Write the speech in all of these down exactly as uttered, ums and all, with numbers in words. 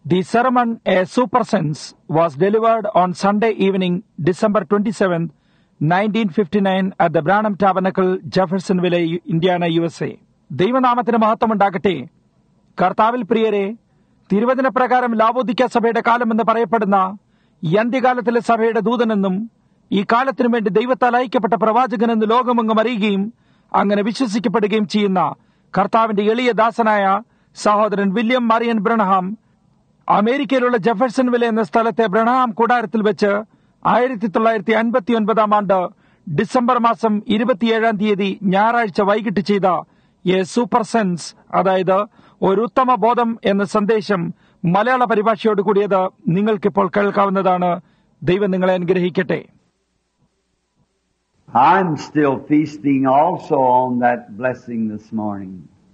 The sermon, A Super Sense, was delivered on Sunday evening, December twenty-seventh, nineteen fifty-nine at the Branham Tabernacle, Jeffersonville, Indiana, U S A. ദൈവനാമത്തിന് മഹത്വമുണ്ടാകട്ടെ. കർത്താവിൽ പ്രിയരെ, തിരുവചന പ്രകാരം ലാവോദിക്ക സഭയുടെ കാലമെന്ന് പറയപ്പെടുന്ന ഈ അന്ത്യകാലത്തിലെ സഭയുടെ ദൂതനെന്നും ഈ കാലത്തിനു വേണ്ടി ദൈവത്താൽ അയക്കപ്പെട്ട പ്രവാചകനെന്ന് ലോകമെങ്ങും അറിയുകയും അങ്ങനെ വിശ്വസിക്കപ്പെടുകയും ചെയ്യുന്ന കർത്താവിന്റെ എളിയ ദാസനായ സഹോദരൻ വില്യം മറിയൻ ബ്രണഹാം അമേരിക്കയിലുള്ള ജെഫർസൺവില്ലെ എന്ന സ്ഥലത്തെ ബ്രണഹാം കൂടാരത്തിൽ വെച്ച് ആയിരത്തി തൊള്ളായിരത്തി അൻപത്തി ഒൻപതാം ആണ്ട് ഡിസംബർ മാസം ഇരുപത്തിയേഴാം തീയതി ഞായറാഴ്ച വൈകിട്ട് ചെയ്ത എ സൂപ്പർ സെൻസ്, അതായത് ഒരു ഉത്തമ ബോധം എന്ന സന്ദേശം മലയാള പരിഭാഷയോട് കൂടിയത് നിങ്ങൾക്കിപ്പോൾ കേൾക്കാവുന്നതാണ്. ദൈവം നിങ്ങളെ അനുഗ്രഹിക്കട്ടെ. I'm still feasting also on that blessing this morning.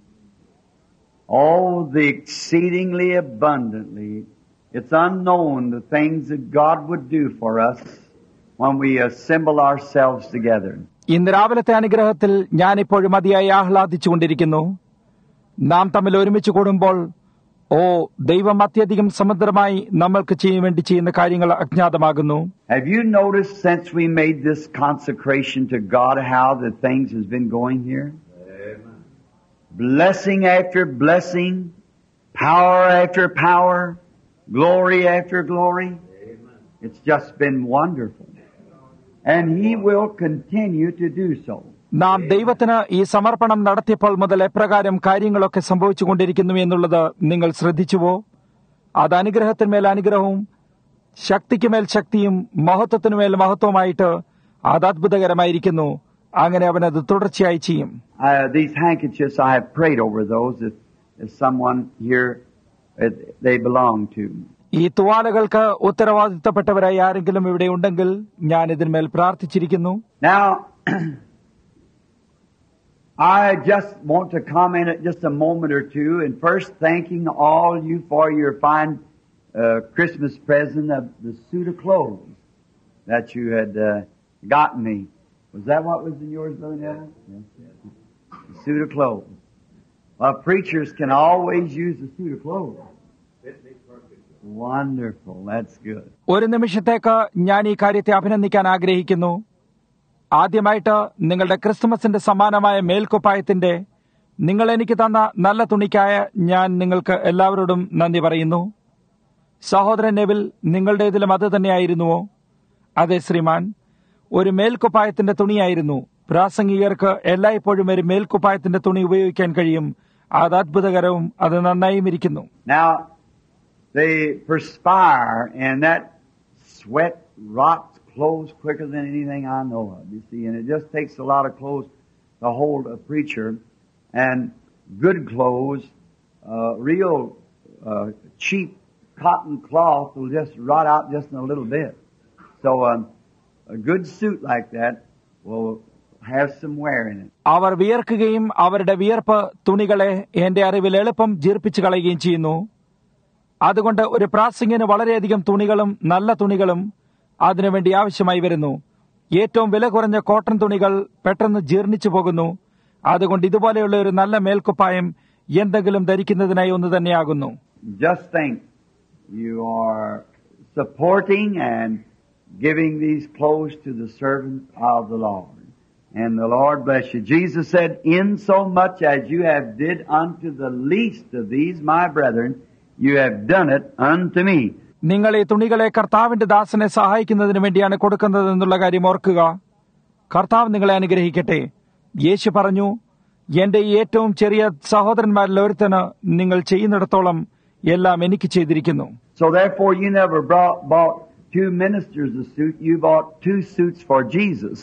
Oh, the exceedingly abundantly. It's unknown the things that God would do for us when we assemble ourselves together. ഇന്ന് രാവിലത്തെ അനുഗ്രഹത്തിൽ ഞാനിപ്പോഴും അതിയായി ആഹ്ലാദിച്ചുകൊണ്ടിരിക്കുന്നു. നാം തമ്മിൽ ഒരുമിച്ച് കൂടുമ്പോൾ ഓ ദൈവം അത്യധികം സമുദ്രമായി നമ്മൾക്ക് ചെയ്യാൻ വേണ്ടി ചെയ്യുന്ന കാര്യങ്ങൾ അജ്ഞാതമാകുന്നു. Have you noticed since we made this consecration to God how the things has been going here? Amen. Blessing after blessing, power after power, glory after glory. Amen. It's just been wonderful. And He will continue to do so. നാം ദൈവത്തിന് ഈ സമർപ്പണം നടത്തിയപ്പോൾ മുതൽ എപ്രകാരം കാര്യങ്ങളൊക്കെ സംഭവിച്ചുകൊണ്ടിരിക്കുന്നു എന്നുള്ളത് നിങ്ങൾ ശ്രദ്ധിച്ചുവോ? അത് അനുഗ്രഹത്തിന്മേൽ അനുഗ്രഹവും ശക്തിക്കുമേൽ ശക്തിയും മഹത്വത്തിനുമേൽ മഹത്വമായിട്ട് അത് അത്ഭുതകരമായിരിക്കുന്നു. അങ്ങനെ അവനത് തുടർച്ചയായി ചെയ്യും. Uh, these handkerchiefs, I have prayed over those if, if someone here uh, they belong to. ഈ തുവാലകൾക്ക് ഉത്തരവാദിത്തപ്പെട്ടവരായി ആരെങ്കിലും ഇവിടെ ഉണ്ടെങ്കിൽ ഞാൻ ഇതിന്മേൽ പ്രാർത്ഥിച്ചിരിക്കുന്നു. Now I just want to comment at just a moment or two, and first thanking all you for your fine uh, Christmas present of the suit of clothes that you had uh, gotten me. Was that what was in yours, Brother Neville? Yes. The suit of clothes. Well, preachers can always use the suit of clothes. Wonderful. That's good. ഒരു നിമിഷത്തേക്ക് ഞാൻ ഈ കാര്യത്തെ അഭിനന്ദിക്കാൻ ആഗ്രഹിക്കുന്നു. ആദ്യമായിട്ട് നിങ്ങളുടെ ക്രിസ്തുമസിന്റെ സമാനമായ മേൽക്കുപ്പായത്തിന്റെ നിങ്ങൾ എനിക്ക് തന്ന നല്ല തുണിക്കായ ഞാൻ നിങ്ങൾക്ക് എല്ലാവരോടും നന്ദി പറയുന്നു. സഹോദരൻ നെവിൽ, നിങ്ങളുടേതിലും അത് തന്നെയായിരുന്നുവോ? അതെ ശ്രീമാൻ, ഒരു മേൽക്കുപ്പായത്തിന്റെ തുണിയായിരുന്നു. പ്രാസംഗികർക്ക് എല്ലായ്പ്പോഴും ഒരു മേൽക്കുപ്പായത്തിന്റെ തുണി ഉപയോഗിക്കാൻ കഴിയും. അത് അത്ഭുതകരവും അത് നന്നായും ഇരിക്കുന്നു. Now they perspire and that sweat rots clothes quicker than anything I know of, you see, and it just takes a lot of clothes to hold a preacher, and good clothes, uh, real uh, cheap cotton cloth will just rot out just in a little bit. So um, a good suit like that will have some wear in it. അവർ വിയർക്കുകയും അവരുടെ വിയർപ്പ് തുണികളെ എന്റെ അറിവിൽ എളുപ്പം ജീർപ്പിച്ചു കളയുകയും ചെയ്യുന്നു. അതുകൊണ്ട് ഒരു പ്രാസംഗികന് വളരെയധികം തുണികളും നല്ല തുണികളും അതിനുവേണ്ടി ആവശ്യമായി വരുന്നു. ഏറ്റവും വില കുറഞ്ഞ കോട്ടൺ തുണികൾ പെട്ടെന്ന് ജീർണിച്ചു പോകുന്നു. അതുകൊണ്ട് ഇതുപോലെയുള്ള ഒരു നല്ല മേൽക്കുപ്പായം എന്തെങ്കിലും ധരിക്കുന്നതിനായി ഒന്ന് തന്നെയാകുന്നു. Just think, you are supporting and giving these clothes to the servant of the Lord, and the Lord bless you. Jesus said, "In so much as you have did unto the least of these my brethren, you have done it unto me." നിങ്ങൾ ഈ തുണികളെ കർത്താവിന്റെ ദാസനെ സഹായിക്കുന്നതിന് വേണ്ടിയാണ് കൊടുക്കുന്നത് എന്നുള്ള കാര്യം ഓർക്കുക. കർത്താവ് നിങ്ങളെ അനുഗ്രഹിക്കട്ടെ. യേശു പറഞ്ഞു, എന്റെ ഈ ഏറ്റവും ചെറിയ സഹോദരന്മാരിൽ ഒരുത്തന് നിങ്ങൾ ചെയ്യുന്നിടത്തോളം എല്ലാം എനിക്ക് ചെയ്തിരിക്കുന്നു. So therefore you never brought, bought two ministers a suit, you bought two suits for Jesus.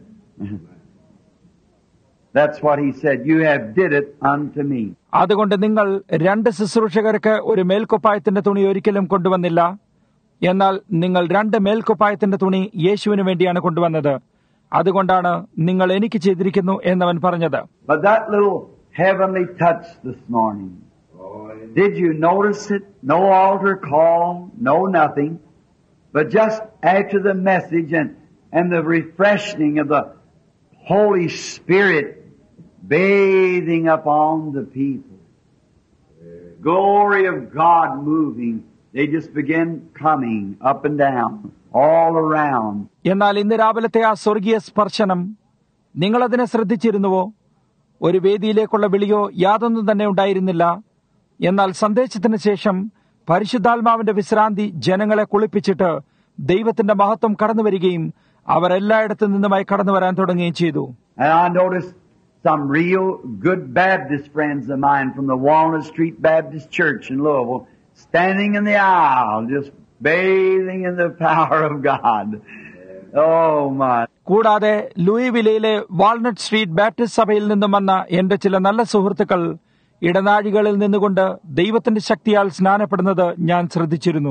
That's what he said, you have did it unto me. അതുകൊണ്ട് നിങ്ങൾ രണ്ട് ശുശ്രൂഷകർക്ക് ഒരു മേൽക്കുപ്പായത്തിന്റെ തുണി ഒരിക്കലും കൊണ്ടുവന്നില്ല. എന്നാൽ നിങ്ങൾ രണ്ട് മേൽക്കുപ്പായത്തിന്റെ തുണി യേശുവിന് വേണ്ടിയാണ് കൊണ്ടുവന്നത്. അതുകൊണ്ടാണ് നിങ്ങൾ എനിക്ക് ചെയ്തിരിക്കുന്നു എന്നവൻ പറഞ്ഞത്. But that little heavenly touch this morning, did you notice it? No altar call, no nothing, but just after the message and, and the refreshing of the Holy Spirit bathing upon the people. Glory of God moving they just begin coming up and down, all around. എന്നാൽ ഇന്ന് രാവിലത്തെ ആ സ്വർഗീയ സ്പർശനം നിങ്ങളതിനെ ശ്രദ്ധിച്ചിരുന്നുവോ? ഒരു വേദിയിലേക്കുള്ള വിളിയോ യാതൊന്നും തന്നെ ഉണ്ടായിരുന്നില്ല. എന്നാൽ സന്ദേശത്തിന് ശേഷം പരിശുദ്ധാത്മാവിന്റെ വിശ്രാന്തി ജനങ്ങളെ കുളിപ്പിച്ചിട്ട് ദൈവത്തിന്റെ മഹത്വം കടന്നു വരികയും അവർ എല്ലായിടത്തു നിന്നുമായി കടന്നു വരാൻ തുടങ്ങുകയും ചെയ്തു. And I noticed some real good Baptist friends of mine from the Walnut Street Baptist Church in Louisville standing in the aisle, just bathing in the power of God. Oh my. കൂടാതെ ലൂയിവിലയിലെ walnut street Baptist സഭയിൽ നിന്നും വന്ന എന്റെ ചില നല്ല സുഹൃത്തുക്കൾ ഇടനാഴികളിൽ നിന്നുകൊണ്ട് ദൈവത്തിന്റെ ശക്തിയാൽ സ്നാനപ്പെടുന്നത് ഞാൻ ശ്രദ്ധിച്ചിരുന്നു.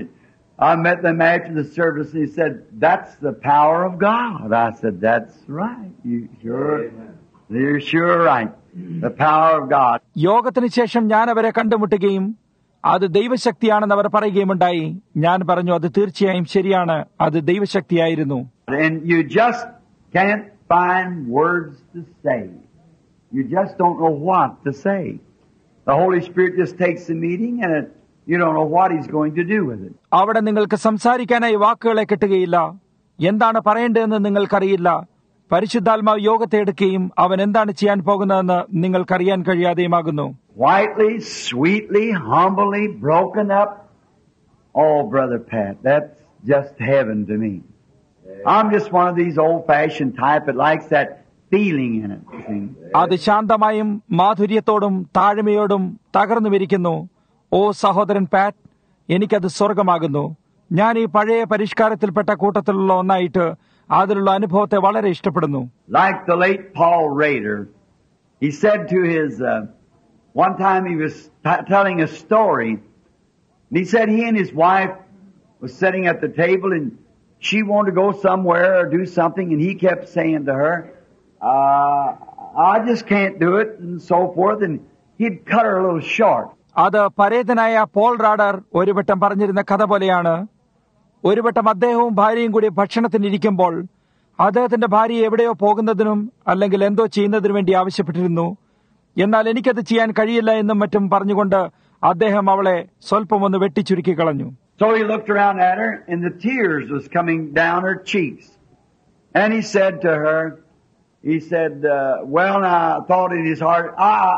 I met them after the service and he said, "That's the power of God." I said, "That's right. You sure? You're sure right. The power of God." യോഗത്തിന് ശേഷം ഞാൻ അവരെ കണ്ടുമുട്ടുകയും അത് ദൈവശക്തിയാണെന്ന് അവർ പറയുകയുമുണ്ടായി. ഞാൻ പറഞ്ഞു, അത് തീർച്ചയായും ശരിയാണ്, അത് ദൈവശക്തിയായിരുന്നു. And you just can't find words to say. You just don't know what to say. The Holy Spirit just takes the meeting and it, you don't know what He's going to do with it. അവിടെ നിങ്ങൾക്ക് സംസാരിക്കാനായി വാക്കുകളെ കിട്ടുകയില്ല. എന്താണ് പറയേണ്ടതെന്ന് നിങ്ങൾക്കറിയില്ല. പരിശുദ്ധാത്മാവ് യോഗത്തെ എടുക്കുകയും അവൻ എന്താണ് ചെയ്യാൻ പോകുന്നതെന്ന് നിങ്ങൾക്കറിയാൻ കഴിയാതെയുമാകുന്നു. Quietly, sweetly, humbly, broken up. Oh, Brother Pat, that's just heaven to me. I'm just one of these old-fashioned type that likes that feeling in it. അത് ശാന്തമായും മാധുര്യത്തോടും താഴ്മയോടും തകർന്നുമിരിക്കുന്നു. ഓ സഹോദരൻ പാറ്റ്, എനിക്കത് സ്വർഗമാകുന്നു. ഞാൻ ഈ പഴയ പരിഷ്കാരത്തിൽപ്പെട്ട കൂട്ടത്തിലുള്ള ഒന്നായിട്ട് അതിലുള്ള അനുഭവത്തെ വളരെ ഇഷ്ടപ്പെടുന്നു. Like the late Paul Rader, he said to his, uh, one time he was t- telling a story, and he said he and his wife was sitting at the table and she wanted to go somewhere or do something, and he kept saying to her, uh, I just can't do it, and so forth, and he'd cut her a little short. അത് പരേതനായ Paul radar ഒരു വട്ടം പറഞ്ഞിരുന്ന കഥ പോലെയാണ്. ഒരു വട്ടം അദ്ദേഹവും ഭാര്യയും കൂടി ഭക്ഷണത്തിനിരിക്കുമ്പോൾ അദ്ദേഹത്തിന്റെ ഭാര്യ എവിടെയോ പോകുന്നതിനും അല്ലെങ്കിൽ എന്തോ ചെയ്യുന്നതിനു വേണ്ടി ആവശ്യപ്പെട്ടിരുന്നു. എന്നാൽ എനിക്കത് ചെയ്യാൻ കഴിയില്ല എന്നും മറ്റും പറഞ്ഞുകൊണ്ട് അദ്ദേഹം അവളെ സ്വല്പം ഒന്ന് വെട്ടിച്ചുരുക്കി കളഞ്ഞു. So he looked around at her, and the tears was coming down her cheeks. And he said to her, he said, uh, well, I thought in his heart, ah,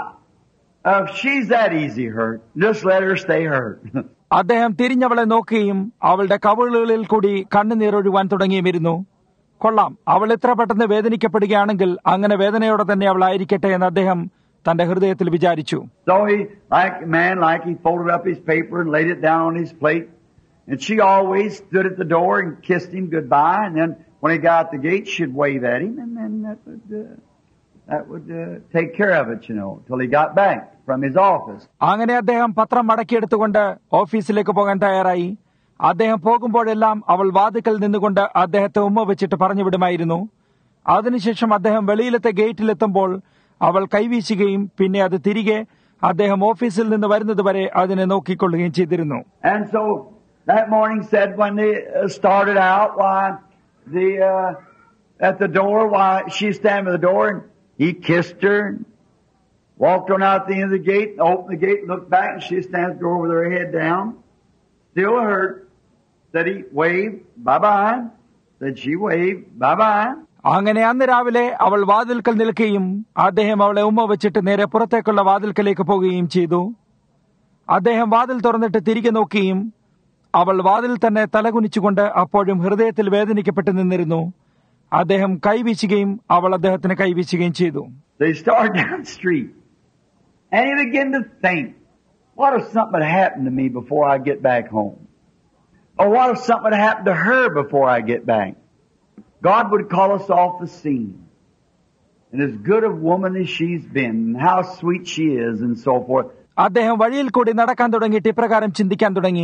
if she's that easy hurt, just let her stay hurt. അദ്ദേഹം തിരിഞ്ഞവളെ നോക്കുകയും അവളുടെ കവിളുകളിൽ കൂടി കണ്ണുനീരൊഴുവാൻ തുടങ്ങിയുമിരുന്നു. കൊള്ളാം, അവൾ ഇത്ര പെട്ടെന്ന് വേദനിക്കപ്പെടുകയാണെങ്കിൽ അങ്ങനെ വേദനയോടെ തന്നെ അവൾ ആയിരിക്കട്ടെ എന്ന് അദ്ദേഹം തന്റെ ഹൃദയത്തിൽ വിചാരിച്ചു. So he, like man, like he folded up his paper and laid it down on his plate. And she always stood at the door and kissed him goodbye. And then when he got out the gate, she'd wave at him, and then that would uh, that would uh, take care of it, you know, till he got back from his office. അങ്ങനെ അദ്ദേഹം പത്രം മടക്കിയെടുത്തുകൊണ്ട് ഓഫീസിലേക്ക് പോകാൻ തയ്യാറായി. അദ്ദേഹം പോകുമ്പോഴെല്ലാം അവൾ വാതിക്കൽ നിന്നുകൊണ്ട് അദ്ദേഹത്തെ ഉമ്മ വെച്ചിട്ട് പറഞ്ഞു വിടുമായിരുന്നു. അതിനുശേഷം അദ്ദേഹം വെളിയിലത്തെ ഗേറ്റിലെത്തുമ്പോൾ അവൾ കൈവീശുകയും പിന്നെ അത് തിരികെ അദ്ദേഹം ഓഫീസിൽ നിന്ന് വരുന്നത് വരെ അതിനെ നോക്കിക്കൊള്ളുകയും ചെയ്തിരുന്നു. And so that morning said when they started out, why the uh, at the door, why she standing at the door, and he kissed her, and walked on out the end of the gate, opened the gate, looked back, and she stands at the door with her head down, still hurt. That he waved bye bye. That she waved bye bye. അങ്ങനെ അന്ന് രാവിലെ അവൾ വാതിൽക്കൽ നിൽക്കുകയും അദ്ദേഹം അവളെ ഉമ്മ വെച്ചിട്ട് നേരെ പുറത്തേക്കുള്ള വാതിൽക്കലേക്ക് പോവുകയും ചെയ്തു. അദ്ദേഹം വാതിൽ തുറന്നിട്ട് തിരികെ നോക്കുകയും അവൾ വാതിൽ തന്നെ തലകുനിച്ചുകൊണ്ട് അപ്പോഴും ഹൃദയത്തിൽ വേദനിക്കപ്പെട്ട് നിന്നിരുന്നു. അദ്ദേഹം കൈവീശുകയും അവൾ അദ്ദേഹത്തിന് കൈവീശുകയും ചെയ്തു. They started down the street, and he began to think, what if something had happened to me before I get back home? Or what if something had happened to her before I get back? God would call us off the scene. And as good a woman as she's been, and how sweet she is, and so forth. അദ്ദേഹം വഴിയിൽ കൂടി നടക്കാൻ തുടങ്ങിയിട്ട് ഇപ്രകാരം ചിന്തിക്കാൻ തുടങ്ങി,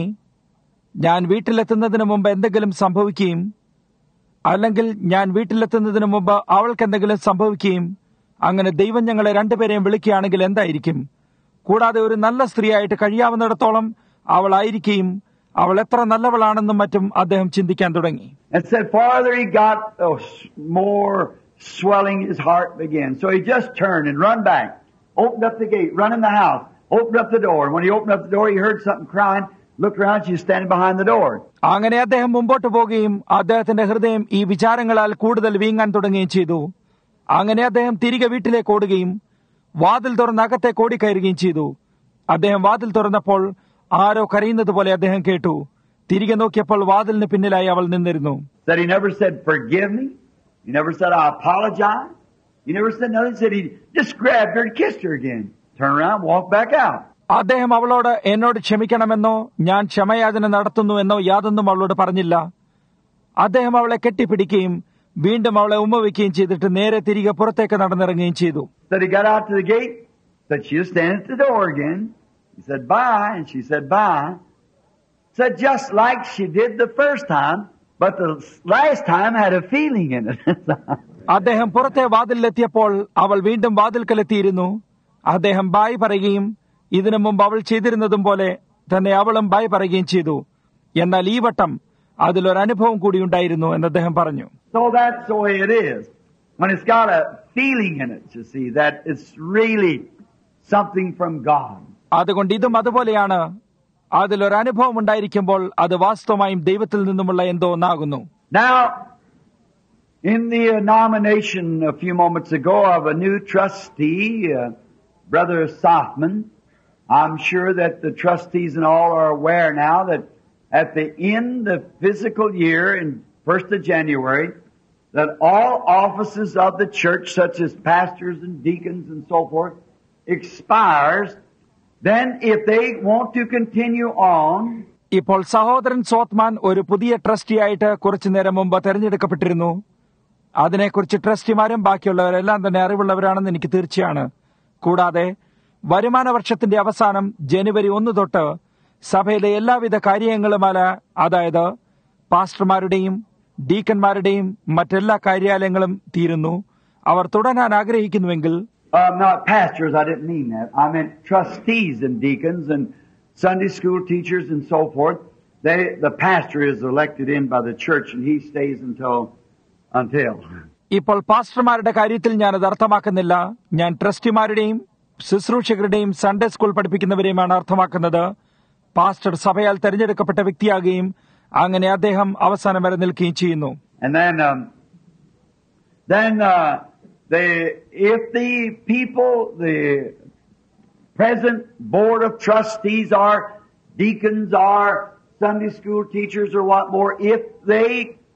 ഞാൻ വീട്ടിലെത്തുന്നതിന് മുമ്പ് എന്തെങ്കിലും സംഭവിക്കുകയും അല്ലെങ്കിൽ ഞാൻ വീട്ടിലെത്തുന്നതിന് മുമ്പ് അവൾക്ക് എന്തെങ്കിലും സംഭവിക്കുകയും അങ്ങനെ ദൈവം ഞങ്ങളെ രണ്ടുപേരെയും വിളിക്കുകയാണെങ്കിൽ എന്തായിരിക്കും? കൂടാതെ ഒരു നല്ല സ്ത്രീയായിട്ട് കഴിയാവുന്നിടത്തോളം അവളായിരിക്കുകയും അവൾ എത്ര നല്ലവളാണെന്നും മറ്റും അദ്ദേഹം ചിന്തിക്കാൻ തുടങ്ങി. And said farther he got, oh, more swelling his heart began. So he just turned and run back, opened up the gate, run in the house, opened up the door. And when he opened up the door, he heard something crying, looked around, she was standing behind the door. അങ്ങനെ അദ്ദേഹം മുമ്പോട്ട് പോവുകയും അദ്ദേഹത്തിന്റെ ഹൃദയം ഈ വിചാരങ്ങളാൽ കൂടുതൽ വീങ്ങാൻ തുടങ്ങുകയും ചെയ്തു. അങ്ങനെ അദ്ദേഹം തിരികെ വീട്ടിലേക്ക് ഓടുകയും വാതിൽ തുറന്ന് അകത്തേക്ക് ഓടിക്കയറുകയും ചെയ്തു. അദ്ദേഹം വാതിൽ തുറന്നപ്പോൾ ആരോ കരയുന്നത് പോലെ അദ്ദേഹം കേട്ടു. തിരികെ നോക്കിയപ്പോൾ വാതിലിന് പിന്നിലായി അവൾ നിന്നിരുന്നു. That he never said, "Forgive me." He never said, "I apologize." He never said nothing. He said he just grabbed her and kissed her again. Turn around, walk back out. അദ്ദേഹം അവളോട് എന്നോട് ക്ഷമിക്കണമെന്നോ ഞാൻ ക്ഷമയാചന നടത്തുന്നു എന്നോ യാതൊന്നും അവളോട് പറഞ്ഞില്ല. അദ്ദേഹം അവളെ കെട്ടിപ്പിടിക്കുകയും വീണ്ടും അവളെ ഉമ്മവയ്ക്കുകയും ചെയ്തിട്ട് നേരെ തിരികെ പുറത്തേക്ക് നടന്നിറങ്ങുകയും ചെയ്തു. That he got out to the gate, that she was standing at the door again. He said, "Bye," and she said, "Bye." Said just like she did the first time, but the last time had a feeling in it. അദ്ദേഹം പുറത്തെ വാതിലെത്തിയപ്പോൾ അവൾ വീണ്ടും വാതിൽക്കലെത്തിയിരുന്നു. അദ്ദേഹം bye പറയുകയും ഇതിനു മുമ്പ് അവൾ ചെയ്തിരുന്നതും പോലെ തന്നെ അവളും ബായ് പറയുകയും ചെയ്തു. എന്നാൽ ഈ വട്ടം അതിലൊരനുഭവം കൂടി ഉണ്ടായിരുന്നു എന്ന് അദ്ദേഹം പറഞ്ഞു. So that's the way it is. When it's got a feeling in it, you see, that it's really something from God. അതുകൊണ്ട് ഇതും അതുപോലെയാണ്. അതിലൊരനുഭവം ഉണ്ടായിരിക്കുമ്പോൾ അത് വാസ്തവമായും ദൈവത്തിൽ നിന്നുമുള്ള എന്തോ ഒന്നാകുന്നു. Now, in the uh, nomination a few moments ago of a new trustee, uh, Brother Softman, I'm sure that the trustees and all are aware now that at the end of physical year, in first of January, that all offices of the church, such as pastors and deacons and so forth, expires. Then if they want to continue on, ഇപ്പോൾ സഹോദരൻ സോത്മാൻ ഒരു പുതിയ ട്രസ്റ്റിയായിട്ട് കുറച്ചു നേരം മുമ്പ് തെരഞ്ഞെടുക്കപ്പെട്ടിരുന്നു. അതിനെക്കുറിച്ച് ട്രസ്റ്റിമാരും ബാക്കിയുള്ളവരെല്ലാം തന്നെ അറിവുള്ളവരാണെന്ന് എനിക്ക് തീർച്ചയാണ്. കൂടാതെ വരുമാന വർഷത്തിന്റെ അവസാനം ജനുവരി ഒന്ന് തൊട്ട് സഭയിലെ എല്ലാവിധ കാര്യങ്ങളുമല്ല, അതായത് പാസ്റ്റർമാരുടെയും ഡീക്കന്മാരുടെയും മറ്റെല്ലാ കാര്യാലയങ്ങളും തീരുന്നു. അവർ തുടരാൻ ആഗ്രഹിക്കുന്നുവെങ്കിൽ Uh, not pastors, I didn't mean that. I meant trustees and deacons and Sunday school teachers and so forth. They, the pastor is elected in by the church and he stays until, until. ഇപ്പോൾ പാസ്റ്റർമാരുടെ കാര്യത്തിൽ ഞാനത് അർത്ഥമാക്കുന്നില്ല. ഞാൻ ട്രസ്റ്റിമാരുടെയും ശുശ്രൂഷകരുടെയും Sunday school പഠിപ്പിക്കുന്നവരെയുമാണ് അർത്ഥമാക്കുന്നത്. Pastor സഭയാൽ തെരഞ്ഞെടുക്കപ്പെട്ട വ്യക്തിയാകുകയും അങ്ങനെ അദ്ദേഹം അവസാനം വരെ നിൽക്കുകയും ചെയ്യുന്നു. And then, um, then, uh, They, if the people, the present board of trustees are deacons or Sunday school teachers or what more, if they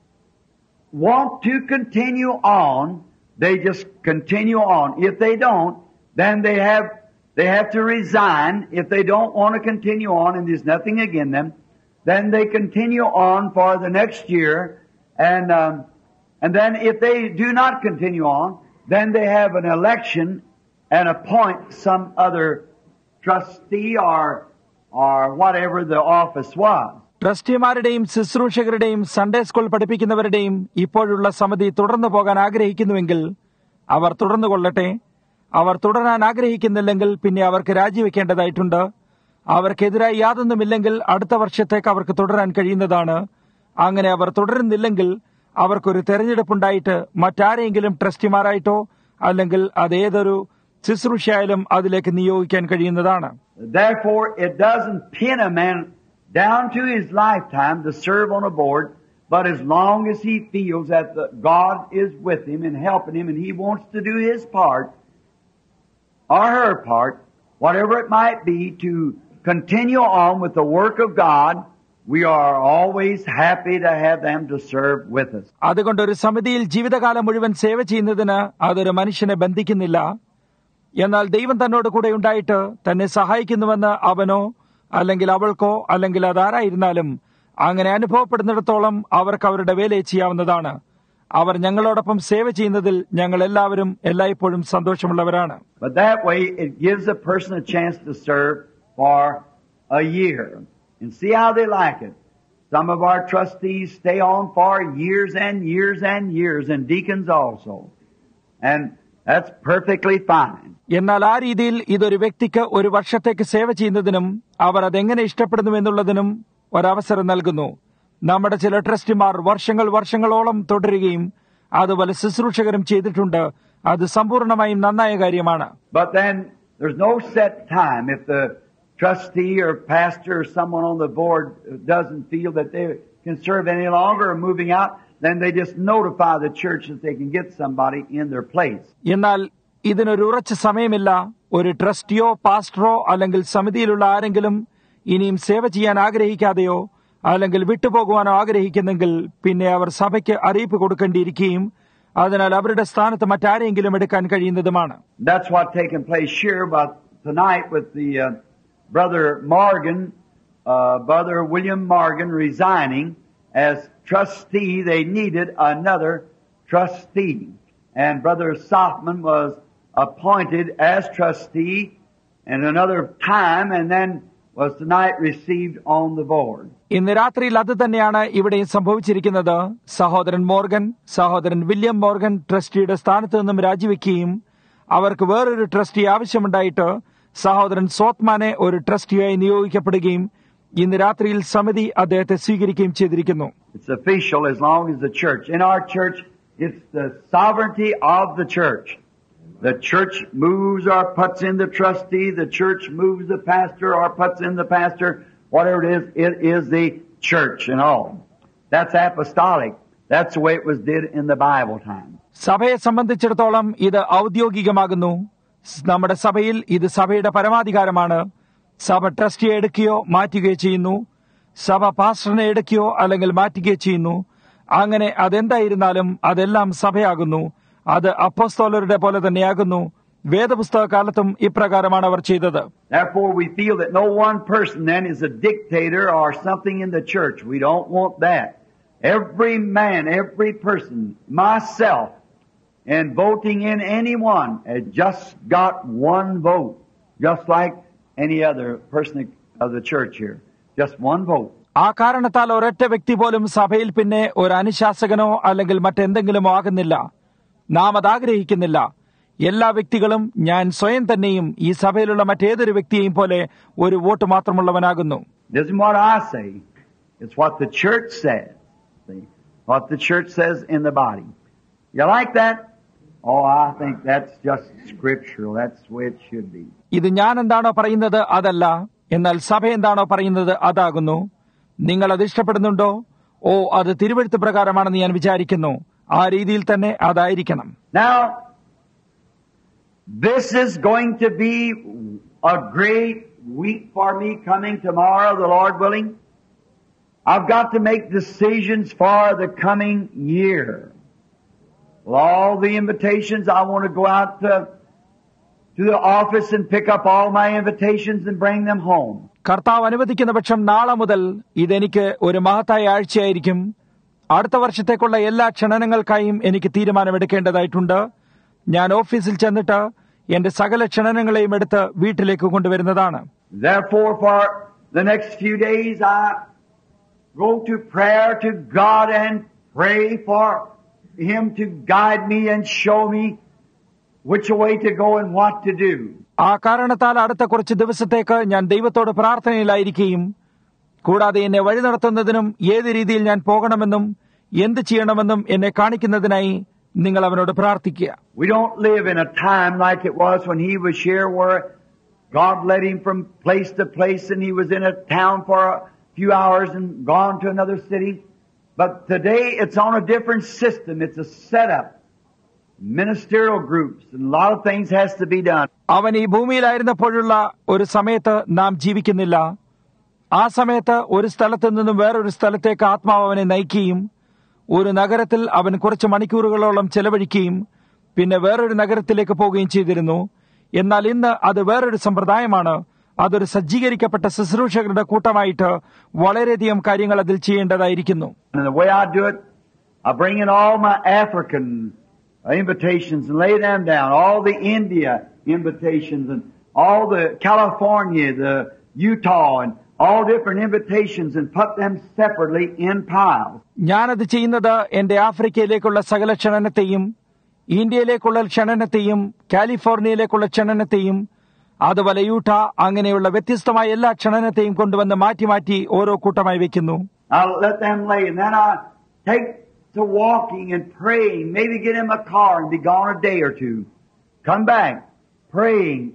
want to continue on, they just continue on. If they don't, then they have, they have to resign. If they don't want to continue on and there's nothing against them, then they continue on for the next year. And, um, and then if they do not continue on, then they have an election and appoint some other trustee or or whatever the office was. ട്രസ്റ്റിമാരുടെയും ശുശ്രൂഷകരുടെയും Sunday school പഠിപ്പിക്കുന്നവരുടെയും ഇപ്പോഴുള്ള സമിതി തുടർന്നു പോകാൻ ആഗ്രഹിക്കുന്നുവെങ്കിൽ അവർ തുടർന്നു കൊള്ളട്ടെ. അവർ തുടരാൻ ആഗ്രഹിക്കുന്നില്ലെങ്കിൽ പിന്നെ അവർക്ക് രാജിവെക്കേണ്ടതായിട്ടുണ്ട്. അവർക്കെതിരായി യാതൊന്നുമില്ലെങ്കിൽ അടുത്ത വർഷത്തേക്ക് അവർക്ക് തുടരാൻ കഴിയുന്നതാണ്. അങ്ങനെ അവർ തുടരുന്നില്ലെങ്കിൽ അവർക്കൊരു തെരഞ്ഞെടുപ്പുണ്ടായിട്ട് മറ്റാരെങ്കിലും ട്രസ്റ്റിമാരായിട്ടോ അല്ലെങ്കിൽ അതേതൊരു ശുശ്രൂഷയായാലും അതിലേക്ക് നിയോഗിക്കാൻ കഴിയുന്നതാണ്. Therefore, it doesn't pin a man down to his lifetime to serve on a board, but as long as he feels that the God is with him and helping him and he wants to do his part or her part, whatever it might be, to continue on with the work of God, we are always happy to have them to serve with us. അതുകൊണ്ട് ഒരു സമിതിയിൽ ജീവിതകാലം മുഴുവൻ സേവ ചെയ്യുന്നതിന് അതൊരു മനുഷ്യനെ ബന്ധിക്കുന്നില്ല. എന്നാൽ ദൈവം തന്നോട് കൂടെ ഉണ്ടായിട്ട് തന്നെ സഹായിക്കുന്നുവെന്ന് അവനോ അല്ലെങ്കിൽ അവൾക്കോ അല്ലെങ്കിൽ അതാരായിരുന്നാലും അങ്ങനെ അനുഭവപ്പെടുന്നിടത്തോളം അവർക്ക് അവരുടെ വേല ചെയ്യാവുന്നതാണ്. അവർ ഞങ്ങളോടൊപ്പം സേവ ചെയ്യുന്നതിൽ ഞങ്ങൾ എല്ലാവരും എല്ലായ്പ്പോഴും സന്തോഷമുള്ളവരാണ്. But that way it gives a person a chance to serve for a year and see how they like it. Some of our trustees stay on for years and years and years, and deacons also. And that's perfectly fine. എന്നാൽ ആ രീതിയിൽ ഇതൊരു വ്യക്തിക്ക് ഒരു വർഷത്തേക്ക് സേവ ചെയ്യുന്നതിനും അവർ അതെങ്ങനെ ഇഷ്ടപ്പെടുന്നു എന്നുള്ളതിനും ഒരവസരം നൽകുന്നു. നമ്മുടെ ചില ട്രസ്റ്റിമാർ വർഷങ്ങൾ വർഷങ്ങളോളം തുടരുകയും അതുപോലെ ശുശ്രൂഷകരും ചെയ്തിട്ടുണ്ട്. അത് സമ്പൂർണമായും നന്നായ കാര്യമാണ്. But then there's no set time. If the trustee or pastor or someone on the board doesn't feel that they can serve any longer or moving out, then they just notify the church that they can get somebody in their place. എന്നാൽ ഇതിനൊരു ഉറച്ച സമയമില്ല. ഒരു ട്രസ്റ്റിയോ പാസ്റ്ററോ അല്ലെങ്കിൽ സമിതിയിലുള്ള ആരെങ്കിലും ഇനിയും സേവ ചെയ്യാൻ ആഗ്രഹിക്കാതെയോ അല്ലെങ്കിൽ വിട്ടുപോകുവാനോ ആഗ്രഹിക്കുന്നെങ്കിൽ പിന്നെ അവർ സഭയ്ക്ക് അറിയിപ്പ് കൊടുക്കേണ്ടിയിരിക്കുകയും അതിനാൽ അവരുടെ സ്ഥാനത്ത് മറ്റാരെങ്കിലും എടുക്കാൻ കഴിയുന്നതുമാണ്. That's what taken place here but tonight with the uh, brother Morgan, uh, brother William Morgan resigning as trustee. They needed another trustee, and brother Softman was appointed as trustee in another time, and then was tonight received on the board. ഇന്ന് രാത്രിയിൽ അത് തന്നെയാണ് ഇവിടെയും സംഭവിച്ചിരിക്കുന്നത്. സഹോദരൻ Morgan, സഹോദരൻ William Morgan ട്രസ്റ്റിയുടെ സ്ഥാനത്ത് നിന്നും രാജിവെക്കുകയും അവർക്ക് വേറൊരു ട്രസ്റ്റി ആവശ്യമുണ്ടായിട്ട് സഹോദരൻ സോത്മാനെ ഒരു ട്രസ്റ്റിയായി നിയോഗിക്കപ്പെടുകയും ഇന്ന് രാത്രിയിൽ സമിതി അദ്ദേഹത്തെ സ്വീകരിക്കുകയും ചെയ്തിരിക്കുന്നു. It's official as long as the church. In our church, it's the sovereignty of the church. The church moves or puts in the trustee. The church moves the pastor or puts in the pastor. Whatever it is, it is the church and all. That's apostolic. That's the way it was did in the Bible time. സഭയെ സംബന്ധിച്ചിടത്തോളം ഇത് ഔദ്യോഗികമാകുന്നു. നമ്മുടെ സഭയിൽ ഇത് സഭയുടെ പരമാധികാരമാണ്. സഭ ട്രസ്റ്റിയെ എടുക്കുകയോ മാറ്റുകയോ ചെയ്യുന്നു. സഭ പാസ്റ്ററിനെ എടുക്കുകയോ അല്ലെങ്കിൽ മാറ്റുകയോ ചെയ്യുന്നു. അങ്ങനെ അതെന്തായിരുന്നാലും അതെല്ലാം സഭയാകുന്നു. അത് അപ്പോസ്തലരുടെ പോലെ തന്നെയാകുന്നു. വേദപുസ്തക കാലത്തും ഇപ്രകാരമാണ് അവർ ചെയ്തത്. Therefore we feel that no one person then is a dictator or something in the church. We don't want that. Every man, every person, myself, and voting in anyone has just got one vote, just like any other person of the church here. Just one vote. ആ കാരണത്താൽ ഒരൊറ്റ വ്യക്തി പോലും സഭയിൽ പിന്നെ ഒരു അനുശാസകനോ അല്ലെങ്കിൽ മറ്റെന്തെങ്കിലുമോ ആകുന്നില്ല. നാം അതാഗ്രഹിക്കുന്നില്ല. എല്ലാ വ്യക്തികളും ഞാൻ സ്വയം തന്നെയും ഈ സഭയിലുള്ള മറ്റേതൊരു വ്യക്തിയെയും പോലെ ഒരു വോട്ട് മാത്രമുള്ളവനാകുന്നു. This isn't what I say. It's what the church says. See? What the church says in the body. You like that? Oh, I think that's just scriptural. That's the way it should be. ഇത് ഞാൻ എന്താണോ പറയുന്നത് അതല്ല, എന്നാൽ സഭ എന്താണോ പറയുന്നത് അതാകുന്നു. നിങ്ങൾ അത് ഇഷ്ടപ്പെടുന്നുണ്ടോ? ഓ, അത് തിരുവെഴുത്ത് പ്രകാരമാണെന്ന് ഞാൻ വിചാരിക്കുന്നു. ആ രീതിയിൽ തന്നെ അതായിരിക്കണം. Now, this is going to be a great week for me coming tomorrow, the Lord willing. I've got to make decisions for the coming year. All the invitations, I want to go out to, to the office and pick up all my invitations and bring them home. കർത്താവ് അനുവദിക്കുന്ന പക്ഷം നാളെ മുതൽ ഇതെനിക്ക് ഒരു മഹത്തായ ആഴ്ചയായിരിക്കും. അടുത്ത വർഷത്തേക്കുള്ള എല്ലാ ക്ഷണനങ്ങൾക്കായും എനിക്ക് തീരുമാനമെടുക്കേണ്ടതായിട്ടുണ്ട്. ഞാൻ ഓഫീസിൽ ചെന്നിട്ട് എന്റെ സകല ക്ഷണനങ്ങളെയും എടുത്ത് വീട്ടിലേക്ക് കൊണ്ടുവരുന്നതാണ്. Therefore, for the next few days, I go to prayer to God and pray for Him to guide me and show me which way to go and what to do. ആ കാരണത്താൽ അടുത്ത കുറച്ച് ദിവസത്തേക്ക് ഞാൻ ദൈവത്തോട് പ്രാർത്ഥനയിലായിരിക്കുകയും കൂടാതെ എന്നെ വഴി നടത്തുന്നതിനും ഏത് രീതിയിൽ ഞാൻ പോകണമെന്നും എന്ത് ചെയ്യണമെന്നും എന്നെ കാണിക്കുന്നതിനായി നിങ്ങൾ അവനോട് പ്രാർത്ഥിക്കുക. We don't live in a time like it was when he was here, where God led him from place to place and he was in a town for a few hours and gone to another city. But today it's on a different system. It's a setup. Ministerial groups and a lot of things has to be done. അവൻ ഈ ഭൂമിയിലായിരുന്നപ്പോഴുള്ള ഒരു സമയത്ത് നാം ജീവിക്കുന്നില്ല. ആ സമയത്ത് ഒരു സ്ഥലത്ത് നിന്നും വേറൊരു സ്ഥലത്തേക്ക് ആത്മാവ് അവനെ നയിക്കുകയും ഒരു നഗരത്തിൽ അവൻ കുറച്ച് മണിക്കൂറുകളോളം ചെലവഴിക്കുകയും പിന്നെ വേറൊരു നഗരത്തിലേക്ക് പോവുകയും ചെയ്തിരുന്നു. എന്നാൽ ഇന്ന് അത് വേറൊരു സമ്പ്രദായമാണ്. അതൊരു സജ്ജീകരിക്കപ്പെട്ട ശുശ്രൂഷകരുടെ കൂട്ടമായിട്ട് വളരെയധികം കാര്യങ്ങൾ അതിൽ ചെയ്യേണ്ടതായിരിക്കുന്നു. And the way I do it, I bring in all my African invitations and lay them down, all the India invitations and all the California, the Utah and all different invitations and put them separately in piles. ഞാനത് ചെയ്യുന്നത് എന്റെ ആഫ്രിക്കയിലേക്കുള്ള സകല ക്ഷണനത്തെയും ഇന്ത്യയിലേക്കുള്ള ക്ഷണനത്തെയും കാലിഫോർണിയയിലേക്കുള്ള ക്ഷണനത്തെയും അതുപോലെ Utah അങ്ങനെയുള്ള വ്യത്യസ്തമായ എല്ലാ ക്ഷണനത്തെയും കൊണ്ടുവന്ന് മാറ്റി മാറ്റി ഓരോ കൂട്ടമായി വെക്കുന്നു. I'll let them lay and then I take to walking and praying, maybe get in my car and be gone a day or two. Come back, praying,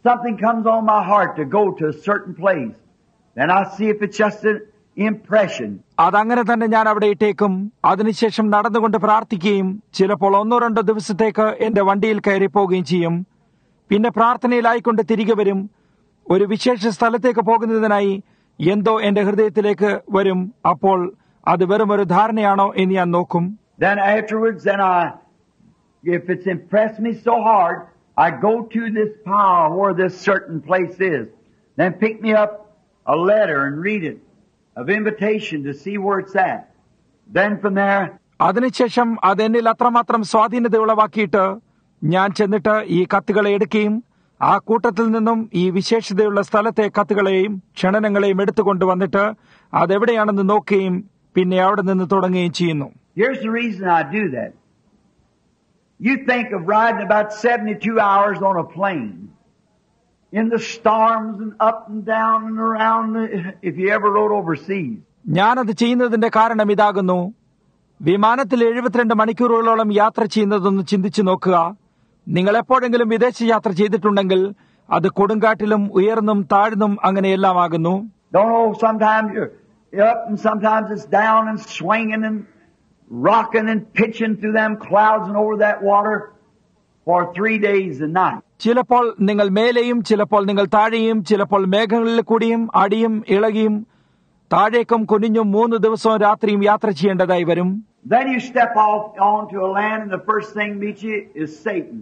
something comes on my heart to go to a certain place, then I see if it's just an impression. അതങ്ങനെ തന്നെ ഞാൻ അവിടെ ഇട്ടേക്കും. അതിനുശേഷം നടന്നുകൊണ്ട് പ്രാർത്ഥിക്കുകയും ചിലപ്പോൾ ഒന്നോ രണ്ടോ ദിവസത്തേക്ക് എന്റെ വണ്ടിയിൽ കയറി പോവുകയും ചെയ്യും. പിന്നെ പ്രാർത്ഥനയിലായിക്കൊണ്ട് തിരികെ വരും. ഒരു വിശേഷ സ്ഥലത്തേക്ക് പോകുന്നതിനായി എന്തോ എന്റെ ഹൃദയത്തിലേക്ക് വരും. അപ്പോൾ അത് വെറും ഒരു ധാരണയാണോ എന്ന് ഞാൻ നോക്കും. Then afterwards, then I, if it's impressed me so hard, I go to this pile where this certain place is. Then pick me up a letter and read it, of invitation to see where it's at. Then from there, അതിനുശേഷം അത് എന്നിൽ അത്രമാത്രം സ്വാധീനത ഉളവാക്കിയിട്ട് ഞാൻ ചെന്നിട്ട് ഈ കത്തുകളെ എടുക്കുകയും ആ കൂട്ടത്തിൽ നിന്നും ഈ വിശേഷതയുള്ള സ്ഥലത്തെ കത്തുകളെയും ക്ഷണനങ്ങളെയും എടുത്തുകൊണ്ടുവന്നിട്ട് അതെവിടെയാണെന്ന് നോക്കുകയും പിന്നെ അവിടെ നിന്ന് തുടങ്ങുകയും ചെയ്യുന്നു. Here's the reason I do that. You think of riding about seventy-two hours on a plane, in the storms and up and down and around, if you ever rode overseas. ഞാനത് ചെയ്യുന്നതിന്റെ കാരണം ഇതാകുന്നു. വിമാനത്തിൽ എഴുപത്തിരണ്ട് മണിക്കൂറുകളോളം യാത്ര ചെയ്യുന്നതൊന്ന് ചിന്തിച്ചു നോക്കുക. നിങ്ങൾ എപ്പോഴെങ്കിലും വിദേശ യാത്ര ചെയ്തിട്ടുണ്ടെങ്കിൽ അത് കൊടുങ്കാറ്റിലും ഉയർന്നും താഴ്ന്നും അങ്ങനെയെല്ലാം ആകുന്നു. Don't know, sometimes you're up and sometimes it's down and swinging and rocking and pitching through them clouds and over that water for three days and nights. ചിലപ്പോൾ നിങ്ങൾ മേലെയും ചിലപ്പോൾ നിങ്ങൾ താഴെയും ചിലപ്പോൾ മേഘങ്ങളിൽ കൂടിയും അടിയും ഇളകിയും താഴേക്കും കുനിഞ്ഞും മൂന്ന് ദിവസവും രാത്രിയും യാത്ര ചെയ്യേണ്ടതായി വരും. Then you step off onto a land and the first thing meets you is Satan.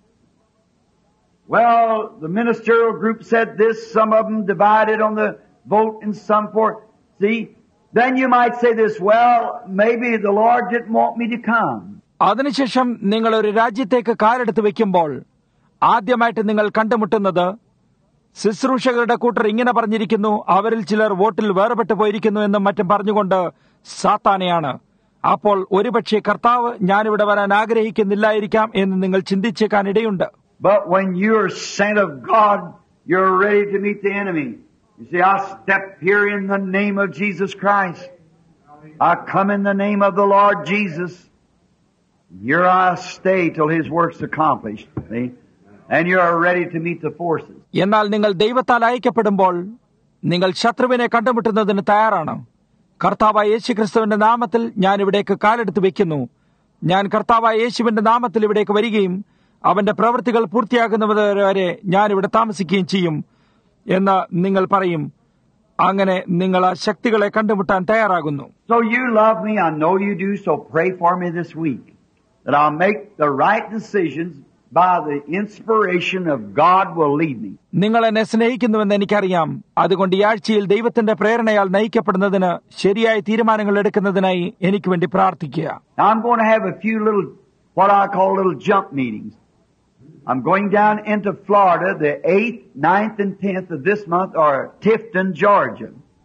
Well, the ministerial group said this, some of them divided on the vote and some for. See, then you might say this, well, maybe the Lord didn't want me to come. അതിനുശേഷം നിങ്ങൾ ഒരു രാജ്യത്തേക്ക് കാലെടുത്ത് വെക്കുമ്പോൾ ആദ്യമായിട്ട് നിങ്ങൾ കണ്ടുമുട്ടുന്നത് ശുശ്രൂഷകരുടെ കൂട്ടർ ഇങ്ങനെ പറഞ്ഞിരിക്കുന്നു, അവരിൽ ചിലർ വോട്ടിൽ വേർപെട്ടു പോയിരിക്കുന്നു എന്നും മറ്റും പറഞ്ഞുകൊണ്ട് സാത്താനെയാണ്. അപ്പോൾ ഒരുപക്ഷെ കർത്താവ് ഞാനിവിടെ വരാൻ ആഗ്രഹിക്കുന്നില്ലായിരിക്കാം എന്ന് നിങ്ങൾ ചിന്തിച്ചേക്കാൻ ഇടയുണ്ട്. But when you're saint of God, you're ready to meet the enemy. You see, I step here in the name of Jesus Christ. I come in the name of the Lord Jesus. Here I stay till His work's accomplished. See? And you are ready to meet the forces. എന്നാൽ നിങ്ങൾ ദൈവത്താൽ അയക്കപ്പെടുമ്പോൾ നിങ്ങൾ ശത്രുവിനെ കണ്ടുമുട്ടുന്നതിന് തയ്യാറാണ്. കർത്താവായ യേശുക്രിസ്തുവിന്റെ നാമത്തിൽ ഞാൻ ഇവിടേക്ക് കാലെടുത്ത് വെക്കുന്നു. ഞാൻ കർത്താവായ യേശുവിന്റെ നാമത്തിൽ ഇവിടേക്ക് വരികയും അവന്റെ പ്രവൃത്തികൾ പൂർത്തിയാകുന്നവരെ ഞാൻ ഇവിടെ താമസിക്കുകയും ചെയ്യും എന്ന് നിങ്ങൾ പറയും. അങ്ങനെ നിങ്ങൾ ആ ശക്തികളെ കണ്ടുമുട്ടാൻ തയ്യാറാകുന്നു. So you love me, I know you do, so pray for me this week that I'll make the right decisions by the inspiration of God will lead me. നിങ്ങൾ എന്നെ സ്നേഹിക്കുന്നുവെന്ന് എനിക്കറിയാം. അതുകൊണ്ട് ഈ ആഴ്ചയിൽ ദൈവത്തിന്റെ പ്രേരണയാൽ നയിക്കപ്പെടുന്നതിന് ശരിയായ തീരുമാനങ്ങൾ എടുക്കുന്നതിനായി എനിക്ക് വേണ്ടി പ്രാർത്ഥിക്കുക. I'm going to have a few little, what I call little jump meetings. I'm going down into Florida the eighth, ninth, and tenth of this month, or Tifton, Georgia.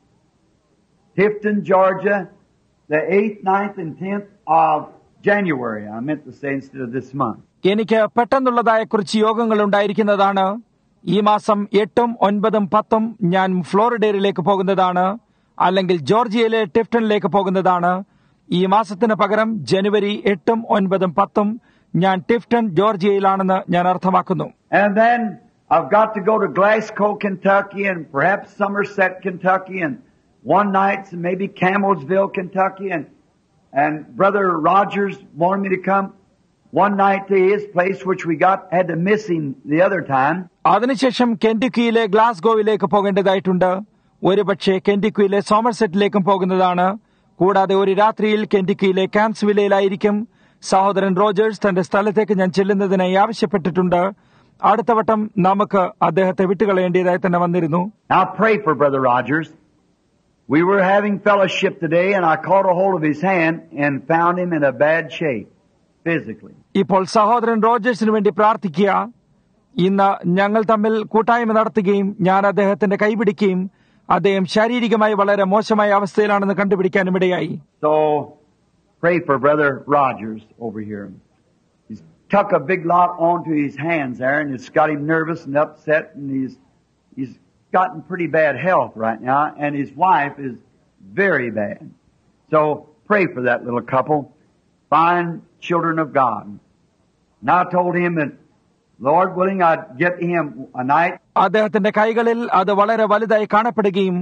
Tifton, Georgia, the eighth, ninth, and tenth of January. I meant to say instead of this month. എനിക്ക് പെട്ടെന്നുള്ളതായ കുറച്ച് യോഗങ്ങൾ ഉണ്ടായിരിക്കുന്നതാണ്. ഈ മാസം എട്ടും ഒൻപതും പത്തും ഞാൻ ഫ്ലോറിഡയിലേക്ക് പോകുന്നതാണ്, അല്ലെങ്കിൽ ജോർജിയയിലെ ടിഫ്റ്റണിലേക്ക് പോകുന്നതാണ്. ഈ മാസത്തിന് പകരം ജനുവരി എട്ടും ഒൻപതും പത്തും ഞാൻ ടിഫ്റ്റൺ ജോർജിയയിലാണെന്ന് ഞാൻ അർത്ഥമാക്കുന്നു. And then I've got to go to Glasgow, Kentucky, and perhaps Somerset, Kentucky, and one night maybe Campbellsville, Kentucky, and and Brother Rogers wanted me to come one night to his place, which we got had to miss him the other time. അതിനുശേഷം കെന്റക്കിയിലെ ഗ്ലാസ്ഗോവിലേക്ക് പോകേണ്ടതായിട്ടുണ്ട്. ഒരുപക്ഷെ കെന്റക്കിയിലെ സോമർസെറ്റിലേക്കും പോകുന്നതാണ്. കൂടാതെ ഒരു രാത്രിയിൽ കെന്റക്കിയിലെ കാംസ്വില്ലയിലായിരിക്കും. സഹോദരൻ Rogers തന്റെ സ്ഥലത്തേക്ക് ഞാൻ ചെല്ലുന്നതിനായി ആവശ്യപ്പെട്ടിട്ടുണ്ട്. അടുത്ത വട്ടം നമുക്ക് അദ്ദേഹത്തെ വിട്ടുകളയേണ്ടതായി തന്നെ വന്നിരുന്നു. Now pray for Brother Rogers. We were having fellowship today and I caught a hold of his hand and found him in a bad shape physically. ഇപ്പോൾ സഹോദരൻ റോജേഴ്സിന് വേണ്ടി പ്രാർത്ഥിക്കുക. ഇന്ന് ഞങ്ങൾ തമ്മിൽ കൂട്ടായ്മ നടത്തുകയും ഞാൻ അദ്ദേഹത്തിന്റെ കൈപിടിക്കുകയും അദ്ദേഹം ശാരീരികമായി വളരെ മോശമായ അവസ്ഥയിലാണെന്ന് കണ്ടുപിടിക്കാനും ഇടയായി. So pray for Brother Rogers over here. He's tuck a big lot onto his hands there and it's got him nervous and upset and he's he's gotten pretty bad health right now and his wife is very bad. So pray for that little couple, fine children of God. And I told him that Lord willing, I'd get him a night. അദ്ദേഹത്തിന്റെ കൈകളിൽ അത് വളരെ വലുതായി കാണപ്പെടുകയും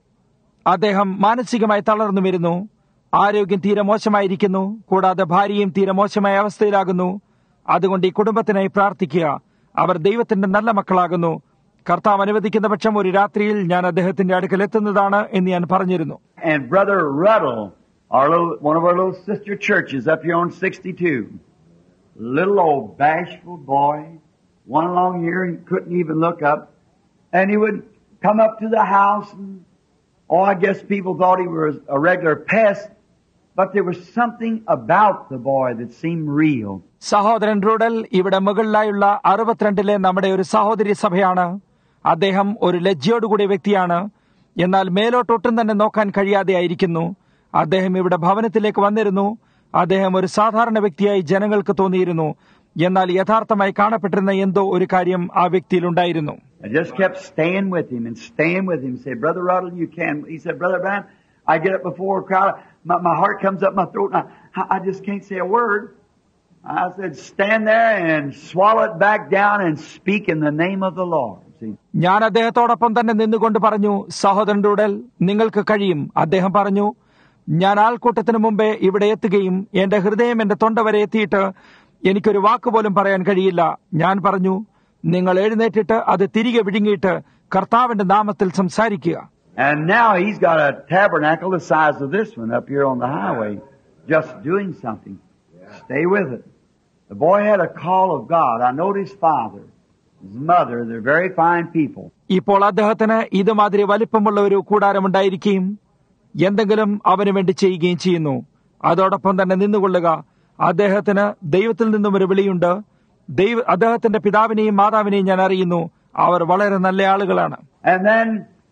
അദ്ദേഹം മാനസികമായി തളർന്നുമിരുന്നു. ആരോഗ്യം തീരെ മോശമായിരിക്കുന്നു. കൂടാതെ ഭാര്യയും തീരെ മോശമായ അവസ്ഥയിലാകുന്നു. അതുകൊണ്ട് ഈ കുടുംബത്തിനായി പ്രാർത്ഥിക്കുക. അവർ ദൈവത്തിന്റെ നല്ല മക്കളാകുന്നു. കർത്താവ് അനുവദിക്കുന്ന പക്ഷം ഒരു രാത്രിയിൽ ഞാൻ അദ്ദേഹത്തിന്റെ അടുക്കൽ എത്തുന്നതാണ് എന്ന് ഞാൻ പറഞ്ഞിരുന്നു. And Brother Ruddle, our little, one of our little sister churches up here on sixty-two, little old bashful boy, one along here and couldn't even look up, and he would come up to the house and, oh, I guess people thought he was a regular pest, but there was something about the boy that seemed real. സഹോദരൻ റൂഡൽ ഇവിടെ മുകളിലായുള്ള അറുപത്തിരണ്ടിലെ നമ്മുടെ ഒരു സഹോദരി സഭയാണ്. അദ്ദേഹം ഒരു ലജ്ജയോടുകൂടിയ വ്യക്തിയാണ്. എന്നാൽ മേലോട്ടൊട്ടും തന്നെ നോക്കാൻ കഴിയാതെ ആയിരിക്കുന്നു. അദ്ദേഹം ഇവിടെ ഭവനത്തിലേക്ക് വന്നിരുന്നു. അദ്ദേഹം ഒരു സാധാരണ വ്യക്തിയായി ജനങ്ങൾക്ക് തോന്നിയിരുന്നു. എന്നാൽ യഥാർത്ഥമായി കാണപ്പെട്ടിരുന്ന എന്തോ ഒരു കാര്യം ആ വ്യക്തിയിൽ ഉണ്ടായിരുന്നു. I just kept staying with him and staying with him. Say, Brother Ruddle, you can. He said, Brother Branham, I get up before a crowd. My, my heart comes up my throat, and I, I just can't say a word. I said, stand there and swallow it back down and speak in the name of the Lord. See? ഞാൻ അദ്ദേഹത്തോടൊപ്പം തന്നെ നിന്നുകൊണ്ട് പറഞ്ഞു, സഹോദരൻ റൂഡൽ, നിങ്ങൾക്ക് കഴിയും. അദ്ദേഹം പറഞ്ഞു, ഞാൻ ആൾക്കൂട്ടത്തിന് മുമ്പേ ഇവിടെ എത്തുകയും എന്റെ ഹൃദയം എന്റെ തൊണ്ട വരെ എത്തിയിട്ട് എനിക്കൊരു വാക്കുപോലും പറയാൻ കഴിയില്ല. ഞാൻ പറഞ്ഞു, നിങ്ങൾ എഴുന്നേറ്റിട്ട് അത് തിരികെ വിഴുങ്ങിയിട്ട് കർത്താവിന്റെ നാമത്തിൽ സംസാരിക്കുക. And now he's got a tabernacle the size of this one up here on the highway, just doing something. Stay with it. The boy had a call of God. I know his father, his mother, they're very fine people. ഇപ്പോൾ അദ്ദേഹത്തിന് ഇതുമാതിരി വലിപ്പമുള്ള ഒരു കൂടാരമുണ്ടായിരിക്കുകയും എന്തെങ്കിലും അവന് വേണ്ടി ചെയ്യുകയും ചെയ്യുന്നു. അതോടൊപ്പം തന്നെ നിന്നുകൊള്ളുക. അദ്ദേഹത്തിന് ദൈവത്തിൽ നിന്നും ഒരു വിളിയുണ്ട്. ദൈവ അദ്ദേഹത്തിന്റെ പിതാവിനെയും മാതാവിനെയും ഞാൻ അറിയുന്നു. അവർ വളരെ നല്ല ആളുകളാണ്. And then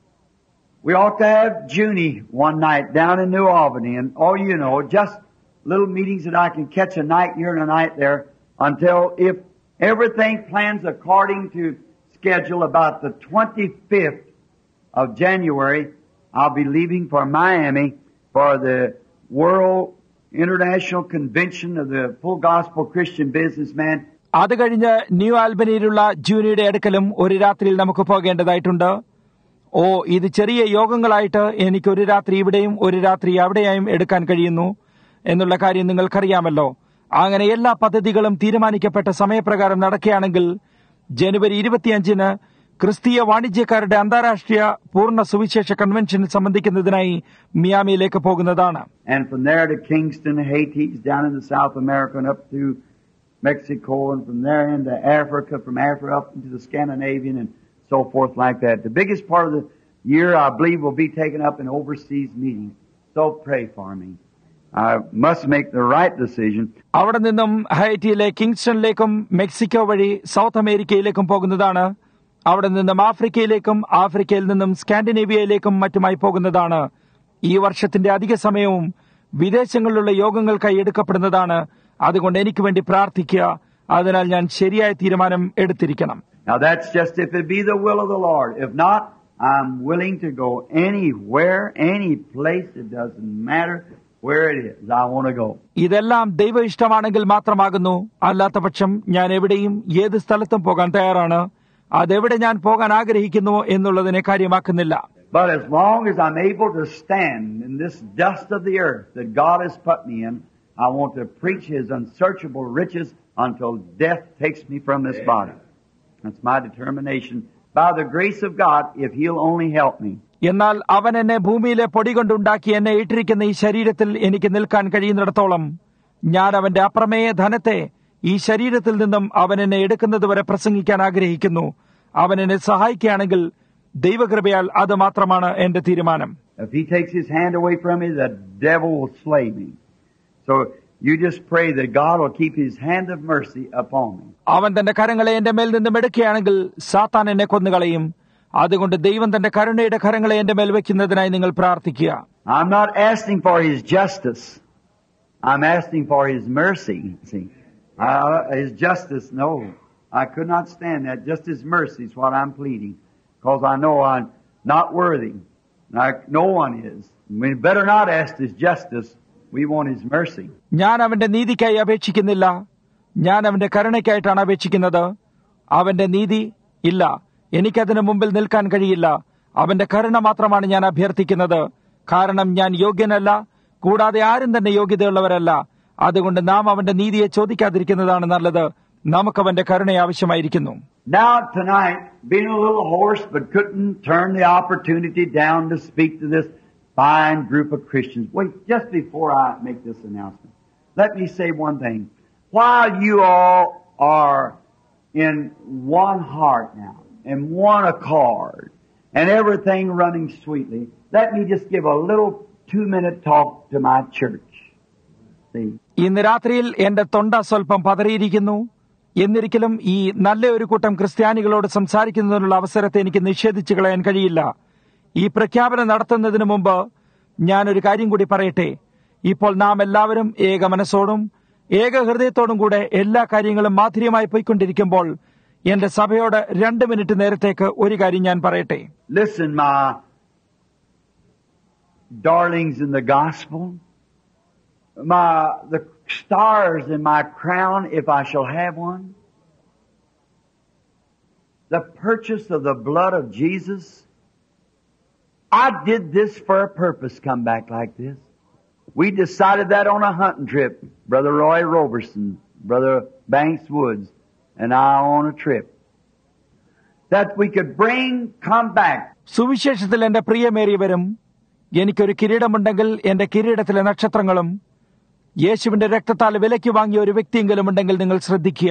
we ought to have Junie one night down in New Albany, and oh, you know, just little meetings that I can catch a night here and a night there until, if everything plans according to schedule, about the twenty-fifth of January, I'll be leaving for Miami for the World International Convention of the Full Gospel Christian Businessman. അത് കഴിഞ്ഞ് new ആൽബനിയിലുള്ള ജൂനിയുടെ അടുക്കലും ഒരു രാത്രിയിൽ നമുക്ക് പോകേണ്ടതായിട്ടുണ്ട്. ഓ, ഇത് ചെറിയ യോഗങ്ങളായിട്ട് എനിക്ക് ഒരു രാത്രി ഇവിടെയും ഒരു രാത്രി അവിടെയായും എടുക്കാൻ കഴിയുന്നു എന്നുള്ള കാര്യം നിങ്ങൾക്കറിയാമല്ലോ. അങ്ങനെ എല്ലാ പദ്ധതികളും തീരുമാനിക്കപ്പെട്ട സമയപ്രകാരം നടക്കുകയാണെങ്കിൽ ജനുവരി ഇരുപത്തിയഞ്ചിന് ക്രിസ്തീയ വാണിജ്യക്കാരുടെ അന്താരാഷ്ട്രീയ പൂർണ്ണ സുവിശേഷ കൺവെൻഷനിൽ സംബന്ധിക്കുന്നതിനായി മിയാമിയിലേക്ക് പോകുന്നതാണ്. And from there to Kingston, Haiti, down into South America and up to Mexico, and from there into Africa, from Africa up into the Scandinavian and so forth like that. The biggest part of the year, I believe, will be taken up in overseas meetings. So pray for me. I must make the right decision. അവിടെ നിന്നും ഹൈറ്റിയിലെ കിങ്സ്റ്റണിലേക്കും Mexico വഴി south അമേരിക്കയിലേക്കും പോകുന്നതാണ്. അവിടെ നിന്നും ആഫ്രിക്കയിലേക്കും ആഫ്രിക്കയിൽ നിന്നും സ്കാൻഡിനേവിയയിലേക്കും മറ്റുമായി പോകുന്നതാണ്. ഈ വർഷത്തിന്റെ അധിക സമയവും വിദേശങ്ങളിലുള്ള യോഗങ്ങൾക്കായി എടുക്കപ്പെടുന്നതാണ്. അതുകൊണ്ട് എനിക്ക് വേണ്ടി പ്രാർത്ഥിക്കുക. അതിനാൽ ഞാൻ ശരിയായ തീരുമാനം എടുത്തിരിക്കണം. Now that's just if it be the will of the Lord. If not, I'm willing to go anywhere, any place. It doesn't matter where it is. I want to go. ഇതെല്ലാം ദൈവ ഇഷ്ടമാണെങ്കിൽ മാത്രമാകുന്നു. അല്ലാത്ത പക്ഷം ഞാൻ എവിടെയും ഏത് സ്ഥലത്തും പോകാൻ തയ്യാറാണ്. അതെവിടെ ഞാൻ പോകാൻ ആഗ്രഹിക്കുന്നു എന്നുള്ളതിനെ കാര്യമാക്കുന്നില്ല. But as long as I'm able to stand in this dust of the earth that God has put me in, I want to preach His unsearchable riches until death takes me from this body. That's my determination. By the grace of God, if He'll only help me. എന്നാൽ അവൻ എന്നെ ഭൂമിയിലെ പൊടി കൊണ്ടുണ്ടാക്കി എന്നെ ഇട്ടിരിക്കുന്ന ഈ ശരീരത്തിൽ എനിക്ക് നിൽക്കാൻ കഴിയുന്നിടത്തോളം ഞാൻ അവന്റെ അപ്രമേയ ധനത്തെ ഈ ശരീരത്തിൽ നിന്നും അവൻ എന്നെ എടുക്കുന്നതുവരെ പ്രസംഗിക്കാൻ ആഗ്രഹിക്കുന്നു. അവൻ എന്നെ സഹായിക്കുകയാണെങ്കിൽ ദൈവകൃപയാൽ അത് മാത്രമാണ് എന്റെ തീരുമാനം. If He takes His hand away from me, the devil will slay me. So you just pray that God will keep His hand of mercy upon me. അവൻ തന്റെ കരങ്ങളെ എന്റെ മേൽ നിന്നും എടുക്കുകയാണെങ്കിൽ സാത്താൻ എന്നെ കൊന്നുകളയും. അതുകൊണ്ട് ദൈവം തന്റെ കരുണയുടെ കരങ്ങളെ എന്റെ മേൽ വെക്കുന്നതിനായി നിങ്ങൾ പ്രാർത്ഥിക്കുക. I'm not asking for His justice. I'm asking for His mercy. See, uh, His justice, no. I could not stand that. Just His mercy is what I'm pleading. Because I know I'm not worthy. Like no one is. We better not ask His justice. We want His mercy. ഞാൻ അവന്റെ നീതിക്കായി അപേക്ഷിക്കുന്നില്ല. ഞാൻ അവന്റെ കരുണയ്ക്കായിട്ടാണ് അപേക്ഷിക്കുന്നത്. അവന്റെ നീതി ഇല്ല, എനിക്കതിനു മുമ്പിൽ നിൽക്കാൻ കഴിയില്ല. അവന്റെ കരുണ മാത്രമാണ് ഞാൻ അഭ്യർത്ഥിക്കുന്നത്. കാരണം ഞാൻ യോഗ്യനല്ല, കൂടാതെ ആരും തന്നെ യോഗ്യതയുള്ളവരല്ല. അതുകൊണ്ട് നാം അവന്റെ നീതിയെ ചോദിക്കാതിരിക്കുന്നതാണ് നല്ലത്. നമുക്കവന്റെ കരുണ ആവശ്യമായിരിക്കുന്നു. Now tonight, being a little hoarse but couldn't turn the opportunity down to speak to this fine group of Christians. Wait, just before I make this announcement, let me say one thing. While you all are in one heart now, and one accord, and everything running sweetly, let me just give a little two-minute talk to my church. See? ഇന്ന് രാത്രിയിൽ എന്റെ തൊണ്ട സ്വല്പം പതറിയിരിക്കുന്നു. എന്നിരിക്കലും ഈ നല്ല ഒരു കൂട്ടം ക്രിസ്ത്യാനികളോട് സംസാരിക്കുന്നതിനുള്ള അവസരത്തെ എനിക്ക് നിഷേധിച്ചു കളയാൻ കഴിയില്ല. ഈ പ്രഖ്യാപനം നടത്തുന്നതിന് മുമ്പ് ഞാനൊരു കാര്യം കൂടി പറയട്ടെ. ഇപ്പോൾ നാം എല്ലാവരും ഏക മനസ്സോടും ഏക ഹൃദയത്തോടും കൂടെ എല്ലാ കാര്യങ്ങളും മാധുര്യമായി പോയിക്കൊണ്ടിരിക്കുമ്പോൾ എന്റെ സഭയോട് രണ്ട് മിനിറ്റ് നേരത്തേക്ക് ഒരു കാര്യം ഞാൻ പറയട്ടെ. Listen, my darlings in the gospel, my the stars in my crown, if I shall have one, the purchase of the blood of Jesus. I did this for a purpose, come back like this. We decided that on a hunting trip, Brother Roy Roberson, Brother Banks Woods, and I on a trip, that we could bring, come back. സുവിശേഷത്തിൽ എന്റെ പ്രിയമേറിയവരും, എനിക്കൊരു കിരീടമുണ്ടെങ്കിൽ എന്റെ കിരീടത്തിലെ നക്ഷത്രങ്ങളും യേശുവിന്റെ രക്തത്താൽ വിലയ്ക്ക് വാങ്ങിയ ഒരു വ്യക്തിയെങ്കിലും ഉണ്ടെങ്കിൽ നിങ്ങൾ ശ്രദ്ധിക്കുക.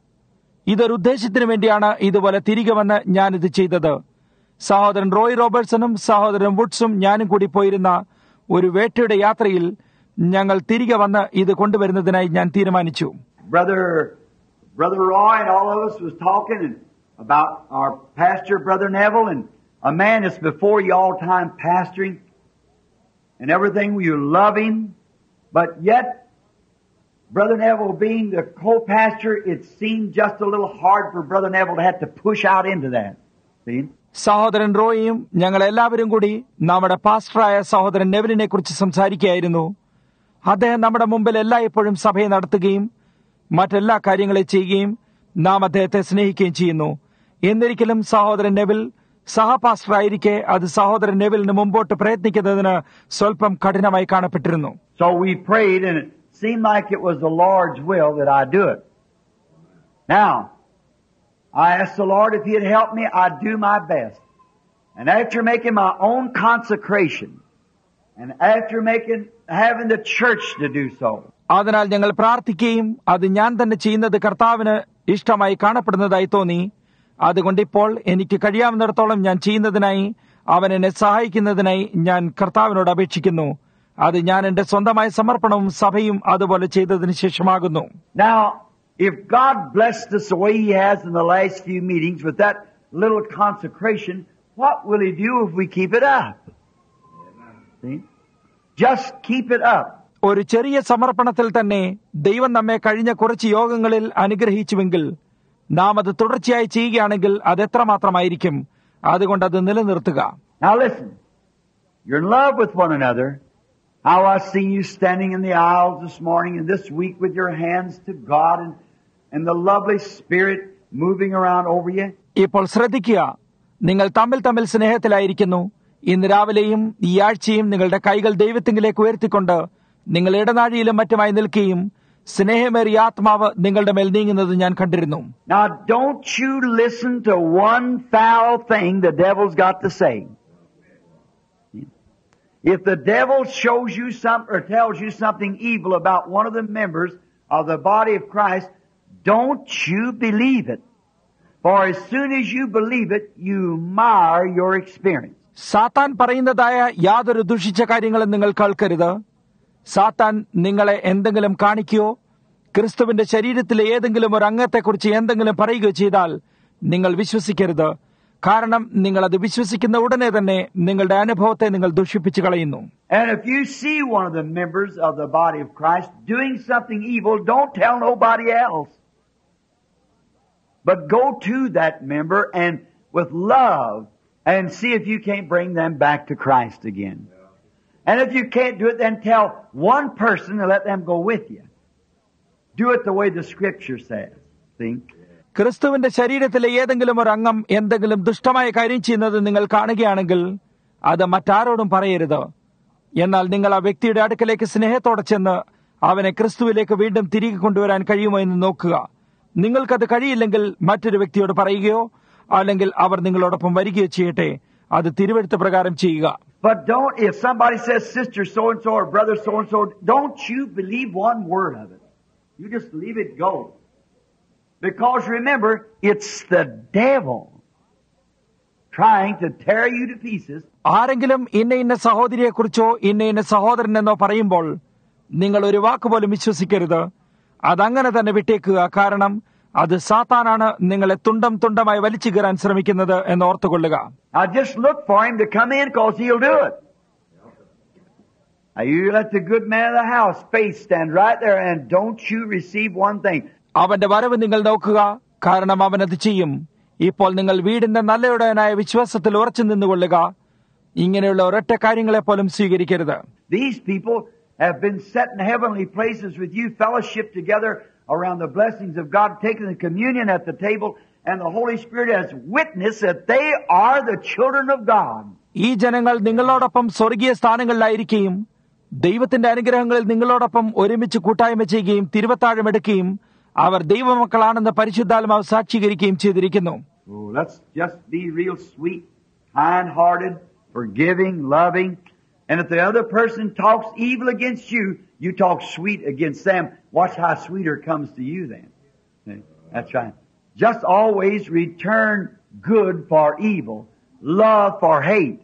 ഇതൊരു ഉദ്ദേശത്തിന് വേണ്ടിയാണ് ഇതുപോലെ തിരികെ വന്ന് ഞാനിത് ചെയ്തത്. സഹോദരൻ റോയ് റോബർട്ട്സണും സഹോദരൻ വുഡ്സും ഞാനും കൂടി പോയിരുന്ന ഒരു വേട്ടയുടെ യാത്രയിൽ ഞങ്ങൾ തിരികെ വന്ന് ഇത് കൊണ്ടുവരുന്നതിനായി ഞാൻ തീരുമാനിച്ചു. Brother, Brother Roy and all of us was talking about our pastor, Brother Neville, and a man that's before you all time pastoring and everything. You love him, but yet, Brother Neville being the co-pastor, it seemed just a little hard for Brother Neville to have to push out into that. See? സഹോദരൻ റോയിയും ഞങ്ങൾ എല്ലാവരും കൂടി നമ്മുടെ പാസ്റ്ററായ സഹോദരൻ നെവിലിനെ കുറിച്ച് സംസാരിക്കുകയായിരുന്നു. അദ്ദേഹം നമ്മുടെ മുമ്പിൽ എല്ലായ്പ്പോഴും സഭയെ നടത്തുകയും മറ്റെല്ലാ കാര്യങ്ങളെ ചെയ്യുകയും നാം അദ്ദേഹത്തെ സ്നേഹിക്കുകയും ചെയ്യുന്നു. എന്നിരിക്കലും സഹോദരൻ നെവിൽ സഹപാസ്റ്ററായിരിക്കെ അത് സഹോദരൻ നെവിലിന് മുമ്പോട്ട് പ്രയത്നിക്കുന്നതിന് സ്വല്പം കഠിനമായി കാണപ്പെട്ടിരുന്നു. So we prayed and it seemed like it was the Lord's will that I do it. Now, I asked the Lord if He'd help me, I'd do my best. And after making my own consecration, and after making, having the church to do so. അതിനാൽ ഞങ്ങൾ പ്രാർത്ഥിക്കുകയും അത് ഞാൻ തന്നെ ചെയ്യുന്നത് കർത്താവിന് ഇഷ്ടമായി കാണപ്പെടുന്നതായി തോന്നി. അതുകൊണ്ടിപ്പോൾ എനിക്ക് കഴിയാവുന്നിടത്തോളം ഞാൻ ചെയ്യുന്നതിനായി അവൻ എന്നെ സഹായിക്കുന്നതിനായി ഞാൻ കർത്താവിനോട് അപേക്ഷിക്കുന്നു. അത് ഞാൻ എന്റെ സ്വന്തമായ സമർപ്പണവും സഭയും അതുപോലെ ചെയ്തതിനു ശേഷമാകുന്നു. Now, if God blessed us the way He has in the last few meetings with that little consecration, what will He do if we keep it up? See? Just keep it up. ഒരു ചെറിയ സമർപ്പണത്തിൽ തന്നെ ദൈവം നമ്മെ കഴിഞ്ഞ കുറച്ച് യോഗങ്ങളിൽ അനുഗ്രഹിച്ചുവെങ്കിൽ നാം അത് തുടർച്ചയായി ചെയ്യുകയാണെങ്കിൽ അത് എത്രമാത്രമായിരിക്കും. അതുകൊണ്ട് അത് നിലനിർത്തുക. Now listen, you're in love with one another. How I see you standing in the aisles this morning and this week with your hands to God and, and the lovely Spirit moving around over you. ഇപ്പോൾ ശ്രദ്ധിക്കുക, നിങ്ങൾ തമ്മിൽ തമ്മിൽ സ്നേഹത്തിലായിരിക്കുന്നു. ഇന്ന് രാവിലെയും ഈ ആഴ്ചയും നിങ്ങളുടെ കൈകൾ ദൈവത്തിങ്കിലേക്ക് ഉയർത്തിക്കൊണ്ട് നിങ്ങൾ ഇടനാഴിയിലും മറ്റുമായി നിൽക്കുകയും സ്നേഹമേറിയ ആത്മാവ് നിങ്ങളുടെ മേൽ നീങ്ങുന്നത് ഞാൻ കണ്ടിരുന്നു. Now don't you listen to one foul thing the devil's got to say. If the devil shows you some or tells you something evil about one of the members of the body of Christ, don't you believe it. For as soon as you believe it, you mar your experience. സാത്താൻ പറയുന്നതായ യാതൊരു ദുഷിച്ച കാര്യങ്ങളും നിങ്ങൾ കേൾക്കരുത്. സാത്താൻ നിങ്ങളെ എന്തെങ്കിലും കാണിക്കുകയോ ക്രിസ്തുവിന്റെ ശരീരത്തിലെ ഏതെങ്കിലും ഒരു അംഗത്തെക്കുറിച്ച് എന്തെങ്കിലും പറയുകയോ ചെയ്താൽ നിങ്ങൾ വിശ്വസിക്കരുത്. കാരണം നിങ്ങൾ അത് വിശ്വസിക്കുന്ന ഉടനെ തന്നെ നിങ്ങളുടെ അനുഭവത്തെ നിങ്ങൾ ദുഷിപ്പിച്ചു കളയുന്നു. And if you see one of the members of the body of Christ doing something evil, don't tell nobody else. But go to that member and with love and see if you can't bring them back to Christ again. And if you can't do it, then tell one person and let them go with you. Do it the way the Scripture says. See? ക്രിസ്തുവിന്റെ ശരീരത്തിലെ ഏതെങ്കിലും ഒരു അംഗം എന്തെങ്കിലും ദുഷ്ടമായ കാര്യം ചെയ്യുന്നത് നിങ്ങൾ കാണുകയാണെങ്കിൽ അത് മറ്റാരോടും പറയരുത്. എന്നാൽ നിങ്ങൾ ആ വ്യക്തിയുടെ അടുക്കലേക്ക് സ്നേഹത്തോടെ ചെന്ന് അവനെ ക്രിസ്തുവിലേക്ക് വീണ്ടും തിരികെ കൊണ്ടുവരാൻ കഴിയുമോ എന്ന് നോക്കുക. നിങ്ങൾക്കത് കഴിയില്ലെങ്കിൽ മറ്റൊരു വ്യക്തിയോട് പറയുകയോ അല്ലെങ്കിൽ അവർ നിങ്ങളോടൊപ്പം വരികയോ ചെയ്യട്ടെ. അത് തിരുവെഴുത്ത് പ്രകാരം ചെയ്യുക. But don't, if somebody says sister so-and-so or brother so-and-so, don't you believe one word of it. You just leave it go. Because remember, it's the devil trying to tear you to pieces. ആരെങ്കിലും ഇന്ന ഇന്ന സഹോദരിയെക്കുറിച്ചോ ഇന്ന ഇന്ന സഹോദരനെന്നോ പറയുമ്പോൾ നിങ്ങൾ ഒരു വാക്കുപോലും വിശ്വസിക്കരുത്. അതങ്ങനെ തന്നെ വിട്ടേക്കുക. കാരണം അത് സാത്താനാണ് നിങ്ങളെ തുണ്ടം തുണ്ടമായി വലിച്ചു കീറാൻ ശ്രമിക്കുന്നത് എന്ന് ഓർത്തുകൊള്ളുക. Now just look for him to come in because he'll do it. Now you let the good man of the house face stand right there and don't you receive one thing. അവന്റെ വരവ് നിങ്ങൾ നോക്കുക, കാരണം അവനത് ചെയ്യും. ഇപ്പോൾ നിങ്ങൾ വീടിന്റെ നല്ലയുടനായ വിശ്വാസത്തിൽ ഉറച്ചു നിന്നുകൊള്ളുക. ഇങ്ങനെയുള്ള ഒരൊറ്റ കാര്യങ്ങളെ പോലും സ്വീകരിക്കരുത്. These people have been set in heavenly places with you, fellowship together around the blessings of God, taking the communion at the table, and the Holy Spirit has witnessed that they are the children of God. ഈ ജനങ്ങൾ നിങ്ങളോടൊപ്പം സ്വർഗീയ സ്ഥാനങ്ങളിലായിരിക്കുകയും ദൈവത്തിന്റെ അനുഗ്രഹങ്ങളിൽ നിങ്ങളോടൊപ്പം ഒരുമിച്ച് കൂട്ടായ്മ ചെയ്യുകയും തിരുവത്താഴം എടുക്കുകയും അവർ ദൈവമക്കളാണെന്ന് പരിശുദ്ധാത്മാവ് സാക്ഷീകരിക്കുകയും ചെയ്തിരിക്കുന്നു. Oh, let's just be real sweet, kind-hearted, forgiving, loving. And if the other person talks evil against you, you talk sweet against them. Watch how sweeter comes to you then. That's right. Just always return good for evil, love for hate.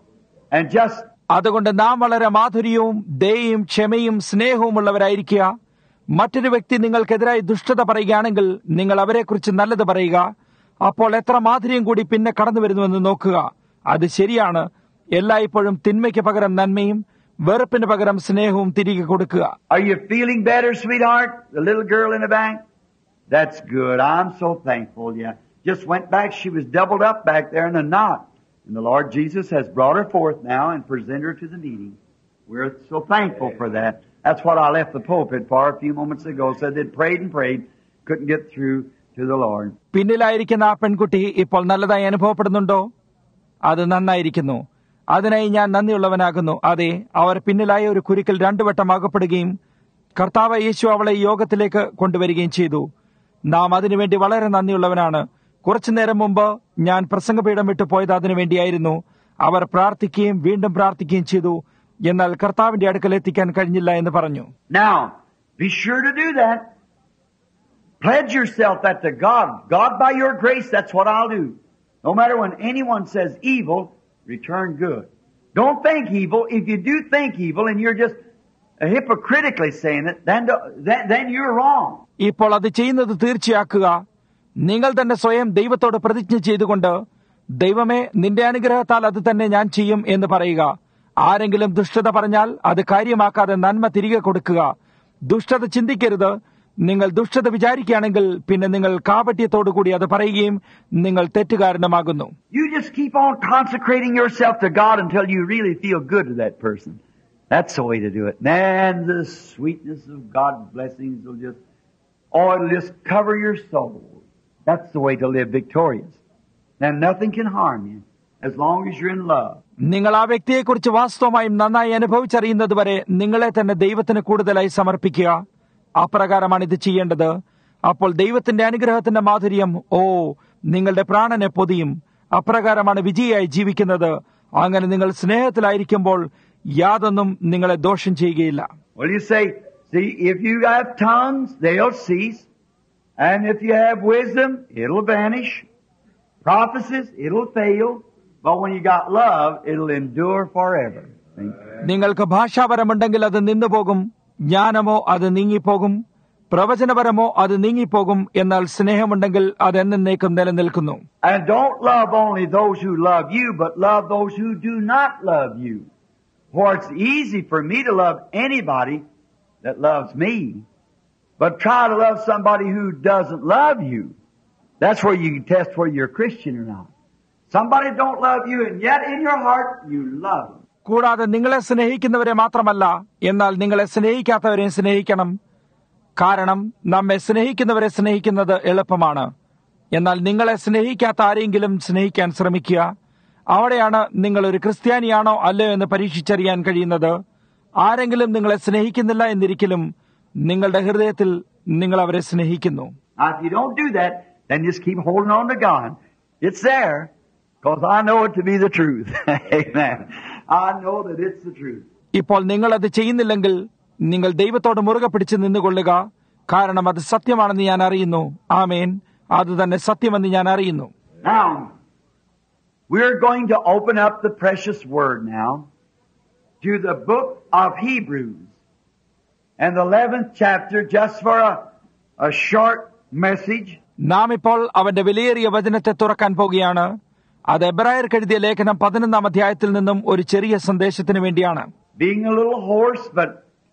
And just... അതുകൊണ്ട് നാം വളരെ മാധുര്യവും ദയയും ക്ഷമയും സ്നേഹവും ഉള്ളവരായിരിക്കുക. മറ്റൊരു വ്യക്തി നിങ്ങൾക്കെതിരായി ദുഷ്ടത പറയുകയാണെങ്കിൽ നിങ്ങൾ അവരെക്കുറിച്ച് നല്ലത് പറയുക. അപ്പോൾ എത്ര മാധുര്യം കൂടി പിന്നെ കടന്നു വരുന്നുവെന്ന് നോക്കുക. അത് ശരിയാണ്. എല്ലായ്പ്പോഴും തിന്മയ്ക്ക് പകരം നന്മയും വെറുപ്പിന് പകരം സ്നേഹവും തിരികെ കൊടുക്കുക. Are you feeling better, sweetheart? The little girl in the back? That's good. I'm so thankful. Yeah. Just went back. She was doubled up back there in a knot. And the Lord Jesus has brought her forth now and presented her to the meeting. We're so thankful for that. That's what I left the pulpit for a few moments ago. Said they prayed and prayed, couldn't get through to the Lord. പിന്നിലായിരിക്കുന്ന ആ പെൺകുട്ടി ഇപ്പോൾ നല്ലതായി അനുഭവപ്പെടുന്നുണ്ടോ? അത് നന്നായിരിക്കുന്നു. അതിനായി ഞാൻ നന്ദിയുള്ളവനാകുന്നു. അതെ, അവർ പിന്നിലായ ഒരു കുരുക്കിൽ രണ്ടുവട്ടം അകപ്പെടുകയും കർത്താവ് യേശു അവളെ യോഗത്തിലേക്ക് കൊണ്ടുവരികയും ചെയ്തു. നാം അതിനുവേണ്ടി വളരെ നന്ദിയുള്ളവനാണ്. കുറച്ചു നേരം മുമ്പ് ഞാൻ പ്രസംഗപീഠം വിട്ടു പോയത് അതിനു വേണ്ടിയായിരുന്നു. അവർ പ്രാർത്ഥിക്കുകയും വീണ്ടും പ്രാർത്ഥിക്കുകയും ചെയ്തു. എന്നാൽ കർത്താവിന്റെ അടുക്കൽ എത്തിക്കാൻ കഴിഞ്ഞില്ല എന്ന് പറഞ്ഞു. Now, be sure to do that. Pledge yourself that to God. God, by your grace, that's what I'll do. No matter when anyone says evil, return good. Don't think evil. If you do think evil and you're just hypocritically saying it, then, then, then you're wrong. ഇപ്പോൾ അത് ചെയ്യുന്നത് തീർച്ചയാക്കുക. നിങ്ങൾ തന്നെ സ്വയം ദൈവത്തോട് പ്രതിജ്ഞ ചെയ്തുകൊണ്ട് ദൈവമേ നിന്റെ അനുഗ്രഹത്താൽ അത് തന്നെ ഞാൻ ചെയ്യും എന്ന് പറയുക. ആരെങ്കിലും ദുഷ്ടത പറഞ്ഞാൽ അത് കാര്യമാക്കാതെ നന്മ തിരികെ കൊടുക്കുക. ദുഷ്ടത ചിന്തിക്കരുത്. നിങ്ങൾ ദുഷ്ടത വിചാരിക്കുകയാണെങ്കിൽ പിന്നെ നിങ്ങൾ കാപട്യത്തോടുകൂടി അത് പറയുകയും നിങ്ങൾ തെറ്റുകാരനുമാകുന്നു. You just keep on consecrating yourself to God until you really feel good to that person. That's the way to do it. Man, the sweetness of God's blessings will just, oh, it'll just cover your soul. That's the way to live victorious. Then nothing can harm you as long as you're in love. നിങ്ങൾ ആ വ്യക്തിയെക്കുറിച്ച് വാസ്തവമായും നന്നായി അനുഭവിച്ചറിയുന്നത് വരെ നിങ്ങളെ തന്നെ ദൈവത്തിന് കൂടുതലായി സമർപ്പിക്കുക. അപ്രകാരമാണ് ഇത് ചെയ്യേണ്ടത്. അപ്പോൾ ദൈവത്തിന്റെ അനുഗ്രഹത്തിന്റെ മാധുര്യം ഓ നിങ്ങളുടെ പ്രാണനെ പൊതിയും. അപ്രകാരമാണ് വിജയിയായി ജീവിക്കുന്നത്. അങ്ങനെ നിങ്ങൾ സ്നേഹത്തിലായിരിക്കുമ്പോൾ യാതൊന്നും നിങ്ങളെ ദോഷം ചെയ്യുകയില്ല. Well, you say, see, if you have tongues, they'll cease. And if you have wisdom, it'll vanish. Prophecies, it'll fail. But when you got love, it'll endure forever. നിങ്ങൾക്ക് ഭാഷാപരമുണ്ടെങ്കിൽ അത് നിന്നുപോകും. ജ്ഞാനമോ അത് നീങ്ങിപ്പോകും. പ്രവചനപരമോ അത് നീങ്ങിപ്പോകും. എന്നാൽ സ്നേഹമുണ്ടെങ്കിൽ അത് എന്നേക്കും നിലനിൽക്കുന്നു. And don't love only those who love you, but love those who do not love you. For it's easy for me to love anybody that loves me. But try to love somebody who doesn't love you. That's where you can test whether you're a Christian or not. Somebody don't love you and yet in your heart you love them. കൂടാതെ നിങ്ങളെ സ്നേഹിക്കുന്നവരെ മാത്രമല്ല, എന്നാൽ നിങ്ങളെ സ്നേഹിക്കാത്തവരെയും സ്നേഹിക്കണം. കാരണം നമ്മെ സ്നേഹിക്കുന്നവരെ സ്നേഹിക്കുന്നത് എളുപ്പമാണ്. എന്നാൽ നിങ്ങളെ സ്നേഹിക്കാത്ത ആരെങ്കിലും സ്നേഹിക്കാൻ ശ്രമിക്കുക. അവിടെയാണ് നിങ്ങൾ ഒരു ക്രിസ്ത്യാനിയാണോ അല്ലയോ എന്ന് പരീക്ഷിച്ചറിയാൻ കഴിയുന്നത്. ആരെങ്കിലും നിങ്ങളെ സ്നേഹിക്കുന്നില്ല എന്നിരിക്കലും നിങ്ങളുടെ ഹൃദയത്തിൽ നിങ്ങൾ അവരെ സ്നേഹിക്കുന്നു. Now, if you don't do that, then just keep holding on to God. It's there, because I know it to be the truth. Amen. I know that it's the truth. ഇപ്പോൾ നിങ്ങൾ അത് ചെയ്യുന്നില്ലെങ്കിൽ നിങ്ങൾ ദൈവത്തോട് മുറുകെ പിടിച്ച് നിന്നുകൊള്ളുക. കാരണം അത് സത്യമാണെന്ന് ഞാൻ അറിയുന്നു. ആമേൻ. അത് തന്നെ സത്യമെന്ന് ഞാൻ അറിയുന്നു. Now, we're going to open up the precious word now to the book of Hebrews and the eleventh chapter, just for a, a short message. നാം ഇപ്പോൾ അവന്റെ വിലയേറിയ വചനത്തെ തുറക്കാൻ പോകുകയാണ്. അത് എബ്രായർക്ക് എഴുതിയ ലേഖനം പതിനൊന്നാം അധ്യായത്തിൽ നിന്നും ഒരു ചെറിയ സന്ദേശത്തിന് വേണ്ടിയാണ്. Being a little hoarse, but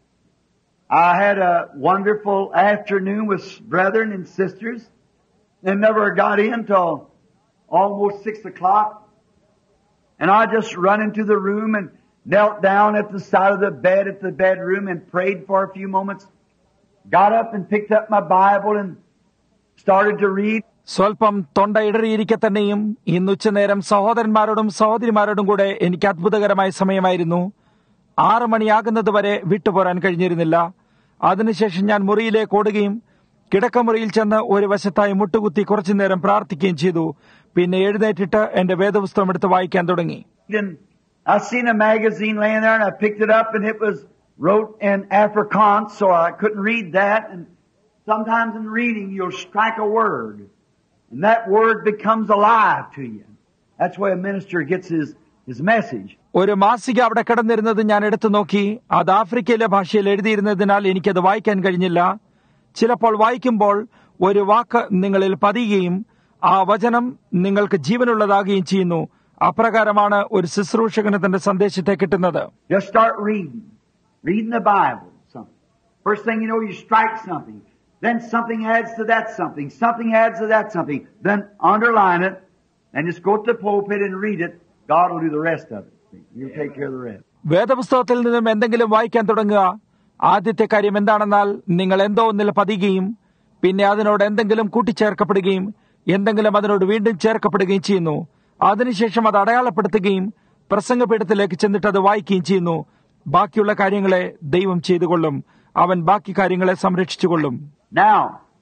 I had a wonderful afternoon with brethren and sisters and never got in till almost six o'clock. And I just run into the room and knelt down at the side of the bed at the bedroom and prayed for a few moments. Got up and picked up my Bible and started to read. സ്വൽപ്പം തൊണ്ട ഇടറിയിരിക്കെ തന്നെയും ഇന്ന് ഉച്ചനേരം സഹോദരന്മാരോടും സഹോദരിമാരോടും കൂടെ എനിക്ക് അത്ഭുതകരമായ സമയമായിരുന്നു. ആറ് മണിയാകുന്നത് വരെ വിട്ടുപോരാൻ കഴിഞ്ഞിരുന്നില്ല. അതിനുശേഷം ഞാൻ മുറിയിലേക്ക് ഓടുകയും കിടക്കമുറിയിൽ ചെന്ന് ഒരു വശത്തായി മുട്ടുകുത്തി കുറച്ചുനേരം പ്രാർത്ഥിക്കുകയും ചെയ്തു. പിന്നെ എഴുന്നേറ്റിട്ട് എന്റെ വേദപുസ്തകം എടുത്ത് വായിക്കാൻ തുടങ്ങി. I seen a magazine laying there and I picked it up and it was wrote in Afrikaans, so I couldn't read that. And sometimes in reading you'll strike a word and that word becomes alive to you. That's where a minister gets his his message. ഒരു മാസിക അവിടെ കിടന്നിരുന്നത് ഞാൻ എടുത്തു നോക്കി. അത് ആഫ്രിക്കയിലെ ഭാഷയിൽ എഴുതിയിരുന്നതിനാൽ എനിക്കത് വായിക്കാൻ കഴിഞ്ഞില്ല. ചിലപ്പോൾ വായിക്കുമ്പോൾ ഒരു വാക്ക് നിങ്ങളിൽ പതിയുകയും ആ വചനം നിങ്ങൾക്ക് ജീവനുള്ളതാകുകയും ചെയ്യുന്നു. അപ്രകാരമാണ് ഒരു ശുശ്രൂഷകന് തന്റെ സന്ദേശത്തെ കിട്ടുന്നത്. Just start reading. Reading the Bible. Something. First thing you know, you strike something. Then something adds to that something. Something adds to that something. Then underline it and just go to the pulpit and read it. God will do the rest of it. He'll take care of the rest. വേദപുസ്തകത്തിൽ നിന്നും എന്തെങ്കിലും വായിക്കാൻ തുടങ്ങുക. ആദ്യത്തെ കാര്യം എന്താണെന്നാൽ നിങ്ങൾ എന്തോ ഒന്നിൽ പതിയുകയും പിന്നെ അതിനോട് എന്തെങ്കിലും കൂട്ടിച്ചേർക്കപ്പെടുകയും എന്തെങ്കിലും അതിനോട് വീണ്ടും ചേർക്കപ്പെടുകയും ചെയ്യുന്നു. അതിനുശേഷം അത് അടയാളപ്പെടുത്തുകയും പ്രസംഗപീഠത്തിലേക്ക് ചെന്നിട്ട് അത് വായിക്കുകയും ചെയ്യുന്നു. ബാക്കിയുള്ള കാര്യങ്ങളെ ദൈവം ചെയ്തുകൊള്ളും. അവൻ ബാക്കി കാര്യങ്ങളെ സംരക്ഷിച്ചുകൊള്ളും. Now,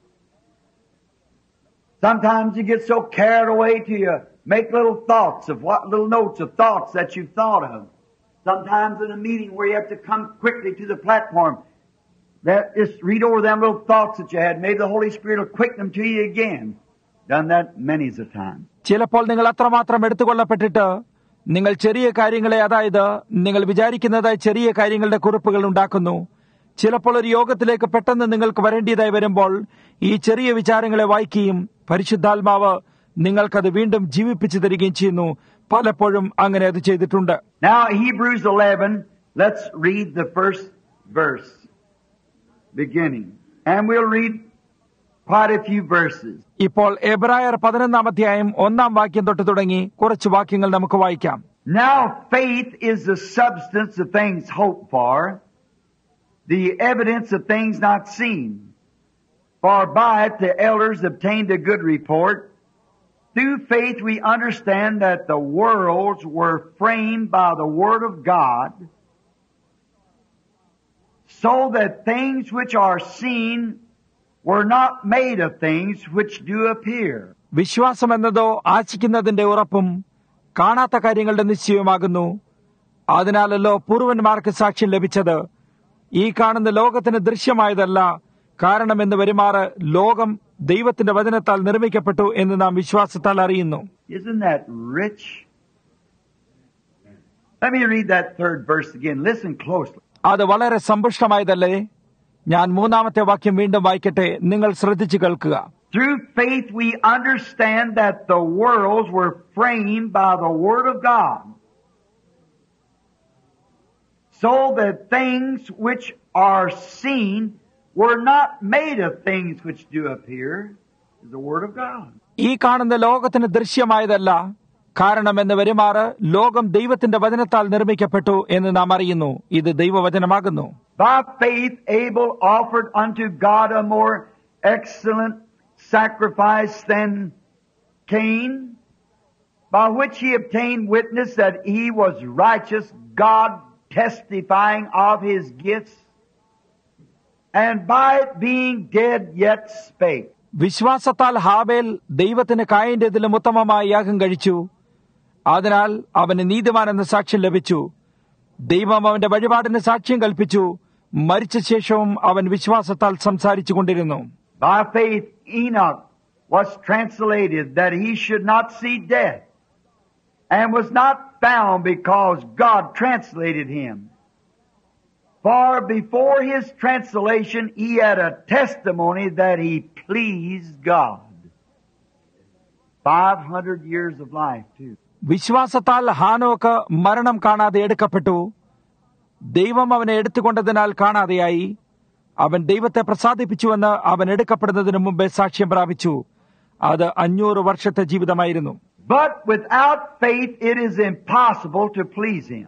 sometimes you get so carried away to you make little thoughts of what little notes of thoughts that you've thought of. Sometimes in a meeting where you have to come quickly to the platform, that just read over them little thoughts that you had. Maybe the Holy Spirit will quicken them to you again. Done that many a time. ചിലപ്പോൾ നിങ്ങൾ അത്രമാത്രം എടുത്തുകൊള്ളപ്പെട്ടിട്ട് നിങ്ങൾ ചെറിയ കാര്യങ്ങളെ, അതായത് നിങ്ങൾ വിചാരിക്കുന്നതായി ചെറിയ കാര്യങ്ങളുടെ കുറിപ്പുകൾ ഉണ്ടാക്കുന്നു. ചിലപ്പോൾ ഒരു യോഗത്തിലേക്ക് പെട്ടെന്ന് നിങ്ങൾക്ക് വരേണ്ടതായി വരുമ്പോൾ ഈ ചെറിയ വിചാരങ്ങളെ വായിക്കുകയും പരിശുദ്ധാത്മാവ് നിങ്ങൾക്കത് വീണ്ടും ജീവിപ്പിച്ചു തരികയും ചെയ്യുന്നു. പലപ്പോഴും അങ്ങനെ അത് ചെയ്തിട്ടുണ്ട്. Now Hebrews eleven, let's read the first verse beginning. And we'll read quite a few verses. ഇപ്പോൾ എബ്രായർ പതിനൊന്നാം അധ്യായം ഒന്നാം വാക്യം തൊട്ട് തുടങ്ങി കുറച്ച് വാക്യങ്ങൾ നമുക്ക് വായിക്കാം. Now faith is the substance of things hoped for, the evidence of things not seen. For by it the elders obtained a good report. Through faith we understand that the worlds were framed by the word of God, so that things which are seen were not made of things which do appear. വിശ്വാസം എന്നതോ ആശിക്കുന്നതിന്റെ ഉറപ്പും കാണാത്ത കാര്യങ്ങളുടെ നിശ്ചയമാകുന്നു. അതിനാലല്ലോ പൂർവന്മാർക്ക് സാക്ഷ്യം ലഭിച്ചത്. ഈ കാണുന്ന ലോകത്തിന് ദൃശ്യമായതല്ല, കാരണം എന്ന് വരുമാറ് ലോകം ദൈവത്തിന്റെ വചനത്താൽ നിർമ്മിക്കപ്പെട്ടു എന്ന് നാം വിശ്വാസത്താൽ അറിയുന്നു. Isn't that rich? Let me read that third verse again. Listen closely. അത് വളരെ സമ്പുഷ്ടമായതല്ലേ? ഞാൻ മൂന്നാമത്തെ വാക്യം വീണ്ടും വായിക്കട്ടെ. നിങ്ങൾ ശ്രദ്ധിച്ചു കേൾക്കുക. Through faith we understand that the worlds were framed by the word of God, so that things which are seen were not made of things which do appear. Is the word of God. ഈ കാണുന്ന ലോകത്തിന് ദൃശ്യമായതല്ല, കാരണം എന്ന് വരുമാറ് ലോകം ദൈവത്തിന്റെ വചനത്താൽ നിർമ്മിക്കപ്പെട്ടു എന്ന് നാം അറിയുന്നു. ഇത് ദൈവവചനമാകുന്നു. By faith Abel offered unto God a more excellent sacrifice than Cain, by which he obtained witness that he was righteous, God testifying of his gifts, and by it being dead yet spake. വിശ്വാസത്താൽ ഹാബേൽ ദൈവത്തിന് കായന്റേതിലും ഉത്തമമായ യാഗം കഴിച്ചു. അതിനാൽ അവന് നീതിമാൻ എന്ന സാക്ഷ്യം ലഭിച്ചു. ദൈവം അവന്റെ വഴിപാടിന് സാക്ഷ്യം കൽപ്പിച്ചു. മരിച്ച ശേഷവും അവൻ വിശ്വാസത്താൽ സംസാരിച്ചു കൊണ്ടിരുന്നു. By faith Enoch was translated that he should not see death, and was not found because God translated him. For before his translation he had a testimony that he pleased God. Five hundred years of life too. വിശ്വാസത്താൽ ഹാനോക്ക് മരണം കാണാതെ എടുക്കപ്പെട്ടു. ദൈവം അവനെ എടുത്തുകൊണ്ടതിനാൽ കാണാതെയായി. അവൻ ദൈവത്തെ പ്രസാദിപ്പിച്ചുവെന്ന് അവൻ എടുക്കപ്പെടുന്നതിന് മുമ്പേ സാക്ഷ്യം പ്രാപിച്ചു. അത് അഞ്ഞൂറ് വർഷത്തെ ജീവിതമായിരുന്നു. But without faith it is impossible to please him.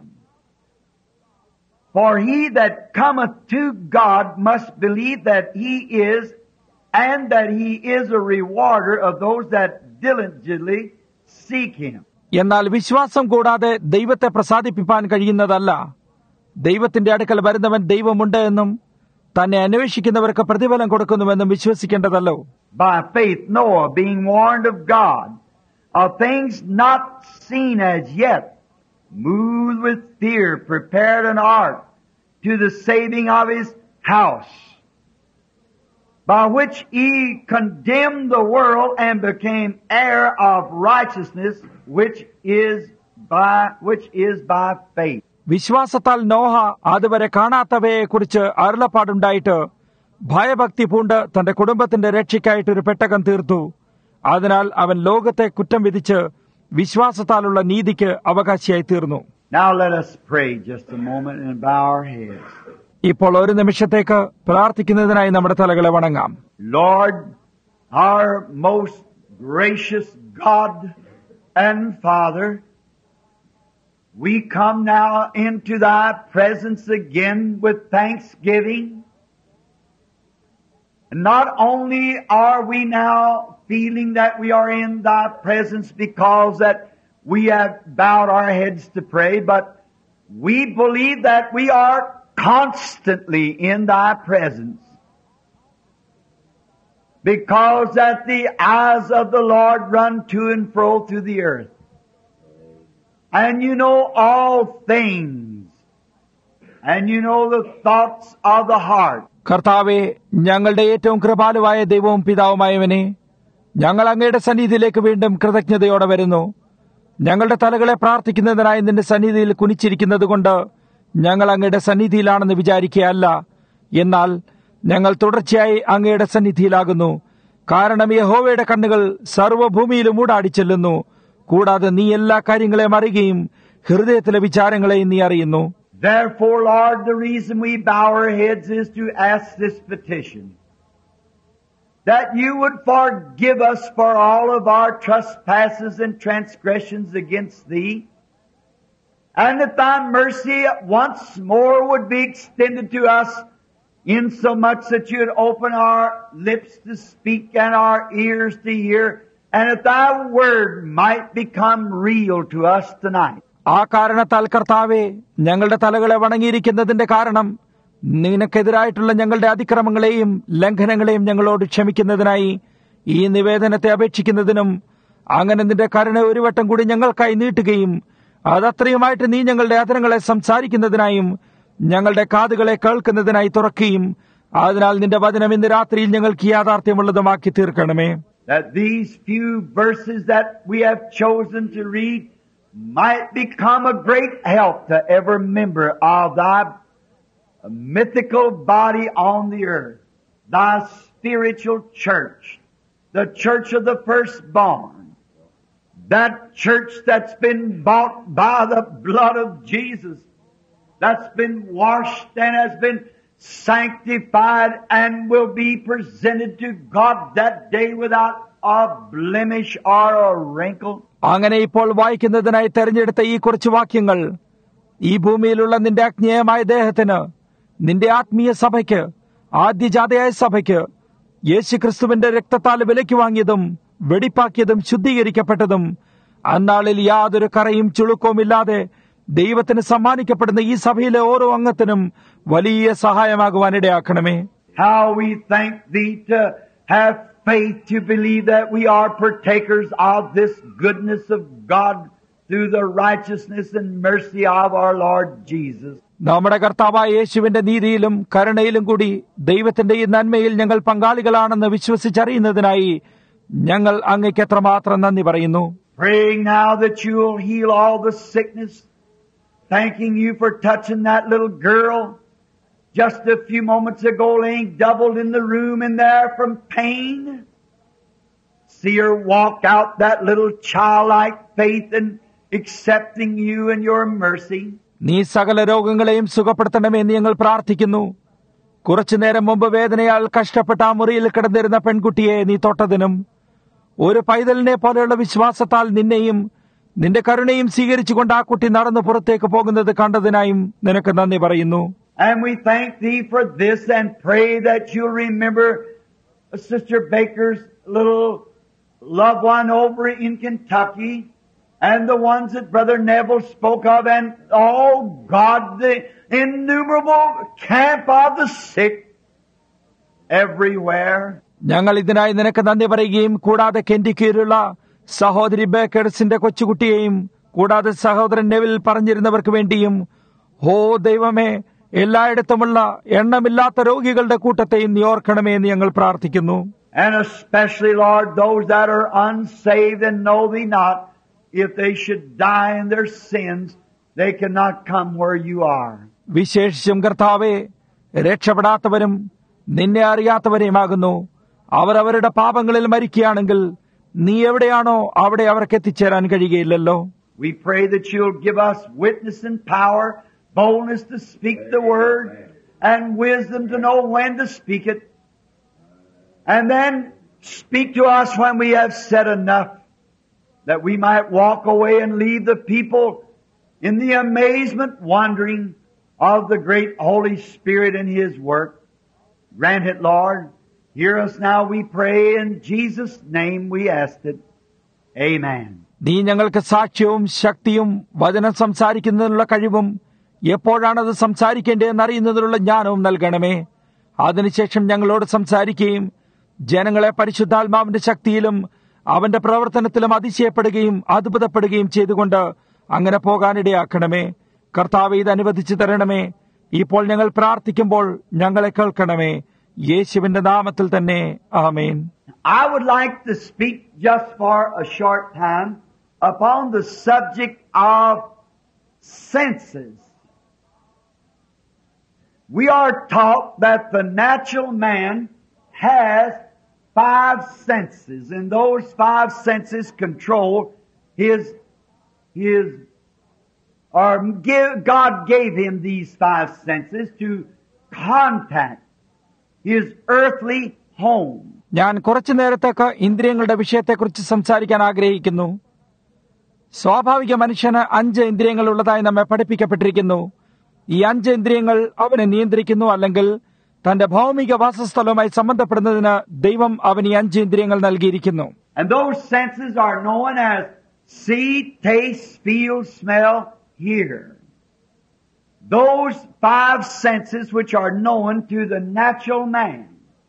For he that cometh to God must believe that he is, and that he is a rewarder of those that diligently seek him. എന്നാൽ വിശ്വാസം കൂടാതെ ദൈവത്തെ പ്രസാദിപ്പിക്കാൻ കഴിയുന്നതല്ല. ദൈവത്തിന്റെ അടുക്കൽ വരുന്നവൻ ദൈവമുണ്ട് എന്നും തന്നെ അന്വേഷിക്കുന്നവർക്ക് പ്രതിഫലം കൊടുക്കുന്നുവെന്നും വിശ്വസിക്കേണ്ടതല്ലോ. By faith Noah, being warned of God of things not seen as yet, moved with fear, prepared an ark to the saving of his house, by which he condemned the world and became heir of righteousness, which is by which is by faith. വിശ്വാസത്താൽ നോഹ അതുവരെ കാണാത്തവയെ കുറിച്ച് അരുളപ്പാടുണ്ടായിട്ട് ഭയഭക്തി പൂണ്ട് തന്റെ കുടുംബത്തിന്റെ രക്ഷയ്ക്കായിട്ട് ഒരു പെട്ടകം തീർത്തു. അതിനാൽ അവൻ ലോകത്തെ കുറ്റം വിധിച്ച് വിശ്വാസത്താലുള്ള നീതിക്ക് അവകാശിയായി തീർന്നു. Now let us pray just a moment and bow our heads. ഇപ്പോൾ ഒരു നിമിഷത്തേക്ക് പ്രാർത്ഥിക്കുന്നതിനായി നമ്മുടെ തലകളെ വണങ്ങാം. Lord, our most gracious God and Father, we come now into thy presence again with thanksgiving. Not only are we now feeling that we are in thy presence because that we have bowed our heads to pray, but we believe that we are constantly in thy presence, because that the eyes of the Lord run to and fro through the earth, and you know all things, and you know the thoughts of the heart. കർത്താവേ, ഞങ്ങളുടെ ഏറ്റവും കൃപാലുവായ ദൈവവും പിതാവുമായവനെ, ഞങ്ങൾ അങ്ങയുടെ സന്നിധിയിലേക്ക് വീണ്ടും കൃതജ്ഞതയോടെ വരുന്നു. ഞങ്ങളുടെ തലകളെ പ്രാർത്ഥിക്കുന്നതിനായി നിന്റെ സന്നിധിയിൽ കുനിച്ചിരിക്കുന്നതുകൊണ്ട് ഞങ്ങൾ അങ്ങയുടെ സന്നിധിയിലാണെന്ന് വിചാരിക്കുകയല്ല, എന്നാൽ ഞങ്ങൾ തുടർച്ചയായി അങ്ങയുടെ സന്നിധിയിലാകുന്നു. കാരണം യഹോവയുടെ കണ്ണുകൾ സർവ്വഭൂമിയിലും ഊടാടി ചെല്ലുന്നു. കൂടാതെ നീ എല്ലാ കാര്യങ്ങളെയും അറിയുകയും ഹൃദയത്തിലെ വിചാരങ്ങളെയും നീ അറിയുന്നു. Therefore, Lord, the reason we bow our heads is to ask this petition, that you would forgive us for all of our trespasses and transgressions against thee, and that thy mercy once more would be extended to us, insomuch that you would open our lips to speak and our ears to hear, and that thy word might become real to us tonight. ആ കാരണത്താൽ കർത്താവേ, ഞങ്ങളുടെ തലകളെ വണങ്ങിയിരിക്കുന്നതിന്റെ കാരണം നിനക്കെതിരായിട്ടുള്ള ഞങ്ങളുടെ അതിക്രമങ്ങളെയും ലംഘനങ്ങളെയും ഞങ്ങളോട് ക്ഷമിക്കുന്നതിനായി ഈ നിവേദനത്തെ അപേക്ഷിക്കുന്നതിനും അങ്ങനെ നിന്റെ കരുണ ഒരു വട്ടം കൂടി ഞങ്ങൾക്കായി നീട്ടുകയും അതത്രയുമായിട്ട് നീ ഞങ്ങളുടെ അധരങ്ങളെ സംസാരിക്കുന്നതിനായും ഞങ്ങളുടെ കാതുകളെ കേൾക്കുന്നതിനായി തുറക്കുകയും അതിനാൽ നിന്റെ വചനം ഇന്ന് രാത്രിയിൽ ഞങ്ങൾക്ക് യാഥാർത്ഥ്യമുള്ളതുമാക്കി തീർക്കണമേ. That these few verses that we have chosen to read might become a great help to every member of thy mythical body on the earth, thy spiritual church, the church of the firstborn, that church that's been bought by the blood of Jesus, that's been washed and has been sanctified and will be presented to God that day without a blemish or a wrinkle. അങ്ങനെ ഇപ്പോൾ വായിക്കുന്നതിനായി തെരഞ്ഞെടുത്ത ഈ കുറച്ച് വാക്യങ്ങൾ ഈ ഭൂമിയിലുള്ള നിന്റെ അജ്ഞേയമായ ദേഹത്തിന്, നിന്റെ ആത്മീയ സഭയ്ക്ക്, ആദ്യജാതയായ സഭയ്ക്ക് യേശുക്രിസ്തുവിന്റെ രക്തത്താൽ വിലയ്ക്ക് വാങ്ങിയതും വെടിപ്പാക്കിയതും ശുദ്ധീകരിക്കപ്പെട്ടതും അന്നാളിൽ യാതൊരു കറയും ചുളുക്കവുമില്ലാതെ ദൈവത്തിന് സമ്മാനിക്കപ്പെടുന്ന ഈ സഭയിലെ ഓരോ അംഗത്തിനും വലിയ സഹായമാകുവാനിടയാക്കണമേ. How we thank Thee to have faith to believe that we are partakers of this goodness of God through the righteousness and mercy of our Lord Jesus. നമ്മുടെ കർത്താവായ യേശുവിന്റെ നീതിയിലും കരുണയിലും കൂടി ദൈവത്തിന്റെ ഈ നന്മയിൽ ഞങ്ങൾ പങ്കാളികളാണെന്ന് വിശ്വസിച്ചറിയുന്നതിനായി ഞങ്ങൾ അങ്ങേക്ക് എത്രമാത്രം നന്ദി പറയുന്നു. Praying now that you will heal all the sickness. Thanking you for touching that little girl just a few moments ago, laying doubled in the room in there from pain. See her walk out that little childlike faith and accepting you and your mercy. നീ സകല രോഗങ്ങളെയും സുഖപ്പെടുത്തണമെന്ന് ഞങ്ങൾ പ്രാർത്ഥിക്കുന്നു. കുറച്ചുനേരം മുമ്പ് വേദനയാൽ കഷ്ടപ്പെട്ട ആ മുറിയിൽ കിടന്നിരുന്ന പെൺകുട്ടിയെ നീ തൊട്ടതിനും ഒരു പൈതലിനെ പോലെയുള്ള വിശ്വാസത്താൽ നിന്നെയും നിന്റെ കരുണയും സ്വീകരിച്ചുകൊണ്ട് ആ കുട്ടി നടന്നു പുറത്തേക്ക് പോകുന്നത് കണ്ടതിനായും നിനക്ക് നന്ദി പറയുന്നു. And we thank Thee for this and pray that you'll remember Sister Baker's little loved one over in Kentucky and the ones that Brother Neville spoke of, and oh God, the innumerable camp of the sick everywhere. ഞങ്ങൾ ഇതിനായി നിനക്ക് നന്ദി പറയുകയും കൂടാതെ കെന്റിക്കയിലുള്ള സഹോദരി ബേക്കേഴ്സിന്റെ കൊച്ചുകുട്ടിയെയും കൂടാതെ സഹോദരൻ Neville പറഞ്ഞിരുന്നവർക്ക് വേണ്ടിയും ഹോ ദൈവമേ എല്ലായിടത്തുമുള്ള എണ്ണമില്ലാത്ത രോഗികളുടെ കൂട്ടത്തെയും നീ ഓർക്കണമേ എന്ന് ഞങ്ങൾ പ്രാർത്ഥിക്കുന്നു. And especially, Lord, those that are unsaved and know Thee not, if they should die in their sins, they cannot come where You are. വിശേഷിച്ചും കർത്താവേ, രക്ഷപ്പെടാത്തവരും നിന്നെ അറിയാത്തവരെയുമാകുന്നു. അവർ അവരുടെ പാപങ്ങളിൽ മരിക്കുകയാണെങ്കിൽ നീ എവിടെയാണോ അവിടെ അവർക്ക് എത്തിച്ചേരാൻ കഴിയുകയില്ലല്ലോ. We pray that You'll give us witness and power, boldness to speak the word, and wisdom to know when to speak it. And then speak to us when we have said enough, that we might walk away and leave the people in the amazement, wondering of the great Holy Spirit and His work. Grant it, Lord. Hear us now, we pray. In Jesus' name we ask it. Amen. നീ ഞങ്ങൾക്ക് സാക്ഷ്യവും ശക്തിയും വചനം സംസാരിക്കുന്നതിനുള്ള കഴിവും എപ്പോഴാണത് സംസാരിക്കേണ്ടതെന്ന് അറിയുന്നതിനുള്ള ജ്ഞാനവും നൽകണമേ. അതിനുശേഷം ഞങ്ങളോട് സംസാരിക്കുകയും ജനങ്ങളെ പരിശുദ്ധാത്മാവിന്റെ ശക്തിയിലും അവന്റെ പ്രവർത്തനത്തിലും അതിശയപ്പെടുകയും അത്ഭുതപ്പെടുകയും ചെയ്തുകൊണ്ട് അങ്ങനെ പോകാനിടയാക്കണമേ. കർത്താവേ, ഇത് അനുവദിച്ചു തരണമേ. ഇപ്പോൾ ഞങ്ങൾ പ്രാർത്ഥിക്കുമ്പോൾ ഞങ്ങളെ കേൾക്കണമേ. യേശുവിന്റെ നാമത്തിൽ തന്നെ ആമേൻ. I would like to speak just for a short time upon the subject of senses. We are taught that the natural man has five senses, and those five senses control his, his, or give, God gave him these five senses to contact his earthly home. ഞാൻ കുറച്ചു നേരത്തേക്ക് ഇന്ദ്രിയങ്ങളുടെ വിഷയത്തെക്കുറിച്ച് സംസാരിക്കാൻ ആഗ്രഹിക്കുന്നു. സ്വാഭാവിക മനുഷ്യന് അഞ്ച് ഇന്ദ്രിയങ്ങൾ ഉള്ളതായി നമ്മെ പഠിപ്പിക്കപ്പെട്ടിരിക്കുന്നു. ഈ അഞ്ച് ഇന്ദ്രിയങ്ങൾ അവനെ നിയന്ത്രിക്കുന്നു, അല്ലെങ്കിൽ തന്റെ ഭൗമിക വാസസ്ഥലവുമായി സംബന്ധപ്പെടുന്നതിന് ദൈവം അവന് ഈ അഞ്ച് ഇന്ദ്രിയങ്ങൾ നൽകിയിരിക്കുന്നു. And those senses are known as see, taste, feel, smell, hear. Those five senses which are known to the natural man.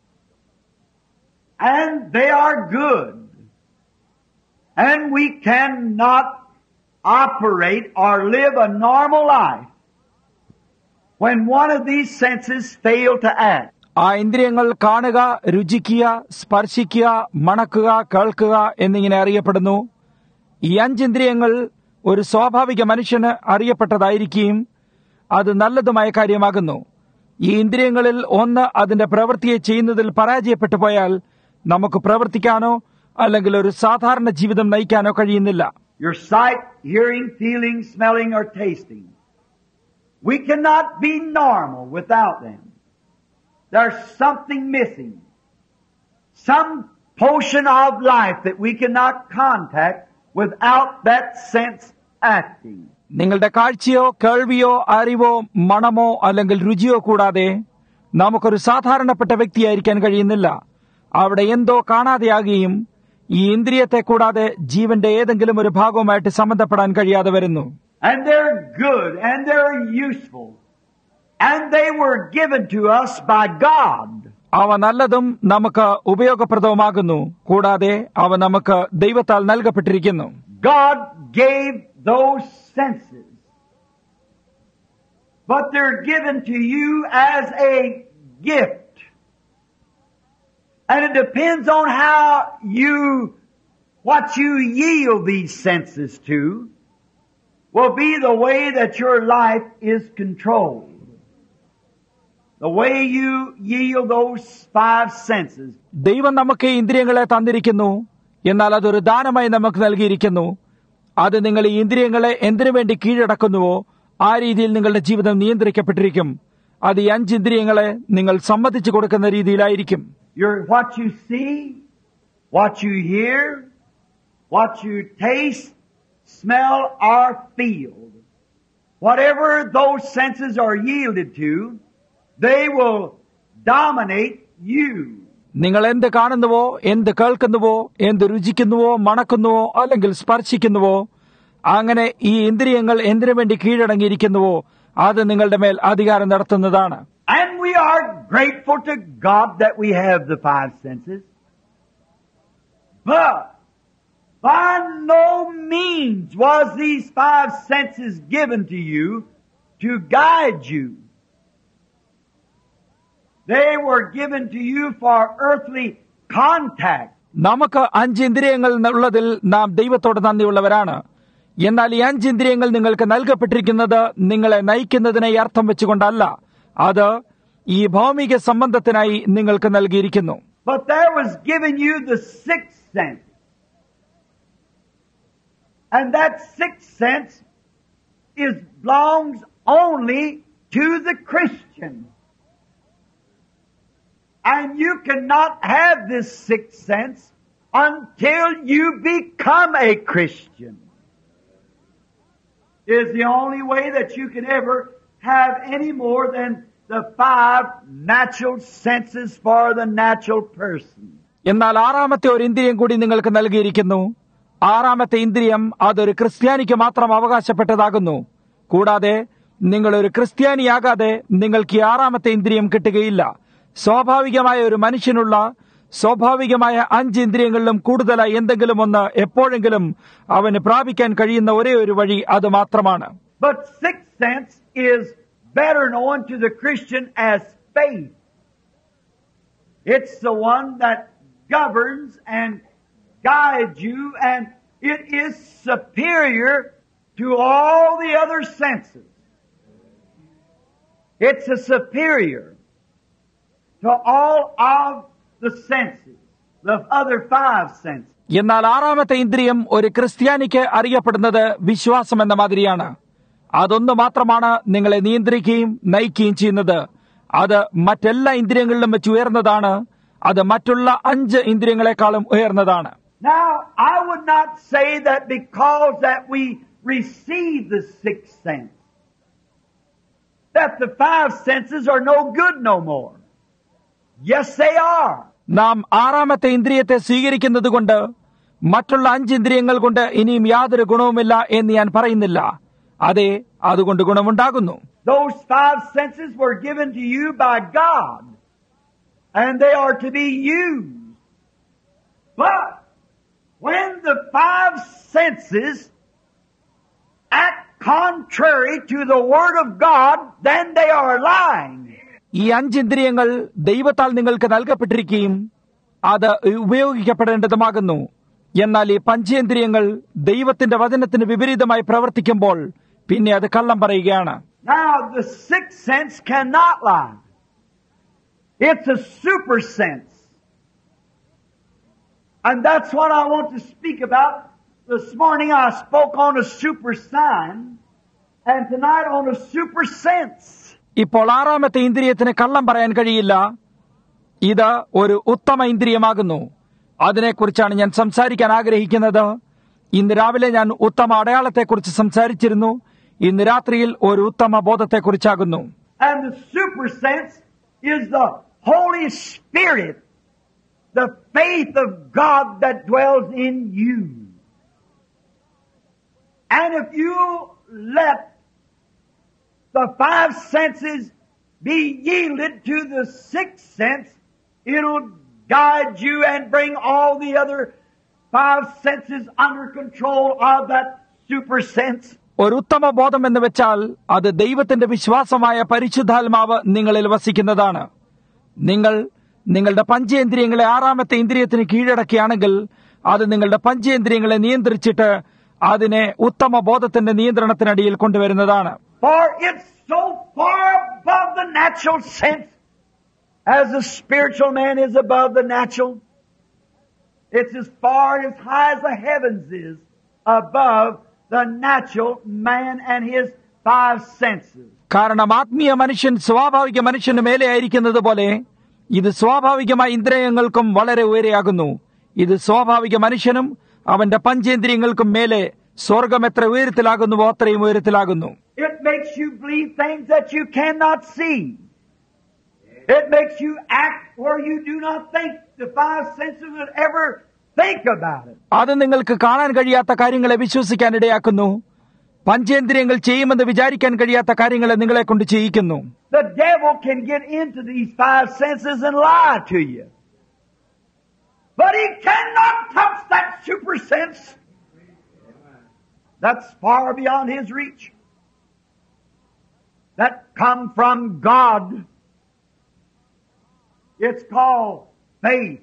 And they are good. And we cannot operate or live a normal life when one of these senses fail to act. ആ ഇന്ദ്രിയങ്ങൾ കാണുക, രുചിക്കുക, സ്പർശിക്കുക, മണക്കുക, കേൾക്കുക എന്നിങ്ങനെ അറിയപ്പെടുന്നു. ഈ അഞ്ചിന്ദ്രിയങ്ങൾ ഒരു സ്വാഭാവിക മനുഷ്യന് അറിയപ്പെട്ടതായിരിക്കുകയും അത് നല്ലതുമായ കാര്യമാകുന്നു. ഈ ഇന്ദ്രിയങ്ങളിൽ ഒന്ന് അതിന്റെ പ്രവൃത്തിയെ ചെയ്യുന്നതിൽ പരാജയപ്പെട്ടു പോയാൽ നമുക്ക് പ്രവർത്തിക്കാനോ അല്ലെങ്കിൽ ഒരു സാധാരണ ജീവിതം നയിക്കാനോ കഴിയുന്നില്ല. Your sight, hearing, feeling, smelling, or tasting. We cannot be normal without them. There's something missing. Some portion of life that we cannot contact without that sense acting. നിങ്ങളുടെ കാഴ്ചയോ കേൾവിയോ അറിവോ മണമോ അല്ലെങ്കിൽ രുചിയോ കൂടാതെ നമുക്കൊരു സാധാരണപ്പെട്ട വ്യക്തിയായിരിക്കാൻ കഴിയുന്നില്ല. അവിടെ എന്തോ കാണാതെയാകുകയും ഈ ഇന്ദ്രിയത്തെ കൂടാതെ ജീവന്റെ ഏതെങ്കിലും ഒരു ഭാഗവുമായിട്ട് സംബന്ധപ്പെടാൻ കഴിയാതെ വരുന്നു. And they're good and they're useful. And they were given to us by God. അവ നല്ലതും നമുക്ക് ഉപയോഗപ്രദവുമാകുന്നു. കൂടാതെ അവ നമുക്ക് ദൈവത്താൽ നൽകപ്പെട്ടിരിക്കുന്നു. God gave those senses. But they're given to you as a gift. And it depends on how you, what you yield these senses to, will be the way that your life is controlled. The way you yield those five senses. ദൈവം നമുക്ക് ഇന്ദ്രിയങ്ങളെ തന്നിരിക്കുന്നു. എന്നാൽ അതൊരു ദാനമായി നമുക്ക് നൽകിയിരിക്കുന്നു. അത് നിങ്ങൾ ഈ ഇന്ദ്രിയങ്ങളെ എന്തിനു വേണ്ടി കീഴടക്കുന്നുവോ ആ രീതിയിൽ നിങ്ങളുടെ ജീവിതം നിയന്ത്രിക്കപ്പെട്ടിരിക്കും. അത് ഈ അഞ്ച് ഇന്ദ്രിയങ്ങളെ നിങ്ങൾ സമ്മതിച്ചു കൊടുക്കുന്ന രീതിയിലായിരിക്കും. Your, what you see, what you hear, what you taste, smell, or feel. Whatever those senses are yielded to, they will dominate you. നിങ്ങൾ എന്ത് കാണുന്നുവോ, എന്ത് കേൾക്കുന്നുവോ, എന്ത് രുചിക്കുന്നുവോ, മണക്കുന്നുവോ, അല്ലെങ്കിൽ സ്പർശിക്കുന്നുവോ, അങ്ങനെ ഈ ഇന്ദ്രിയങ്ങൾ എന്തിനു വേണ്ടി കീഴടങ്ങിയിരിക്കുന്നുവോ അത് നിങ്ങളുടെ മേൽ അധികാരം നടത്തുന്നതാണ്. And we are grateful to God that we have the five senses. But by no means was these five senses given to you to guide you. They were given to you for earthly contact. നമുക്ക് അഞ്ച് ഇന്ദ്രിയങ്ങൾ ഉള്ളതിൽ നാം ദൈവത്തോട് നന്ദിയുള്ളവരാണ്. എന്നാൽ ഈ അഞ്ച് ഇന്ദ്രിയങ്ങൾ നിങ്ങൾക്ക് നൽകപ്പെട്ടിരിക്കുന്നത് നിങ്ങളെ നയിക്കുന്നതിനായി അർത്ഥം വെച്ചുകൊണ്ടല്ല, അത് ഈ ഭൗമിക സംബന്ധത്തിനായി നിങ്ങൾക്ക് നൽകിയിരിക്കുന്നു. But there was given you the sixth sense. And that sixth sense is belongs only to the Christian. And you cannot have this sixth sense until you become a Christian. It is the only way that you can ever have any more than the five natural senses for the natural person. എന്നാൽ ആറാമത്തെ ഒരു ഇന്ദ്രിയം കൂടി നിങ്ങൾക്ക് നൽകിയിരിക്കുന്നു. ആറാമത്തെ ഇന്ദ്രിയം അതൊരു ക്രിസ്ത്യാനിക്ക് മാത്രം അവകാശപ്പെട്ടതാകുന്നു. കൂടാതെ നിങ്ങളൊരു ക്രിസ്ത്യാനിയാകാതെ നിങ്ങൾക്ക് ഈ ആറാമത്തെ ഇന്ദ്രിയം കിട്ടുകയില്ല. സ്വാഭാവികമായ ഒരു മനുഷ്യനുള്ള സ്വാഭാവികമായ അഞ്ച് ഇന്ദ്രിയങ്ങളിലും കൂടുതലായി എന്തെങ്കിലും ഒന്ന് എപ്പോഴെങ്കിലും അവന് പ്രാപിക്കാൻ കഴിയുന്ന ഒരേ ഒരു വഴി അത് മാത്രമാണ്. But sixth sense is better known to the Christian as faith. It's the one that governs and guides you, and it is superior to all the other senses. It's a superior to all of the senses, the other five senses. എന്നാൽ ആറാമത്തെ ഇന്ദ്രിയം ഒരു ക്രിസ്ത്യാനിക്ക് അറിയപ്പെടുന്നത് വിശ്വാസം എന്ന മാതിരിയാണ്. അതൊന്നു മാത്രമാണ് നിങ്ങളെ നിയന്ത്രിക്കുകയും നയിക്കുകയും ചെയ്യുന്നത്. അത് മറ്റെല്ലാ ഇന്ദ്രിയങ്ങളിലും വെച്ച് ഉയർന്നതാണ്. അത് മറ്റുള്ള അഞ്ച് ഇന്ദ്രിയങ്ങളെക്കാളും ഉയർന്നതാണ്. Now, I would not say that because that we receive the sixth sense, that the five senses are no good no more. Yes, they are. നാം ആറാമത്തെ ഇന്ദ്രിയത്തെ സ്വീകരിക്കുന്നത് കൊണ്ട് മറ്റുള്ള അഞ്ച് ഇന്ദ്രിയങ്ങൾ കൊണ്ട് ഇനിയും യാതൊരു ഗുണവുമില്ല എന്ന് ഞാൻ പറയുന്നില്ല. അതെ, അതുകൊണ്ട് ഗുണമുണ്ടാകുന്നു. Those five senses were given to you by God, and they are to be used. But when the five senses act contrary to the Word of God, then they are lying. ഈ അഞ്ച് ഇന്ദ്രിയങ്ങൾ ദൈവത്താൽ നിങ്ങൾക്ക് നൽകപ്പെട്ടിരിക്കുകയും അത് ഉപയോഗിക്കപ്പെടേണ്ടതുമാകുന്നു. എന്നാൽ ഈ പഞ്ചേന്ദ്രിയങ്ങൾ ദൈവത്തിന്റെ വചനത്തിന് വിപരീതമായി പ്രവർത്തിക്കുമ്പോൾ പിന്നെ അത് കള്ളം പറയുകയാണ്. Now the sixth sense cannot lie. It's a super sense. And that's what I want to speak about. This morning I spoke on a super sign, and tonight on a super sense. ഇപ്പോൾ ആറാമത്തെ ഇന്ദ്രിയത്തിന് കള്ളം പറയാൻ കഴിയില്ല. ഇത് ഒരു ഉത്തമ ഇന്ദ്രിയമാകുന്നു. അതിനെക്കുറിച്ചാണ് ഞാൻ സംസാരിക്കാൻ ആഗ്രഹിക്കുന്നത്. ഇന്ന് രാവിലെ ഞാൻ ഉത്തമ അടയാളത്തെക്കുറിച്ച് സംസാരിച്ചിരുന്നു. ഇന്ന് രാത്രിയിൽ ഒരു ഉത്തമ ബോധത്തെക്കുറിച്ചാകുന്നു. And the super sense is the Holy Spirit the faith of God that dwells in you. And if you let the five senses be yielded to the sixth sense, it'll guide you and bring all the other five senses under control of that super sense. ഒരു ഉത്തമ ബോധം എന്ന് വെച്ചാൽ അത് ദൈവത്തിന്റെ വിശ്വാസമായ പരിശുദ്ധാത്മാവ് നിങ്ങളിൽ വസിക്കുന്നതാണ്. നിങ്ങൾ നിങ്ങളുടെ പഞ്ചേന്ദ്രിയങ്ങളെ ആറാമത്തെ ഇന്ദ്രിയത്തിന് കീഴടക്കുകയാണെങ്കിൽ അത് നിങ്ങളുടെ പഞ്ചേന്ദ്രിയങ്ങളെ നിയന്ത്രിച്ചിട്ട് അതിനെ ഉത്തമ ബോധത്തിന്റെ നിയന്ത്രണത്തിനടിയിൽ കൊണ്ടുവരുന്നതാണ്. For it's so far above the natural sense as the spiritual man is above the natural. It's as far as high as the heavens is above the natural man and his five senses. കാരണം ആത്മീയ മനുഷ്യൻ സ്വാഭാവിക മനുഷ്യന് മേലെ ആയിരിക്കുന്നത് പോലെ ഇത് സ്വാഭാവികമായ ഇന്ദ്രിയങ്ങൾക്കും വളരെ ഉയരെയാകുന്നു. ഇത് സ്വാഭാവിക മനുഷ്യനും അവന്റെ പഞ്ചേന്ദ്രിയങ്ങൾക്കും മേലെ സ്വർഗം എത്ര ഉയരത്തിലാകുന്നുവോ അത്രയും ഉയരത്തിലാകുന്നു. It makes you believe things that you cannot see. It makes you act where you do not think the five senses would ever think about it. അത് നിങ്ങൾക്ക് കാണാൻ കഴിയാത്ത കാര്യങ്ങളെ വിശ്വസിക്കാൻ ഇടയാക്കുന്നു. പഞ്ചേന്ദ്രിയങ്ങൾ ചെയ്യുമെന്ന് വിചാരിക്കാൻ കഴിയാത്ത കാര്യങ്ങളെ നിങ്ങളെ കൊണ്ട് ചെയ്യിക്കുന്നു. The devil can get into these five senses and lie to you. But he cannot touch that super sense. That's far beyond his reach. That come from God. It's called faith.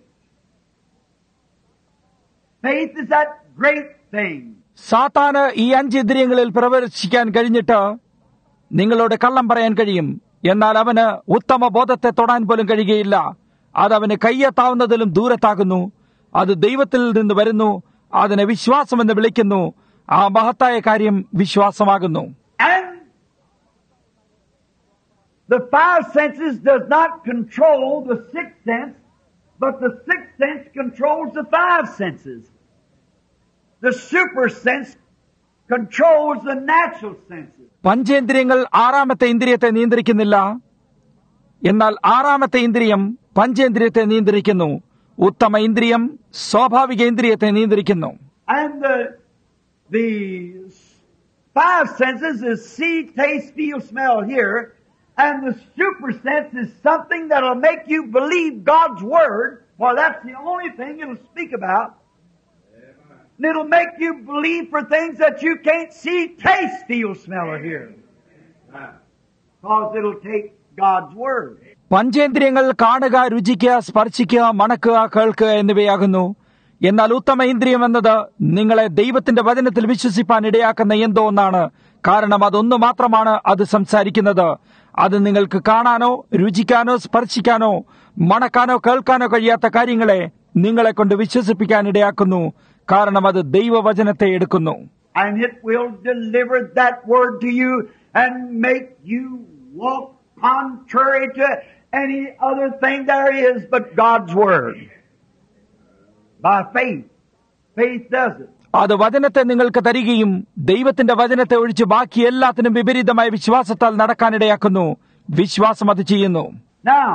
Faith is that great thing. സാത്താന് ഈ അഞ്ചിന്ദ്രിയങ്ങളിൽ പ്രവേശിക്കാൻ കഴിഞ്ഞിട്ട് നിങ്ങളോട് കള്ളം പറയാൻ കഴിയും. എന്നാൽ അവന് ഉത്തമ ബോധത്തെ തൊടാൻ പോലും കഴിയുകയില്ല. അതവന് കയ്യെത്താവുന്നതിലും ദൂരത്താകുന്നു. അത് ദൈവത്തിൽ നിന്ന് വരുന്നു. അതിനെ വിശ്വാസമെന്ന് വിളിക്കുന്നു. ആ മഹത്തായ കാര്യം വിശ്വാസമാകുന്നു. And the five senses does not control the sixth sense, but the sixth sense controls the five senses. The super sense controls the natural senses. പഞ്ചേന്ദ്രിയങ്ങൾ ആറാമത്തെ ഇന്ദ്രിയത്തെ നിയന്ത്രിക്കുന്നില്ല. എന്നാൽ ആറാമത്തെ ഇന്ദ്രിയം പഞ്ചേന്ദ്രിയത്തെ നിയന്ത്രിക്കുന്നു. ഉത്തമ ഇന്ദ്രിയം സ്വാഭാവിക ഇന്ദ്രിയത്തെ നിയന്ത്രിക്കുന്നു. And the, the five senses is see, taste, feel, smell, hear. And the super sense is something that'll make you believe God's Word, for that's the only thing it'll speak about. And it'll make you believe for things that you can't see, taste, feel, smell, or hear. Because it'll take God's Word. പഞ്ചേന്ദ്രിയങ്ങൾ കാണുക, രുചിക്കുക, സ്പർശിക്കുക, മണക്കുക, കേൾക്കുക എന്നിവയാകുന്നു. എന്നാൽ ഉത്തമ ഇന്ദ്രിയം എന്നത് നിങ്ങളെ ദൈവത്തിന്റെ വചനത്തിൽ വിശ്വസിപ്പാൻ ഇടയാക്കുന്ന എന്തോ ഒന്നാണ്. കാരണം അതൊന്നു മാത്രമാണ് അത് സംസാരിക്കുന്നത്. അത് നിങ്ങൾക്ക് കാണാനോ രുചിക്കാനോ സ്പർശിക്കാനോ മണക്കാനോ കേൾക്കാനോ കഴിയാത്ത കാര്യങ്ങളെ നിങ്ങളെ കൊണ്ട് വിശ്വസിപ്പിക്കാൻ ഇടയാക്കുന്നു. കാരണം അത് ദൈവവചനത്തെ എടുക്കുന്നു. And it will deliver that word to you and make you walk contrary to any other thing there is but God's Word. By faith. Faith does it. അത് വചനത്തെ നിങ്ങൾക്ക് തരികയും ദൈവത്തിന്റെ വചനത്തെ ഒഴിച്ച് ബാക്കി എല്ലാത്തിനും വിപരീതമായ വിശ്വാസത്താൽ നടക്കാനിടയാക്കുന്നു. വിശ്വാസം അത് ചെയ്യുന്നു. Now,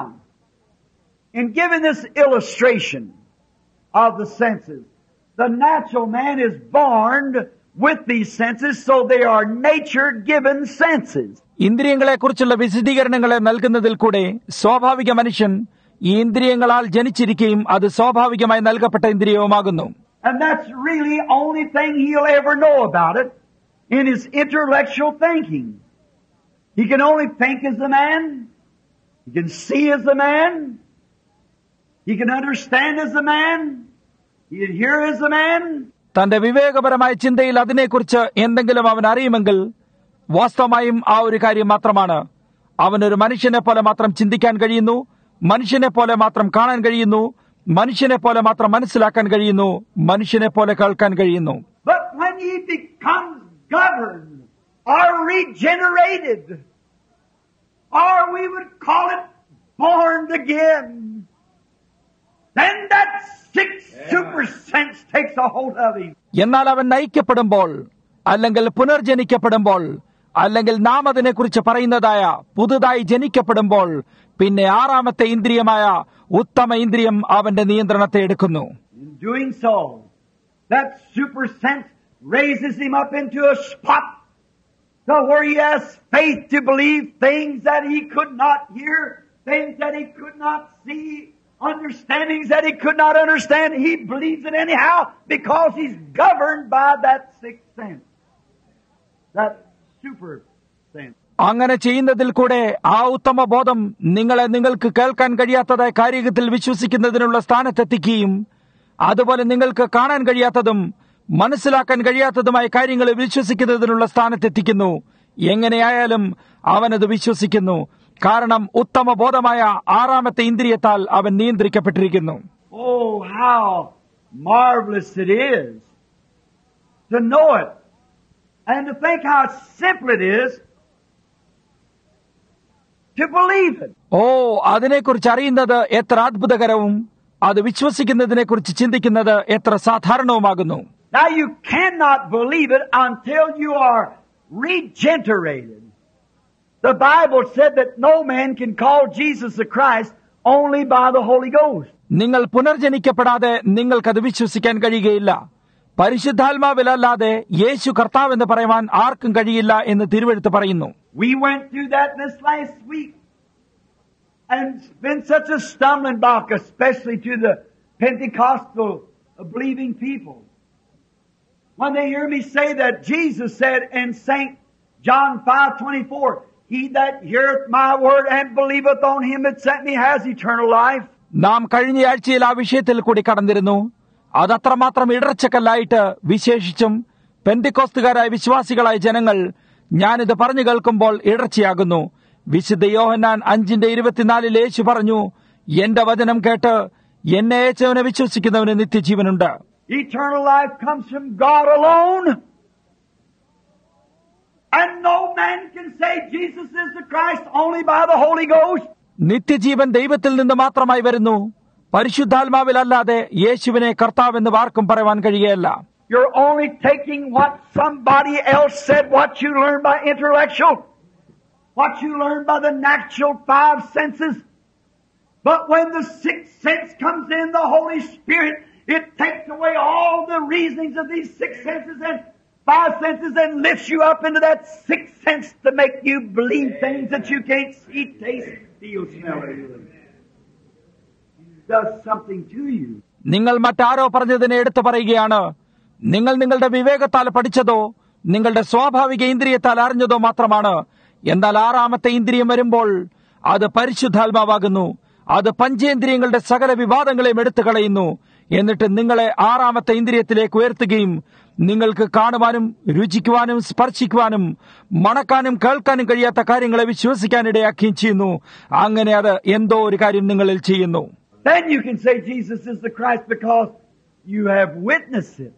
in giving this illustration of the senses, the natural man is born with these senses, so they are nature-given senses. ഇന്ദ്രിയങ്ങളെ കുറിച്ചുള്ള വിശദീകരണങ്ങളെ നൽകുന്നതിൽ കൂടെ സ്വാഭാവിക മനുഷ്യൻ ഈ ഇന്ദ്രിയങ്ങളാൽ ജനിച്ചിരിക്കുകയും അത് സ്വാഭാവികമായി നൽകപ്പെട്ട ഇന്ദ്രിയവുമാകുന്നു. And that's really the only thing he'll ever know about it in his intellectual thinking. He can only think as a man. He can see as a man. He can understand as a man. He can hear as a man. തന്റെ വിവേകപരമായ ചിന്തയിൽ അതിനെക്കുറിച്ച് എന്തെങ്കിലും അവൻ അറിയുമെങ്കിൽ വാസ്തവമായും ആ ഒരു കാര്യം മാത്രമാണ്. അവനൊരു മനുഷ്യനെ പോലെ മാത്രം ചിന്തിക്കാൻ കഴിയുന്നു, മനുഷ്യനെ പോലെ മാത്രം കാണാൻ കഴിയുന്നു, മനുഷ്യനെ പോലെ മാത്രം മനസ്സിലാക്കാൻ കഴിയുന്നു, മനുഷ്യനെ പോലെ കേൾക്കാൻ കഴിയുന്നു. But when he becomes governed or regenerated, or we would call it born again, then that sixth super sense takes a hold of him. എന്നാൽ അവൻ നയിക്കപ്പെടുമ്പോൾ അല്ലെങ്കിൽ പുനർജനിക്കപ്പെടുമ്പോൾ അല്ലെങ്കിൽ നാം അതിനെക്കുറിച്ച് പറയുന്നതായ പുതുതായി ജനിക്കപ്പെടുമ്പോൾ പിന്നെ ആറാമത്തെ ഇന്ദ്രിയമായ ഉത്തമ ഇന്ദ്രിയം അവന്റെ നിയന്ത്രണത്തെ എടുക്കുന്നു. In doing so, that super sense raises him up into a spot to where he has faith to believe things that he could not hear, things that he could not see, understandings that he could not understand. He believes it anyhow because he's governed by that sixth sense, that super sense. അങ്ങനെ ചെയ്യുന്നതിൽ കൂടെ ആ ഉത്തമ ബോധം നിങ്ങളെ നിങ്ങൾക്ക് കേൾക്കാൻ കഴിയാത്തതായ കാര്യത്തിൽ വിശ്വസിക്കുന്നതിനുള്ള സ്ഥാനത്തെത്തിക്കുകയും അതുപോലെ നിങ്ങൾക്ക് കാണാൻ കഴിയാത്തതും മനസ്സിലാക്കാൻ കഴിയാത്തതുമായ കാര്യങ്ങളെ വിശ്വസിക്കുന്നതിനുള്ള സ്ഥാനത്തെത്തിക്കുന്നു. എങ്ങനെയായാലും അവനത് വിശ്വസിക്കുന്നു. കാരണം ഉത്തമ ബോധമായ ആറാമത്തെ ഇന്ദ്രിയത്താൽ അവൻ നിയന്ത്രിക്കപ്പെട്ടിരിക്കുന്നു. Oh, how marvelous it is to know it and to think how simple it is to believe it. ഓ, അതിനെക്കുറിച്ച് അറിയുന്നത് എത്ര അത്ഭുതകരവും അത് വിശ്വസിക്കുന്നതിനെ കുറിച്ച് ചിന്തിക്കുന്നത് എത്ര സാധാരണവുമാകുന്നു. Now you cannot believe it until you are regenerated. The Bible said that no man can call Jesus the Christ only by the Holy Ghost. നിങ്ങൾ പുനർജനിക്കപ്പെടാതെ നിങ്ങൾക്കത് വിശ്വസിക്കാൻ കഴിയുകയില്ല. പരിശുദ്ധാത്മാവിലല്ലാതെ യേശു കർത്താവെന്ന് പറയുവാൻ ആർക്കും കഴിയില്ല എന്ന് തിരുവെഴുത്ത് പറയുന്നു. We went through that this last week, and it's been such a stumbling block, especially to the Pentecostal believing people. When they hear me say that Jesus said in Saint John five twenty-four, he that heareth my word and believeth on him that sent me has eternal life. നാം കഴിഞ്ഞ ആഴ്ചയിൽ ആ വിഷയത്തിൽ കൂടി കടന്നിരുന്നു. അതത്രമാത്രം ഇടർച്ചക്കല്ലായിട്ട് വിശേഷിച്ചും പെന്തിക്കോസ്തുകാരായ വിശ്വാസികളായ ജനങ്ങൾ ഞാനിത് പറഞ്ഞു കേൾക്കുമ്പോൾ ഇടർച്ചയാകുന്നു. വിശുദ്ധ യോഹന്നാൻ അഞ്ചിന്റെ ഇരുപത്തിനാലിൽ യേശു പറഞ്ഞു, എന്റെ വചനം കേട്ട് എന്നെ അയച്ചവനെ വിശ്വസിക്കുന്നവന് നിത്യജീവനുണ്ട്. Eternal life comes from God alone. And no man can say Jesus is the Christ only by the Holy Ghost. നിത്യജീവൻ ദൈവത്തിൽ നിന്ന് മാത്രമായി വരുന്നു. പരിശുദ്ധാത്മാവിലല്ലാതെ യേശുവിനെ കർത്താവെന്ന് ആർക്കും പറയാൻ കഴിയുകയില്ല. You're only taking what somebody else said, what you learned by intellectual, what you learned by the natural five senses. But when the sixth sense comes in, the Holy Spirit, it takes away all the reasonings of these six senses and five senses and lifts you up into that sixth sense to make you believe things that you can't see, taste, feel, smell, or hear. It does something to you. നിങ്ങൾ മറ്റാരോ പറഞ്ഞതിനെ എടുത്തു പറയുകയാണ്. നിങ്ങൾ നിങ്ങളുടെ വിവേകത്താൽ പഠിച്ചതോ നിങ്ങളുടെ സ്വാഭാവിക ഇന്ദ്രിയത്താൽ അറിഞ്ഞതോ മാത്രമാണ്. എന്നാൽ ആറാമത്തെ ഇന്ദ്രിയം വരുമ്പോൾ അത് പരിശുദ്ധാത്മാവാകുന്നു. അത് പഞ്ചേന്ദ്രിയങ്ങളുടെ സകല വിവാദങ്ങളെയും എടുത്തു കളയുന്നു. എന്നിട്ട് നിങ്ങളെ ആറാമത്തെ ഇന്ദ്രിയത്തിലേക്ക് ഉയർത്തുകയും നിങ്ങൾക്ക് കാണുവാനും രുചിക്കുവാനും സ്പർശിക്കുവാനും മണക്കാനും കേൾക്കാനും കഴിയാത്ത കാര്യങ്ങളെ വിശ്വസിക്കാനിടയാക്കുകയും ചെയ്യുന്നു. അങ്ങനെ അത് എന്തോ ഒരു കാര്യം നിങ്ങളിൽ ചെയ്യുന്നു. Then you can say Jesus is the Christ because you have witnessed it.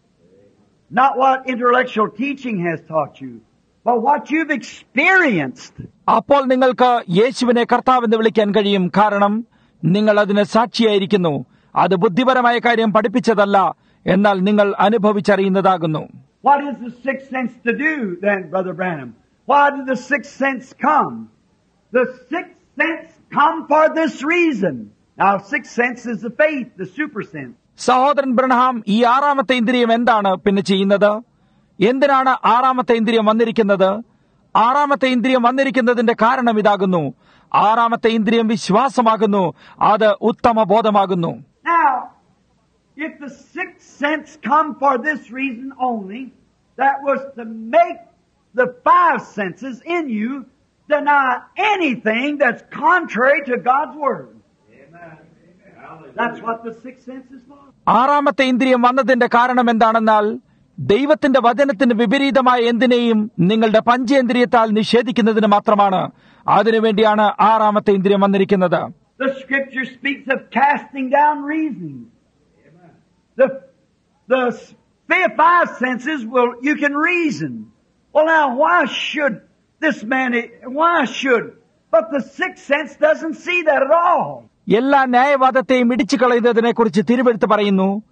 Not what intellectual teaching has taught you, but what you've experienced. അപ്പോൾ നിങ്ങൾക്ക് യേശുവിനെ കർത്താവെന്ന് വിളിക്കാൻ കഴിയും. കാരണം നിങ്ങൾ അതിന് സാക്ഷിയായിരിക്കുന്നു. അത് ബുദ്ധിപരമായ കാര്യം പഠിപ്പിച്ചതല്ല, എന്നാൽ നിങ്ങൾ അനുഭവിച്ചറിയുന്നതാകുന്നു. What is the sixth sense to do then, Brother Branham? Why did the sixth sense come? The sixth sense come for this reason. Now, sixth sense is the faith, the super sense. സഹോദരൻ ബ്രഹാം, ഈ ആറാമത്തെ ഇന്ദ്രിയം എന്താണ് പിന്നെ ചെയ്യുന്നത്? എന്തിനാണ് ആറാമത്തെ ഇന്ദ്രിയം വന്നിരിക്കുന്നത്? ആറാമത്തെ ഇന്ദ്രിയം വന്നിരിക്കുന്നതിന്റെ കാരണം ഇതാകുന്നു. ആറാമത്തെ ഇന്ദ്രിയം വിശ്വാസമാകുന്നു. അത് ഉത്തമ ബോധമാകുന്നു. Now, if the sixth sense come for this reason only, that was to make the five senses in you deny anything that's contrary to God's Word. Amen. That's what the sixth sense is for. ആറാമത്തെ ഇന്ദ്രിയം വന്നതിന്റെ കാരണം എന്താണെന്നാൽ ദൈവത്തിന്റെ വചനത്തിന് വിപരീതമായ എന്തിനേയും നിങ്ങളുടെ പഞ്ചേന്ദ്രിയത്താൽ നിഷേധിക്കുന്നതിന് മാത്രമാണ്. അതിനുവേണ്ടിയാണ് ആറാമത്തെ ഇന്ദ്രിയം വന്നിരിക്കുന്നത്. The Scripture speaks of casting down reasoning. The the five senses will you can reason. Well, now why should this man? Why should? But the sixth sense doesn't see that at all. എല്ലാ ന്യായവാദത്തെയും ഇടിച്ചു കളയുന്നതിനെ കുറിച്ച് തിരുവെഴുത്ത് പറയുന്നു.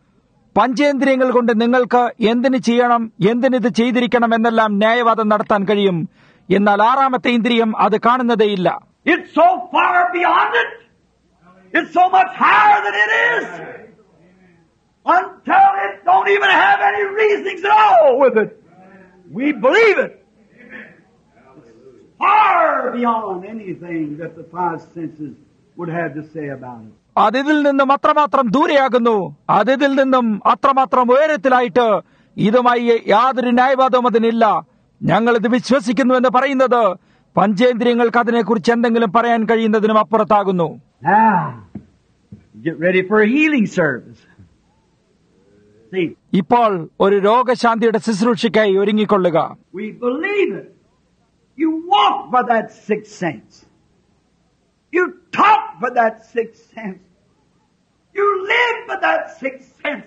പഞ്ചേന്ദ്രിയങ്ങൾ കൊണ്ട് നിങ്ങൾക്ക് എന്തിന് ചെയ്യണം, എന്തിനിത് ചെയ്തിരിക്കണം എന്നെല്ലാം ന്യായവാദം നടത്താൻ കഴിയും. എന്നാൽ ആറാമത്തെ ഇന്ദ്രിയം അത് കാണുന്നതേയില്ല. It's so far beyond it. It's so much higher than it is. Until it don't even have any reasonings at all with it. We believe it. It's far beyond anything that the five senses would have to say about it. അതിൽ നിന്നും അത്രമാത്രം ദൂരെയാകുന്നു, അതിൽ നിന്നും അത്രമാത്രം ഉയരത്തിലായിട്ട് ഇതുമായി യാതൊരു ന്യായവാദവും അതിനില്ല. ഞങ്ങൾ ഇത് വിശ്വസിക്കുന്നു എന്ന് പറയുന്നത് പഞ്ചേന്ദ്രിയങ്ങൾക്ക് അതിനെക്കുറിച്ച് എന്തെങ്കിലും പറയാൻ കഴിയുന്നതിനും അപ്പുറത്താകുന്നു. Now, get ready for a healing service. See, ഇപ്പോൾ ഒരു രോഗശാന്തിയുടെ ശുശ്രൂഷയ്ക്കായി ഒരുങ്ങിക്കൊള്ളുക. we believe it. You walk by that sixth sense. You talk by that sixth sense. You live by that sixth sense.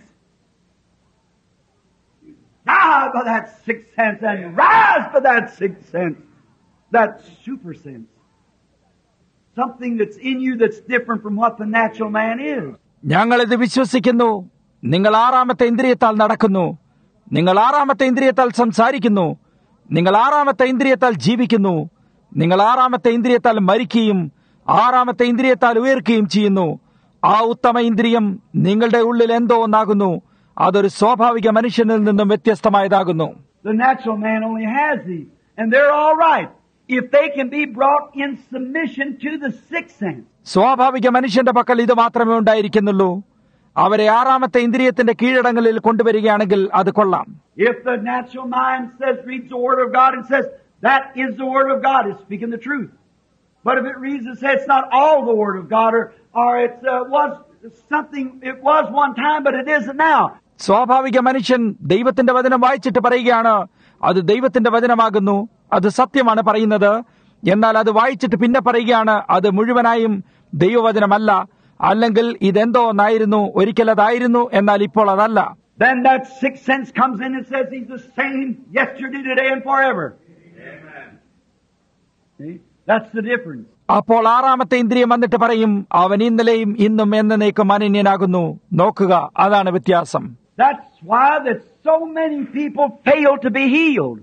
You die by that sixth sense and rise by that sixth sense. That super sense. Something that's in you that's different from what the natural man is. ഞങ്ങളിത് വിശ്വസിക്കുന്നു. നിങ്ങൾ ആറാമത്തെ ഇന്ദ്രിയത്താൽ നടക്കുന്നു, നിങ്ങൾ ആറാമത്തെ ഇന്ദ്രിയത്താൽ സംസാരിക്കുന്നു, നിങ്ങൾ ആറാമത്തെ ഇന്ദ്രിയത്താൽ ജീവിക്കുന്നു, നിങ്ങൾ ആറാമത്തെ ഇന്ദ്രിയത്താൽ മരിക്കുകയും ആറാമത്തെ ഇന്ദ്രിയത്താൽ ഉയർക്കുകയും ചെയ്യുന്നു. ആ ഉത്തമ ഇന്ദ്രിയം നിങ്ങളുടെ ഉള്ളിൽ എന്തോ ഒന്നാകുന്നു. അതൊരു സ്വാഭാവിക മനുഷ്യനിൽ നിന്നും വ്യത്യസ്തമായതാകുന്നു. The natural man only has these, and they're all right if they can be brought in submission to the sixth sense. സ്വാഭാവിക മനുഷ്യന്റെ പക്കൽ ഇത് മാത്രമേ ഉണ്ടായിരിക്കുന്നുള്ളൂ. അവരെ ആറാമത്തെ ഇന്ദ്രിയത്തിന്റെ കീഴടങ്ങളിൽ കൊണ്ടുവരികയാണെങ്കിൽ അത് കൊള്ളാം. If the natural mind says, reads the Word of God and says, that is the Word of God, is speaking the truth. But if it reads and says it's not all the Word of God, or, or it uh, was something, it was one time, but it isn't now. സ്വാഭാവിക മനുഷ്യൻ ദൈവത്തിന്റെ വചനം വായിച്ചിട്ട് പറയുകയാണ്, അത് ദൈവത്തിന്റെ വചനമാകുന്നു, അത് സത്യമാണ് പറയുന്നത്. എന്നാൽ അത് വായിച്ചിട്ട് പിന്നെ പറയുകയാണ്, അത് മുഴുവനായും ദൈവവചനമല്ല, അല്ലെങ്കിൽ ഇതെന്തോ ഒന്നായിരുന്നു, ഒരിക്കൽ അതായിരുന്നു, എന്നാൽ ഇപ്പോൾ അതല്ല. Then that sixth sense comes in and says he's the same yesterday, today, and forever. Amen. See? That's the difference. അപ്പോൾ ആറാമത്തെ ഇന്ദ്രിയം വന്നിട്ട് പറയും, അവൻ ഇന്നലെയും ഇന്നും എന്നേക്കും അനന്യനാകുന്നു. നോക്കുക, അതാണ് വ്യത്യാസം. That's why that so many people fail to be healed.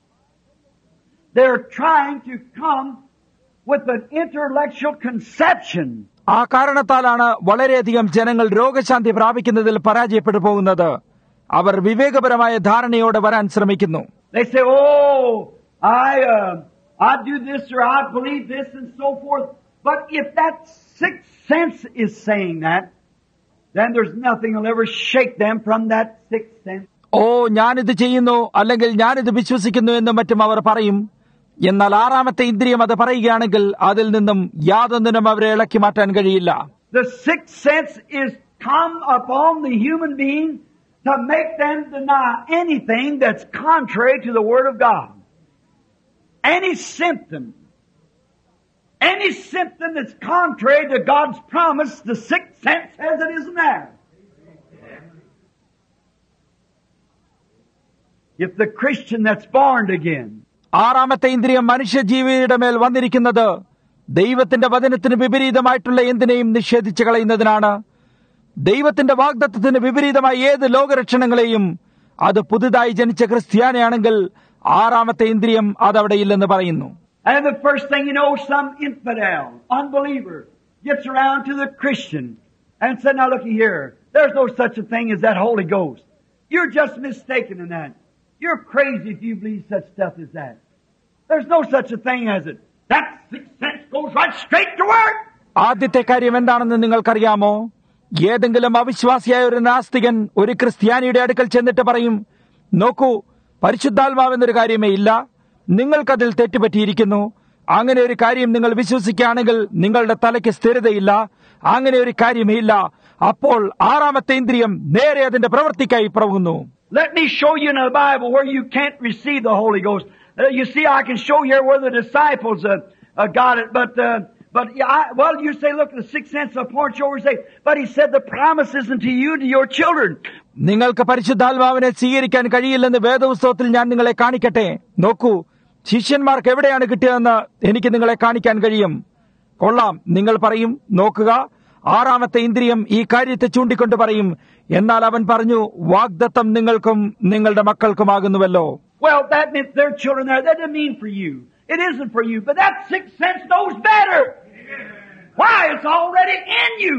They're trying to come with an intellectual conception. ആ കാരണത്താലാണ് വളരെയധികം ജനങ്ങൾ രോഗശാന്തി പ്രാപിക്കുന്നതിൽ പരാജയപ്പെട്ടു പോകുന്നത്. അവർ വിവേകപരമായ ധാരണയോടെ വരാൻ ശ്രമിക്കുന്നു. They say, oh, I, uh, I do this or I believe this and so forth. But if that sixth sense is saying that, then there's nothing will ever shake them from that sixth sense. ഓ, ഞാനിത് ചെയ്യുന്നു, അല്ലെങ്കിൽ ഞാനിത് വിശ്വസിക്കുന്നു എന്നും മറ്റും അവർ പറയും. എന്നാൽ ആറാമത്തെ ഇന്ദ്രിയം അത് പറയുകയാണെങ്കിൽ അതിൽ നിന്നും യാതൊന്നിനും അവരെ ഇളക്കി മാറ്റാൻ കഴിയില്ല. The sixth sense is come upon the human being to make them deny anything that's contrary to the Word of God. Any symptom, any symptom that's contrary to God's promise, the sixth sense says it isn't there. If the Christian that's born again, ആറാമത്തെ ഇന്ദ്രിയം മനുഷ്യജീവിയുടെ മേൽ വന്നിരിക്കുന്നത് ദൈവത്തിന്റെ വചനത്തിന് വിപരീതമായിട്ടുള്ള എന്തിനേയും നിഷേധിച്ചു കളയുന്നതിനാണ്. ദൈവത്തിന്റെ വാഗ്ദത്തത്തിന് വിപരീതമായ ഏത് ലോകരക്ഷണങ്ങളെയും, അത് പുതുതായി ജനിച്ച ക്രിസ്ത്യാനിയാണെങ്കിൽ ആറാമത്തെ ഇന്ദ്രിയം അതവിടെയില്ലെന്ന് പറയുന്നു. And the first thing you know, some infidel, unbeliever, gets around to the Christian and said, now looky here, there's no such a thing as that Holy Ghost. You're just mistaken in that. You're crazy if you believe such stuff as that. There's no such a thing as it. That sixth sense goes right straight to work. ആദ്യത്തെ കാര്യം എന്താണെന്ന് നിങ്ങൾക്കറിയാമോ? ഏതെങ്കിലും അവിശ്വാസിയായ ഒരു നാസ്തികൻ ഒരു ക്രിസ്ത്യാനിയുടെ അടുക്കൽ ചെന്നിട്ട് പറയും, നോക്കൂ, പരിശുദ്ധാത്മാവെന്നൊരു കാര്യമേ ഇല്ല, നിങ്ങൾക്കതിൽ തെറ്റുപറ്റിയിരിക്കുന്നു. അങ്ങനെ ഒരു കാര്യം നിങ്ങൾ വിശ്വസിക്കുകയാണെങ്കിൽ നിങ്ങളുടെ തലയ്ക്ക് സ്ഥിരതയില്ല, അങ്ങനെ ഒരു കാര്യമേ ഇല്ല. അപ്പോൾ ആറാമത്തെ ഇന്ദ്രിയം നേരെ അതിന്റെ പ്രവൃത്തിക്കായി പ്രവകുന്നു. Let me show you in the Bible where you can't receive the Holy Ghost. Uh, you see, I can show you where the disciples uh, uh, got it, but uh, but I, well, you say, look, the sixth sense of point you over say, but he said the promise isn't to you, to your children. നിങ്ങൾക്ക് പരിശുദ്ധാത്മാവിനെ സ്വീകരിക്കാൻ കഴിയില്ലെന്ന് വേദപുസ്തകത്തിൽ ഞാൻ നിങ്ങളെ കാണിക്കട്ടെ. നോക്കൂ, ശിഷ്യന്മാർക്ക് എവിടെയാണ് കിട്ടിയതെന്ന് എനിക്ക് നിങ്ങളെ കാണിക്കാൻ കഴിയും. കൊള്ളാം, നിങ്ങൾ പറയും, നോക്കുക, ആറാമത്തെ ഇന്ദ്രിയം ഈ കാര്യത്തെ ചൂണ്ടിക്കൊണ്ട് പറയും, എന്നാൽ അവൻ പറഞ്ഞു, വാഗ്ദത്തം നിങ്ങൾക്കും നിങ്ങളുടെ മക്കൾക്കുമാകുന്നുവല്ലോ. Well, that meant their children there. That didn't mean for you. It isn't for you. But that sixth sense knows better. Why? It's already in you.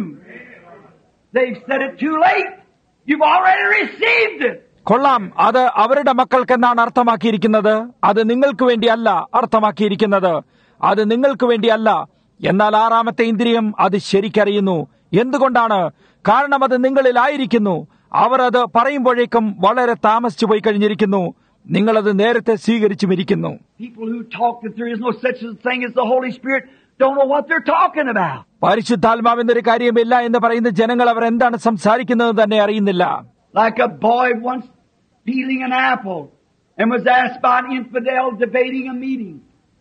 They've said it too late. You've already received it. കൊള്ളാം, അത് അവരുടെ മക്കൾക്കെന്നാണ് അർത്ഥമാക്കിയിരിക്കുന്നത്. അത് നിങ്ങൾക്ക് വേണ്ടിയല്ല അർത്ഥമാക്കിയിരിക്കുന്നത്. അത് നിങ്ങൾക്ക് വേണ്ടിയല്ല. എന്നാൽ ആറാമത്തെ ഇന്ദ്രിയം അത് ശരിക്കറിയുന്നു. എന്തുകൊണ്ടാണ്? കാരണം അത് നിങ്ങളിലായിരിക്കുന്നു. അവർ അത് പറയുമ്പോഴേക്കും വളരെ താമസിച്ചു പോയി കഴിഞ്ഞിരിക്കുന്നു. നിങ്ങളത് നേരത്തെ സ്വീകരിച്ചുമിരിക്കുന്നു. People who talk that there is no such a thing as the Holy Spirit don't know what they're talking about. പരിശുദ്ധാത്മാവെന്നൊരു കാര്യമില്ല എന്ന് പറയുന്ന ജനങ്ങൾ അവർ എന്താണ് സംസാരിക്കുന്നത് തന്നെ അറിയുന്നില്ല. Like a boy once peeling an apple and was asked by an infidel debating a meeting.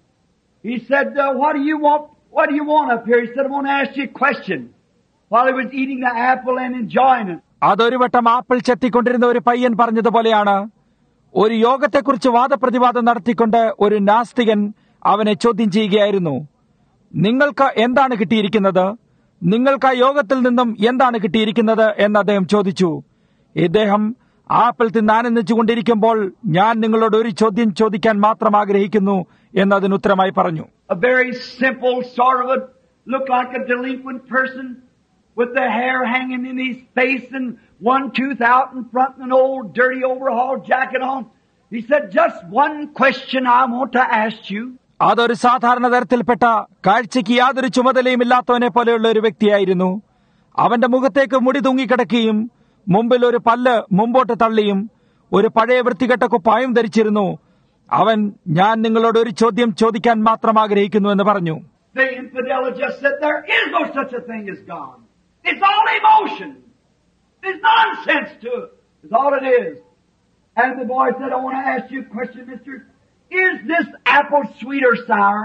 He said, uh, what do you want? What do you want up here? He said, I want to ask you a question. While he was eating the apple and enjoying it. അതൊരു വട്ടം apple ചെത്തിക്കൊണ്ടിരുന്ന ഒരു പയ്യൻ പറഞ്ഞതുപോലെയാണ്. ഒരു യോഗത്തെക്കുറിച്ച് വാദപ്രതിവാദം നടത്തിക്കൊണ്ട് ഒരു നാസ്തികൻ അവനെ ചോദ്യം ചെയ്യുകയായിരുന്നു. നിങ്ങൾക്ക് എന്താണ് കിട്ടിയിരിക്കുന്നത്? നിങ്ങൾക്ക് ആ യോഗത്തിൽ നിന്നും എന്താണ് കിട്ടിയിരിക്കുന്നത് എന്ന് അദ്ദേഹം ചോദിച്ചു. ഇദ്ദേഹം ആപ്പിൾ തിന്നാനന്ദിച്ചുകൊണ്ടിരിക്കുമ്പോൾ, ഞാൻ നിങ്ങളോട് ഒരു ചോദ്യം ചോദിക്കാൻ മാത്രം ആഗ്രഹിക്കുന്നു എന്നതിന് ഉത്തരമായി പറഞ്ഞു. A very simple sort of a look like a delinquent person with the hair hanging in his face and one tooth out in front and an old dirty overhaul jacket on. He said, just one question I want to ask you. അതൊരു സാധാരണ തരത്തിൽപ്പെട്ട കാഴ്ചയ്ക്ക് യാതൊരു ചുമതലയും ഇല്ലാത്തവനെ പോലെയുള്ള ഒരു വ്യക്തിയായിരുന്നു. അവന്റെ മുഖത്തേക്ക് മുടി തൂങ്ങിക്കിടക്കുകയും മുമ്പിൽ ഒരു പല്ല് മുമ്പോട്ട് തള്ളിയും ഒരു പഴയ വൃത്തികെട്ട കുപ്പായം ധരിച്ചിരുന്നു. അവൻ, ഞാൻ നിങ്ങളോട് ഒരു ചോദ്യം ചോദിക്കാൻ മാത്രം ആഗ്രഹിക്കുന്നു എന്ന് പറഞ്ഞു. The infidel just said, there is no such a thing as God. It's all emotion. There's nonsense to it. That's all it is. And the boy said, I want to ask you a question, mister. Is this apple sweet or sour?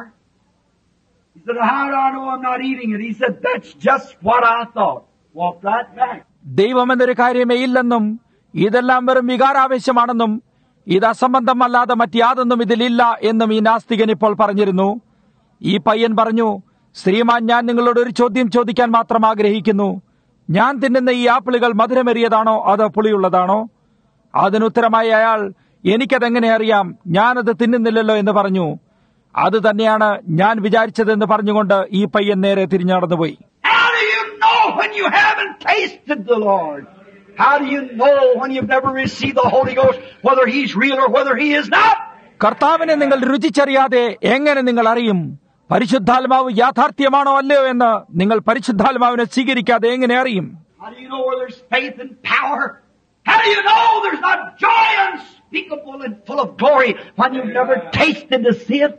He said, how do I know I'm not eating it? He said, that's just what I thought. Walked right back. ദൈവം എന്നൊരു കാര്യമേ ഇല്ലെന്നും ഇതെല്ലാം വെറും വികാരാവേശമാണെന്നും ഇത് അസംബന്ധമല്ലാതെ മറ്റാതൊന്നും ഇതിലില്ല എന്നും ഈ നാസ്തികൻ ഇപ്പോൾ പറഞ്ഞിരുന്നു. ഈ പയ്യൻ പറഞ്ഞു, ശ്രീമാൻ, ഞാൻ നിങ്ങളോട് ഒരു ചോദ്യം ചോദിക്കാൻ മാത്രം ആഗ്രഹിക്കുന്നു. ഞാൻ തിന്നുന്ന ഈ ആപ്പിളുകൾ മധുരമേറിയതാണോ അതോ പുളിയുള്ളതാണോ? അതിനുത്തരമായി അയാൾ, എനിക്കതെങ്ങനെ അറിയാം, ഞാനത് തിന്നുന്നില്ലല്ലോ എന്ന് പറഞ്ഞു. അത് തന്നെയാണ് ഞാൻ വിചാരിച്ചതെന്ന് പറഞ്ഞുകൊണ്ട് ഈ പയ്യൻ നേരെ തിരിഞ്ഞടന്നുപോയി. How do you know when you haven't tasted the Lord? How do you know when you've never received the Holy Ghost whether He's real or whether He is not? കർത്താവിനെ നിങ്ങൾ രുചിച്ചറിയാതെ എങ്ങനെ നിങ്ങൾ അറിയും? പരിശുദ്ധാത്മാവ് യാഥാർത്ഥ്യമാണോ അല്ലയോ എന്ന് നിങ്ങൾ പരിശുദ്ധാത്മാവിനെ സ്വീകരിക്കാതെ എങ്ങനെ അറിയും? How do you know where there's faith and power? How do you know there's not joy unspeakable and full of glory when you've never tasted to see it?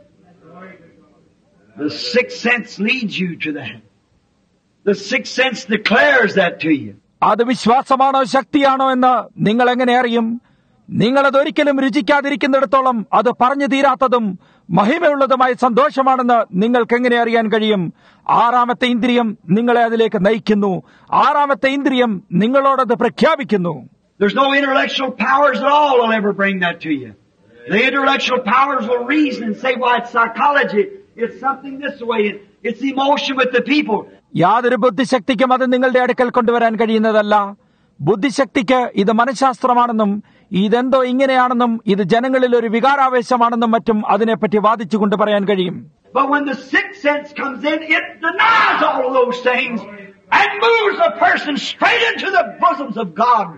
The sixth sense leads you to that. The sixth sense declares that to you. അത് വിശ്വാസമാണോ ശക്തിയാണോ എന്ന് നിങ്ങൾ എങ്ങനെ അറിയും? നിങ്ങളതൊരിക്കലും രുചിക്കാതിരിക്കുന്നിടത്തോളം അത് പറഞ്ഞു തീരാത്തതും മഹിമയുള്ളതുമായ സന്തോഷമാണെന്ന് നിങ്ങൾക്ക് എങ്ങനെ അറിയാൻ കഴിയും? ആറാമത്തെ ഇന്ദ്രിയം നിങ്ങളെ അതിലേക്ക് നയിക്കുന്നു. ആറാമത്തെ ഇന്ദ്രിയം നിങ്ങളോടത് പ്രഖ്യാപിക്കുന്നു. There's no intellectual powers at all will ever bring that to you. The intellectual powers will reason and say, well, it's psychology. It's something this way. It's emotion with the people. യാതൊരു ബുദ്ധിശക്തിക്കും അത് നിങ്ങളുടെ അടുക്കൽ കൊണ്ടുവരാൻ കഴിയുന്നതല്ല. ബുദ്ധിശക്തിക്ക് ഇത് മനഃശാസ്ത്രമാണെന്നും ഇതെന്തോ ഇങ്ങനെയാണെന്നും ഇത് ജനങ്ങളിൽ ഒരു വികാരാവേശമാണെന്നും മറ്റും അതിനെപ്പറ്റി വാദിച്ചുകൊണ്ട് പറയാൻ കഴിയും. But when the sixth sense comes in, it denies all of those things and moves a person straight into the bosoms of God.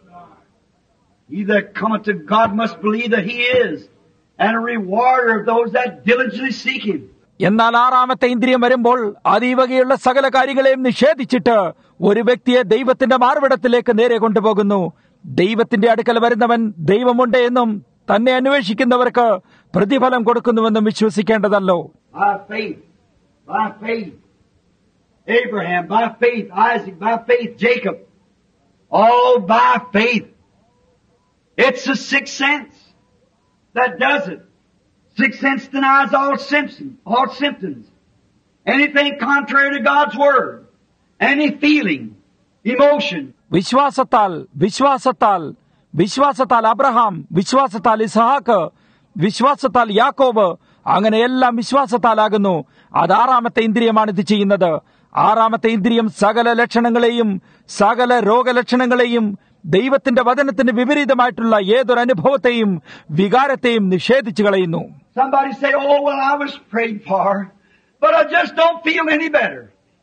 He that cometh to God must believe that He is, and a rewarder of those that diligently seek Him. എന്നാൽ ആറാമത്തെ ഇന്ദ്രിയം വരുമ്പോൾ അത് ഈ വകയുള്ള സകല കാര്യങ്ങളെയും നിഷേധിച്ചിട്ട് ഒരു വ്യക്തിയെ ദൈവത്തിന്റെ മാർവിടത്തിലേക്ക് നേരെ കൊണ്ടുപോകുന്നു. ദൈവത്തിന്റെ അടുക്കൽ വരുന്നവൻ ദൈവമുണ്ട് എന്നും തന്നെ അന്വേഷിക്കുന്നവർക്ക് പ്രതിഫലം കൊടുക്കുന്നുവെന്നും വിശ്വസിക്കേണ്ടതല്ലോ. By faith, by faith, Abraham, by faith, Isaac, by faith, Jacob, all by faith. It's the sixth sense that does it. Sixth sense denies all symptoms, all symptoms. Anything contrary to God's word, any feeling, emotion. വിശ്വാസത്താൽ വിശ്വാസത്താൽ വിശ്വാസത്താൽ Abraham, വിശ്വാസത്താൽ ഇസ്ഹാക്ക്, വിശ്വാസത്താൽ യാക്കോബ്, അങ്ങനെ എല്ലാം വിശ്വാസത്താലാകുന്നു. അത് ആറാമത്തെ ഇന്ദ്രിയമാണ് ഇത് ചെയ്യുന്നത്. ആറാമത്തെ ഇന്ദ്രിയം സകല ലക്ഷണങ്ങളെയും സകല രോഗലക്ഷണങ്ങളെയും ദൈവത്തിന്റെ വചനത്തിന് വിപരീതമായിട്ടുള്ള ഏതൊരു അനുഭവത്തെയും വികാരത്തെയും നിഷേധിച്ചു കളയുന്നു. Somebody say, oh, well, I was prayed for, but I just don't feel any better.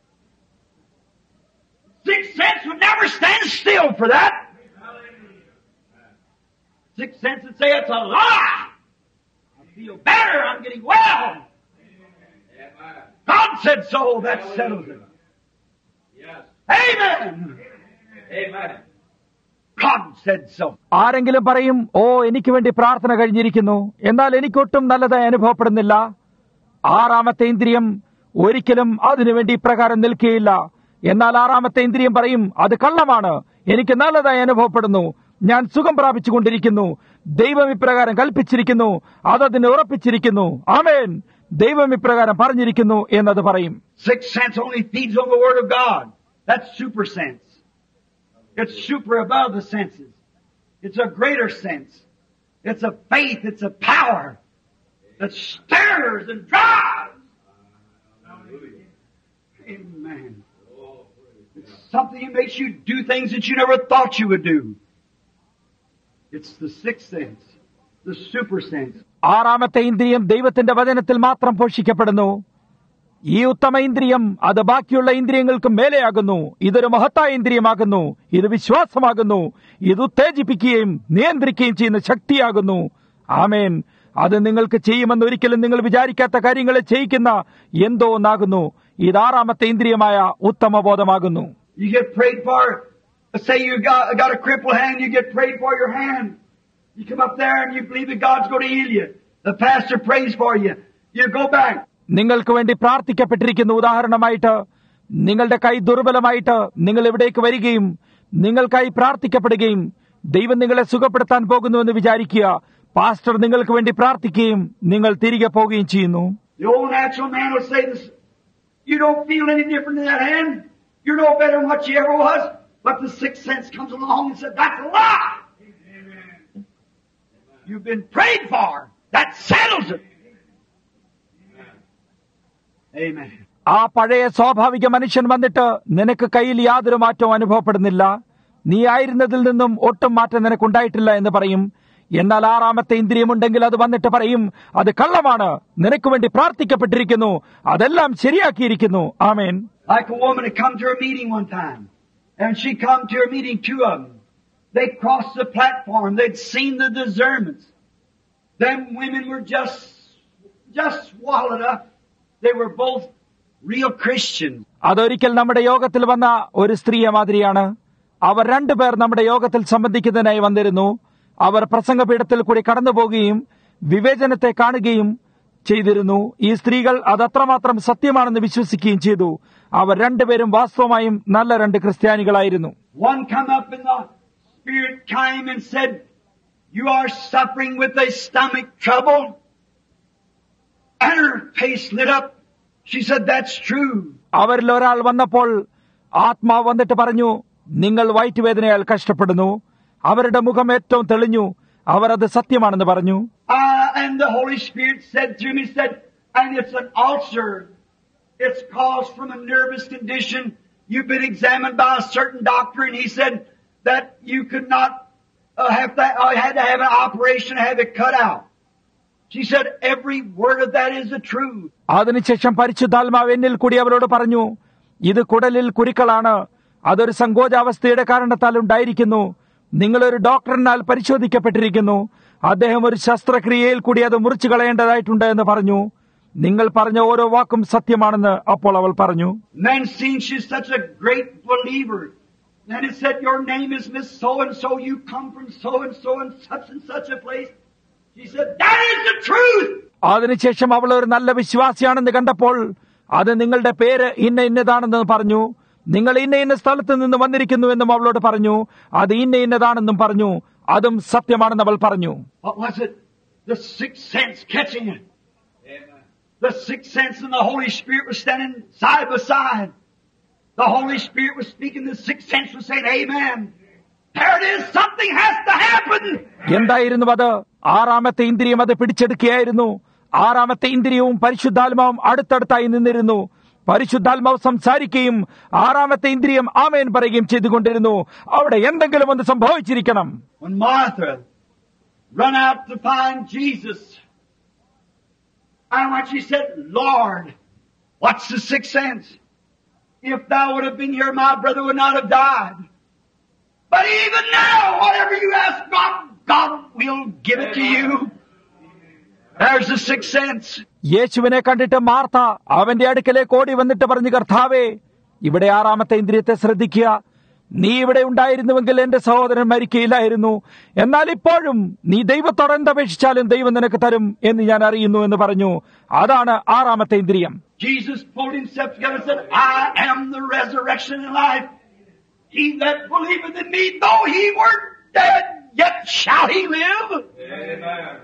Sixth sense would never stand still for that. Sixth sense would say, it's a lie. I feel better. I'm getting well. God said so. That settles it. Yes. Amen. Amen. God said so. ആരെങ്കിലും പറയും, ഓ എനിക്ക് വേണ്ടി പ്രാർത്ഥന കഴിഞ്ഞിരിക്കുന്നു, എന്നാൽ എനിക്കൊട്ടും നല്ലതായി അനുഭവപ്പെടുന്നില്ല. ആറാമത്തെ ഇന്ദ്രിയം ഒരിക്കലും അതിനുവേണ്ടി ഇപ്രകാരം നിൽക്കുകയില്ല. എന്നാൽ ആറാമത്തെ ഇന്ദ്രിയം പറയും, അത് കള്ളമാണ്, എനിക്ക് നല്ലതായി അനുഭവപ്പെടുന്നു, ഞാൻ സുഖം പ്രാപിച്ചുകൊണ്ടിരിക്കുന്നു, ദൈവം ഇപ്രകാരം കൽപ്പിച്ചിരിക്കുന്നു, അതതിനെ ഉറപ്പിച്ചിരിക്കുന്നു, ആമേൻ, ദൈവം ഇപ്രകാരം പറഞ്ഞിരിക്കുന്നു എന്നത് പറയും. Sixth sense only feeds on the Word of God. That's super sense. It's super above the senses. It's a greater sense. It's a faith. It's a power that stirs and drives. Amen. It's something that makes you do things that you never thought you would do. It's the sixth sense, the super sense. ആറാമത്തെ ഇന്ദ്രിയം ദൈവത്തിന്റെ വചനത്തിൽ മാത്രം പോഷിക്കപ്പെടുന്നു. ഈ ഉത്തമ ഇന്ദ്രിയം അത് ബാക്കിയുള്ള ഇന്ദ്രിയങ്ങൾക്ക് മേലെയാകുന്നു. ഇതൊരു മഹത്തായ ഇന്ദ്രിയമാകുന്നു. ഇത് വിശ്വാസമാകുന്നു. ഇത് ഉത്തേജിപ്പിക്കുകയും നിയന്ത്രിക്കുകയും ചെയ്യുന്ന ശക്തിയാകുന്നു. ആമേൻ. അത് നിങ്ങൾക്ക് ചെയ്യുമെന്ന് ഒരിക്കലും നിങ്ങൾ വിചാരിക്കാത്ത കാര്യങ്ങളെ ചെയ്യിക്കുന്ന എന്തോ ഒന്നാകുന്നു. ഇത് ആറാമത്തെ ഇന്ദ്രിയമായ ഉത്തമ ബോധമാകുന്നു. You get prayed for. Say you got, got a crippled hand, you get prayed for your hand. You come up there and you believe that God's going to heal you. The pastor prays for you. You go back. നിങ്ങൾക്ക് വേണ്ടി പ്രാർത്ഥിക്കപ്പെട്ടിരിക്കുന്നു. ഉദാഹരണമായിട്ട്, നിങ്ങളുടെ കൈ ദുർബലമായിട്ട് നിങ്ങൾ എവിടേക്ക് വരികയും നിങ്ങൾക്കായി പ്രാർത്ഥിക്കപ്പെടുകയും ദൈവം നിങ്ങളെ സുഖപ്പെടുത്താൻ പോകുന്നുവെന്ന് വിചാരിക്കുക. പാസ്റ്റർ നിങ്ങൾക്ക് വേണ്ടി പ്രാർത്ഥിക്കുകയും നിങ്ങൾ തിരികെ പോവുകയും ചെയ്യുന്നു. The old natural man will say this, you don't feel any different in that hand. You're no better than what you ever was. But the sixth sense comes along and says, that's a lie. Amen. You've been prayed for. That settles it. Amen. ആ പഴയ സ്വാഭാവിക മനുഷ്യൻ വന്നിട്ട് നിനക്ക് കയ്യിൽ യാതൊരു മാറ്റവും അനുഭവപ്പെടുന്നില്ല, നീ ആയിരുന്നതിൽ നിന്നും ഒട്ടും മാറ്റം നിനക്കുണ്ടായിട്ടില്ല എന്ന് പറയും. എന്നാൽ ആറാമത്തെ ഇന്ദ്രിയമുണ്ടെങ്കിൽ അത് വന്നിട്ട് പറയും, അത് കള്ളമാണ്, നിനക്ക് വേണ്ടി പ്രാർത്ഥിക്കപ്പെട്ടിരിക്കുന്നു, അതെല്ലാം ശരിയാക്കിയിരിക്കുന്നു. ആമേൻ. Like a woman had come to her meeting one time, and she come to her meeting, two of them. They crossed the platform. They'd seen the discernments. Them women were just, just swallowed up. They were both real Christians. അതൊരിക്കൽ നമ്മുടെ യോഗത്തിൽ വന്ന ഒരു സ്ത്രീയെ മാതിരിയാണ്. അവർ രണ്ടുപേർ നമ്മുടെ യോഗത്തിൽ സംബന്ധിക്കുന്നതിനായി വന്നിരുന്നു. അവർ പ്രസംഗപീഠത്തിൽ കൂടി കടന്നുപോകുകയും വിവേചനത്തെ കാണുകയും ചെയ്തിരുന്നു. ഈ സ്ത്രീകൾ അതത്രമാത്രം സത്യമാണെന്ന് വിശ്വസിക്കുകയും ചെയ്തു. അവർ രണ്ടുപേരും വാസ്തവമായും നല്ല രണ്ട് ക്രിസ്ത്യാനികളായിരുന്നു. One come up in the spirit came and said, you are suffering with a stomach trouble. And her face lit up. She said, that's true. അവരിൽ ഒരാൾ വന്നപ്പോൾ ആത്മാവ് വന്നിട്ട് പറഞ്ഞു, നിങ്ങൾ വയറ്റുവേദനയാൽ കഷ്ടപ്പെടുന്നു. അവരുടെ മുഖം ഏറ്റവും തെളിഞ്ഞു. അവർ അത് സത്യമാണെന്ന് പറഞ്ഞു. Uh, and the Holy Spirit said through me, said, and it's an ulcer. It's caused from a nervous condition. You've been examined by a certain doctor, and he said that you could not uh, have that. I uh, had to have an operation to have it cut out. She said every word of that is the truth. അതിനുശേഷം പരിശുദ്ധാത്മാവ് എന്നിൽ കൂടി അവരോട് പറഞ്ഞു, ഇത് കുടലിൽ കുരുക്കളാണ്, അതൊരു സങ്കോചാവസ്ഥയുടെ കാരണത്താൽ ഉണ്ടായിരിക്കുന്നു. നിങ്ങളൊരു ഡോക്ടറിനാൽ പരിശോധിക്കപ്പെട്ടിരിക്കുന്നു. അദ്ദേഹം ഒരു ശസ്ത്രക്രിയയിൽ കൂടി അത് മുറിച്ചു കളയേണ്ടതായിട്ടുണ്ട് എന്ന് പറഞ്ഞു. നിങ്ങൾ പറഞ്ഞ ഓരോ വാക്കും സത്യമാണെന്ന് അപ്പോൾ അവൾ പറഞ്ഞു. Man seen she's such a great believer. And it said your name is Miss so and so, you come from so and so and such and such a place. She said that is the truth. അതിനുശേഷം അവൾ ഒരു നല്ല വിശ്വാസിയാണെന്ന് കണ്ടപ്പോൾ അത് നിങ്ങളുടെ പേര് ഇന്ന ഇന്നതാണെന്ന് പറഞ്ഞു. നിങ്ങൾ ഇന്ന ഇന്ന സ്ഥലത്ത് നിന്ന് വന്നിരിക്കുന്നു എന്നും അവളോട് പറഞ്ഞു. അത് ഇന്ന ഇന്നതാണെന്നും പറഞ്ഞു. അതും സത്യമാണെന്ന് അവൾ പറഞ്ഞു. What was it? The sixth sense catching it. The sixth sense and the Holy Spirit was standing side by side. The Holy Spirit was speaking. The sixth sense was saying, Amen. There it is. Something has to happen. എന്തായിരുന്നു അത്? ആറാമത്തെ ഇന്ദ്രിയം അത് പിടിച്ചെടുക്കുകയായിരുന്നു. ആറാമത്തെ ഇന്ദ്രിയവും പരിശുദ്ധാത്മാവും അടുത്തടുത്തായി നിന്നിരുന്നു. പരിശുദ്ധാത്മാവ് സംസാരിക്കുകയും ആറാമത്തെ ഇന്ദ്രിയം ആമേൻ പറയുകയും ചെയ്തുകൊണ്ടിരുന്നു. അവിടെ എന്തെങ്കിലും ഒന്ന് സംഭവിച്ചിരിക്കണം. When Martha run out to find Jesus, and when she said, Lord, what's the sixth sense? If thou would have been here, my brother would not have died. But even now, whatever you ask God, God will give it to you. There's the sixth sense. യേശുവിനെ കണ്ടിട്ട് Martha അവന്റെ അടുക്കലേക്ക് ഓടി വന്നിട്ട് പറഞ്ഞു, കർത്താവേ, ഇവിടെ ആറാമത്തെ ഇന്ദ്രിയത്തെ ശ്രദ്ധിക്കുക. നീ ഇവിടെ ഉണ്ടായിരുന്നുവെങ്കിൽ എന്റെ സഹോദരൻ മരിക്കയില്ലായിരുന്നു. എന്നാൽ ഇപ്പോഴും നീ ദൈവത്തോട് എന്തപേക്ഷിച്ചാലും ദൈവം നിനക്ക് തരും എന്ന് ഞാൻ അറിയുന്നു എന്ന് പറഞ്ഞു. അതാണ് ആറാമത്തെ ഇന്ദ്രിയം. Jesus pulled himself together and said, I am the resurrection and life. He that believeth in me, though he were dead, yet shall he live. Amen.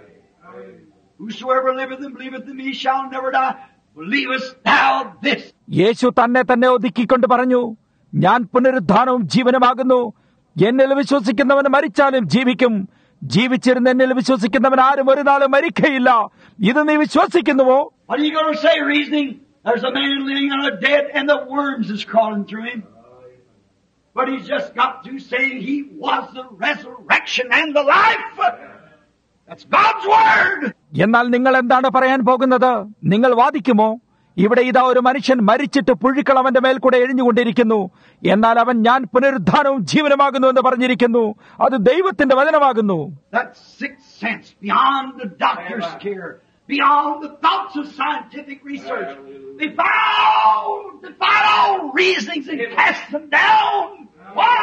Whosoever liveth and believeth in me shall never die. Believest thou this? യേശു തന്നെ തന്നെ ഒതുക്കിക്കൊണ്ട് പറഞ്ഞു, ഞാൻ പുനരുദ്ധാനവും ജീവനുമാകുന്നു. എന്നിൽ വിശ്വസിക്കുന്നവന് മരിച്ചാലും ജീവിക്കും. ജീവിച്ചിരുന്ന് എന്നിൽ വിശ്വസിക്കുന്നവൻ ആരും ഒരു നാളും മരിക്കയില്ല. ഇത് നീ വിശ്വസിക്കുന്നുവോ? What are you going to say, reasoning? There's a man laying on a dead and the worms is crawling through him. But he's just got through saying he was the resurrection and the life. That's God's word. എന്നാൽ നിങ്ങൾ എന്താണ് പറയാൻ പോകുന്നത്? നിങ്ങൾ വാദിക്കുമോ? ഇവിടെ ഇതാ ഒരു മനുഷ്യൻ മരിച്ചിട്ട് പുഴുക്കൾ അവന്റെ മേൽ കൂടെ എഴിഞ്ഞുകൊണ്ടിരിക്കുന്നു. എന്നാൽ അവൻ ഞാൻ പുനരുദ്ധാനവും ജീവനുമാകുന്നു എന്ന് പറഞ്ഞിരിക്കുന്നു. അത് ദൈവത്തിന്റെ വചനമാകുന്നു. That sixth sense, beyond the doctor's care, beyond the thoughts of scientific research, they found, they found all reasonings and cast them down. Why?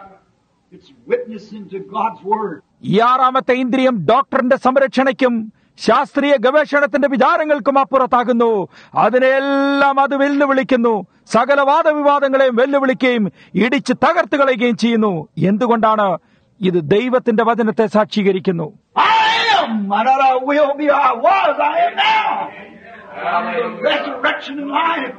It's witnessing to God's word. ഈ ആറാമത്തെ ഇന്ദ്രിയം ഡോക്ടറിന്റെ സംരക്ഷണയ്ക്കും ശാസ്ത്രീയ ഗവേഷണത്തിന്റെ വിചാരങ്ങൾക്കും അപ്പുറത്താകുന്നു. അതിനെല്ലാം അത് വെല്ലുവിളിക്കുന്നു. സകല വാദവിവാദങ്ങളെയും വെല്ലുവിളിക്കുകയും ഇടിച്ച് തകർത്ത് കളയുകയും ചെയ്യുന്നു. എന്തുകൊണ്ടാണ്? ഇത് ദൈവത്തിന്റെ വചനത്തെ സാക്ഷീകരിക്കുന്നു. I am, not I will be, I was, I am now. I'm the resurrection and life.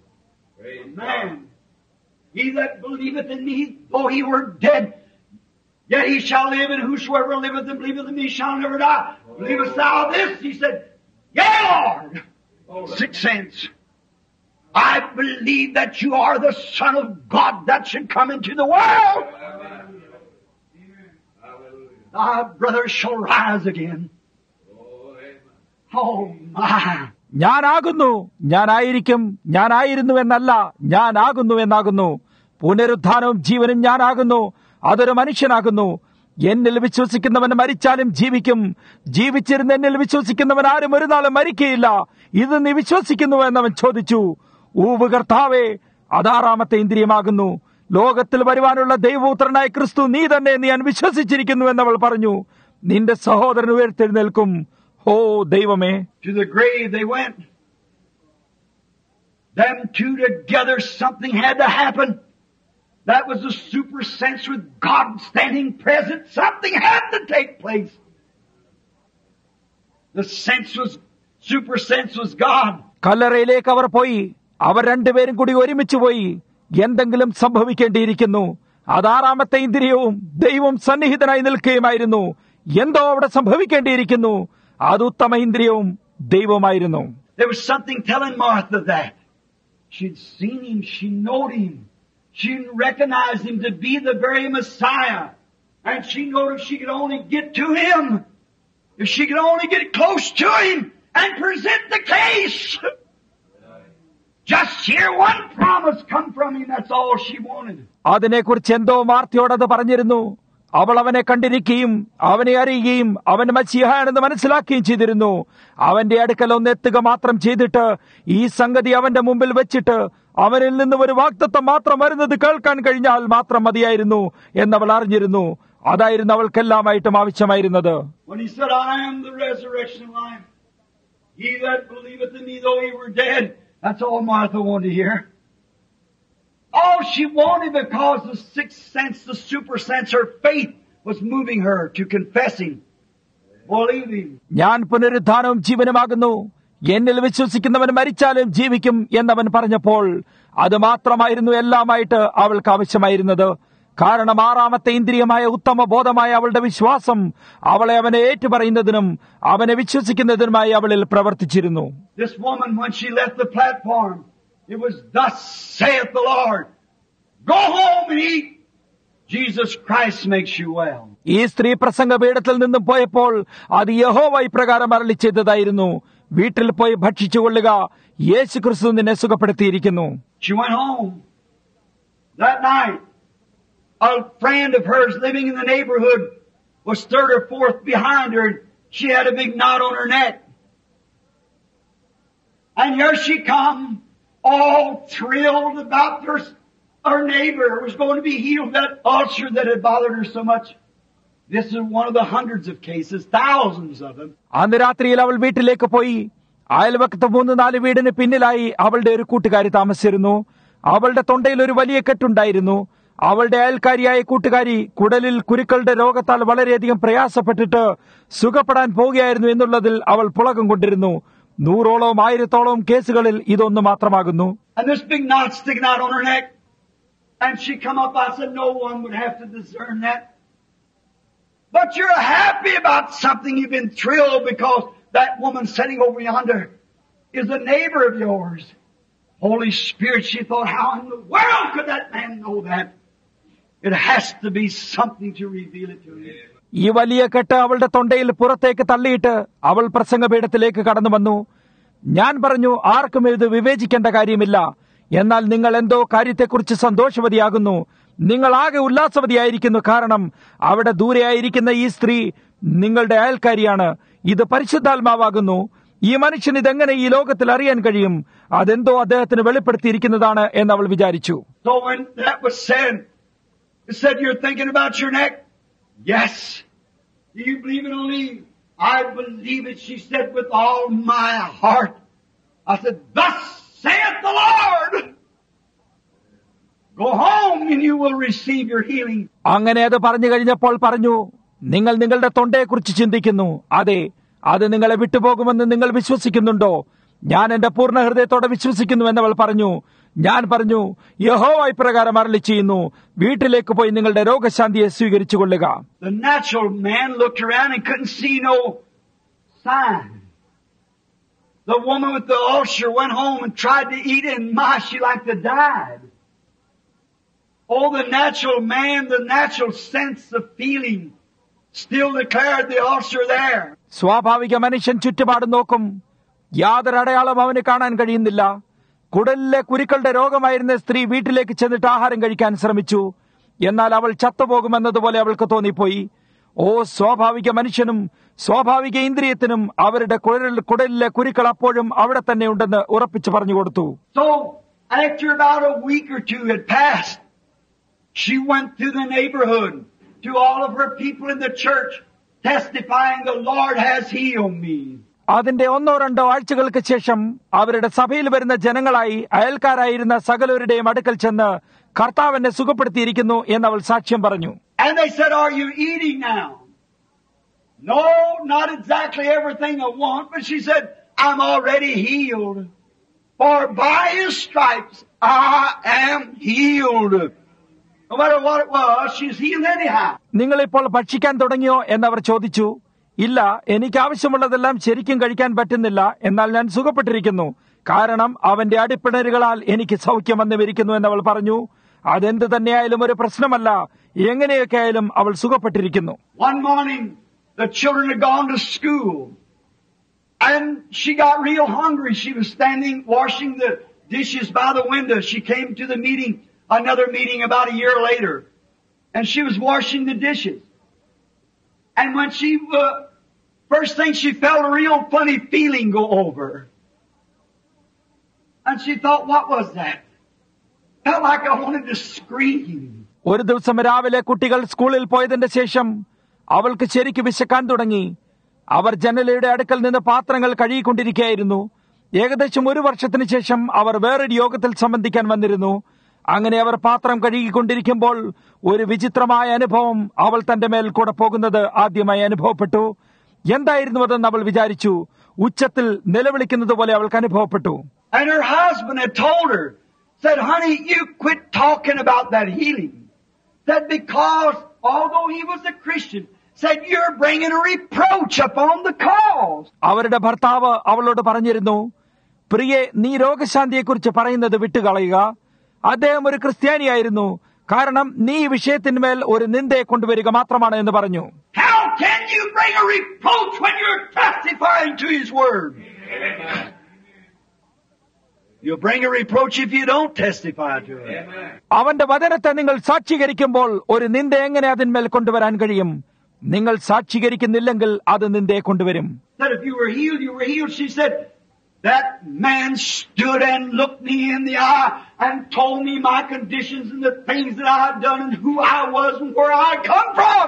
Man, he that believeth in me, though he were dead, yet he shall live, and whosoever liveth and believeth in me shall never die. Believest thou this? He said, Yea, Lord. Sixth sense. I believe that you are the Son of God that should come into the world. Thy brother shall rise again. Oh my. ഞാനാകുന്നു, ഞാനായിരിക്കും, ഞാനായിരുന്നു എന്നല്ല, ഞാനാകുന്നു എന്നാകുന്നു. പുനരുദ്ധാനവും ജീവനും ഞാനാകുന്നു. അതൊരു മനുഷ്യനാകുന്നു. എന്നിൽ വിശ്വസിക്കുന്നവൻ മരിച്ചാലും ജീവിക്കും. ജീവിച്ചിരുന്ന് എന്നിൽ വിശ്വസിക്കുന്നവൻ ആരും ഒരു നാളും മരിക്കയില്ല. ഇത് നീ വിശ്വസിക്കുന്നു എന്നവൻ ചോദിച്ചു. ഊവ് കർത്താവേ, അതാറാമത്തെ ഇന്ദ്രിയമാകുന്നു. ലോകത്തിൽ വരുവാനുള്ള ദൈവപുത്രനായ ക്രിസ്തു നീ തന്നെ എന്ന് ഞാൻ വിശ്വസിച്ചിരിക്കുന്നു എന്നവൾ പറഞ്ഞു. നിന്റെ സഹോദരൻ ഉയർത്തെഴുന്നേൽക്കും. ഓ ദൈവമേ. To the grave they went. Them two together, something had to happen. That was the super sense with God standing present. Something had to take place. The sense was, super sense was God. കല്ലറയിലേക്ക് അവർ പോയി. അവർ രണ്ടുപേരും കൂടി ഒരുമിച്ച് പോയി. എന്തെങ്കിലും സംഭവിക്കേണ്ടിയിരിക്കുന്നു. അതാറാമത്തെ ഇന്ദ്രിയവും ദൈവം സന്നിഹിതനായി നിൽക്കുകയുമായിരുന്നു. എന്തോ അവിടെ സംഭവിക്കേണ്ടിയിരിക്കുന്നു. അത് ഉത്തമ ഇന്ദ്രിയവും ദൈവമായിരുന്നു. There was something telling Martha that. She'd seen him, she knowed him. She recognized him to be the very Messiah. And she knew if she could only get to him, if she could only get close to him and present the case. Just hear one promise come from him, that's all she wanted. അതിനെക്കുറിച്ച് എന്തോ മാർത്തയോടത് പറഞ്ഞിരുന്നു. അവൾ അവനെ കണ്ടിരിക്കുകയും അവനെ അറിയുകയും അവൻ മശിഹായാണെന്ന് മനസ്സിലാക്കുകയും ചെയ്തിരുന്നു. അവന്റെ അടുക്കൽ ഒന്ന് എത്തുക മാത്രം ചെയ്തിട്ട് ഈ സംഗതി അവന്റെ മുമ്പിൽ വെച്ചിട്ട് അവനിൽ നിന്ന് ഒരു വാഗ്ദത്തം മാത്രം വരുന്നത് കേൾക്കാൻ കഴിഞ്ഞാൽ മാത്രം മതിയായിരുന്നു എന്നവൾ അറിഞ്ഞിരുന്നു. അതായിരുന്നു അവൾക്കെല്ലാമായിട്ടും ആവശ്യമായിരുന്നത്. When he said, I am the resurrection and life. He that believeth in me, though he were dead. That's all Martha wanted to hear. All she wanted, because the sixth sense, the super sense, her faith was moving her to confessing, believing. ഞാൻ പുനരുദ്ധാനവും ജീവനുമാകുന്നു. എന്നിൽ വിശ്വസിക്കുന്നവൻ മരിച്ചാലും ജീവിക്കും എന്നവൻ പറഞ്ഞപ്പോൾ അത് മാത്രമായിരുന്നു എല്ലാമായിട്ട് അവൾക്ക് ആവശ്യമായിരുന്നത്. കാരണം ആറാമത്തെ ഇന്ദ്രിയമായ ഉത്തമ ബോധമായ അവളുടെ വിശ്വാസം അവളെ അവനെ ഏറ്റുപറയുന്നതിനും അവനെ വിശ്വസിക്കുന്നതിനുമായി അവളിൽ പ്രവർത്തിച്ചിരുന്നു. This woman, when she left the platform, it was, "Thus saith the Lord, go home and eat. Jesus Christ makes you well." ഈ സ്ത്രീ പ്രസംഗ പീഠത്തിൽ നിന്നും പോയപ്പോൾ അത് യഹോവ ഇപ്രകാരം അരുളി ചെയ്തതായിരുന്നു, വീട്ടിൽ പോയി ഭക്ഷിച്ചുകൊള്ളുക, യേശു ക്രിസ്തു നിന്നെ സുഖപ്പെടുത്തിയിരിക്കുന്നു. She went home. That night, a friend of hers living in the neighborhood was third or fourth behind her, and she had a big knot on her neck. And here she come, all thrilled about her, her neighbor was going to be healed, that ulcer that had bothered her so much. This is one of the hundreds of cases, thousands of them. അന്ന് രാത്രിയിൽ അവൾ വീട്ടിലേക്ക് പോയി. അയൽവക്കത്ത് മൂന്ന് നാല് വീടിന് പിന്നിലായി അവളുടെ ഒരു കൂട്ടുകാരി താമസിച്ചിരുന്നു. അവളുടെ തൊണ്ടയിൽ ഒരു വലിയ കെട്ടുണ്ടായിരുന്നു. അവളുടെ അയൽക്കാരിയായ കൂട്ടുകാരി കുടലിൽ കുരുക്കളുടെ രോഗത്താൽ വളരെയധികം പ്രയാസപ്പെട്ടിട്ട് സുഖപ്പെടാൻ പോകുകയായിരുന്നു എന്നുള്ളതിൽ അവൾ പുളകം കൊണ്ടിരുന്നു. നൂറോളം ആയിരത്തോളം കേസുകളിൽ ഇതൊന്നു മാത്രമാകുന്നു. And this big knot sticking out on her neck. And she come up, I said, no one would have to discern that. But you're happy about something, you've been thrilled because that woman sitting over yonder is a neighbor of yours. Holy Spirit, she thought, how in the world could that man know that? It has to be something to reveal it to him. ഈ വലിയ കെട്ട് അവളുടെ തൊണ്ടയിൽ പുറത്തേക്ക് തള്ളിയിട്ട് അവൾ പ്രസംഗപീഠത്തിലേക്ക് കടന്നു വന്നു. ഞാൻ പറഞ്ഞു, ആർക്കും ഇത് വിവേചിക്കേണ്ട കാര്യമില്ല. എന്നാൽ നിങ്ങൾ എന്തോ കാര്യത്തെക്കുറിച്ച് സന്തോഷവതിയാകുന്നു. നിങ്ങൾ ആകെ ഉല്ലാസവതിയായിരിക്കുന്നു. കാരണം അവിടെ ദൂരെയായിരിക്കുന്ന ഈ സ്ത്രീ നിങ്ങളുടെ അയൽക്കാരിയാണ്. ഇത് പരിശുദ്ധാത്മാവാകുന്നു. ഈ മനുഷ്യൻ ഇതെങ്ങനെ ഈ ലോകത്തിൽ അറിയാൻ കഴിയും? അതെന്തോ അദ്ദേഹത്തിന് വെളിപ്പെടുത്തിയിരിക്കുന്നതാണ് എന്ന് അവൾ വിചാരിച്ചു. So when that was said, it said, you're thinking about your neck? Yes. Do you believe it or leave? I believe it, she said, with all my heart. I said, thus saith the Lord. Go home and you will receive your healing. അങ്ങനെ അത് പറഞ്ഞു കഴിഞ്ഞപ്പോൾ പറഞ്ഞു, നിങ്ങൾ നിങ്ങളുടെ തൊണ്ടയെക്കുറിച്ച് ചിന്തിക്കുന്നു. അതെ, അത് നിങ്ങളെ വിട്ടുപോകുമെന്ന് നിങ്ങൾ വിശ്വസിക്കുന്നുണ്ടോ? ഞാൻ എന്റെ പൂർണ്ണ ഹൃദയത്തോടെ വിശ്വസിക്കുന്നു എന്നവൾ പറഞ്ഞു. ഞാൻ പറഞ്ഞു, യഹോവ ഇപ്രകാരം അരുളി ചെയ്യുന്നു, വീട്ടിലേക്ക് പോയി നിങ്ങളുടെ രോഗശാന്തിയെ സ്വീകരിച്ചു കൊള്ളുക. The natural man looked around and couldn't see no sign. The woman with the ulcer went home and tried to eat it, and my, she like to died. Oh, the natural man, the natural sense of feeling still declared the ulcer there. സ്വാഭാവിക മനുഷ്യൻ ചുറ്റുപാടും നോക്കും. യാതൊരു അടയാളം അവന് കാണാൻ കഴിയുന്നില്ല. കുടലിലെ കുരുക്കളുടെ രോഗമായിരുന്ന സ്ത്രീ വീട്ടിലേക്ക് ചെന്നിട്ട് ആഹാരം കഴിക്കാൻ ശ്രമിച്ചു. എന്നാൽ അവൾ ചത്തുപോകുമെന്നതുപോലെ അവൾക്ക് തോന്നിപ്പോയി. ഓ, സ്വാഭാവിക മനുഷ്യനും സ്വാഭാവിക ഇന്ദ്രിയത്തിനും അവരുടെ കുടലിലെ കുരുക്കൾ അപ്പോഴും അവിടെ തന്നെ ഉണ്ടെന്ന് ഉറപ്പിച്ചു പറഞ്ഞു കൊടുത്തു. So, after about a week or two had passed, she went through the neighborhood to all of her people in the church, testifying, the Lord has healed me. അതിന്റെ ഒന്നോ രണ്ടോ ആഴ്ചകൾക്ക് ശേഷം അവരുടെ സഭയിൽ വരുന്ന ജനങ്ങളായി അയൽക്കാരായിരുന്ന സകലരുടെയും അടുക്കൽ ചെന്ന് കർത്താവ് എന്നെ സുഖപ്പെടുത്തിയിരിക്കുന്നു എന്നവൾ സാക്ഷ്യം പറഞ്ഞു. And they said, are you eating now? No, not exactly everything I want, but she said, I'm already healed. For by his stripes I am healed. No matter what it was, she's healed anyhow. നിങ്ങളിപ്പോൾ ഭക്ഷിക്കാൻ തുടങ്ങിയോ എന്നവർ ചോദിച്ചു. ഇല്ല, എനിക്ക് ആവശ്യമുള്ളതെല്ലാം ശരിക്കും കഴിക്കാൻ പറ്റുന്നില്ല, എന്നാൽ ഞാൻ സുഖപ്പെട്ടിരിക്കുന്നു. കാരണം അവന്റെ അടിപ്പിണരുകളാൽ എനിക്ക് സൗഖ്യം വന്നുമിരിക്കുന്നു എന്നവൾ പറഞ്ഞു. അതെന്ത് തന്നെയായാലും ഒരു പ്രശ്നമല്ല. എങ്ങനെയൊക്കെ ആയാലും അവൾ സുഖപ്പെട്ടിരിക്കുന്നു. One morning, the children had gone to school, and she got real hungry. She was standing washing the dishes by the window. She came to the meeting, another meeting about a year later, and she was washing the dishes. And when she, uh, first thing she felt a real funny feeling go over. And she thought, what was that? Felt like I wanted to scream. ഒരു ദിവസം രാവിലെ കുട്ടികൾ സ്കൂളിൽ പോയതിന്റെ ശേഷം അവൾക്ക് ശരിക്ക് വിശക്കാൻ തുടങ്ങി. അവർ ജനലയുടെ അടുക്കൽ നിന്ന് പാത്രങ്ങൾ കഴുകിക്കൊണ്ടിരിക്കുകയായിരുന്നു. ഏകദേശം ഒരു വർഷത്തിന് ശേഷം അവർ വേറൊരു യോഗത്തിൽ സംബന്ധിക്കാൻ വന്നിരുന്നു. അങ്ങനെ അവർ പാത്രം കഴുകിക്കൊണ്ടിരിക്കുമ്പോൾ ഒരു വിചിത്രമായ അനുഭവം അവൾ തന്റെ മേൽ കൂടെ പോകുന്നത് ആദ്യമായി അനുഭവപ്പെട്ടു. എന്തായിരുന്നു അതെന്ന് അവൾ വിചാരിച്ചു. ഉച്ചത്തിൽ നിലവിളിക്കുന്നത് പോലെ അവൾക്ക് അനുഭവപ്പെട്ടു. And her husband had told her, said, honey, you quit talking about that healing. Said because, although he was a Christian, said you're bringing a reproach upon the cause. അവരുടെ ഭർത്താവ് അവളോട് പറഞ്ഞിരുന്നു, പ്രിയെ, നീ രോഗശാന്തിയെക്കുറിച്ച് പറയുന്നത് വിട്ടുകളയുക. അദ്ദേഹം ഒരു ക്രിസ്ത്യാനിയായിരുന്നു. കാരണം നീ ഈ വിഷയത്തിന്മേൽ ഒരു നിന്ദയെ കൊണ്ടുവരിക മാത്രമാണ് എന്ന് പറഞ്ഞു. How can you bring a reproach when you're testifying to his word? You'll bring a reproach if you don't testify to it. അവന്റെ വചനത്തെ നിങ്ങൾ സാക്ഷീകരിക്കുമ്പോൾ ഒരു നിന്ദ എങ്ങനെ അതിന്മേൽ കൊണ്ടുവരാൻ കഴിയും? നിങ്ങൾ സാക്ഷീകരിക്കുന്നില്ലെങ്കിൽ അത് നിന്ദയെ കൊണ്ടുവരും. That if you were healed, you were healed. She said, that man stood and looked me in the eye and told me my conditions and the things that I had done and who I was and where I come from.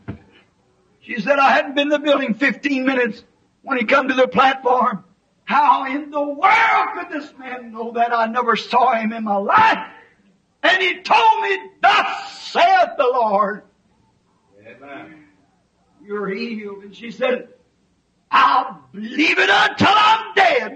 She said I hadn't been in the building fifteen minutes when he come to the platform. How in the world could this man know that? I never saw him in my life. And he told me, thus saith the Lord. Amen. You're healed. And she said, I'll believe it until I'm dead.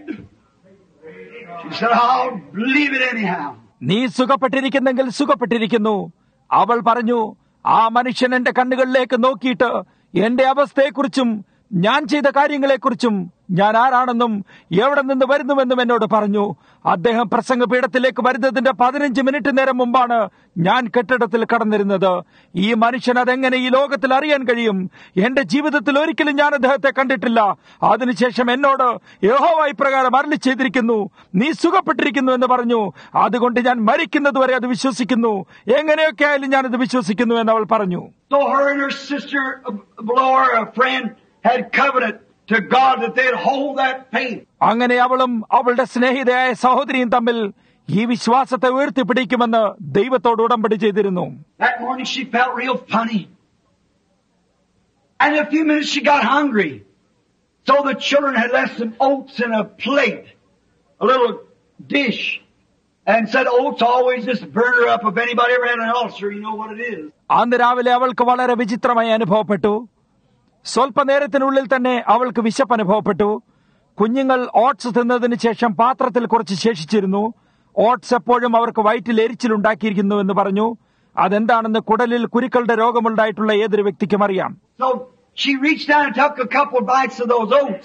She said, I'll believe it anyhow. നീ സുഖപ്പെട്ടിരിക്കുന്നെങ്കിൽ സുഖപ്പെട്ടിരിക്കുന്നു. അവൾ പറഞ്ഞു, ആ മനുഷ്യൻ എന്റെ കണ്ണുകളിലേക്ക് നോക്കിയിട്ട് എന്റെ അവസ്ഥയെക്കുറിച്ചും ഞാൻ ചെയ്ത കാര്യങ്ങളെക്കുറിച്ചും ഞാൻ ആരാണെന്നും എവിടെ നിന്ന് വരുന്നുവെന്നും എന്നോട് പറഞ്ഞു. അദ്ദേഹം പ്രസംഗപീഠത്തിലേക്ക് വരുന്നതിന്റെ പതിനഞ്ച് മിനിറ്റ് നേരം മുമ്പാണ് ഞാൻ കെട്ടിടത്തിൽ കടന്നിരുന്നത്. ഈ മനുഷ്യൻ അതെങ്ങനെ ഈ ലോകത്തിൽ അറിയാൻ കഴിയും? എന്റെ ജീവിതത്തിൽ ഒരിക്കലും ഞാൻ അദ്ദേഹത്തെ കണ്ടിട്ടില്ല. അതിനുശേഷം എന്നോട് യഹോവ ഇപ്രകാരം അരുളി ചെയ്തിരിക്കുന്നു, നീ സുഖപ്പെട്ടിരിക്കുന്നു എന്ന് പറഞ്ഞു. അതുകൊണ്ട് ഞാൻ മരിക്കുന്നതുവരെ അത് വിശ്വസിക്കുന്നു. എങ്ങനെയൊക്കെ ആയാലും ഞാനത് വിശ്വസിക്കുന്നു എന്ന് അവൾ പറഞ്ഞു. So her and her sister below her, a friend, had covenant to God that they'd hold that faith. അങ്ങനെ അവളും അവളുടെ സ്നേഹിതയായ സഹോദരിയും തമ്മിൽ ഈ വിശ്വാസത്തെ ഉയർത്തിപ്പിടിക്കുമെന്ന് ദൈവത്തോട് ഉടമ്പടി ചെയ്തിരുന്നു. That morning she felt real funny. And in a few minutes she got hungry. So the children had left some oats in a plate, a little dish, and said oats always just burn her up. If anybody ever had an ulcer, you know what it is. അന്ന് രാവിലെ അവൾക്ക് വളരെ വിചിത്രമായി അനുഭവപ്പെട്ടു. സ്വല്പനേരത്തിനുള്ളിൽ തന്നെ അവൾക്ക് വിശപ്പ് അനുഭവപ്പെട്ടു. കുഞ്ഞുങ്ങൾ ഓട്സ് തിന്നതിന് ശേഷം പാത്രത്തിൽ കുറച്ച് ശേഷിച്ചിരുന്നു. ഓട്സ് എപ്പോഴും അവർക്ക് വയറ്റിൽ എരിച്ചിലുണ്ടാക്കിയിരിക്കുന്നു എന്ന് പറഞ്ഞു. അതെന്താണെന്ന് കുടലിൽ കുരുക്കളുടെ രോഗമുണ്ടായിട്ടുള്ള ഏതൊരു വ്യക്തിക്കും അറിയാം. So she reached down and took a couple of bites of those oats.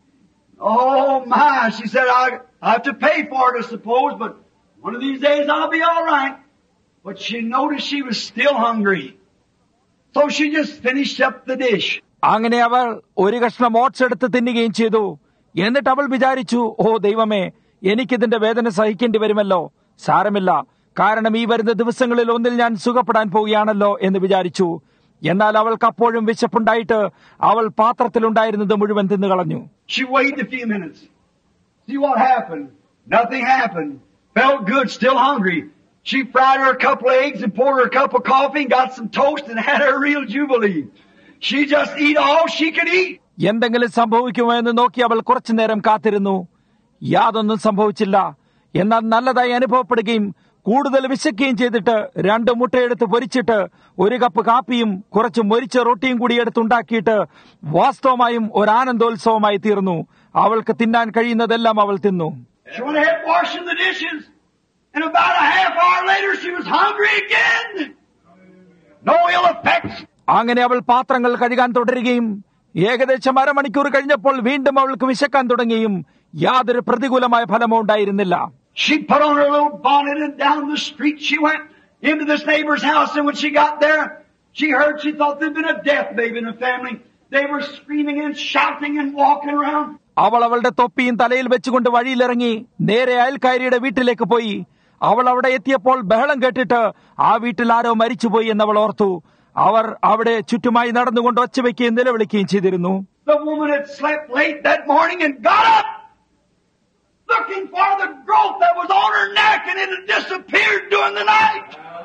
Oh my, she said, I, I have to pay for it, I suppose, but one of these days I'll be all right. But she noticed she was still hungry. So she just finished up the dish. അങ്ങനെ അവൾ ഒരു കഷ്ണം oats എടുത്ത് തിന്നുകയും ചെയ്തു. എന്നിട്ട് അവൾ വിചാരിച്ചു, ഓ ദൈവമേ, എനിക്കിതിന്റെ വേദന സഹിക്കേണ്ടി വരുമല്ലോ. സാരമില്ല, കാരണം ഈ വരുന്ന ദിവസങ്ങളിൽ ഒന്നിൽ ഞാൻ സുഖപ്പെടാൻ പോവുകയാണല്ലോ എന്ന് വിചാരിച്ചു. എന്നാൽ അവൾക്ക് അപ്പോഴും വിശപ്പുണ്ടായിട്ട് അവൾ പാത്രത്തിലുണ്ടായിരുന്നത് മുഴുവൻ തിന്നുകളഞ്ഞു. She waited a few minutes. See what happened? Nothing happened. Felt good, still hungry. She fried her a couple of eggs and poured her a cup of coffee and got some toast and had her real jubilee. She just eat all she could eat. എന്തെങ്കിലും സംഭവിക്കുമോ എന്ന് നോക്കി അവൾ കുറച്ചു നേരം കാത്തിരുന്നു. യാതൊന്നും സംഭവിച്ചില്ല. എന്നാൽ നല്ലതായി അനുഭവപ്പെടുകയും കൂടുതൽ വിശക്കുകയും ചെയ്തിട്ട് രണ്ട് മുട്ടയെടുത്ത് പൊരിച്ചിട്ട് ഒരു കപ്പ് കാപ്പിയും കുറച്ച് മൊരിച്ച റൊട്ടിയും കൂടി എടുത്തുണ്ടാക്കിയിട്ട് വാസ്തവമായും ഒരു ആനന്ദോത്സവമായി തീർന്നു. അവൾക്ക് തിന്നാൻ കഴിയുന്നതെല്ലാം അവൾ തിന്നു. She went ahead washing the dishes, and about a half hour later she was hungry again. No ill effects. അങ്ങനെ അവൾ പാത്രങ്ങൾ കഴുകാൻ തുടരുകയും ഏകദേശം അരമണിക്കൂർ കഴിഞ്ഞപ്പോൾ വീണ്ടും അവൾക്ക് വിശക്കാൻ തുടങ്ങിയും യാതൊരു പ്രതികൂലമായ ഫലമോ ഉണ്ടായിരുന്നില്ല. She put on her little bonnet and down the street she went into this neighbor's house, and when she got there, she heard, she thought there'd been a death baby in the family. They were screaming and shouting and walking around. അവൾ അവളുടെ തൊപ്പിയും തലയിൽ വെച്ചുകൊണ്ട് വഴിയിലിറങ്ങി നേരെ അയൽക്കാരിയുടെ വീട്ടിലേക്ക് പോയി. അവൾ അവിടെ എത്തിയപ്പോൾ ബഹളം കേട്ടിട്ട് ആ വീട്ടിൽ ആരോ മരിച്ചുപോയി എന്നവൾ ഓർത്തു. അവർ അവിടെ ചുറ്റുമായി നടന്നുകൊണ്ട് ഒച്ചവെക്കുകയും നിലവിളിക്കുകയും ചെയ്തിരുന്നു. The woman had slept late that morning and got up looking for the growth that was on her neck, and it had disappeared during the night.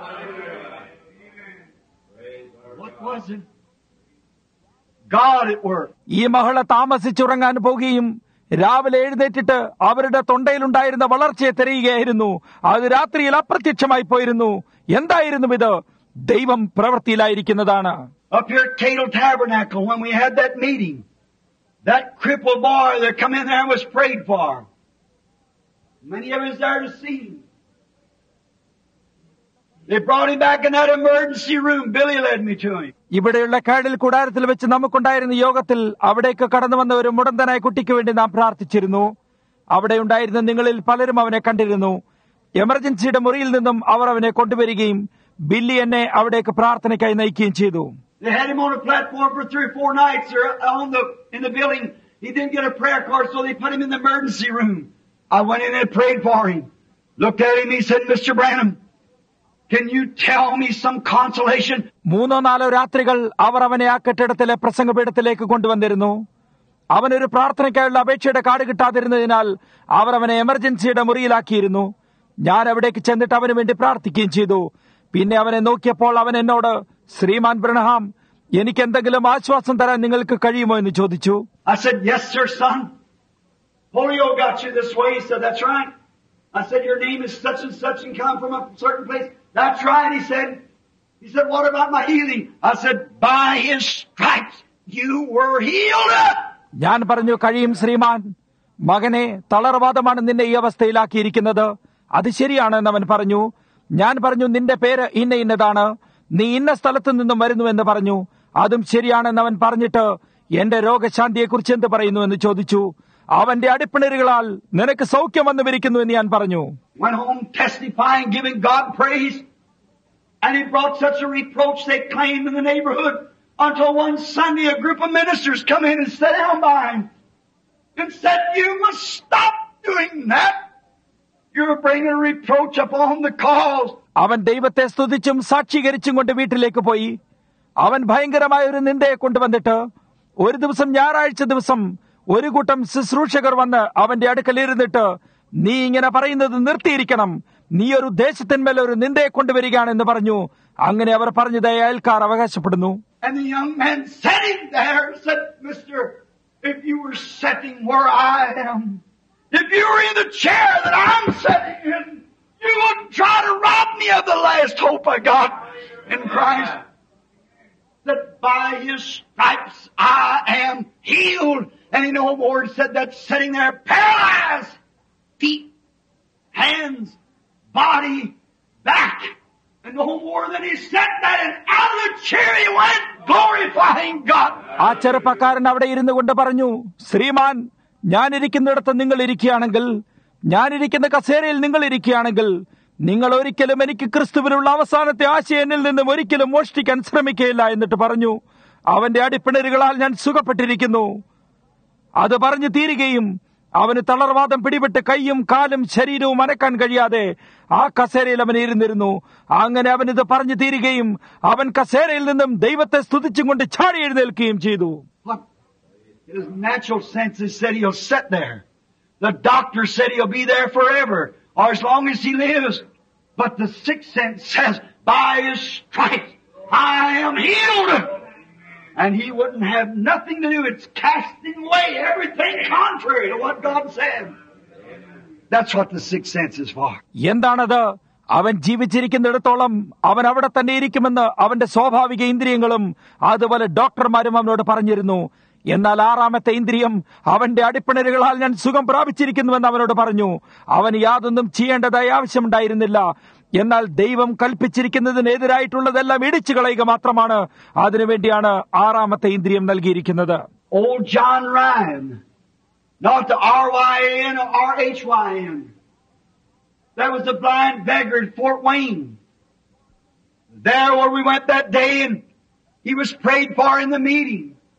What was it? God at work. ഈ മഹള താമസിച്ചുറങ്ങാൻ പോകുകയും രാവിലെ എഴുന്നേറ്റിട്ട് അവരുടെ തൊണ്ടയിലുണ്ടായിരുന്ന വളർച്ചയെ തിരയുകയായിരുന്നു. അത് രാത്രിയിൽ അപ്രത്യക്ഷമായി പോയിരുന്നു. എന്തായിരുന്നു ഇത്? ദൈവം പ്രവൃത്തിയിലായിരിക്കുന്നതാണ്. Up here at Cadle Tabernacle, when we had that meeting, that crippled boy that come in there and was prayed for. Many of us there to see him. They brought him back in that emergency room. Billy led me to him. ഇവിടെയുള്ള കാടിൽ കൂടാരത്തിൽ വെച്ച് നമുക്കുണ്ടായിരുന്ന യോഗത്തിൽ അവിടേക്ക് കടന്നു വന്ന ഒരു മുടന്തനായ കുട്ടിക്ക് വേണ്ടി നാം പ്രാർത്ഥിച്ചിരുന്നു. അവിടെ ഉണ്ടായിരുന്ന നിങ്ങളിൽ പലരും അവനെ കണ്ടിരുന്നു. എമർജൻസിയുടെ മുറിയിൽ നിന്നും അവർ അവനെ കൊണ്ടുവരികയും ബില്ലി എന്നെ അവിടേക്ക് പ്രാർത്ഥനയ്ക്കായി നയിക്കുകയും ചെയ്തു. They had him on a platform for three or four nights or on the in the building. He didn't get a prayer card, so they put him in the emergency room. I went in and prayed for him. Looked at him. He said, "Mister Branham, can you tell me some consolation?" മൂന്നോ നാലോ രാത്രികൾ അവർ അവനെ ആ കെട്ടിടത്തിലെ പ്രസംഗപീഠത്തിലേക്ക് കൊണ്ടുവന്നിരുന്നു. അവനൊരു പ്രാർത്ഥനയ്ക്കായുള്ള അപേക്ഷയുടെ card കിട്ടാതിരുന്നതിനാൽ അവർ അവനെ എമർജൻസിയുടെ മുറിയിലാക്കിയിരുന്നു. ഞാൻ അവിടേക്ക് ചെന്നിട്ട് അവന് വേണ്ടി പ്രാർത്ഥിക്കുകയും ചെയ്തു. പിന്നെ അവനെ നോക്കിയപ്പോൾ അവൻ എന്നോട്, ശ്രീമാൻ ബ്രഹ്നാം, എനിക്ക് എന്തെങ്കിലും ആശ്വാസം തരാൻ നിങ്ങൾക്ക് കഴിയുമോ എന്ന് ചോദിച്ചു. I said, "Yes, sir, son. Polio got you this way." He said, "That's right." I said, "Your name is such and such and come from a certain place." "That's right." He said, he said, "What about my healing?" I said, "By his stripes you were healed." ഞാൻ പറഞ്ഞു, കഴിയും ശ്രീമാൻ. മകനെ, തളർവാദമാണ് നിന്നെ ഈ അവസ്ഥയിലാക്കിയിരിക്കുന്നത്. അത് ശരിയാണെന്ന് അവൻ പറഞ്ഞു. ഞാൻ പറഞ്ഞു, നിന്റെ പേര് ഇന്ന ഇന്നതാണ്, നീ ഇന്ന സ്ഥലത്തു നിന്നും വരുന്നുവെന്ന് പറഞ്ഞു. അതും ശരിയാണെന്ന് അവൻ പറഞ്ഞിട്ട് എന്റെ രോഗശാന്തിയെക്കുറിച്ച് എന്ത് പറയുന്നു എന്ന് ചോദിച്ചു. അവന്റെ അടിപ്പിണരുകളാൽ നിനക്ക് സൗഖ്യം വന്നുവരിക്കുന്നു എന്ന് ഞാൻ പറഞ്ഞു. Went home testifying, giving God praise, and he brought such a reproach they claimed in the neighborhood until one Sunday a group of ministers come in and sat down by him and said, "You must stop doing that. You're bringing a reproach upon the cause." അവൻ ദൈവത്തെ സ്തുതിച്ചും സാക്ഷീകരിച്ചും കൊണ്ട് വീട്ടിലേക്ക് പോയി. അവൻ ഭയങ്കരമായ ഒരു നിന്ദയെ കൊണ്ടുവന്നിട്ട് ഒരു ദിവസം ഞായറാഴ്ച ദിവസം ഒരു കൂട്ടം ശുശ്രൂഷകർ വന്ന് അവന്റെ അടുക്കൽ ഇരുന്നിട്ട്, നീ ഇങ്ങനെ പറയുന്നത് നിർത്തിയിരിക്കണം, നീ ഒരു ദേശത്തിന്മേൽ ഒരു നിന്ദയെ കൊണ്ടുവരികയാണെന്ന് പറഞ്ഞു. അങ്ങനെ അവർ പറഞ്ഞതായി അയൽക്കാർ അവകാശപ്പെടുന്നു. And the young man sitting there said, "Mister, if you were sitting where I am, if you were in the chair that I'm sitting in, you wouldn't try to rob me of the last hope I got in Christ. That by his stripes I am healed." And he no more said that sitting there paralyzed, feet, hands, body, back. And no more than he said that, and out of the chair he went, glorifying God. ആ ചെറുപ്പക്കാരൻ അവിടെ ഇരുന്നു കൊണ്ട് പറഞ്ഞു, ശ്രീമാൻ, ഞാനിരിക്കുന്നിടത്ത് നിങ്ങൾ ഇരിക്കുകയാണെങ്കിൽ, ഞാനിരിക്കുന്ന കസേരയിൽ നിങ്ങൾ ഇരിക്കുകയാണെങ്കിൽ, നിങ്ങൾ ഒരിക്കലും എനിക്ക് ക്രിസ്തുവിനുള്ള അവസാനത്തെ ആശ എന്നിൽ നിന്നും ഒരിക്കലും മോഷ്ടിക്കാൻ ശ്രമിക്കുകയില്ല എന്നിട്ട് പറഞ്ഞു, അവന്റെ അടിപ്പിണരുകളാൽ ഞാൻ സുഖപ്പെട്ടിരിക്കുന്നു. അത് പറഞ്ഞു തീരുകയും അവന് തളർവാദം പിടിപെട്ട് കൈയും കാലും ശരീരവും അനക്കാൻ കഴിയാതെ ആ കസേരയിൽ അവൻ ഇരുന്നിരുന്നു. അങ്ങനെ അവൻ ഇത് പറഞ്ഞു തീരുകയും അവൻ കസേരയിൽ നിന്നും ദൈവത്തെ സ്തുതിച്ചും കൊണ്ട് ചാടി എഴുന്നേൽക്കുകയും ചെയ്തു. His natural senses said he'll sit there. The doctor said he'll be there forever, or as long as he lives. But the sixth sense says, by his stripes I am healed. And he wouldn't have nothing to do. It's casting away everything contrary to what God said. That's what the sixth sense is for. എന്താണത്? അവൻ ജീവിച്ചിരിക്കുന്നിടത്തോളം അവൻ അവിടെ തന്നെ ഇരിക്കുമെന്ന് അവന്റെ സ്വാഭാവിക ഇന്ദ്രിയങ്ങളും അതുപോലെ ഡോക്ടർമാരും അവനോട് പറഞ്ഞിരുന്നു. എന്നാൽ ആറാമത്തെ ഇന്ദ്രിയം അവന്റെ അടിപ്പിണരുകളാൽ ഞാൻ സുഖം പ്രാപിച്ചിരിക്കുന്നുവെന്ന് അവനോട് പറഞ്ഞു. അവന് യാതൊന്നും ചെയ്യേണ്ടതായി ആവശ്യമുണ്ടായിരുന്നില്ല. എന്നാൽ ദൈവം കൽപ്പിച്ചിരിക്കുന്നതിനെതിരായിട്ടുള്ളതെല്ലാം ഇടിച്ചു കളയുക മാത്രമാണ്. അതിനുവേണ്ടിയാണ് ആറാമത്തെ ഇന്ദ്രിയം നൽകിയിരിക്കുന്നത്. Old John Ryan, not the R Y N or R H Y N. That was the blind beggar at Fort Wayne. There where we went that day and he was prayed for in the meeting.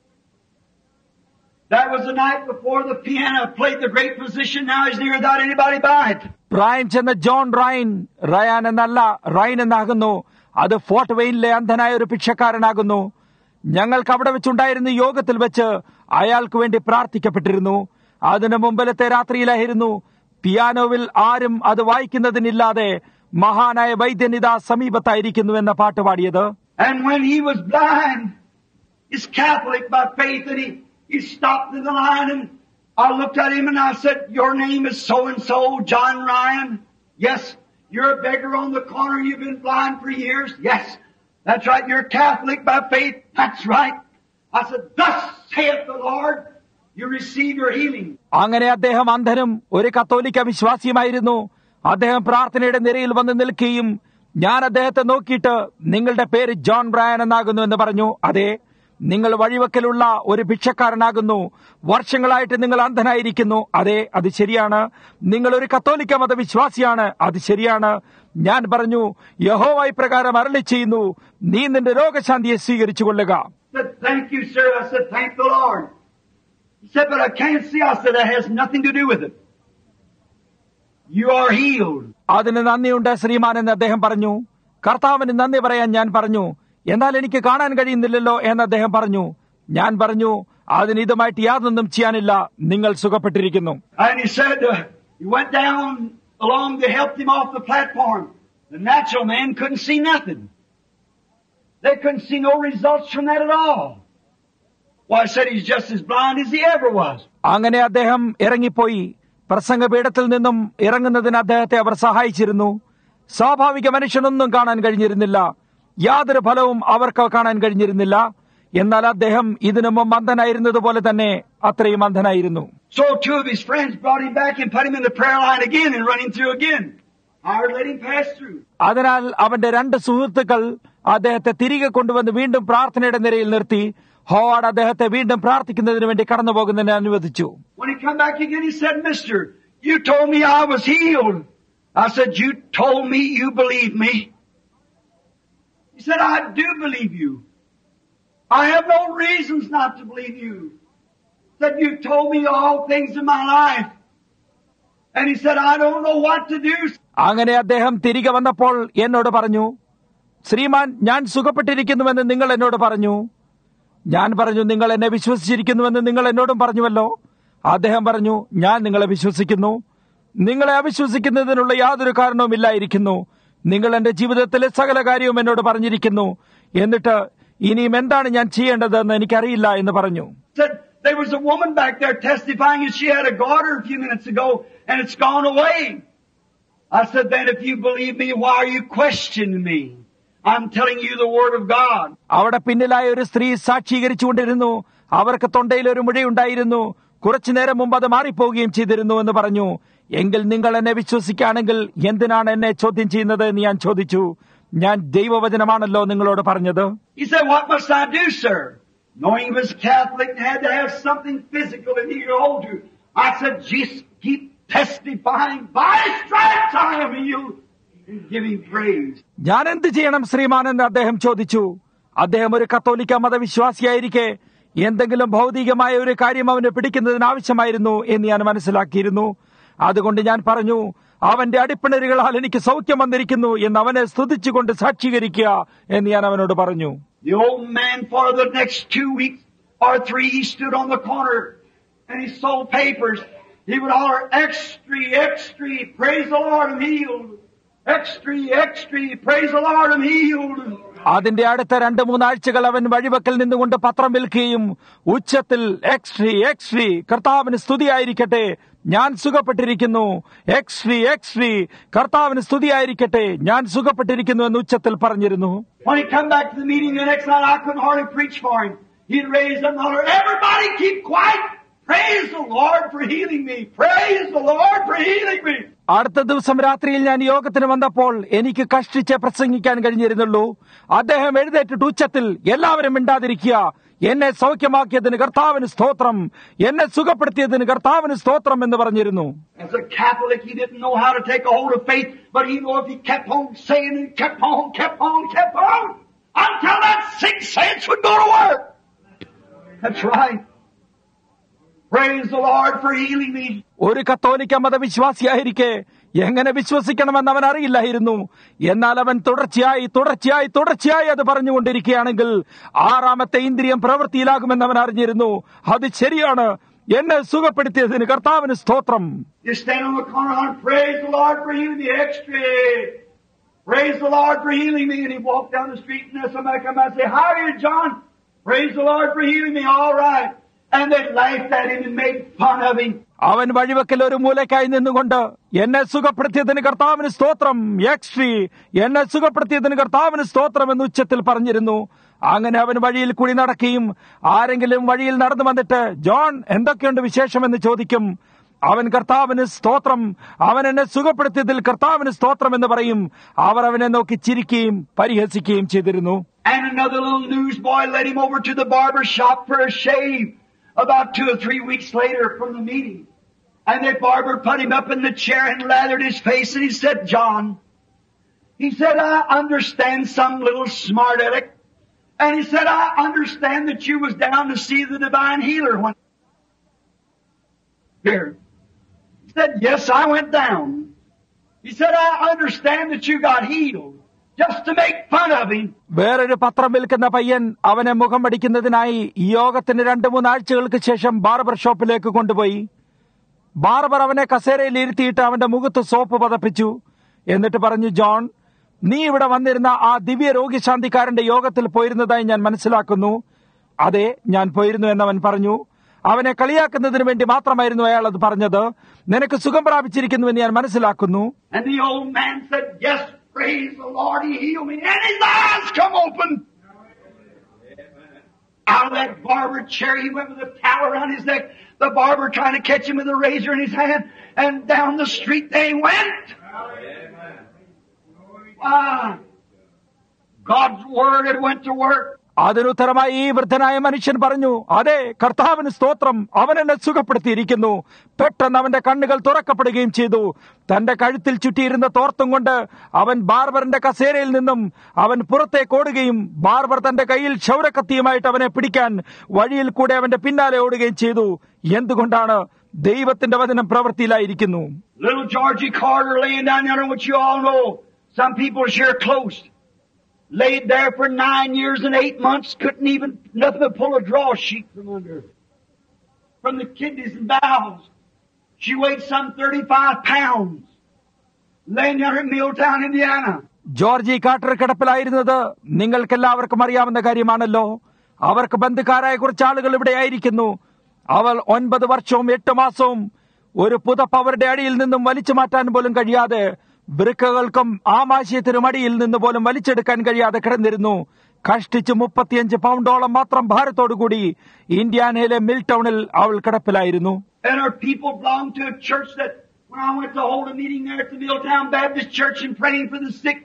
That was the night before the piano played the great physician. Now he's near without anybody by it. Rayan ചെന്ന John Rayan, Ryan എന്നല്ല റയൻ എന്നാകുന്നു. അത് fort വെയിനിലെ അന്ധനായ ഒരു ഭിക്ഷക്കാരനാകുന്നു. ഞങ്ങൾക്ക് അവിടെ വെച്ചുണ്ടായിരുന്ന യോഗത്തിൽ വെച്ച് അയാൾക്ക് വേണ്ടി പ്രാർത്ഥിക്കപ്പെട്ടിരുന്നു. അതിനു മുമ്പിലത്തെ രാത്രിയിലായിരുന്നു. പിയാനോവിൽ ആരും അത് വായിക്കുന്നതിനില്ലാതെ മഹാനായ വൈദ്യനിത സമീപത്തായിരിക്കുന്നു എന്ന പാട്ട് പാടിയത്. And when he was blind, he's Catholic by faith, and he He stopped in the line and I looked at him and I said, "Your name is so-and-so, John Ryan." "Yes." "You're a beggar on the corner. You've been blind for years." "Yes." "That's right. You're Catholic by faith." "That's right." I said, "Thus saith the Lord, you receive your healing." അങ്ങനെ അദ്ദേഹം അന്ധനും ഒരു കത്തോലിക്ക വിശ്വാസിയുമായിരുന്നു. അദ്ദേഹം പ്രാർത്ഥനയുടെ നിരയിൽ വന്ന് നിൽക്കുകയും ഞാൻ അദ്ദേഹത്തെ നോക്കിയിട്ട് നിങ്ങളുടെ പേര് ജോൺ ബ്രയൻ എന്നാകുന്നു എന്ന് പറഞ്ഞു. അതെ, നിങ്ങൾ വഴിവെക്കലുള്ള ഒരു ഭിക്ഷക്കാരനാകുന്നു. വർഷങ്ങളായിട്ട് നിങ്ങൾ അന്ധനായിരിക്കുന്നു. അതെ, അത് ശരിയാണ്. നിങ്ങൾ ഒരു കത്തോലിക്ക മതവിശ്വാസിയാണ്. അത് ശരിയാണ്. ഞാൻ പറഞ്ഞു, യഹോവ ഇപ്രകാരം അരുളി ചെയ്യുന്നു, നീ നിന്റെ രോഗശാന്തിയെ സ്വീകരിച്ചു കൊള്ളുക. അതിന് നന്ദിയുണ്ട് ശ്രീമാൻ എന്ന് അദ്ദേഹം പറഞ്ഞു. കർത്താവിന് നന്ദി പറയാൻ ഞാൻ പറഞ്ഞു. എന്നാൽ എനിക്ക് കാണാൻ കഴിയുന്നില്ലല്ലോ എന്ന് അദ്ദേഹം പറഞ്ഞു. ഞാൻ പറഞ്ഞു, അതിന് ഇതുമായിട്ട് യാതൊന്നും ചെയ്യാനില്ല, നിങ്ങൾ സുഖപ്പെട്ടിരിക്കുന്നു. അങ്ങനെ അദ്ദേഹം ഇറങ്ങിപ്പോയി. പ്രസംഗപീഠത്തിൽ നിന്നും ഇറങ്ങുന്നതിന് അദ്ദേഹത്തെ അവർ സഹായിച്ചിരുന്നു. സ്വാഭാവിക മനുഷ്യനൊന്നും കാണാൻ കഴിഞ്ഞിരുന്നില്ല. യാതൊരു ഫലവും അവർക്ക് കാണാൻ കഴിഞ്ഞിരുന്നില്ല. എന്നാൽ അദ്ദേഹം ഇതിനു മുമ്പ് അന്ധനായിരുന്നത് പോലെ തന്നെ അത്രയും അന്ധനായിരുന്നു. അതിനാൽ അവന്റെ രണ്ട് സുഹൃത്തുക്കൾ അദ്ദേഹത്തെ തിരികെ കൊണ്ടുവന്ന് വീണ്ടും പ്രാർത്ഥനയുടെ നിരയിൽ നിർത്തി ഹോവാർഡ് അദ്ദേഹത്തെ വീണ്ടും പ്രാർത്ഥിക്കുന്നതിന് വേണ്ടി കടന്നു പോകുന്നതിന് അനുവദിച്ചു. He said, I do believe you. I have no reasons not to believe you. He said, you told me all things in my life. And he said, I don't know what to do. അങ്ങനെ അദ്ദേഹം തിരികെ വന്നപ്പോൾ എന്നോട് പറഞ്ഞു, ശ്രീമാൻ, ഞാൻ സുഖപ്പെട്ടിരിക്കുന്നുവെന്ന് നിങ്ങൾ എന്നോട് പറഞ്ഞു. ഞാൻ പറഞ്ഞു, നിങ്ങൾ എന്നെ വിശ്വസിച്ചിരിക്കുന്നുവെന്ന് നിങ്ങൾ എന്നോടും പറഞ്ഞുവല്ലോ. അദ്ദേഹം പറഞ്ഞു, ഞാൻ നിങ്ങളെ വിശ്വസിക്കുന്നു. നിങ്ങളെ അവിശ്വസിക്കുന്നതിനുള്ള യാതൊരു കാരണവുമില്ലായിരിക്കുന്നു. നിങ്ങൾ എന്റെ ജീവിതത്തിലെ സകല കാര്യവും എന്നോട് പറഞ്ഞിരിക്കുന്നു. എന്നിട്ട് ഇനിയും എന്താണ് ഞാൻ ചെയ്യേണ്ടതെന്ന് എനിക്കറിയില്ല എന്ന് പറഞ്ഞു. There was a woman back there testifying and she had a garter a few minutes ago and it's gone away. I said, then if you believe me, why are you questioning me? I'm telling you the word of God. അവിടെ പിന്നിലായ ഒരു സ്ത്രീ സാക്ഷീകരിച്ചുകൊണ്ടിരുന്നു. അവർക്ക് തൊണ്ടയിൽ ഒരു മുഴയുണ്ടായിരുന്നു. കുറച്ചു നേരം മുമ്പ് അത് മാറിപ്പോവുകയും ചെയ്തിരുന്നു എന്ന് പറഞ്ഞു. എങ്കിൽ നിങ്ങൾ എന്നെ വിശ്വസിക്കുകയാണെങ്കിൽ എന്തിനാണ് എന്നെ ചോദ്യം ചെയ്യുന്നത് എന്ന് ഞാൻ ചോദിച്ചു. ഞാൻ ദൈവവചനമാണല്ലോ നിങ്ങളോട് പറഞ്ഞത്. He said, what must I do, sir? Knowing he was Catholic and had to have something physical that he could hold to. I said, just keep testifying. By stripes I am healed. And give him praise. ഞാൻ എന്ത് ചെയ്യണം ശ്രീമാൻ എന്ന് അദ്ദേഹം ചോദിച്ചു. അദ്ദേഹം ഒരു കത്തോലിക്ക മതവിശ്വാസിയായിരിക്കെ എന്തെങ്കിലും ഭൗതികമായ ഒരു കാര്യം അവന് പിടിക്കുന്നതിന് ആവശ്യമായിരുന്നു എന്ന് ഞാൻ മനസ്സിലാക്കിയിരുന്നു. അതുകൊണ്ട് ഞാൻ പറഞ്ഞു, അവന്റെ അടിപ്പിണരുകളാൽ എനിക്ക് സൗഖ്യം വന്നിരിക്കുന്നു എന്ന് അവനെ സ്തുതിച്ചുകൊണ്ട് സാക്ഷീകരിക്കുക എന്ന് ഞാൻ അവനോട് പറഞ്ഞു. The old man for the next two weeks or three he stood on the corner and he sold papers. He would holler, extra, extra, praise the Lord, I'm healed. Extra, extra, praise the Lord, I'm healed. അതിന്റെ അടുത്ത രണ്ട് മൂന്നാഴ്ചകൾ അവൻ വഴിവെക്കൽ നിന്നുകൊണ്ട് പത്രം വിൽക്കുകയും ഉച്ചത്തിൽ എക്സ്ട്രീ എക്സ്ട്രീ കർത്താവിന് സ്തുതിയായിരിക്കട്ടെ, ഞാൻ സുഖപ്പെട്ടിരിക്കുന്നു, എക്സ്ട്രീ എക്സ്ട്രീ കർത്താവിന് സ്തുതിയായിരിക്കട്ടെ, ഞാൻ സുഖപ്പെട്ടിരിക്കുന്നു എന്ന് ഉച്ചത്തിൽ പറഞ്ഞിരുന്നു. When he come back to the meeting the next night, I couldn't hardly preach for him. He'd raise up and holler, everybody keep quiet. Praise the Lord for healing me. Praise the Lord for healing me. അടുത്ത ദിവസം രാത്രിയിൽ ഞാൻ യോഗത്തിന് വന്നപ്പോൾ എനിക്ക് കഷ്ടിച്ച് പ്രസംഗിക്കാൻ കഴിഞ്ഞിരുന്നുള്ളൂ. അദ്ദേഹം എഴുന്നേറ്റിട്ട് ഉച്ചത്തിൽ എല്ലാവരും മിണ്ടാതിരിക്കുക, എന്നെ സൗഖ്യമാക്കിയതിന് കർത്താവിന് സ്തോത്രം, എന്നെ സുഖപ്പെടുത്തിയതിന് കർത്താവിന് സ്തോത്രം എന്ന് പറഞ്ഞിരുന്നു. As a Catholic, he didn't know how to take a hold of faith, but he knew if he kept on saying and kept on, kept on, kept on, until that sixth sense would go to work. That's right. Praise the Lord for healing me. ഒരു കത്തോലിക്ക മതവിശ്വാസിയായിരിക്കെ എങ്ങനെ വിശ്വസിക്കണമെന്ന് അവൻ അറിയില്ലായിരുന്നു. എന്നാൽ അവൻ തുടർച്ചയായി തുടർച്ചയായി തുടർച്ചയായി അത് പറഞ്ഞുകൊണ്ടിരിക്കുകയാണെങ്കിൽ ആറാമത്തെ ഇന്ദ്രിയം പ്രവൃത്തിയിലാകുമെന്ന് അവൻ അറിഞ്ഞിരുന്നു. അത് ശരിയാണ്, എന്നെ സുഖപ്പെടുത്തിയതിന് കർത്താവിന് സ്തോത്രം. You stand on the corner and praise the Lord for healing me. Extra. Praise the Lord for healing me. And he walked down the street and somebody come out and say, how are you, John? Praise the Lord for healing me. All right. And they laughed at him and made fun of him. അവൻ വഴിവെക്കൽ ഒരു മൂലക്കായി നിന്നുകൊണ്ട് എന്നെ സുഖപ്പെടുത്തിയതിന് കർത്താവിന് സ്തോത്രം, എക്സ്ട്രീ, എന്നെ സുഖപ്പെടുത്തിയതിന് കർത്താവിന് സ്തോത്രം എന്ന് ഉച്ചത്തിൽ പറഞ്ഞിരുന്നു. അങ്ങനെ അവൻ വഴിയിൽ കൂടി നടക്കുകയും ആരെങ്കിലും വഴിയിൽ നടന്നു വന്നിട്ട് ജോൺ എന്തൊക്കെയുണ്ട് വിശേഷമെന്ന് ചോദിക്കും. അവൻ കർത്താവിന് സ്തോത്രം, അവൻ എന്നെ സുഖപ്പെടുത്തിയതിൽ കർത്താവിന് സ്തോത്രം എന്ന് പറയും. അവർ അവനെ നോക്കി ചിരിക്കുകയും പരിഹസിക്കുകയും ചെയ്തിരുന്നു. And another little newsboy led him over to the barber shop for a shave about two or three weeks later from the meeting. And that barber put him up in the chair and lathered his face, and he said, John, he said, I understand some little smart aleck. And he said, I understand that you was down to see the divine healer one here. He said, yes, I went down. He said, I understand that you got healed. Just to make fun of him. വേറൊരു പത്രം വിൽക്കുന്ന പയ്യൻ അവനെ മുഖം അടിക്കുന്നതിനായി യോഗത്തിന് രണ്ടു മൂന്നാഴ്ചകൾക്ക് ശേഷം barber ഷോപ്പിലേക്ക് കൊണ്ടുപോയി. ബാർബർ അവനെ കസേരയിൽ ഇരുത്തിയിട്ട് അവന്റെ മുഖത്ത് സോപ്പ് പതപ്പിച്ചു. എന്നിട്ട് പറഞ്ഞു, ജോൺ, നീ ഇവിടെ വന്നിരുന്ന ആ ദിവ്യ രോഗിശാന്തിക്കാരന്റെ യോഗത്തിൽ പോയിരുന്നതായി ഞാൻ മനസ്സിലാക്കുന്നു. അതെ, ഞാൻ പോയിരുന്നു എന്നവൻ പറഞ്ഞു. അവനെ കളിയാക്കുന്നതിന് വേണ്ടി മാത്രമായിരുന്നു അയാൾ അത് പറഞ്ഞത്. നിനക്ക് സുഖം പ്രാപിച്ചിരിക്കുന്നുവെന്ന് ഞാൻ മനസ്സിലാക്കുന്നു. And the old man said, yes, praise the Lord, he healed me. And his eyes come open. Out of that barber chair, he went with a towel around his neck. The barber trying to catch him with a razor in his hand. And down the street they went. Ah, God's word had went to work. അതിനുത്തരമായി ഈ വൃദ്ധനായ മനുഷ്യൻ പറഞ്ഞു, അതെ, കർത്താവിന് സ്തോത്രം, അവൻ എന്നെ സുഖപ്പെടുത്തിയിരിക്കുന്നു. പെട്ടെന്ന് അവന്റെ കണ്ണുകൾ തുറക്കപ്പെടുകയും ചെയ്തു. തന്റെ കഴുത്തിൽ ചുറ്റിയിരുന്ന തോർത്തും കൊണ്ട് അവൻ ബാർബറിന്റെ കസേരയിൽ നിന്നും അവൻ പുറത്തേക്ക് ഓടുകയും ബാർബർ തന്റെ കയ്യിൽ ക്ഷൗരക്കത്തിയുമായിട്ട് അവനെ പിടിക്കാൻ വഴിയിൽ കൂടെ അവന്റെ പിന്നാലെ ഓടുകയും ചെയ്തു. എന്തുകൊണ്ടാണ്? ദൈവത്തിന്റെ വചനം പ്രവൃത്തിയിലായിരിക്കുന്നു. Little Georgie Carter laying down there, which you all know. Some people share close. Laid there for nine years and eight months, couldn't even, nothing but pull a draw sheet from under her. From the kidneys and bowels. She weighed some thirty-five pounds. Laying down in Milltown, Indiana. Georgie Carter കിടപ്പിലായിരുന്നത് നിങ്ങൾക്കെല്ലാവർക്കും അറിയാവുന്ന കാര്യമാണല്ലോ. അവർക്ക് ബന്ധുക്കാരായ കുറച്ച് ആളുകൾ ഇവിടെ ആയിരിക്കുന്നു. അവൾ ഒൻപത് വർഷവും എട്ട് മാസവും ഒരു പുതപ്പ് അവരുടെ അടിയിൽ നിന്നും വലിച്ചു മാറ്റാൻ പോലും കഴിയാതെ, വൃക്കകൾക്കും ആമാശയത്തിനും അടിയിൽ നിന്ന് പോലും വലിച്ചെടുക്കാൻ കഴിയാതെ കിടന്നിരുന്നു. കഷ്ടിച്ച് മുപ്പത്തിയഞ്ച് പൗണ്ടോളം മാത്രം ഭാരത്തോടുകൂടി ഇന്ത്യാനയിലെ മിൽ ടൗണിൽ അവൾ കിടപ്പിലായിരുന്നു. And our people belonged to a church that, when I went to hold a meeting there at the Milltown Baptist Church and praying for the sick,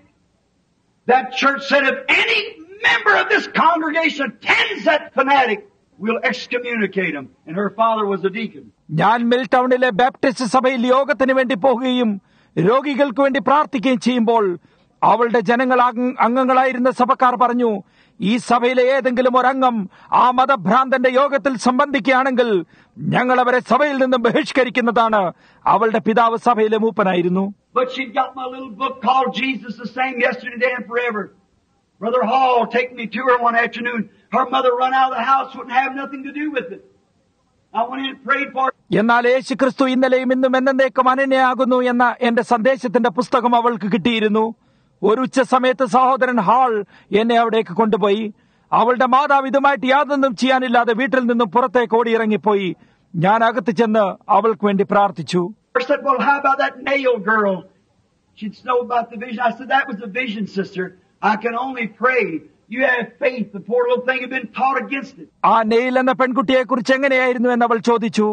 that church said, if any member of this congregation attends that fanatic, we'll excommunicate him. And her father was a deacon. ഞാൻ മിൽ ടൗണിലെ Baptist സഭയിൽ യോഗത്തിന് വേണ്ടി പോകുകയും രോഗികൾക്ക് വേണ്ടി പ്രാർത്ഥിക്കുകയും ചെയ്യുമ്പോൾ അവളുടെ ജനങ്ങൾ അംഗങ്ങളായിരുന്ന സഭക്കാർ പറഞ്ഞു, ഈ സഭയിലെ ഏതെങ്കിലും ഒരംഗം ആ മതഭ്രാന്തന്റെ യോഗത്തിൽ സംബന്ധിക്കുകയാണെങ്കിൽ ഞങ്ങൾ അവരെ സഭയിൽ നിന്നും ബഹിഷ്കരിക്കുന്നതാണ്. അവളുടെ പിതാവ് സഭയിലെ മൂപ്പനായിരുന്നു. But she got my little book called Jesus the Same Yesterday, Today and Forever. Brother Hall take me to her one afternoon. Her mother run out of the house, wouldn't have nothing to do with it. I went in and prayed for her. എന്നാൽ യേശു ക്രിസ്തു ഇന്നലെയും ഇന്നും എന്നേക്കും അനന്യയാകുന്നു എന്ന എന്റെ സന്ദേശത്തിന്റെ പുസ്തകം അവൾക്ക് കിട്ടിയിരുന്നു. ഒരു ഉച്ച സമയത്ത് സഹോദരൻ ഹാൾ എന്നെ അവിടേക്ക് കൊണ്ടുപോയി. അവളുടെ മാതാവ് ഇതുമായിട്ട് യാതൊന്നും ചെയ്യാനില്ലാതെ വീട്ടിൽ നിന്നും പുറത്തേക്ക് ഓടിയിറങ്ങിപ്പോയി. ഞാൻ അകത്ത് ചെന്ന് അവൾക്ക് വേണ്ടി പ്രാർത്ഥിച്ചു. I said, well, how about that nail girl? She'd know about the vision. I said, that was a vision, sister. I can only pray. You have faith. The poor little thing had been taught against it. ആ നെയിൽ എന്ന പെൺകുട്ടിയെ കുറിച്ച് എങ്ങനെയായിരുന്നു എന്ന് അവൾ ചോദിച്ചു.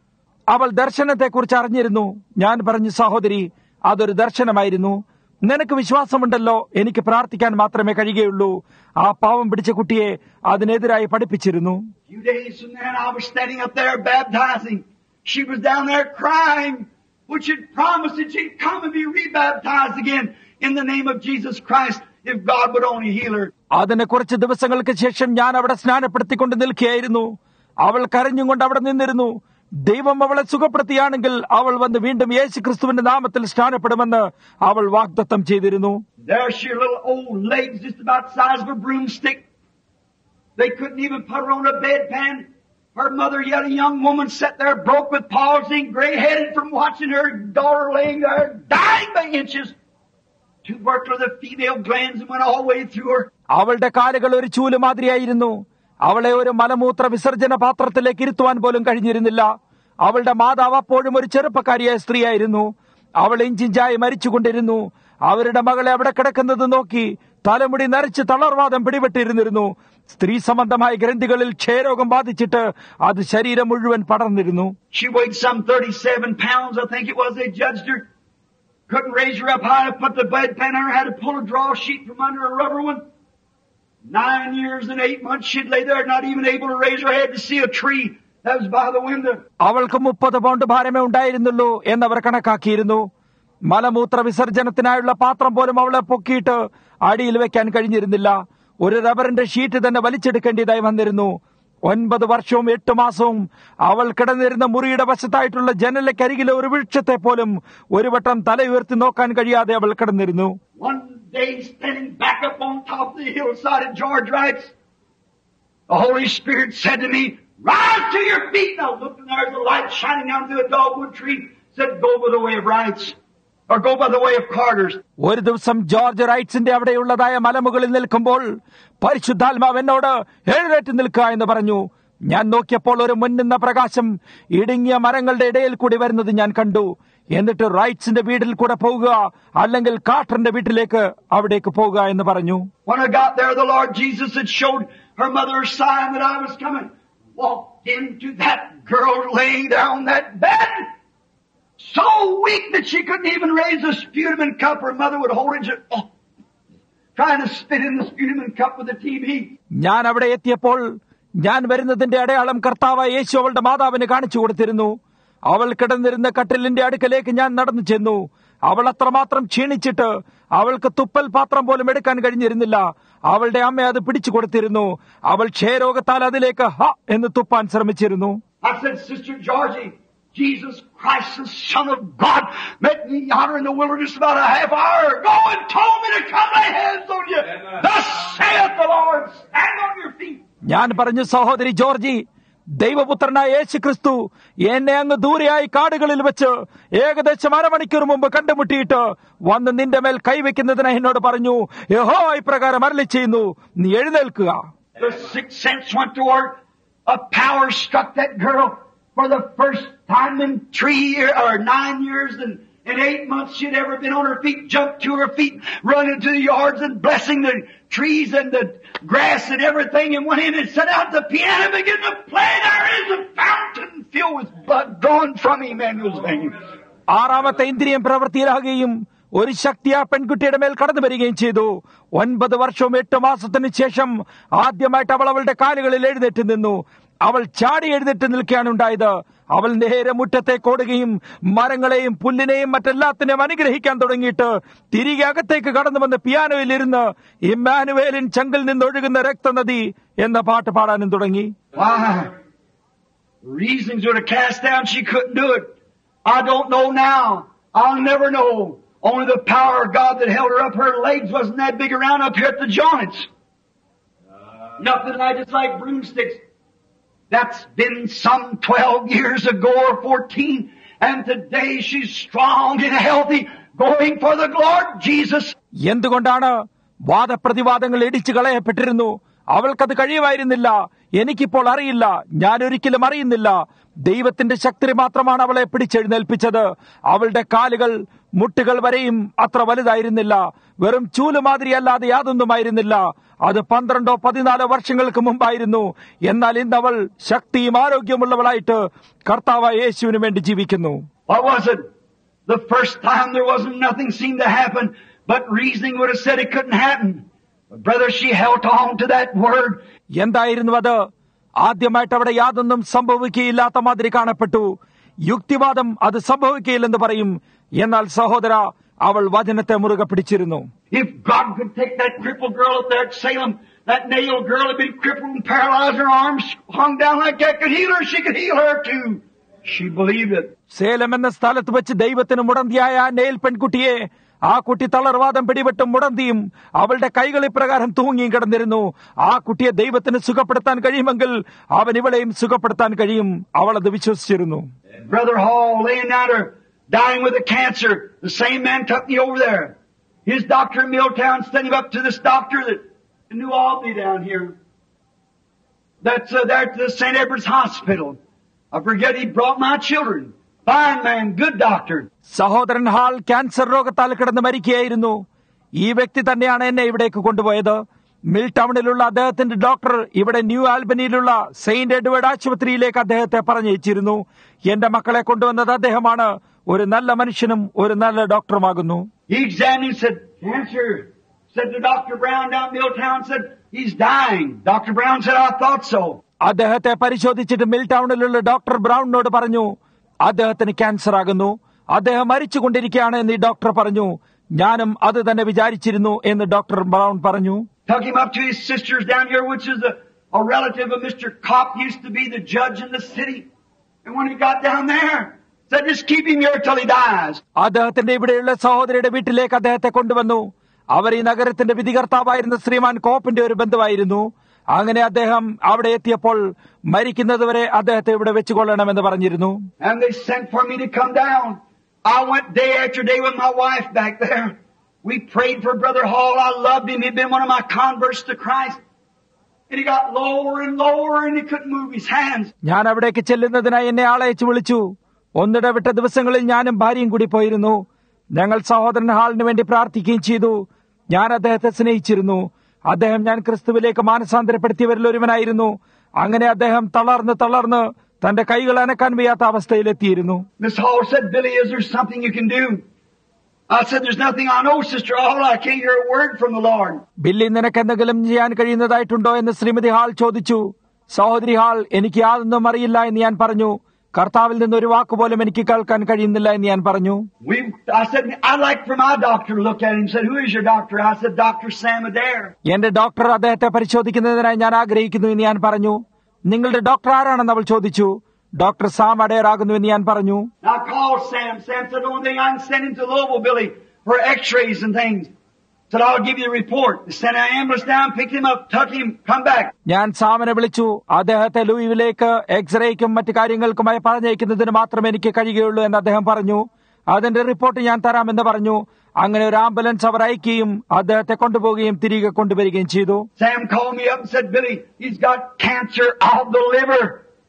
അവൾ ദർശനത്തെ കുറിച്ച് അറിഞ്ഞിരുന്നു. ഞാൻ പറഞ്ഞു, സഹോദരി, അതൊരു ദർശനമായിരുന്നു. നിനക്ക് വിശ്വാസമുണ്ടല്ലോ, എനിക്ക് പ്രാർത്ഥിക്കാൻ മാത്രമേ കഴിയുകയുള്ളൂ. ആ പാവം പിടിച്ച കുട്ടിയെ അതിനെതിരായി പഠിപ്പിച്ചിരുന്നു. Few days from then, I was standing up there baptizing. She was down there crying, which had promised that she'd come and be rebaptized again in the name of Jesus Christ if God would only heal her. അതിന് കുറച്ച് ദിവസങ്ങൾക്ക് ശേഷം ഞാൻ അവിടെ സ്നാനപ്പെടുത്തിക്കൊണ്ട് നിൽക്കുകയായിരുന്നു. അവൾ കരഞ്ഞുകൊണ്ട് അവിടെ നിന്നിരുന്നു. ദൈവം അവളെ സുഖപ്പെടുത്തിയാണെങ്കിൽ അവൾ വന്ന് വീണ്ടും യേശു ക്രിസ്തുവിന്റെ നാമത്തിൽ സ്നാനപ്പെടുമെന്ന് അവൾ വാഗ്ദത്തം ചെയ്തിരുന്നു. There she her little old legs just about the size of a broomstick. They couldn't even put her on a bedpan. Her mother, yet a young woman, sat there broke with palsy, gray-headed from watching her daughter laying there, dying by inches. Tubercular the female glands and went all the way through her. അവളുടെ കാലുകൾ ഒരു ചൂല് മാതിരിയായിരുന്നു. അവളെ ഒരു മലമൂത്ര വിസർജന പാത്രത്തിലേക്ക് ഇരുത്തുവാൻ പോലും കഴിഞ്ഞിരുന്നില്ല. അവളുടെ മാതാവ് അപ്പോഴും ഒരു ചെറുപ്പക്കാരിയായ സ്ത്രീയായിരുന്നു. അവൾ ഇഞ്ചിഞ്ചായി മരിച്ചുകൊണ്ടിരുന്നു. അവരുടെ മകളെ അവിടെ കിടക്കുന്നത് നോക്കി തലമുടി നരച്ച് തളർവാദം പിടിപെട്ടിരുന്നിരുന്നു. സ്ത്രീ സംബന്ധമായ ഗ്രന്ഥികളിൽ ക്ഷയരോഗം ബാധിച്ചിട്ട് അത് ശരീരം മുഴുവൻ പടർന്നിരുന്നു. She weighed some thirty-seven pounds, I think it was. They judged her. Couldn't raise her up high enough, put the bedpan on her, had to pull a draw sheet from under a rubber one. Nine years and eight months she'd lay there, not even able to raise her head to see a tree that was by the window. അവൾക്ക് മുപ്പത് pound ഭാരമേ ഉണ്ടായിരുന്നുള്ളൂ എന്നവർ കണക്കാക്കിയിരുന്നു. മലമൂത്ര വിസർജനത്തിനായുള്ള പാത്രം പോലും അവളെ പൊക്കിയിട്ട് അടിയിൽ വെക്കാൻ കഴിഞ്ഞിരുന്നില്ല. ഒരു റബ്ബറിന്റെ ഷീറ്റ് തന്നെ വലിച്ചെടുക്കേണ്ടതായി വന്നിരുന്നു. ഒൻപത് വർഷവും എട്ട് മാസവും അവൾ കിടന്നിരുന്ന മുറിയുടെ വശത്തായിട്ടുള്ള ജനലക്കരികിലെ ഒരു വൃക്ഷത്തെ പോലും ഒരു വട്ടം തല ഉയർത്തി നോക്കാൻ കഴിയാതെ അവൾ കിടന്നിരുന്നു. One day, standing back up on top of the hillside, and George writes, the Holy Spirit said to me, rise to your feet. And I looked, and there's a light shining down through a dogwood tree. Said, go by the way of Wrights, or go by the way of Carter's. ഒരു ദിവസം George റൈറ്റ്സിന്റെ അവിടെയുള്ളതായ മലമുകളിൽ നിൽക്കുമ്പോൾ പരിശുദ്ധാത്മാവ് എന്നോട് എഴുന്നേറ്റ് നിൽക്കുക എന്ന് പറഞ്ഞു. ഞാൻ നോക്കിയപ്പോൾ ഒരു മുന്നുന്ന പ്രകാശം ഇടുങ്ങിയ മരങ്ങളുടെ ഇടയിൽ കൂടി വരുന്നത് ഞാൻ കണ്ടു. എന്നിട്ട് റൈറ്റ്സിന്റെ വീട്ടിൽ കൂടെ പോകുക, അല്ലെങ്കിൽ കാർട്ടറിന്റെ വീട്ടിലേക്ക് അവിടേക്ക് പോകുക എന്ന് പറഞ്ഞു. When I got there, the Lord Jesus had showed her mother a sign that I was coming. Walked into that girl laying there on that bed, so weak that she couldn't even raise a sputum and cup. Her mother would hold it, just, oh, trying to spit in the sputum and cup with the T V. ഞാൻ അവിടെ എത്തിയപ്പോൾ ഞാൻ വരുന്നതിന്റെ അടയാളം കർത്താവായ യേശു അവളുടെ മാതാവിന് കാണിച്ചു കൊടുത്തിരുന്നു. അവൾ കിടന്നിരുന്ന കട്ടിലിന്റെ അടുക്കലേക്ക് ഞാൻ നടന്നു ചെന്നു. അവൾ അത്രമാത്രം ക്ഷീണിച്ചിട്ട് അവൾക്ക് തുപ്പൽ പാത്രം പോലും എടുക്കാൻ കഴിഞ്ഞിരുന്നില്ല. അവളുടെ അമ്മ അത് പിടിച്ചു കൊടുത്തിരുന്നു. അവൾ ക്ഷയരോഗത്താൽ അതിലേക്ക് ഹ എന്ന് തുപ്പാൻ ശ്രമിച്ചിരുന്നു. I said, Sister Georgie, Jesus Christ, the Son of God, met me yonder in the wilderness about a half hour ago and told me to come lay hands on you. Thus saith the Lord, stand on your feet. ഞാൻ പറഞ്ഞു, സഹോദരി Georgy, ദൈവപുത്രനായ യേശു ക്രിസ്തു എന്നെ അങ്ങ് ദൂരെയായി കാടുകളിൽ വെച്ച് ഏകദേശം അരമണിക്കൂർ മുമ്പ് കണ്ടുമുട്ടിയിട്ട് വന്ന് നിന്റെ മേൽ കൈവയ്ക്കുന്നതിനായി എന്നോട് പറഞ്ഞു, യഹോവ ഇപ്രകാരം അരുളി ചെയ്യുന്നു, നീ എഴുന്നേൽക്കുക. The sixth sense went to work. A power struck that girl. For the first time in three years or nine years and in eight months she'd ever been on her feet, jumped to her feet, run into the yards and blessing the trees and the grass and everything, and went in and sat out the piano and began to play. There is a fountain filled with blood drawn from Emmanuel's vein. ആറാമത്തെ ഇന്ദ്രിയം പ്രവൃത്തിയിലാകുകയും ഒരു ശക്തി ആ പെൺകുട്ടിയുടെ മേൽ കടന്നു വരികയും ചെയ്തു. ഒൻപത് വർഷവും എട്ട് മാസത്തിന് ശേഷം ആദ്യമായിട്ട് അവൾ അവളുടെ കാലുകളിൽ എഴുന്നേറ്റ് നിന്നു. അവൾ ചാടി എഴുന്നേറ്റ് നിൽക്കുകയാണ് ഉണ്ടായത്. അവൾ നേരെ മുറ്റത്തേക്ക് ഓടുകയും മരങ്ങളെയും പുല്ലിനെയും മറ്റെല്ലാത്തിനെയും അനുഗ്രഹിക്കാൻ തുടങ്ങിയിട്ട് തിരികെ അകത്തേക്ക് കടന്നു വന്ന് പിയാനോയിൽ ഇരുന്ന് ഇമ്മാനുവേലിൻ ചങ്കിൽ നിന്നൊഴുകുന്ന രക്തനദി എന്ന പാട്ട് പാടാനും തുടങ്ങി. Reasons were to cast down, she couldn't do it. I don't know now. I'll never know. Only the power of God that held her up. Her legs wasn't that big around up here at the joints. Uh, Nothing like, just like broomsticks. That's been some twelve years ago or fourteen. And today she's strong and healthy, going for the Lord Jesus. എന്തുകൊണ്ടാണ് വാദപ്രതിവാദങ്ങൾ ഇടിച്ചു കളയപ്പെട്ടിരുന്നു? അവൾക്കത് കഴിയുമായിരുന്നില്ല. എനിക്കിപ്പോൾ അറിയില്ല, ഞാൻ ഒരിക്കലും അറിയുന്നില്ല. ദൈവത്തിന്റെ ശക്തി മാത്രമാണ് അവളെ പിടിച്ചെഴുന്നേൽപ്പിച്ചത്. അവളുടെ കാലുകൾ മുട്ടുകൾ വരെയും അത്ര വലുതായിരുന്നില്ല. വെറും ചൂലുമാതിരിയല്ലാതെ യാതൊന്നുമായിരുന്നില്ല. അത് പന്ത്രണ്ടോ പതിനാലോ വർഷങ്ങൾക്ക് മുമ്പായിരുന്നു. എന്നാൽ ഇന്ന് അവൾ ശക്തിയും ആരോഗ്യമുള്ളവളായിട്ട് കർത്താവായ യേശുവിന് വേണ്ടി ജീവിക്കുന്നു. What was it? The first time there wasn't nothing seemed to happen, but reasoning would have said it couldn't happen. But brother, she held on to that word. എന്തായിരുന്നു അത്? ആദ്യമായിട്ട് അവിടെ യാതൊന്നും സംഭവിക്കുകയില്ലാത്ത മാതിരി കാണപ്പെട്ടു. യുക്തിവാദം അത് സംഭവിക്കുകയില്ലെന്ന് പറയും. എന്നാൽ സഹോദര, അവൾ വചനത്തെ മുറുകെ പിടിച്ചിരുന്നു. If God could take that crippled girl up there at Salem, that nail girl had been crippled and paralyzed, her arms hung down like that, could heal her, she could heal her too. She believed it. Salem എന്ന സ്ഥലത്ത് വെച്ച് ദൈവത്തിന് മുടന്തിയായ ആ nail പെൺകുട്ടിയെ ആ കുട്ടി തളർവാദം പിടിപെട്ടും മുടന്തിയും അവളുടെ കൈകൾ ഇപ്രകാരം തൂങ്ങിയും കിടന്നിരുന്നു. ആ കുട്ടിയെ ദൈവത്തിന് സുഖപ്പെടുത്താൻ കഴിയുമെങ്കിൽ അവൻ ഇവളെയും സുഖപ്പെടുത്താൻ കഴിയും. അവൾ അത് വിശ്വസിച്ചിരുന്നു. Brother Hall laying down her, dying with a cancer. The same man took me over there. His doctor in Milltown sent him up to this doctor that in New Albany down here. That's uh, there at the Saint Edward's Hospital. I forget, he brought my children. Fine man, good doctor. സഹോദരൻ Hall cancer രോഗത്താൽ കിടന്ന് മരിക്കുകയായിരുന്നു. ഈ വ്യക്തി തന്നെയാണ് എന്നെ ഇവിടേക്ക് കൊണ്ടുപോയത്. മിൽ ടൗണിലുള്ള അദ്ദേഹത്തിന്റെ ഡോക്ടർ ഇവിടെ ന്യൂ ആൽബനിയിലുള്ള സെയിന്റ് എഡ്വേർഡ് ആശുപത്രിയിലേക്ക് അദ്ദേഹത്തെ പറഞ്ഞയച്ചിരുന്നു. എന്റെ മക്കളെ കൊണ്ടുവന്നത് അദ്ദേഹമാണ്. ഒരു നല്ല മനുഷ്യനും ഒരു നല്ല ഡോക്ടറുമാകുന്നു. He examined, said, cancer. Said to Doctor Brown down in Milltown, said, he's dying. Doctor Brown said, I thought so. അദ്ദേഹത്തെ പരിശോധിച്ചിട്ട് മിൽ ടൗണിലുള്ള ഡോക്ടർ ബ്രൗണിനോട് പറഞ്ഞു, അദ്ദേഹത്തിന് ക്യാൻസർ ആകുന്നു, അദ്ദേഹം മരിച്ചുകൊണ്ടിരിക്കുകയാണ് എന്ന് ഈ ഡോക്ടർ പറഞ്ഞു. ഞാനും അത് തന്നെ വിചാരിച്ചിരുന്നു എന്ന് ഡോക്ടർ ബ്രൗൺ പറഞ്ഞു. Took him up to his sisters down here, which is a, a relative of Mister Kopp, used to be the judge in the city. And when he got down there, said, just keep him here till he dies. അദ്ദേഹത്തിന്റെ ഇവിടെയുള്ള സഹോദരിയുടെ വീട്ടിലേക്ക് അദ്ദേഹത്തെ കൊണ്ടുവന്നു. അവർ ഈ നഗരത്തിന്റെ വിധികർത്താവായിരുന്ന ശ്രീമാൻ കോപ്പിന്റെ ഒരു ബന്ധുവായിരുന്നു. അങ്ങനെ അദ്ദേഹം അവിടെ എത്തിയപ്പോൾ മരിക്കുന്നതുവരെ അദ്ദേഹത്തെ ഇവിടെ വെച്ചുകൊള്ളണമെന്ന് പറഞ്ഞിരുന്നു. And they sent for me to come down. I went day after day with my wife back there. We prayed for Brother Hall. I loved him. He'd been one of my converts to Christ. And he got lower and lower and he couldn't move his hands. ഞാൻ അവിടേക്ക് ചെല്ലുന്നതിനായി എന്നെ ആളയച്ചു വിളിച്ചു. ഒന്നിടവിട്ട ദിവസങ്ങളിൽ ഞാനും ഭാര്യയും കൂടി പോയിരുന്നു. ഞങ്ങൾ സഹോദരൻ ഹാളിന് വേണ്ടി പ്രാർത്ഥിക്കുകയും ചെയ്തു. ഞാൻ അദ്ദേഹത്തെ സ്നേഹിച്ചിരുന്നു. അദ്ദേഹം ഞാൻ ക്രിസ്തുവിലേക്ക് മാനസാന്തരപ്പെടുത്തിയവരിൽ ഒരുവനായിരുന്നു. അങ്ങനെ അദ്ദേഹം തളർന്ന് തളർന്ന് തന്റെ കൈകൾ അനക്കാൻ വയ്യാത്ത അവസ്ഥയിലെത്തിയിരുന്നു. Miss Hall said, Billy, is there something you can do? I said, there's nothing I know, Sister Hall. I can't hear a word from the Lord. Billy, നിനക്ക് എന്തെങ്കിലും ചെയ്യാൻ കഴിയുന്നതായിട്ടുണ്ടോ എന്ന് ശ്രീമതി ഹാൾ ചോദിച്ചു. സഹോദരി ഹാൾ, എനിക്ക് യാതൊന്നും അറിയില്ല എന്ന് ഞാൻ പറഞ്ഞു. കർത്താവിൽ നിന്ന് ഒരു വാക്കുപോലും എനിക്ക് കേൾക്കാൻ കഴിയുന്നില്ല എന്ന് ഞാൻ പറഞ്ഞു. We, I said, I'd like for my doctor to look at him. He said, who is your doctor? I said, Doctor Sam Adair. എന്റെ ഡോക്ടർ അദ്ദേഹത്തെ പരിശോധിക്കുന്നതിനായി ഞാൻ ആഗ്രഹിക്കുന്നു എന്ന് ഞാൻ പറഞ്ഞു. നിങ്ങളുടെ ഡോക്ടർ ആരാണെന്ന് അവൾ ചോദിച്ചു. ഡോക്ടർ സാം അഡയർ ആകുന്നു എന്ന് ഞാൻ പറഞ്ഞു. I called Sam. Sam said, the only thing I can send him to Louisville, Billy, for x-rays and things. Said, I'll give you the report. They sent an ambulance down, picked him up, took him, come back. ഞാൻ സാമിനെ വിളിച്ചു. അദ്ദേഹത്തെ ലൂയിവിലേക്ക് എക്സ്റേക്കും മറ്റു കാര്യങ്ങൾക്കുമായി പറഞ്ഞയക്കുന്നതിന് മാത്രമേ എനിക്ക് കഴിയുകയുള്ളൂ എന്ന് അദ്ദേഹം പറഞ്ഞു. അതിന്റെ റിപ്പോർട്ട് ഞാൻ തരാമെന്ന് പറഞ്ഞു. അങ്ങനെ ഒരു ആംബുലൻസ് അവർ അയക്കുകയും അദ്ദേഹത്തെ കൊണ്ടുപോവുകയും തിരികെ കൊണ്ടുവരികയും ചെയ്തു. Sam called me up and said, Billy, he's got cancer of the liver.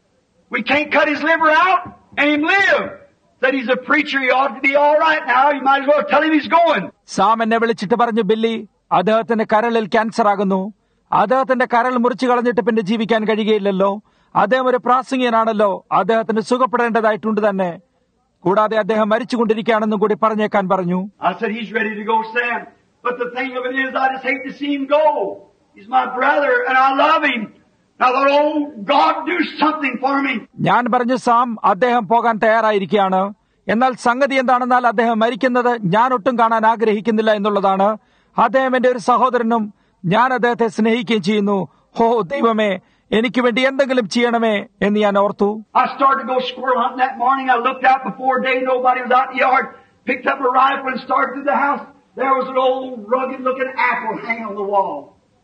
We can't cut his liver out and him live. Said he's a preacher, he ought to be all right now. You might as well tell him he's going. Sam എന്നെ വിളിച്ചിട്ട് പറഞ്ഞു, Billy, അദ്ദേഹത്തിന്റെ കരളിൽ cancer ആകുന്നു. അദ്ദേഹത്തിന്റെ കരൾ മുറിച്ചു കളഞ്ഞിട്ട് പിന്നെ ജീവിക്കാൻ കഴിയുകയില്ലല്ലോ. അദ്ദേഹം ഒരു പ്രാസംഗികനാണല്ലോ. അദ്ദേഹത്തിന് സുഖപ്പെടേണ്ടതായിട്ടുണ്ട് തന്നെ. കൂടാതെ അദ്ദേഹം മരിച്ചുകൊണ്ടിരിക്കുകയാണെന്നും കൂടി പറഞ്ഞേക്കാൻ പറഞ്ഞു. I said, he's ready to go, Sam. But the thing of it is, I just hate to see him go. He's my brother and I love him. I thought, oh, God, do something for me. ഞാൻ പറഞ്ഞു, Sam, അദ്ദേഹം പോകാൻ തയ്യാറായിരിക്കുകയാണ്. എന്നാൽ സംഗതി എന്താണെന്നാൽ അദ്ദേഹം മരിക്കുന്നത് ഞാൻ ഒട്ടും കാണാൻ ആഗ്രഹിക്കുന്നില്ല എന്നുള്ളതാണ്. അദ്ദേഹം എന്റെ ഒരു സഹോദരനും ഞാൻ അദ്ദേഹത്തെ സ്നേഹിക്കുകയും ചെയ്യുന്നു. ഹോ ദൈവമേ, എനിക്ക് വേണ്ടി എന്തെങ്കിലും ചെയ്യണമേ എന്ന് ഞാൻ ഓർത്തു. I started to go squirrel hunting that morning. I looked out before day. Nobody was out in the yard. Picked up a rifle and started through the house. There was an old rugged-looking apple hanging on the wall.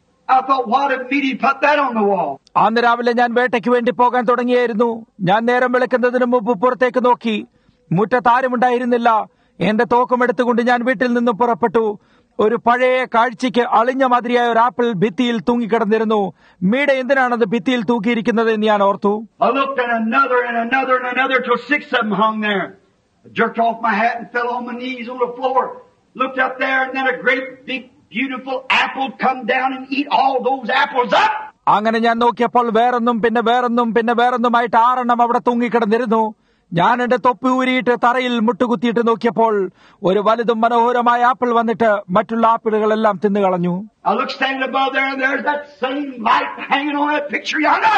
I thought, what if Meaty put that on the wall? അന്ന് രാവിലെ ഞാൻ വേട്ടയ്ക്ക് വേണ്ടി പോകാൻ തുടങ്ങിയായിരുന്നു. ഞാൻ നേരം വെളുക്കുന്നതിന് മുമ്പ് പുറത്തേക്ക് നോക്കി. മുറ്റത്താരുമുണ്ടായിരുന്നില്ല. എന്റെ തോക്കുമെടുത്തുകൊണ്ട് ഞാൻ വീട്ടിൽ നിന്നും പുറപ്പെട്ടു. ഒരു പഴയ കാഴ്ചയ്ക്ക് അളിഞ്ഞ മാതിരിയായ ഒരു ആപ്പിൾ ഭിത്തിയിൽ തൂങ്ങിക്കിടന്നിരുന്നു. മീഡ എന്തിനാണത് ഭിത്തിയിൽ തൂക്കിയിരിക്കുന്നത് എന്ന് ഞാൻ ഓർത്തു. I looked at another and another and another till six of them hung there. I jerked off my hat and fell on my knees on the floor. Looked up there and then a great big beautiful apple come down and eat all those apples up. അങ്ങനെ ഞാൻ നോക്കിയപ്പോൾ വേറൊന്നും പിന്നെ വേറൊന്നും പിന്നെ വേറൊന്നുമായിട്ട് ആറെണ്ണം അവിടെ തൂങ്ങിക്കിടന്നിരുന്നു. ഞാൻ എന്റെ തൊപ്പി ഊരിയിട്ട് തറയിൽ മുട്ടുകുത്തിയിട്ട് നോക്കിയപ്പോൾ ഒരു വലുതും മനോഹരമായ ആപ്പിൾ വന്നിട്ട് മറ്റുള്ള ആപ്പിളുകളെല്ലാം തിന്നുകളഞ്ഞു. I looked standing above there and there's that same light hanging on that picture yonder.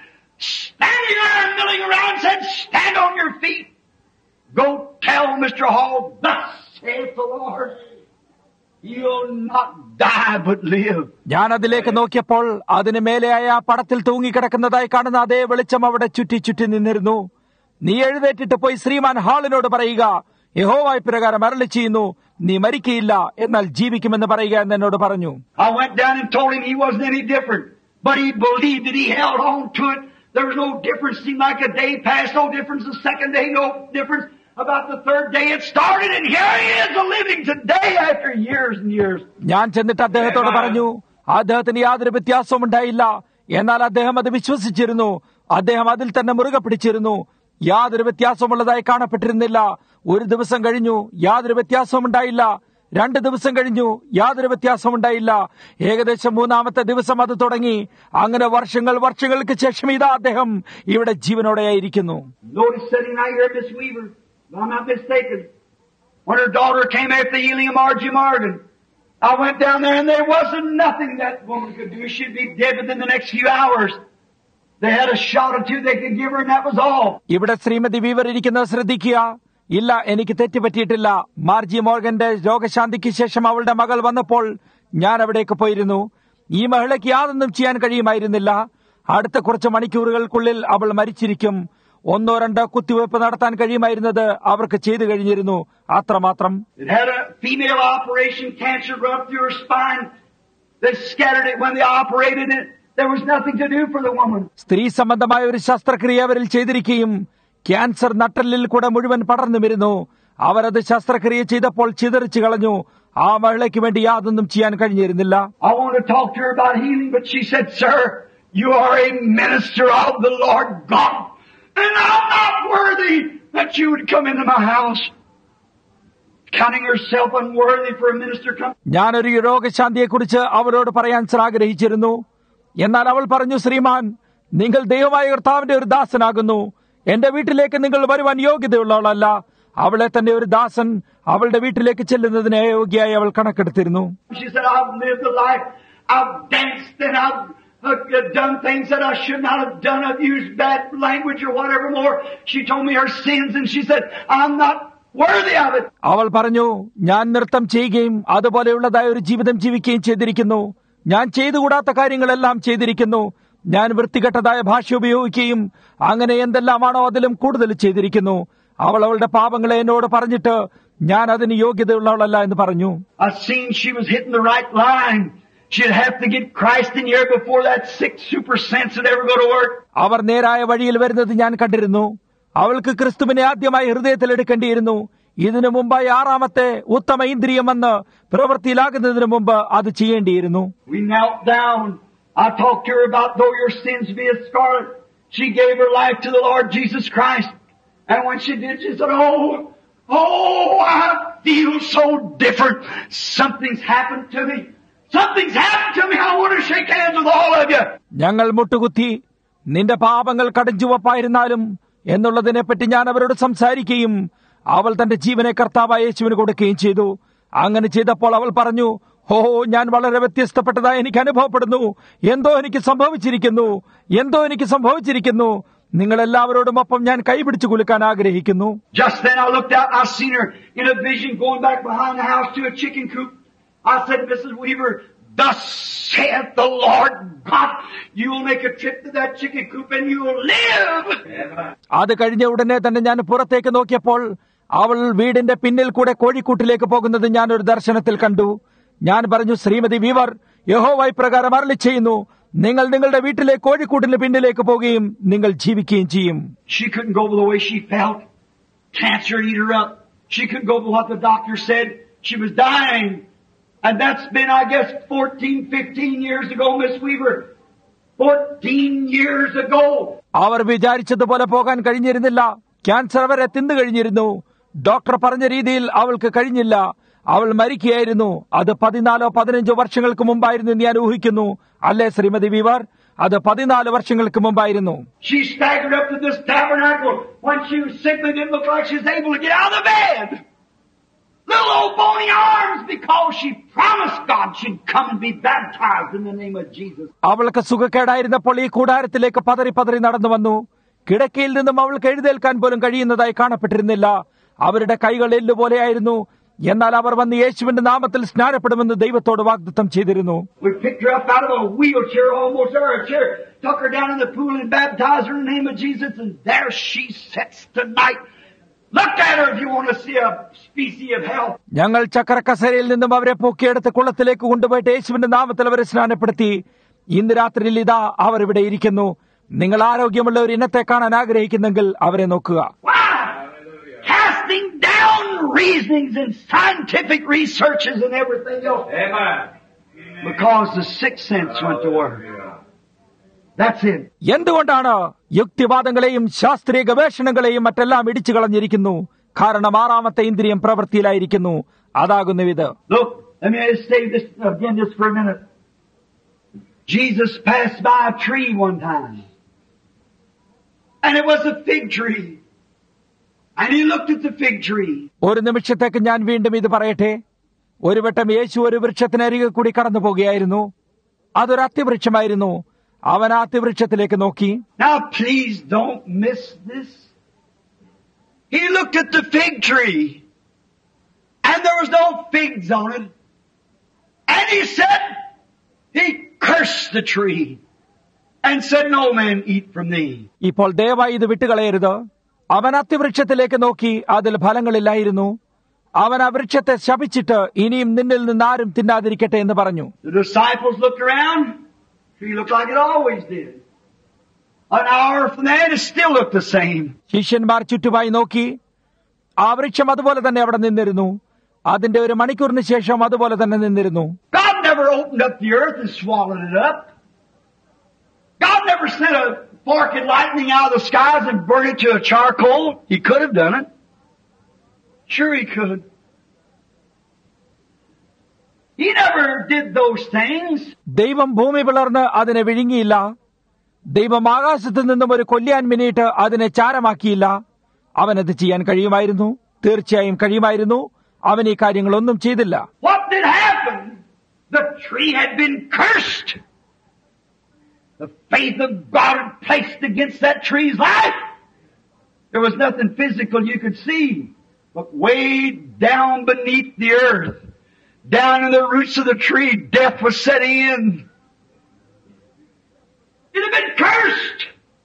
Standing there and milling around said, stand on your feet. Go tell Mister Hall, thus saith the Lord. You'll not die but live. ഞാൻ അതിലേക്ക് നോക്കിയപ്പോൾ അതിന് മേലെയായ ആ പടത്തിൽ തൂങ്ങിക്കിടക്കുന്നതായി കാണുന്ന അതേ വെളിച്ചം അവിടെ ചുറ്റി ചുറ്റി നിന്നിരുന്നു. നീ എഴുന്നേറ്റിട്ട് പോയി ശ്രീമാൻ ഹാളിനോട് പറയുക, യഹോവ ഇപ്രകാരം അരുളി ചെയ്യുന്നു, നീ മരിക്കയില്ല എന്നാൽ ജീവിക്കുമെന്ന് പറയുക എന്ന് എന്നോട് പറഞ്ഞു. I went down and told him he wasn't any different, but he believed it. He held on to it. There was no difference. Seemed like a day passed, no difference. The second day, no difference. About the third day it started and here he is living today after years and years. ഞാൻ ചെന്നിട്ട് അദ്ദേഹത്തോട് പറഞ്ഞു, അദ്ദേഹത്തിന് യാതൊരു വ്യത്യാസവും ഉണ്ടായില്ല. എന്നാൽ അദ്ദേഹം അത് വിശ്വസിച്ചിരുന്നു. അദ്ദേഹം അതിൽ തന്നെ മുറുകെ പിടിച്ചിരുന്നു. യാതൊരു വ്യത്യാസമുള്ളതായി കാണപ്പെട്ടിരുന്നില്ല. ഒരു ദിവസം കഴിഞ്ഞു, യാതൊരു വ്യത്യാസവും ഉണ്ടായില്ല. രണ്ട് ദിവസം കഴിഞ്ഞു, യാതൊരു വ്യത്യാസം ഉണ്ടായില്ല. ഏകദേശം മൂന്നാമത്തെ ദിവസം അത് തുടങ്ങി. അങ്ങനെ വർഷങ്ങൾ വർഷങ്ങൾക്ക് ശേഷം ഇതാ അദ്ദേഹം ഇവിടെ ജീവനോടെയായിരിക്കുന്നു. When her daughter came after the healing of Margie Morgan, I went down there and there wasn't nothing that woman could do. She'd be dead within the next few hours. They had a shot or two they could give her and that was all. ഇവിടെ Shrimati weaver ഇരിക്കുന്നത് ശ്രദ്ധിക്കുക. ഇല്ല, എനിക്ക് തെറ്റുപറ്റിയിട്ടില്ല. മാർജി മോർഗന്റെ രോഗശാന്തിക്ക് ശേഷം അവളുടെ മകൾ വന്നപ്പോൾ ഞാൻ അവിടേക്ക് പോയിരുന്നു. ഈ മഹിളയ്ക്ക് യാതൊന്നും ചെയ്യാൻ കഴിയുമായിരുന്നില്ല. അടുത്ത കുറച്ച് മണിക്കൂറുകൾക്കുള്ളിൽ അവൾ മരിച്ചിരിക്കും. ഒന്നോ രണ്ടോ കുത്തിവയ്പ് നടത്താൻ കഴിയുമായിരുന്നത് അവർക്ക് ചെയ്തു കഴിഞ്ഞിരുന്നു. അത്രമാത്രം. സ്ത്രീ സംബന്ധമായ ഒരു ശസ്ത്രക്രിയ അവരിൽ ചെയ്തിരിക്കുകയും ക്യാൻസർ നട്ടെല്ലിൽ കൂടെ മുഴുവൻ പടർന്നുമിരുന്നു. അവരത് ശസ്ത്രക്രിയ ചെയ്തപ്പോൾ ചിതറിച്ചു കളഞ്ഞു. ആ മഹിളയ്ക്ക് വേണ്ടി യാതൊന്നും ചെയ്യാൻ കഴിഞ്ഞിരുന്നില്ല. You are a minister of the Lord God, and I'm not worthy that you would come into my house. Counting herself unworthy for a minister come. ഞാനൊരു രോഗശാന്തിയെക്കുറിച്ച് അവരോട് പറയാൻ ആഗ്രഹിച്ചിരുന്നു. എന്നാൽ അവൾ പറഞ്ഞു, ശ്രീമാൻ, നിങ്ങൾ ദൈവമായ കർത്താവിന്റെ ഒരു ദാസനാകുന്നു. എന്റെ വീട്ടിലേക്ക് നിങ്ങൾ വരുവാൻ യോഗ്യതയുള്ളവളല്ല. അവളെ തന്നെ ഒരു ദാസൻ അവളുടെ വീട്ടിലേക്ക് ചെല്ലുന്നതിന് യോഗ്യയായി അവൾ കണക്കെടുത്തിരുന്നു. She said, I've lived a life. I've danced and I've I've done things that I should not have done. I've used bad language or whatever more. She told me her sins and she said, I'm not worthy of it. അവൾ പറഞ്ഞു, ഞാൻ നൃത്തം ചെയ്യുകയും അതുപോലെയുള്ളതായ ഒരു ജീവിതം ജീവിക്കുകയും ചെയ്തിരിക്കുന്നു. ഞാൻ ചെയ്തുകൂടാത്ത കാര്യങ്ങളെല്ലാം ചെയ്തിരിക്കുന്നു. ഞാൻ വൃത്തികെട്ടതായ ഭാഷ ഉപയോഗിക്കുകയും അങ്ങനെ എന്തെല്ലാമാണോ അതിലും കൂടുതൽ ചെയ്തിരിക്കുന്നു. അവൾ അവളുടെ പാപങ്ങളെ എന്നോട് പറഞ്ഞിട്ട് ഞാൻ അതിന് യോഗ്യതയുള്ളവളല്ല എന്ന് പറഞ്ഞു. I've seen she was hitting the right line. She'd have to get Christ in here before that sick super sense would ever go to work. അവർ നേരായ വഴിയിൽ വരുന്നത് ഞാൻ കണ്ടിരുന്നു. അവൾക്ക് ക്രിസ്തുവിനെ ആദ്യമായി ഹൃദയത്തിൽ എടുക്കേണ്ടിയിരുന്നു. ഇതിനു മുമ്പായി ആറാമത്തെ ഉത്തമ ഇന്ദ്രിയം വന്ന് പ്രവൃത്തിയിലാകുന്നതിന് മുമ്പ് അത് ചെയ്യേണ്ടിയിരുന്നു. We knelt down. I talked to her about though your sins be as scarlet. She gave her life to the Lord Jesus Christ. And when she did, she said, oh, oh, I feel so different. Something's happened to me. Something's happened to me. I want to shake hands with all of you. ഞങ്ങൾ മുട്ടുകുത്തി നിന്റെ പാപങ്ങൾ കടുംചുവപ്പായിരുന്നാലും എന്നുള്ളതിനെപ്പറ്റി ഞാൻ അവരോട് സംസാരിക്കുകയും അവൾ തന്റെ ജീവനെ കർത്താവായ യേശുവിന് കൊടുക്കുകയും ചെയ്തു. അങ്ങനെ ചെയ്തപ്പോൾ അവൾ പറഞ്ഞു, ഓ, ഞാൻ വളരെ വ്യത്യസ്തപ്പെട്ടതായി എനിക്ക് അനുഭവപ്പെടുന്നു. എന്തോ എനിക്ക് സംഭവിച്ചിരിക്കുന്നു, എന്തോ എനിക്ക് സംഭവിച്ചിരിക്കുന്നു. നിങ്ങളെല്ലാവരോടും ഒപ്പം ഞാൻ കൈപിടിച്ചു കുലുക്കാൻ ആഗ്രഹിക്കുന്നു. Just then I looked out. I seen her in a vision going back behind the house to a chicken coop. I said, Missus Weaver, thus saith the Lord God, you will make a trip to that chicken coop and you will live. അത് കഴിഞ്ഞ ഉടനെ തന്നെ ഞാൻ പുറത്തേക്ക് നോക്കിയപ്പോൾ അവൾ വീടിന്റെ പിന്നിൽ കൂടെ കോഴിക്കൂട്ടിലേക്ക് പോകുന്നത് ഞാൻ ഒരു ദർശനത്തിൽ കണ്ടു. ഞാൻ പറഞ്ഞു, ശ്രീമതി വീവർ, യഹോവ ഇപ്രകാരം അരുളി ചെയ്യുന്നു, നിങ്ങൾ നിങ്ങളുടെ വീട്ടിലെ കോഴിക്കൂട്ടിന് പിന്നിലേക്ക് പോകുകയും നിങ്ങൾ ജീവിക്കുകയും ചെയ്യും. She couldn't go the way she felt. Cancer eat her up. She couldn't go by what the doctor said. She was dying. And that's been, I guess, fourteen, fifteen years ago, Miss Weaver. fourteen years ago. അവർ വിചാരിച്ചതുപോലെ പോകാൻ കഴിഞ്ഞിരുന്നില്ല. Cancer അവരെ തിന്നു കഴിഞ്ഞിരുന്നു. Doctor പറഞ്ഞ രീതിയിൽ അവൾക്ക് കഴിഞ്ഞില്ല. അവൾ മരിക്കുകയായിരുന്നു. അത് പതിനാലോ പതിനഞ്ചോ വർഷങ്ങൾക്ക് മുമ്പായിരുന്നു എന്ന് ഞാൻ ഊഹിക്കുന്നു. അല്ലേ ശ്രീമതി വീവർ? അത് പതിനാല് വർഷങ്ങൾക്ക് മുമ്പായിരുന്നു. She staggered up to this tabernacle when she was simply didn't look like she was able to get out of the bed. Little old bony arms, because she promised God she'd come and be baptized in the name of Jesus. അവൾക്ക് സുഖക്കേടായിരുന്നപ്പോൾ ഈ കൂടാരത്തിലേക്ക് പതറി പതറി നടന്നു വന്നു. കിടക്കയിൽ നിന്നും അവൾക്ക് എഴുന്നേൽക്കാൻ പോലും കഴിയുന്നതായി കാണപ്പെട്ടിരുന്നില്ല. അവരുടെ കൈകൾ എല്ലുപോലെയായിരുന്നു. എന്നാൽ അവർ വന്ന് യേശുവിന്റെ നാമത്തിൽ സ്നാനപ്പെടുമെന്ന് ദൈവത്തോട് വാഗ്ദത്തം ചെയ്തിരുന്നു. We picked her up out of a wheelchair, almost out of a chair, took her down in the pool and baptized her in the name of Jesus, and there she sits tonight. Look at her if you want to see a species of hell. ഞങ്ങൾ ചക്രക്കസേരയിൽ നിന്നും അവരെ പൊക്കിയെടുത്ത് കുളത്തിലേക്ക് കൊണ്ടുപോയിട്ട് യേശുവിന്റെ നാമത്തിൽ അവരെ സ്നാനപ്പെടുത്തി. ഇന്ന് രാത്രിയിൽ ഇതാ അവർ ഇവിടെ ഇരിക്കുന്നു. നിങ്ങൾ ആരോഗ്യമുള്ള ഒരു ഇനത്തെ കാണാൻ ആഗ്രഹിക്കുന്നെങ്കിൽ അവരെ നോക്കുക. Casting down reasonings and scientific researches and everything else. Amen. Because the sixth sense went to work. That's it. എന്തുകൊണ്ടാണ് യുക്തിവാദങ്ങളെയും ശാസ്ത്രീയ ഗവേഷണങ്ങളെയും മറ്റെല്ലാം ഇടിച്ചു കളഞ്ഞിരിക്കുന്നു? കാരണം ആറാമത്തെ ഇന്ദ്രിയം പ്രവൃത്തിയിലായിരിക്കുന്നു. അതാകുന്നു ഇത്. Look, let me just say this again just for a minute. Jesus passed by a tree one time. And it was a fig tree. And he looked at the fig tree. ഒരു നിമിഷത്തേക്ക് ഞാൻ വീണ്ടും ഇത് പറയട്ടെ. ഒരു വട്ടം യേശു ഒരു വൃക്ഷത്തിനരികെ കൂടി കടന്നു പോകുകയായിരുന്നു. അതൊരു അത്തിവൃക്ഷമായിരുന്നു. അവൻ ആ അത്തിവൃക്ഷത്തിലേക്ക് നോക്കി. Now please don't miss this. He looked at the fig tree. And there was no figs on it. And he said, he cursed the tree. And said, no man eat from thee. ഇപ്പോൾ ദയവായി ഇത് വിട്ടുകളയരുത്. അവൻ അത്തിവൃക്ഷത്തിലേക്ക് നോക്കി. അതിൽ ഫലങ്ങളില്ലായിരുന്നു. അവൻ ആ വൃക്ഷത്തെ ശപിച്ചിട്ട് ഇനിയും നിന്നിൽ നിന്ന് ആരും തിന്നാതിരിക്കട്ടെ എന്ന് പറഞ്ഞു. The disciples looked around. Tree looked like it always did. An hour from that, it still looked the same. ശിഷ്യന്മാർ ചുറ്റുമായി നോക്കി. ആ വൃക്ഷം അതുപോലെ തന്നെ അവിടെ നിന്നിരുന്നു. അതിന്റെ ഒരു മണിക്കൂറിന് ശേഷം അതുപോലെ തന്നെ നിന്നിരുന്നു. God never opened up the earth and swallowed it up. God never sent a fork and lightning out of the skies and burned it to a charcoal. He could have done it. Sure he could. He never did those things. ദൈവം ഭൂമി പിളർന്ന് അതിനെ വിഴുങ്ങിയില്ല. ദൈവം ആകാശത്ത് നിന്നും ഒരു കൊല്ലിയാൻ മിനിയിട്ട് അതിനെ ചാരമാക്കിയില്ല. അവനത് ചെയ്യാൻ കഴിയുമായിരുന്നു. തീർച്ചയായും കഴിയുമായിരുന്നു. അവൻ ഈ കാര്യങ്ങളൊന്നും ചെയ്തില്ല. What did happen? The tree had been cursed. The faith of God had placed against that tree's life. There was nothing physical you could see, but way down beneath the earth, down in the roots of the tree, death was setting in. It had been cursed.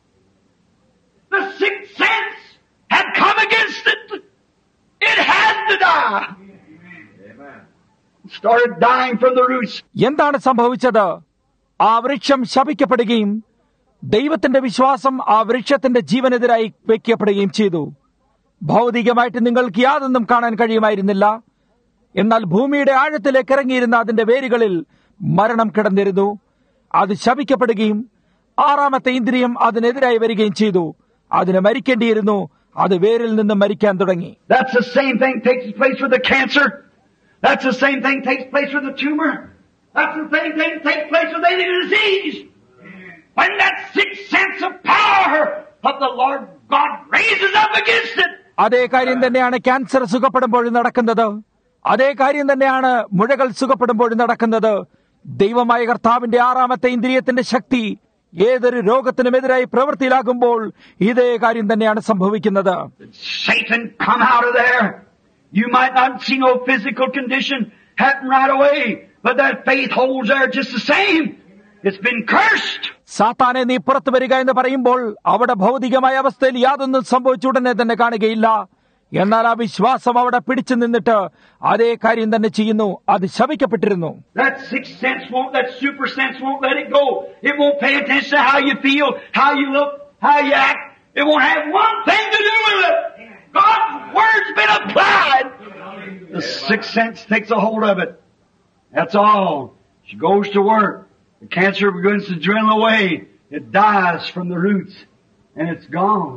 The sixth sense had come against it. It had to die. Amen. It started dying from the roots. എന്താണ് സംഭവിച്ചത്? ആ വൃക്ഷം ശപിക്കപ്പെടുകയും ദൈവത്തിന്റെ വിശ്വാസം ആ വൃക്ഷത്തിന്റെ ജീവനെതിരായി വയ്ക്കപ്പെടുകയും ചെയ്തു. ഭൗതികമായിട്ട് നിങ്ങൾക്ക് യാതൊന്നും കാണാൻ കഴിയുമായിരുന്നില്ല. എന്നാൽ ഭൂമിയുടെ ആഴത്തിലേക്ക് ഇറങ്ങിയിരുന്ന അതിന്റെ വേരുകളിൽ മരണം കിടന്നിരുന്നു. അത് ശപിക്കപ്പെടുകയും ആറാമത്തെ ഇന്ദ്രിയം അതിനെതിരായി വരികയും ചെയ്തു. അതിന് മരിക്കേണ്ടിയിരുന്നു. അത് വേരിൽ നിന്ന് മരിക്കാൻ തുടങ്ങി. That's the same thing takes place with the cancer. That's the same thing takes place with the tumor. That's the same thing takes place with any disease. When that sixth sense of power of the Lord God raises up against it. അതേ കാര്യം തന്നെയാണ് cancer സുഖപ്പെടുമ്പോഴും നടക്കുന്നത്. അതേ കാര്യം തന്നെയാണ് മുഴകൾ സുഖപ്പെടുമ്പോഴും നടക്കുന്നത്. ദൈവമായ കർത്താവിന്റെ ആറാമത്തെ ഇന്ദ്രിയത്തിന്റെ ശക്തി ഏതൊരു രോഗത്തിനുമെതിരായി പ്രവൃത്തിയിലാകുമ്പോൾ ഇതേ കാര്യം തന്നെയാണ് സംഭവിക്കുന്നത്. Satan come out of there. You might not see no physical condition happen right away, but that faith holds there just the same. It's been cursed. സാത്താനെ നീ പുറത്തു വരിക എന്ന് പറയുമ്പോൾ അവിടെ ഭൗതികമായ അവസ്ഥയിൽ യാതൊന്നും സംഭവിച്ചുടനെ തന്നെ കാണുകയില്ല. എന്നാൽ ആ വിശ്വാസം അവിടെ പിടിച്ചു നിന്നിട്ട് അതേ കാര്യം തന്നെ ചെയ്യുന്നു. അത് ശപിക്കപ്പെട്ടിരുന്നു. That sixth sense won't, that super sense won't let it go. It won't pay attention to how you feel, how you look, how you act. It won't have one thing to do with it. God's word's been applied. The sixth sense takes a hold of it. That's all. She goes to work. The cancer begins to dwindle away. It dies from the roots. And it's gone.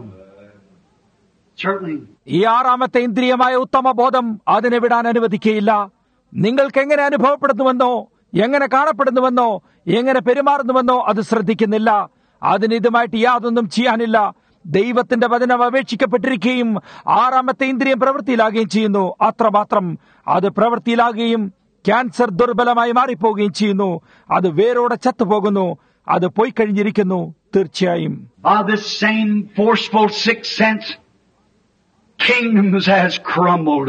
Certainly. ഈ ആറാമത്തെ ഇന്ദ്രിയമായ ഉത്തമ ബോധം അതിനെ വിടാൻ അനുവദിക്കുകയില്ല. നിങ്ങൾക്ക് എങ്ങനെ അനുഭവപ്പെടുന്നുവെന്നോ എങ്ങനെ കാണപ്പെടുന്നുവെന്നോ എങ്ങനെ പെരുമാറുന്നുവെന്നോ അത് ശ്രദ്ധിക്കുന്നില്ല. അതിന് ഇതുമായിട്ട് യാതൊന്നും ചെയ്യാനില്ല. ദൈവത്തിന്റെ വചനം അപേക്ഷിക്കപ്പെട്ടിരിക്കുകയും ആറാമത്തെ ഇന്ദ്രിയം പ്രവൃത്തിയിലാകുകയും ചെയ്യുന്നു. അത്രമാത്രം അത് പ്രവൃത്തിയിലാകുകയും ക്യാൻസർ ദുർബലമായി മാറിപ്പോവുകയും ചെയ്യുന്നു. അത് വേരോടെ ചത്തുപോകുന്നു. അത് പോയി കഴിഞ്ഞിരിക്കുന്നു. തീർച്ചയായും By this same forceful sixth sense, kingdoms has crumbled.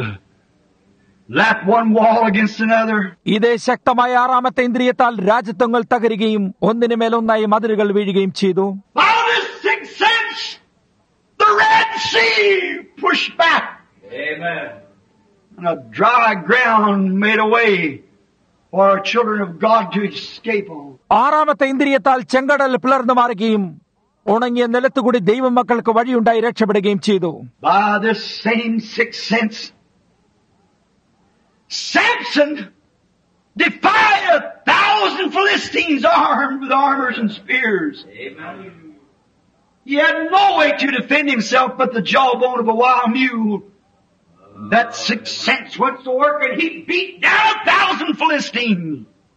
Lap one wall against another. ഇതേ ശക്തമായ ആറാമത്തെ ഇന്ദ്രിയത്താൽ രാജ്യത്വങ്ങൾ തകരുകയും ഒന്നിനു മേലൊന്നായി മതിലുകൾ വീഴുകയും ചെയ്തു. By this sixth sense, the Red Sea pushed back. Amen. And a dry ground made a way for our children of God to escape on. ആറാമത്തെ ഇന്ദ്രിയത്താൽ ചെങ്കടൽ പിളർന്നു മാറുകയും ഉണങ്ങിയ നിലത്തുകൂടി ദൈവമക്കൾക്ക് വഴിയുണ്ടായി രക്ഷപ്പെടുകയും ചെയ്തു. By this same sixth sense, Samson defied a thousand Philistines armed with armors and spears. Amen. He had no way to defend himself but the jawbone of a wild mule. That sixth sense went to work and he beat down a thousand Philistines.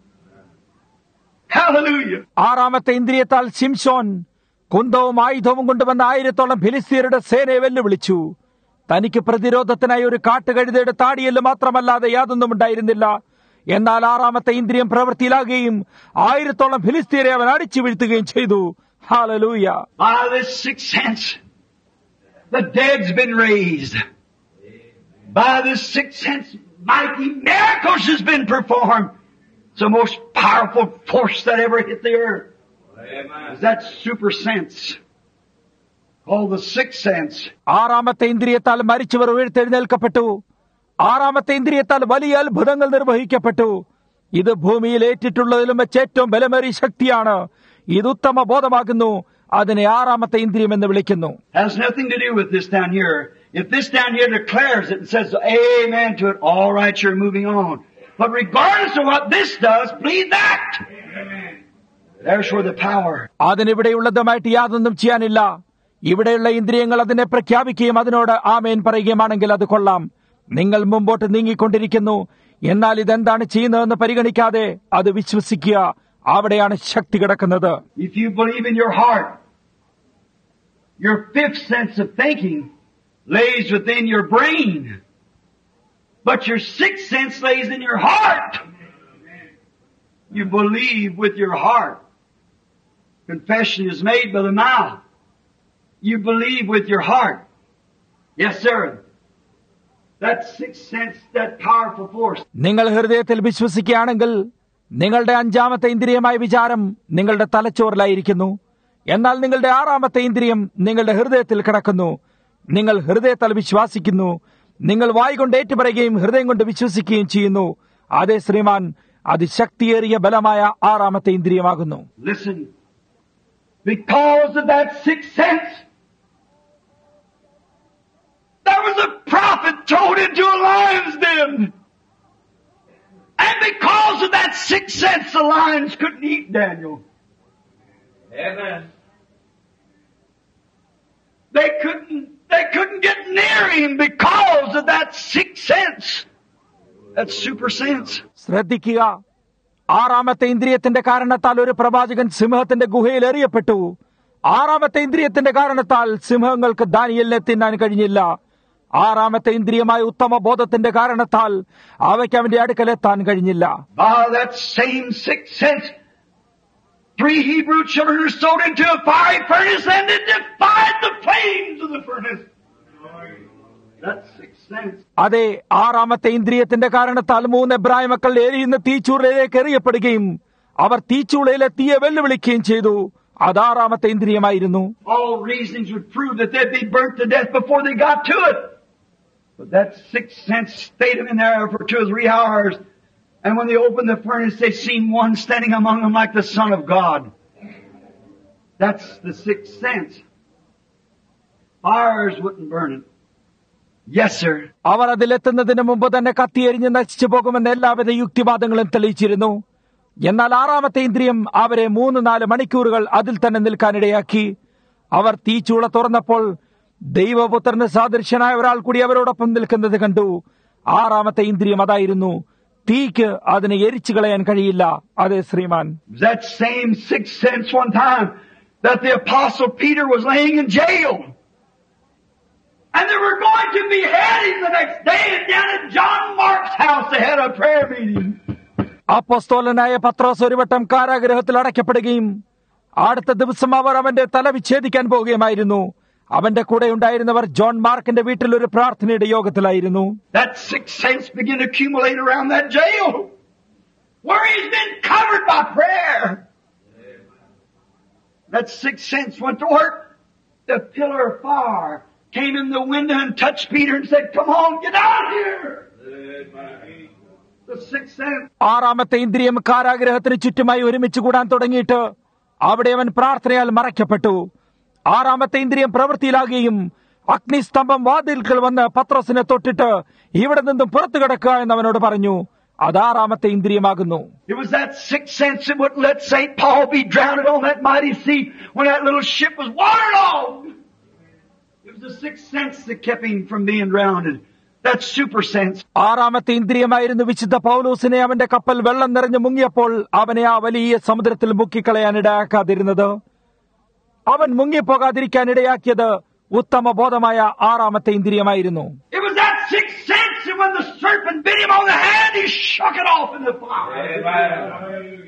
Hallelujah. ആറാമത്തെ ഇന്ദ്രിയത്താൽ ശിംശോൻ കുന്തവും ആയുധവും കൊണ്ടുവന്ന ആയിരത്തോളം ഫിലിസ്തീയരുടെ സേനയെ വെല്ലുവിളിച്ചു. തനിക്ക് പ്രതിരോധത്തിനായി ഒരു കാട്ടുകഴുതയുടെ താടിയല് മാത്രമല്ലാതെ യാതൊന്നും ഉണ്ടായിരുന്നില്ല. എന്നാൽ ആറാമത്തെ ഇന്ദ്രിയം പ്രവൃത്തിയിലാകുകയും ആയിരത്തോളം ഫിലിസ്തീയരെ അവൻ അടിച്ചു വീഴ്ത്തുകയും ചെയ്തു. Hallelujah. By this sixth sense, the dead's been raised. By this sixth sense, mighty miracles has been performed. It's the most powerful force that ever hit the earth. Amen. Is that super sense called the sixth sense. ആറാമത്തെ ഇന്ദ്രിയത്താൽ മരിച്ചവർ ഉയർത്തെഴുന്നേൽക്കപ്പെട്ടു. ആറാമത്തെ ഇന്ദ്രിയത്താൽ വലിയ അത്ഭുതങ്ങൾ നിർവഹിക്കപ്പെട്ടു. ഇത് ഭൂമിയിൽ ഏറ്റിട്ടുള്ളതിലും വെച്ച് ഏറ്റവും ബലമേറിയ ശക്തിയാണ്. ഇത് ഉത്തമ ബോധമാകുന്നു. അതിനെ ആറാമത്തെ ഇന്ദ്രിയം എന്ന് വിളിക്കുന്നു. Has nothing to do with this down here. If this down here declares it and says amen to it, all right, you're moving on. But regardless of what this does, believe that. Amen. There's where the power. അതിനിവിടെയുള്ളതുമായിട്ട് യാതൊന്നും ചെയ്യാനില്ല. ഇവിടെയുള്ള ഇന്ദ്രിയങ്ങൾ അതിനെ പ്രഖ്യാപിക്കുകയും അതിനോട് ആമേൻ പറയുകയുമാണെങ്കിൽ അത് കൊള്ളാം. നിങ്ങൾ മുമ്പോട്ട് നീങ്ങിക്കൊണ്ടിരിക്കുന്നു. എന്നാൽ ഇതെന്താണ് ചെയ്യുന്നതെന്ന് പരിഗണിക്കാതെ അത് വിശ്വസിക്കുക. അവിടെയാണ് ശക്തി കിടക്കുന്നത്. If you believe in your heart, your fifth sense of thinking lays within your brain, but your sixth sense lays in your heart. You believe with your heart. Confession is made by the mouth. You believe with your heart. Yes, sir. That sixth sense, that powerful force. നിങ്ങൾ ഹൃദയത്തിൽ വിശ്വസിക്കുകയാണെങ്കിൽ നിങ്ങളുടെ അഞ്ചാമത്തെ ഇന്ദ്രിയമായ വിചാരം നിങ്ങളുടെ തലച്ചോറിലായിരിക്കുന്നു. എന്നാൽ നിങ്ങളുടെ ആറാമത്തെ ഇന്ദ്രിയം നിങ്ങളുടെ ഹൃദയത്തിൽ കിടക്കുന്നു. നിങ്ങൾ ഹൃദയത്താൽ വിശ്വസിക്കുന്നു. നിങ്ങൾ വായ്കൊണ്ട് ഏറ്റുപറയുകയും ഹൃദയം കൊണ്ട് വിശ്വസിക്കുകയും ചെയ്യുന്നു. അതേ ശ്രീമാൻ, അത് ശക്തിയേറിയ ബലമായ ആറാമത്തെ ഇന്ദ്രിയമാകുന്നു. Listen, because of that sixth sense, there was a prophet thrown into a lion's den. And because of that sixth sense, the lions couldn't eat Daniel. Amen. They couldn't, they couldn't get near him because of that sixth sense. That super sense. ശ്രദ്ധിക്കുക, ആറാമത്തെ ഇന്ദ്രിയത്തിന്റെ കാരണത്താൽ ഒരു പ്രവാചകൻ സിംഹത്തിന്റെ ഗുഹയിൽ എറിയപ്പെട്ടു. ആറാമത്തെ ഇന്ദ്രിയത്തിന്റെ കാരണത്താൽ സിംഹങ്ങൾക്ക് ദാനിയേലിനെ തിന്നാൻ കഴിഞ്ഞില്ല. ആറാമത്തെ ഇന്ദ്രിയമായ ഉത്തമ ബോധത്തിന്റെ കാരണത്താൽ അവയ്ക്ക് അവന്റെ അടുക്കലെത്താൻ കഴിഞ്ഞില്ല. By that same sixth sense, three Hebrew children are thrown into a fiery furnace and it defied the flames of the furnace. That sixth sense. അതെ, ആറാമത്തെ ഇന്ദ്രിയത്തിന്റെ കാരണത്താൽ മൂന്ന് എബ്രായ മക്കൾ എരിയുന്ന തീച്ചൂളയിലേക്ക് എറിയപ്പെടുകയും അവർ തീച്ചൂളയിലെ തീയെ വെല്ലുവിളിക്കുകയും ചെയ്തു. അത് ആറാമത്തെ ഇന്ദ്രിയമായിരുന്നു. All reasons would prove that they'd be burnt to death before they got to it. But that sixth sense stayed them in there for two or three hours. And when they opened the furnace, they seen one standing among them like the Son of God. That's the sixth sense. Fires wouldn't burn it. Yes, sir. അവർ അതിലെത്തുന്നതിന് മുമ്പ് തന്നെ കത്തിയെരിഞ്ഞ് നശിച്ചു പോകുമെന്ന് എല്ലാവിധ യുക്തിവാദങ്ങളും തെളിയിച്ചിരുന്നു. എന്നാൽ ആറാമത്തെ ഇന്ദ്രിയം അവരെ മൂന്ന് നാല് മണിക്കൂറുകൾ അതിൽ തന്നെ നിൽക്കാനിടയാക്കി. അവർ തീച്ചൂള തുറന്നപ്പോൾ ദൈവപുത്രന് സാദൃശ്യനായ ഒരാൾ കൂടി അവരോടൊപ്പം നിൽക്കുന്നത് കണ്ടു. ആറാമത്തെ ഇന്ദ്രിയം അതായിരുന്നു. തീക്ക് അതിനെ എരിച്ചു കളയാൻ കഴിയില്ല. അതെ ശ്രീമാൻ. That same sixth sense one time that the apostle Peter was laying in jail. And they were going to behead him the next day, and down at John Mark's house they had a prayer meeting. അപ്പോസ്തലനായ പത്രോസ് ഒരു വട്ടം കാരാഗൃഹത്തിൽ അടയ്ക്കപ്പെടുകയും അടുത്ത ദിവസം അവർ അവന്റെ തല വിച്ഛേദിക്കാൻ പോവുകയുമായിരുന്നു. അവന്റെ കൂടെ ഉണ്ടായിരുന്നവർ John മാർക്കിന്റെ വീട്ടിൽ ഒരു പ്രാർത്ഥനയുടെ യോഗത്തിലായിരുന്നു. That sixth sense began to accumulate around that jail, where he's been covered by prayer. That sixth sense went to work. The pillar of fire came in the window and touched Peter and said, "Come on, get out of here." The sixth sense. ആറാമത്തെ ഇന്ദ്രിയം കാരാഗ്രഹത്തിന് ചുറ്റുമായി ഒരുമിച്ച് കൂടാൻ തുടങ്ങിയിട്ട് അവിടെ അവൻ പ്രാർത്ഥനയാൽ മറയ്ക്കപ്പെട്ടു. ആറാമത്തെ ഇന്ദ്രിയം പ്രവൃത്തിയിലാകുകയും അഗ്നിസ്തംഭം വാതിൽക്കൽ വന്ന് പത്രോസിനെ തൊട്ടിട്ട് ഇവിടെ നിന്നും പുറത്തു കിടക്കുക എന്ന് അവനോട് പറഞ്ഞു. അത് ആറാമത്തെ ഇന്ദ്രിയമാകുന്നു. It was that sixth sense that wouldn't let Saint Paul be drowned on that mighty sea when that little ship was waterlogged. It was the sixth sense that kept him from being drowned. That super sense. ആറാമത്തെ ഇന്ദ്രിയമായിരുന്നു വിശുദ്ധ പൗലോസിനെ അവന്റെ കപ്പൽ വെള്ളം നിറഞ്ഞു മുങ്ങിയപ്പോൾ അവനെ ആ വലിയ സമുദ്രത്തിൽ മുക്കിക്കളയാൻ ഇടയാക്കാതിരുന്നത്. അവൻ മുങ്ങിപ്പോകാതിരിക്കാൻ ഇടയാക്കിയത് ഉത്തമ ബോധമായ ആറാമത്തെ ഇന്ദ്രിയമായിരുന്നു. It was that sixth sense, and when the serpent bit him on the hand, he shook it off in the fire. Amen.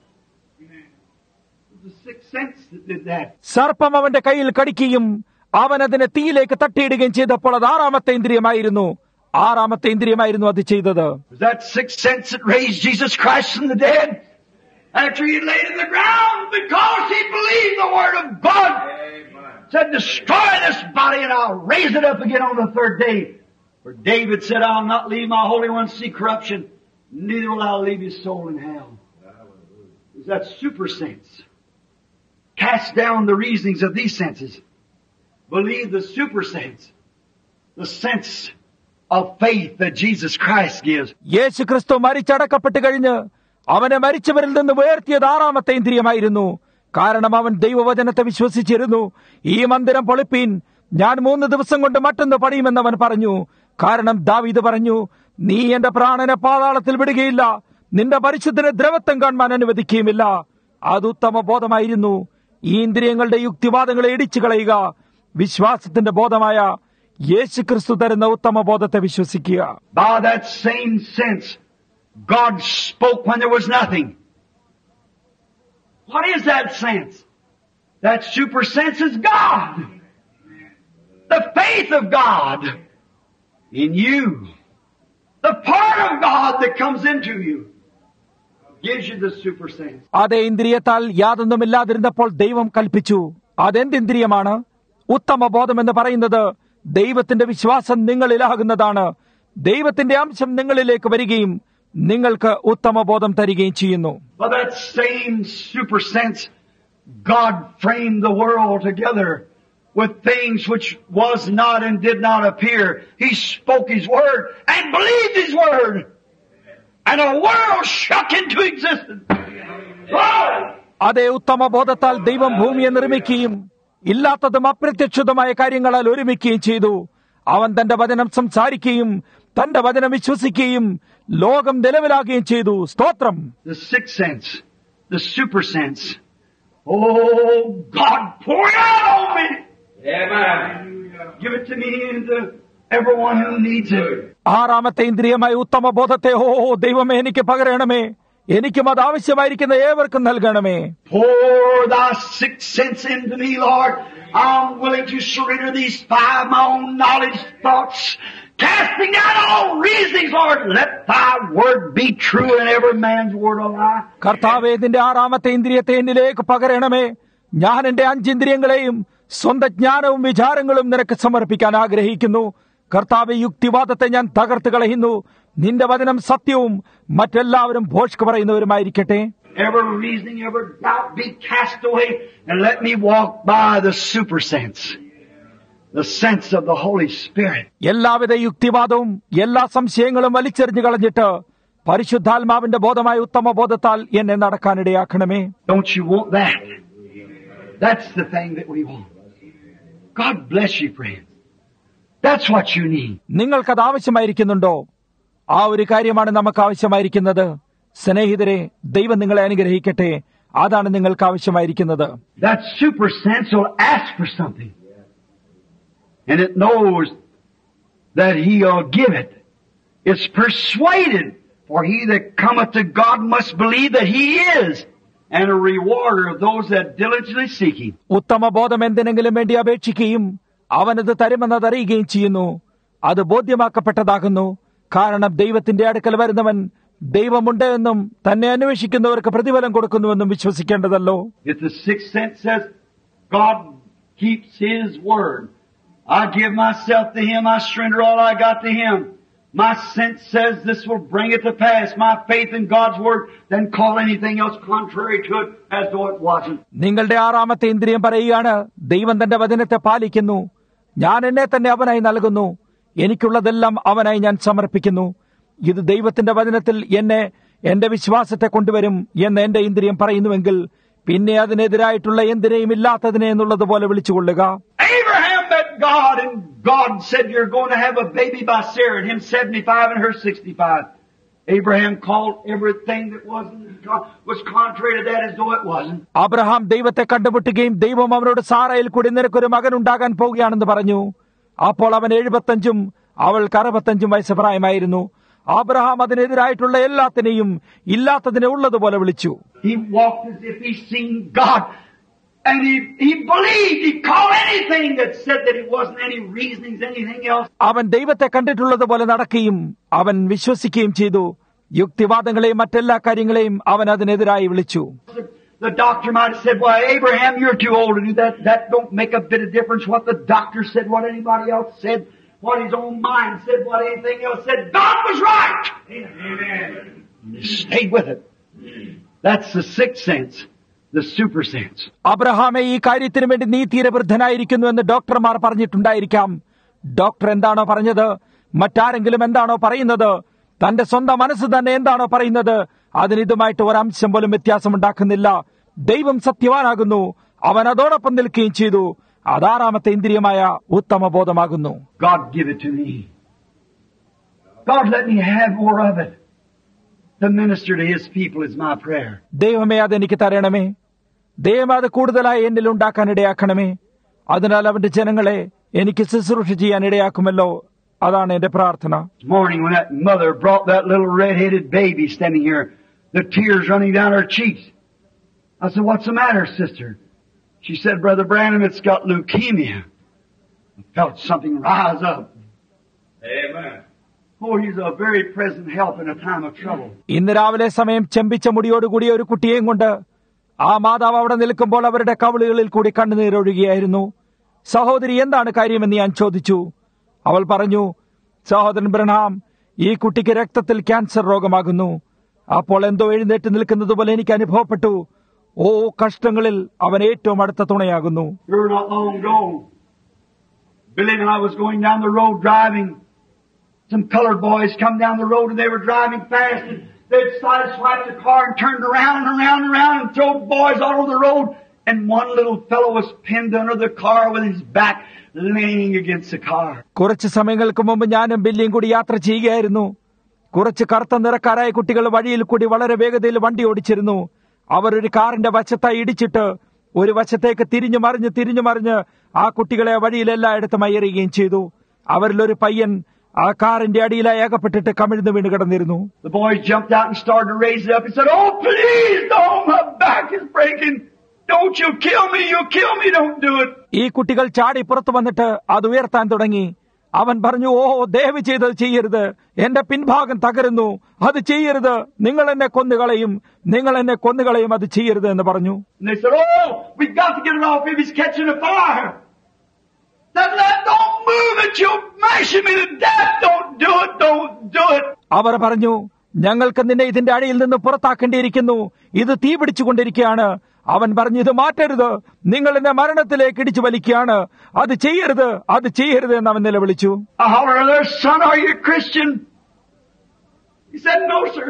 It was the sixth sense that did that. സർപ്പം അവന്റെ കയ്യിൽ കടിക്കുകയും അവൻ അതിനെ തീയിലേക്ക് തട്ടിയിടുകയും ചെയ്തപ്പോൾ അത് ആറാമത്തെ ഇന്ദ്രിയമായിരുന്നു. ആറാമത്തെ ഇന്ദ്രിയമായിരുന്നു അത് ചെയ്തത്. It was that sixth sense that raised Jesus Christ from the dead after he laid in the ground because he believed the word of God. Said, destroy this body and I'll raise it up again on the third day. For David said, I'll not leave my Holy One to see corruption, neither will I leave his soul in hell. It was that super sense. Cast down the reasonings of these senses. Believe the super sense. The sense of faith that Jesus Christ gives. യേശു ക്രിസ്തു മരിച്ചടക്കപ്പെട്ട് കഴിഞ്ഞ് അവനെ മരിച്ചവരിൽ നിന്ന് ഉയർത്തിയത് ആറാമത്തെ ഇന്ദ്രിയമായിരുന്നു. കാരണം അവൻ ദൈവവചനത്തെ വിശ്വസിച്ചിരുന്നു. ഈ മന്ദിരം പൊളിപ്പീൻ, ഞാൻ മൂന്ന് ദിവസം കൊണ്ട് മറ്റൊന്ന് പണിയുമെന്ന് അവൻ പറഞ്ഞു. കാരണം ദാവീദ് പറഞ്ഞു, നീ എന്റെ പ്രാണനെ പാതാളത്തിൽ വിടുകയില്ല, നിന്റെ പരിശുദ്ധനെ ദ്രവത്വം കാണാൻ അനുവദിക്കുകയുമില്ല. അത് ഉത്തമ ബോധമായിരുന്നു. ഈ ഇന്ദ്രിയങ്ങളുടെ യുക്തിവാദങ്ങളെ ഇടിച്ചു കളയുക, വിശ്വാസത്തിന്റെ ബോധമായ യേശു ക്രിസ്തു തരുന്ന ഉത്തമ ബോധത്തെ വിശ്വസിക്കുക. By that same sense, God spoke when there was nothing. What is that sense? That super sense is God. The faith of God in you. The part of God that comes into you gives you the super sense. അതേ ഇന്ദ്രിയത്താൽ യാതൊന്നുമില്ലാതിരുന്നപ്പോൾ ദൈവം കൽപ്പിച്ചു. അതെന്ത് ഇന്ദ്രിയമാണ്? ഉത്തമ ബോധം എന്ന് പറയുന്നത് ദൈവത്തിന്റെ വിശ്വാസം നിങ്ങളിലാകുന്നതാണ്. ദൈവത്തിന്റെ അംശം നിങ്ങളിലേക്ക് വരികയും നിങ്ങൾക്ക് ഉത്തമ ബോധം തരികയും ചെയ്യുന്നു. By that same super sense, God framed the world together with things which was not and did not appear. He spoke His word and believed His word. And a world shook into existence. അതേ ഉത്തമ ബോധത്താൽ ദൈവം ഭൂമിയെ നിർമ്മിക്കുകയും ഇല്ലാത്തതും അപ്രത്യക്ഷിതമായ കാര്യങ്ങളാൽ ഒരുമിക്കുകയും ചെയ്തു. അവൻ തന്റെ വചനം സംസാരിക്കുകയും തന്റെ വചനം വിശ്വസിക്കുകയും ലോകം നിലവിലാകുകയും ചെയ്തു. സ്തോത്രം. The sixth sense, the super sense. Oh, God, pour it out on me. Amen. Give it to me and to everyone who needs it. ആറാമത്തെ ഇന്ദ്രിയമായ ഉത്തമ ബോധത്തെ ഓ ദൈവമേ എനിക്ക് പകരണമേ, എനിക്കും അത് ആവശ്യമായിരിക്കുന്ന ഏവർക്കും നൽകണമേ. Pour thy sixth sense into me, Lord. I'm willing to surrender these five, my own knowledge, thoughts, casting down all reasonings, Lord. Let thy word be true and every man's word a lie. കർത്താവേ, നിന്റെ ആറാമത്തെ ഇന്ദ്രിയത്തെ എന്നിലേക്ക് പകരണമേ. ഞാൻ എന്റെ അഞ്ചിന്ദ്രിയങ്ങളെയും സ്വന്തം ജ്ഞാനവും വിചാരങ്ങളും നിനക്ക് സമർപ്പിക്കാൻ ആഗ്രഹിക്കുന്നു. കർത്താവേ, യുക്തിവാദത്തെ ഞാൻ തകർത്ത് കളയുന്നു. നിന്റെ വചനം സത്യവും മറ്റെല്ലാവരും ഭോഷ്ക് പറയുന്നവരുമായിരിക്കട്ടെ. Every reasoning, every doubt be cast away, and let me walk by the super sense, the sense of the Holy Spirit. എല്ലാവിധ യുക്തിവാദവും എല്ലാ സംശയങ്ങളും വലിച്ചെറിഞ്ഞു കളഞ്ഞിട്ട് പരിശുദ്ധാത്മാവിന്റെ ബോധമായ ഉത്തമ ബോധത്താൽ എന്നെ നടക്കാനിടയാക്കണമേ. Don't you want that? That's the thing that we want. God bless you, friends. That's what you need. നിങ്ങൾക്കത് ആവശ്യമായിരിക്കുന്നുണ്ടോ? ആ ഒരു കാര്യമാണ് നമുക്ക് ആവശ്യമായിരിക്കുന്നത്. സ്നേഹിതരെ, ദൈവം നിങ്ങളെ അനുഗ്രഹിക്കട്ടെ. അതാണ് നിങ്ങൾക്ക് ആവശ്യമായിരിക്കുന്നത്. That super sense will ask for something, and it knows that He'll give it. It's persuaded, for he that cometh to God must believe that He is, and a rewarder of those that diligently seek Him. ഉത്തമ ബോധം എന്തിനെങ്കിലും വേണ്ടി അപേക്ഷിക്കുകയും അവനത് തരുമെന്നത് അറിയുകയും ചെയ്യുന്നു. അത് ബോധ്യമാക്കപ്പെട്ടതാകുന്നു. കാരണം ദൈവത്തിന്റെ അടുക്കൽ വരുന്നവൻ ദൈവമുണ്ട് എന്നും തന്നെ അന്വേഷിക്കുന്നവർക്ക് പ്രതിഫലം കൊടുക്കുന്നുവെന്നും വിശ്വസിക്കേണ്ടതല്ലോ. If the sixth sense says God keeps His word, I give myself to Him, I surrender all I got to Him. My sense says this will bring it to pass. My faith in God's word, then call anything else contrary to it as though it wasn't. നിങ്ങളുടെ ആറാമത്തെ ഇന്ദ്രിയം പറയുകയാണ്, ദൈവം തന്റെ വചനത്തെ പാലിക്കുന്നു. ഞാൻ എന്നെ തന്നെ അവനായി നൽകുന്നു. എനിക്കുള്ളതെല്ലാം അവനായി ഞാൻ സമർപ്പിക്കുന്നു. ഇത് ദൈവത്തിന്റെ വചനത്തിൽ എന്നെ എന്റെ വിശ്വാസത്തെ കൊണ്ടുവരും എന്ന് എന്റെ ഇന്ദ്രിയം പറയുന്നുവെങ്കിൽ പിന്നെ അതിനെതിരായിട്ടുള്ള എന്തിനേയും ഇല്ലാത്തതിനെ എന്നുള്ളത് പോലെ വിളിച്ചുകൊള്ളുക. Abraham that God, and God said you're going to have a baby by Sarah, and him seventy-five and her sixty-five. Abraham called everything that wasn't was contrary to that as though it wasn't. Abraham ദൈവത്തെ കണ്ടുമുട്ടുകയും ദൈവം അവനോട് സാറയിൽ കൂടി നിനക്കൊരു മകൻ ഉണ്ടാകാൻ പോവുകയാണെന്ന് പറഞ്ഞു. അപ്പോൾ അവൻ എഴുപത്തഞ്ചും അവൾക്ക് അറുപത്തഞ്ചും വയസ്സ് പ്രായമായിരുന്നു. അബ്രഹാം അതിനെതിരായിട്ടുള്ള എല്ലാത്തിനെയും ഇല്ലാത്തതിനെ ഉള്ളതുപോലെ വിളിച്ചു. He walked as if he seen God, and he he believed. He called anything that said that it wasn't any reasonings, anything else. അവൻ ദൈവത്തെ കണ്ടിട്ടുള്ളതുപോലെ നടക്കുകയും അവൻ വിശ്വസിക്കുകയും ചെയ്തു. യുക്തിവാദങ്ങളെയും മറ്റെല്ലാ കാര്യങ്ങളെയും അവൻ അതിനെതിരായി വിളിച്ചു. The doctor might have said, "Well, Abraham, you're too old to do that. That don't make a bit of difference what the doctor said, what anybody else said, what his own mind said, what anything else said. God was right." Amen. Stay with it. That's the sixth sense, the super sense. അബ്രഹാമെ, ഈ കാര്യത്തിന് വേണ്ടി നീ തീരെ വൃദ്ധനായിരിക്കുന്നു എന്ന് ഡോക്ടർമാർ പറഞ്ഞിട്ടുണ്ടായിരിക്കാം. Doctor എന്താണോ പറഞ്ഞത്, മറ്റാരെങ്കിലും എന്താണോ പറയുന്നത്, തന്റെ സ്വന്തം മനസ്സ് തന്നെ എന്താണോ പറയുന്നത്, അതിന് ഇതുമായിട്ട് ഒരംശം പോലും വ്യത്യാസമുണ്ടാക്കുന്നില്ല. ദൈവം സത്യവാനാകുന്നു. അവൻ അതോടൊപ്പം നിൽക്കുകയും ചെയ്തു. അതാറാമത്തെ ഇന്ദ്രിയമായ ഉത്തമ ബോധമാകുന്നു. God give it to me. God let me have more of it. To minister to His people is my prayer. ദൈവമേ, അതെനിക്ക് തരണമേ. ദൈവം അത് കൂടുതലായി എന്നിൽ ഉണ്ടാക്കാൻ ഇടയാക്കണമേ. അതിനാൽ അവന്റെ ജനങ്ങളെ എനിക്ക് ശുശ്രൂഷ ചെയ്യാൻ ഇടയാക്കുമല്ലോ. അതാണ് എന്റെ പ്രാർത്ഥന. This morning when that mother brought that little red-headed baby standing here, the tears running down her cheeks, I said, "What's the matter, sister?" She said, "Brother Branham, it's got leukemia." I felt something rise up. Amen. Oh, he's a very present help in a time of trouble. ഇന്ന് രാവിലെ സമയം ചെമ്പിച്ച മുടിയോടുകൂടിയ ഒരു കുട്ടിയെയും കൊണ്ട് ആ മാതാവ് അവിടെ നിൽക്കുമ്പോൾ അവരുടെ കവിളുകളിൽ കൂടി കണ്ണുനീരൊഴുകിയായിരുന്നു. സഹോദരി, എന്താണ് കാര്യമെന്ന് ഞാൻ ചോദിച്ചു. അവൾ പറഞ്ഞു, സഹോദരൻ ബ്രഹാം, ഈ കുട്ടിക്ക് രക്തത്തിൽ ക്യാൻസർ രോഗമാകുന്നു. അപ്പോൾ എന്തോ എഴുന്നേറ്റ് നിൽക്കുന്നത് പോലെ എനിക്ക് അനുഭവപ്പെട്ടു. ഓ, കഷ്ടങ്ങളിൽ അവൻ ഏറ്റവും അടുത്ത തുണയാകുന്നു. Not long ago, Billy and I was going down the road driving. Some colored boys come down the road and they were driving fast. And they'd sideswiped the car and turned around and around and around and thrown boys all over the road. And one little fellow was pinned under the car with his back leaning against the car. കുറച്ച് സമയങ്ങൾക്ക് മുമ്പ് ഞാനും ബില്ലിയും കൂടി യാത്ര ചെയ്യുകയായിരുന്നു. കുറച്ച് കറുത്ത നിറക്കാരായ കുട്ടികൾ വഴിയിൽ കൂടി വളരെ വേഗതയിൽ വണ്ടി ഓടിച്ചിരുന്നു. അവർ ഒരു കാറിന്റെ വശത്തായി ഇടിച്ചിട്ട് ഒരു വശത്തേക്ക് തിരിഞ്ഞു മറിഞ്ഞ് തിരിഞ്ഞു മറിഞ്ഞ് ആ കുട്ടികളെ വഴിയിൽ എല്ലായിടത്തും എറിയുകയും ചെയ്തു. അവരിലൊരു പയ്യൻ ആ കാറിന്റെ അടിയിലായി അകപ്പെട്ടിട്ട് കമിഴ്ന്നു വീണ് കിടന്നിരുന്നു. The boys jumped out and started to raise it up. He said, "Oh, please don't, my back is breaking. Don't you kill me, you kill me, don't do it." ഈ കുട്ടികൾ ചാടി പുറത്തു വന്നിട്ട് അത് ഉയർത്താൻ തുടങ്ങി. അവൻ പറഞ്ഞു, "ഓ, ദയവ് ചെയ്തത് ചെയ്യരുത്. എന്റെ പിൻഭാഗം തകരുന്നു. അത് ചെയ്യരുത്. നിങ്ങൾ എന്നെ കൊന്നുകളയും, നിങ്ങൾ എന്നെ കൊന്നുകളയും, അത് ചെയ്യരുത്" എന്ന് പറഞ്ഞു. And they said, "Oh, we've got to get it off if he's catching a fire. That, that, don't move it, you'll mash him into death. Don't do it, don't do it." അവർ പറഞ്ഞു, ഞങ്ങൾക്ക് നിന്നെ ഇതിന്റെ അടിയിൽ നിന്ന് പുറത്താക്കേണ്ടിയിരിക്കുന്നു. ഇത് തീ പിടിച്ചുകൊണ്ടിരിക്കുകയാണ്. അവൻ പറഞ്ഞു, ഇത് മാറ്റരുത്. നിങ്ങൾ എന്നെ മരണത്തിലേക്ക് ഇടിച്ചു വലിക്കുകയാണ്. അത് ചെയ്യരുത്, അത് ചെയ്യരുത് എന്ന് അവൻ നിലവിളിച്ചു. I hollered, "There, son, are you a Christian?" He said, "No, sir."